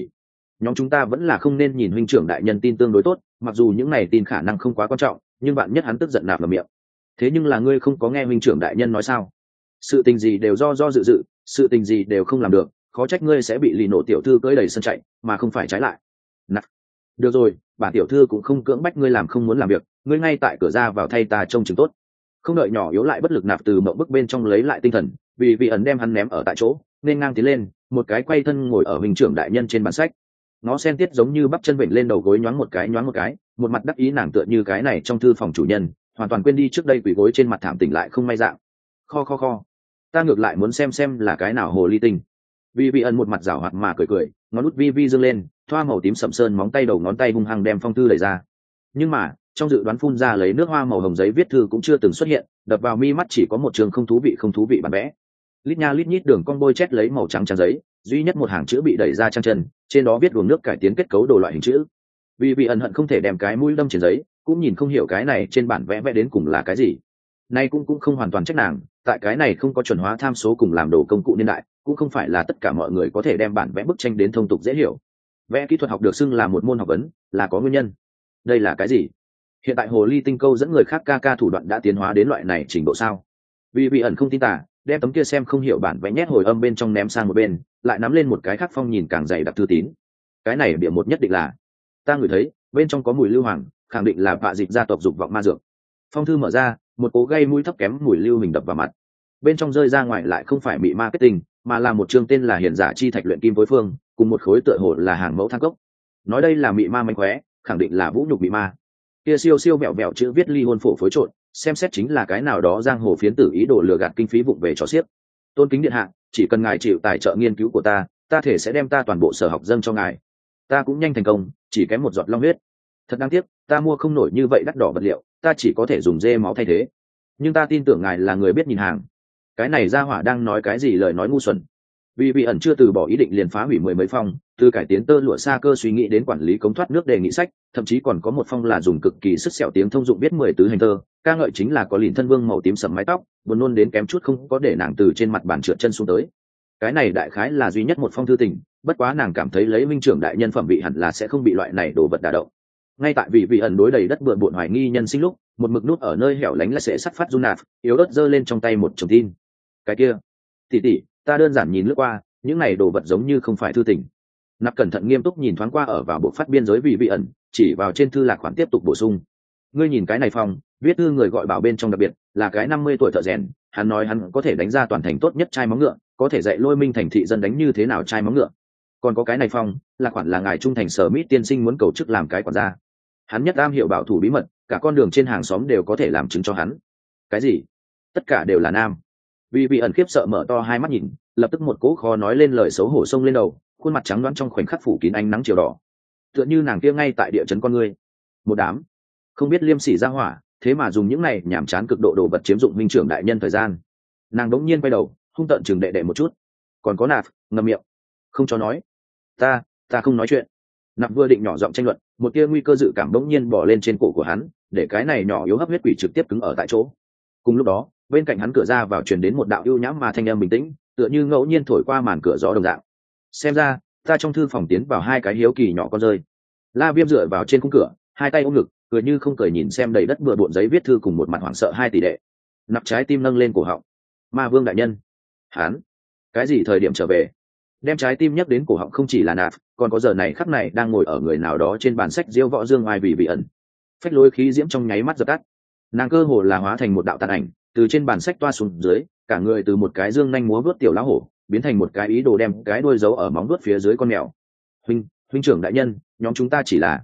nhóm chúng ta vẫn là không nên nhìn huynh trưởng đại nhân tin tương đối tốt, mặc dù những này tin khả năng không quá quan trọng, nhưng bạn nhất hắn tức giận nạp vào miệng. Thế nhưng là ngươi không có nghe huynh trưởng đại nhân nói sao? Sự tình gì đều do dự, sự tình gì đều không làm được, khó trách ngươi sẽ bị lì nổ tiểu thư cưỡi đầy sân chạy, mà không phải trái lại. Nặc. Được rồi, bản tiểu thư cũng không cưỡng bách ngươi làm không muốn làm việc, ngươi ngay tại cửa ra vào thay ta trông chừng tốt. Không đợi nhỏ yếu lại bất lực nạp từ mộng bức bên trong lấy lại tinh thần, vì ẩn đem hắn ném ở tại chỗ, nên ngang tiến lên, một cái quay thân ngồi ở huynh trưởng đại nhân trên bàn sách. Nó sen tiết giống như bắp chân vịnh lên đầu gối nhoáng một cái, một mặt đắc ý nàng tựa như cái này trong thư phòng chủ nhân, hoàn toàn quên đi trước đây quỳ gối trên mặt thảm tỉnh lại không may dạng. Kho. Ta ngược lại muốn xem là cái nào hồ ly tinh. Vì ẩn một mặt rảo hoạt mà cười, ngón út vi dương lên, thoa màu tím sậm sơn móng tay đầu ngón tay hung hăng đem phong thư đẩy ra. Nhưng mà trong dự đoán phun ra lấy nước hoa màu hồng giấy viết thư cũng chưa từng xuất hiện, đập vào mi mắt chỉ có một trường không thú vị bản vẽ. Lít nha lít nhít đường con bôi chét lấy màu trắng trang giấy, duy nhất một hàng chữ bị đẩy ra trang chân, trên đó viết luồng nước cải tiến kết cấu đồ loại hình chữ. Vì ẩn hận không thể đem cái mũi đâm trên giấy, cũng nhìn không hiểu cái này trên bản vẽ đến cùng là cái gì. Nay cũng không hoàn toàn trách nàng, tại cái này không có chuẩn hóa tham số cùng làm đồ công cụ niên đại, cũng không phải là tất cả mọi người có thể đem bản vẽ bức tranh đến thông tục dễ hiểu. Vẽ kỹ thuật học được xưng là một môn học vấn, là có nguyên nhân. Đây là cái gì? Hiện tại hồ ly tinh câu dẫn người khác ca thủ đoạn đã tiến hóa đến loại này trình độ sao? Vì ẩn không tin tả, đem tấm kia xem không hiểu bản vẽ nhét hồi âm bên trong ném sang một bên, lại nắm lên một cái khác phong nhìn càng dày đặc thư tín. Cái này bịa một nhất định là, ta ngửi thấy bên trong có mùi lưu hoàng, khẳng định là vạ dịch gia tộc dục vọng ma dược. Phong thư mở ra, một cố gây mũi thấp kém mùi lưu hình đập vào mặt. Bên trong rơi ra ngoài lại không phải mị ma kết tình, mà là một chương tên là hiển giả chi thạch luyện kim phối phương, cùng một khối tựa hồ là hàng mẫu thang cốc. Nói đây là mị ma manh khóe, khẳng định là vũ nhục mị ma. Kia siêu vẹo chữ viết ly hôn phổ phối trộn, xem xét chính là cái nào đó giang hồ phiến tử ý đồ lừa gạt kinh phí vụng về trò xiếc. Tôn kính điện hạ, chỉ cần ngài chịu tài trợ nghiên cứu của ta, ta thể sẽ đem ta toàn bộ sở học dâng cho ngài. Ta cũng nhanh thành công, chỉ kém một giọt long huyết. Thật đáng tiếc, ta mua không nổi như vậy đắt đỏ vật liệu, ta chỉ có thể dùng dê máu thay thế. Nhưng ta tin tưởng ngài là người biết nhìn hàng. Cái này ra hỏa đang nói cái gì lời nói ngu xuẩn. Vì vị ẩn chưa từ bỏ ý định liền phá hủy mười mấy phong, từ cải tiến tơ lụa xa cơ suy nghĩ đến quản lý cống thoát nước đề nghị sách, thậm chí còn có một phong là dùng cực kỳ sức sẹo tiếng thông dụng viết 10 tứ hành tơ, ca ngợi chính là có lìn thân vương màu tím sẫm mái tóc, buồn nôn đến kém chút không có để nàng từ trên mặt bàn trượt chân xuống tới. Cái này đại khái là duy nhất một phong thư tình, bất quá nàng cảm thấy lấy minh trưởng đại nhân phẩm vị hẳn là sẽ không bị loại này đồ vật đả động. Ngay tại vị ẩn đối đầy đất bừa bộn hoài nghi nhân sinh lúc, một mực nút ở nơi hẻo lánh lại sẽ sắt phát run nạp, yếu ớt giơ lên trong tay một chồng tin. Cái kia, tỷ, ta đơn giản nhìn lướt qua, những này đồ vật giống như không phải thư tình. Nạp cẩn thận nghiêm túc nhìn thoáng qua ở vào bộ phát biên giới vị ẩn, chỉ vào trên thư lạc khoản tiếp tục bổ sung. Ngươi nhìn cái này phong, viết thư người gọi bảo bên trong đặc biệt là cái 50 tuổi thợ rèn, hắn nói hắn có thể đánh ra toàn thành tốt nhất trai móng ngựa, có thể dạy Lôi Minh thành thị dân đánh như thế nào trai móng ngựa. Còn có cái này phong, là khoản là ngài trung thành sở Mít tiên sinh muốn cầu chức làm cái quản gia. Hắn nhất am hiểu bảo thủ bí mật, cả con đường trên hàng xóm đều có thể làm chứng cho hắn. Cái gì? Tất cả đều là nam. Vị ẩn khiếp sợ mở to hai mắt nhìn, lập tức một cỗ khó nói lên lời xấu hổ xông lên đầu, khuôn mặt trắng đoán trong khoảnh khắc phủ kín ánh nắng chiều đỏ, tựa như nàng kia ngay tại địa chấn con người. Một đám không biết liêm sỉ ra hỏa, thế mà dùng những này nhảm chán cực độ đồ vật chiếm dụng minh trưởng đại nhân thời gian. Nàng đống nhiên quay đầu, hung tợn chừng đệ một chút. Còn có Nạp, ngậm miệng, không cho nói. Ta không nói chuyện. Nạp vừa định nhỏ giọng tranh luận, một tia nguy cơ dự cảm đống nhiên bỏ lên trên cổ của hắn, để cái này nhỏ yếu hấp huyết quỷ trực tiếp cứng ở tại chỗ. Cùng lúc đó, bên cạnh hắn cửa ra vào truyền đến một đạo ưu nhãm mà thanh âm bình tĩnh, tựa như ngẫu nhiên thổi qua màn cửa gió đồng dạng. Xem ra, ta trong thư phòng tiến vào hai cái hiếu kỳ nhỏ con rơi. La Viêm dựa vào trên khung cửa, hai tay ôm ngực, cười như không cười nhìn xem đầy đất bừa bộn giấy viết thư cùng một mặt hoảng sợ hai tỷ đệ. Nạp trái tim nâng lên cổ họng. Ma Vương đại nhân, hắn cái gì thời điểm trở về? Đem trái tim nhắc đến cổ họng không chỉ là Nạp, còn có giờ này khắc này đang ngồi ở người nào đó trên bàn sách diêu võ dương ngoài vị ẩn. Phách lối khí diễm trong nháy mắt dập tắt. Nàng cơ hồ là hóa thành một đạo tàn ảnh, từ trên bàn sách toa xuống dưới, cả người từ một cái dương nhanh múa vớt tiểu lão hổ biến thành một cái ý đồ đem cái đuôi giấu ở móng vuốt phía dưới con mèo. Huynh trưởng đại nhân, nhóm chúng ta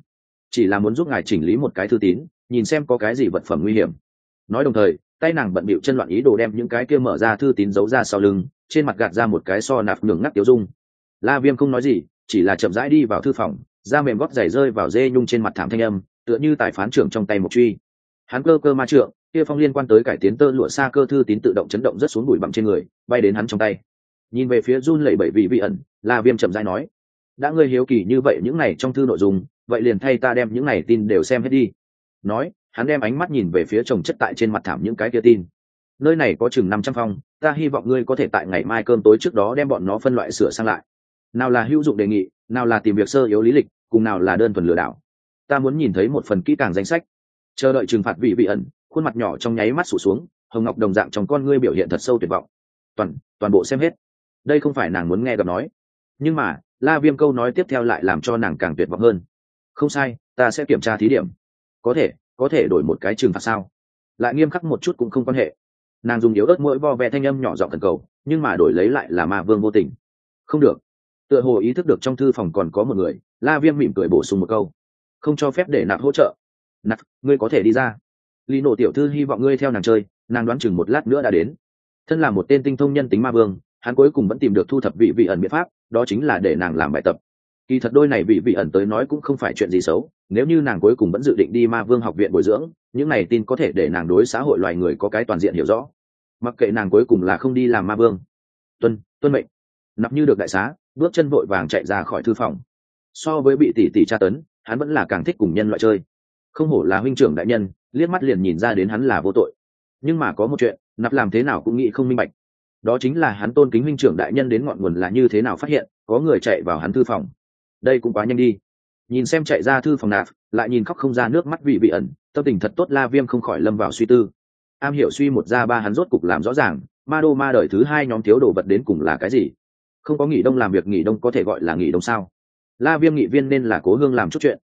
chỉ là muốn giúp ngài chỉnh lý một cái thư tín, nhìn xem có cái gì vật phẩm nguy hiểm. Nói đồng thời, tay nàng bận bịu chân loạn ý đồ đem những cái kia mở ra thư tín giấu ra sau lưng, trên mặt gạt ra một cái so Nạp nhường ngắt tiêu dung. La Viêm không nói gì, chỉ là chậm rãi đi vào thư phòng, da mềm gót giày rơi vào dê nhung trên mặt thảm thanh âm, tựa như tài phán trưởng trong tay một truy. Hắn cơ ma trượng, kia phong liên quan tới cải tiến tơ lụa xa cơ thư tín tự động chấn động rất xuống bụi bặm trên người, bay đến hắn trong tay. Nhìn về phía run lẩy bẩy vị ẩn, La Viêm chậm rãi nói: đã ngươi hiếu kỳ như vậy những này trong thư nội dung, vậy liền thay ta đem những này tin đều xem hết đi. Nói, hắn đem ánh mắt nhìn về phía chồng chất tại trên mặt thảm những cái kia tin. Nơi này có chừng 500 phong, ta hy vọng ngươi có thể tại ngày mai cơm tối trước đó đem bọn nó phân loại sửa sang lại. Nào là hữu dụng đề nghị, nào là tìm việc sơ yếu lý lịch, cùng nào là đơn thuần lừa đảo. Ta muốn nhìn thấy một phần kỹ càng danh sách. Chờ đợi trừng phạt vị ẩn, khuôn mặt nhỏ trong nháy mắt sụt xuống, hồng ngọc đồng dạng trong con ngươi biểu hiện thật sâu tuyệt vọng. Toàn bộ xem hết. Đây không phải nàng muốn nghe gặp nói, nhưng mà La Viêm câu nói tiếp theo lại làm cho nàng càng tuyệt vọng hơn. Không sai, ta sẽ kiểm tra thí điểm. Có thể đổi một cái trừng phạt sao? Lại nghiêm khắc một chút cũng không quan hệ. Nàng dùng yếu ớt mỗi vo ve thanh âm nhỏ giọng thần cầu, nhưng mà đổi lấy lại là Ma Vương vô tình. Không được. Tựa hồ ý thức được trong thư phòng còn có một người, La Viêm mỉm cười bổ sung một câu: không cho phép để Nạp hỗ trợ. Nạp, ngươi có thể đi ra. Lý Nộ tiểu thư hy vọng ngươi theo nàng chơi, nàng đoán chừng một lát nữa đã đến. Thân là một tên tinh thông nhân tính Ma Vương, hắn cuối cùng vẫn tìm được thu thập vị ẩn biện pháp, đó chính là để nàng làm bài tập. Kỳ thật đôi này vị ẩn tới nói cũng không phải chuyện gì xấu, nếu như nàng cuối cùng vẫn dự định đi Ma Vương học viện bồi dưỡng, những này tin có thể để nàng đối xã hội loài người có cái toàn diện hiểu rõ. Mặc kệ nàng cuối cùng là không đi làm Ma Vương. Tuân mệnh. Nạp như được đại xá, bước chân vội vàng chạy ra khỏi thư phòng. So với bị tỷ tra tấn, hắn vẫn là càng thích cùng nhân loại chơi. Không hổ là huynh trưởng đại nhân, liếc mắt liền nhìn ra đến hắn là vô tội. Nhưng mà có một chuyện, Nạp làm thế nào cũng nghĩ không minh bạch. Đó chính là hắn tôn kính huynh trưởng đại nhân đến ngọn nguồn là như thế nào phát hiện có người chạy vào hắn thư phòng. Đây cũng quá nhanh đi. Nhìn xem chạy ra thư phòng Nạp, lại nhìn khóc không ra nước mắt vị ẩn, tâm tình thật tốt. La Viêm không khỏi lâm vào suy tư. Am hiểu suy một ra ba, hắn rốt cục làm rõ ràng ma đô ma đời thứ hai nhóm thiếu đồ vật đến cùng là cái gì. Không có nghỉ đông làm việc nghỉ đông có thể gọi là nghỉ đông sao? La Viêm nghị viên nên là cố hương làm chút chuyện.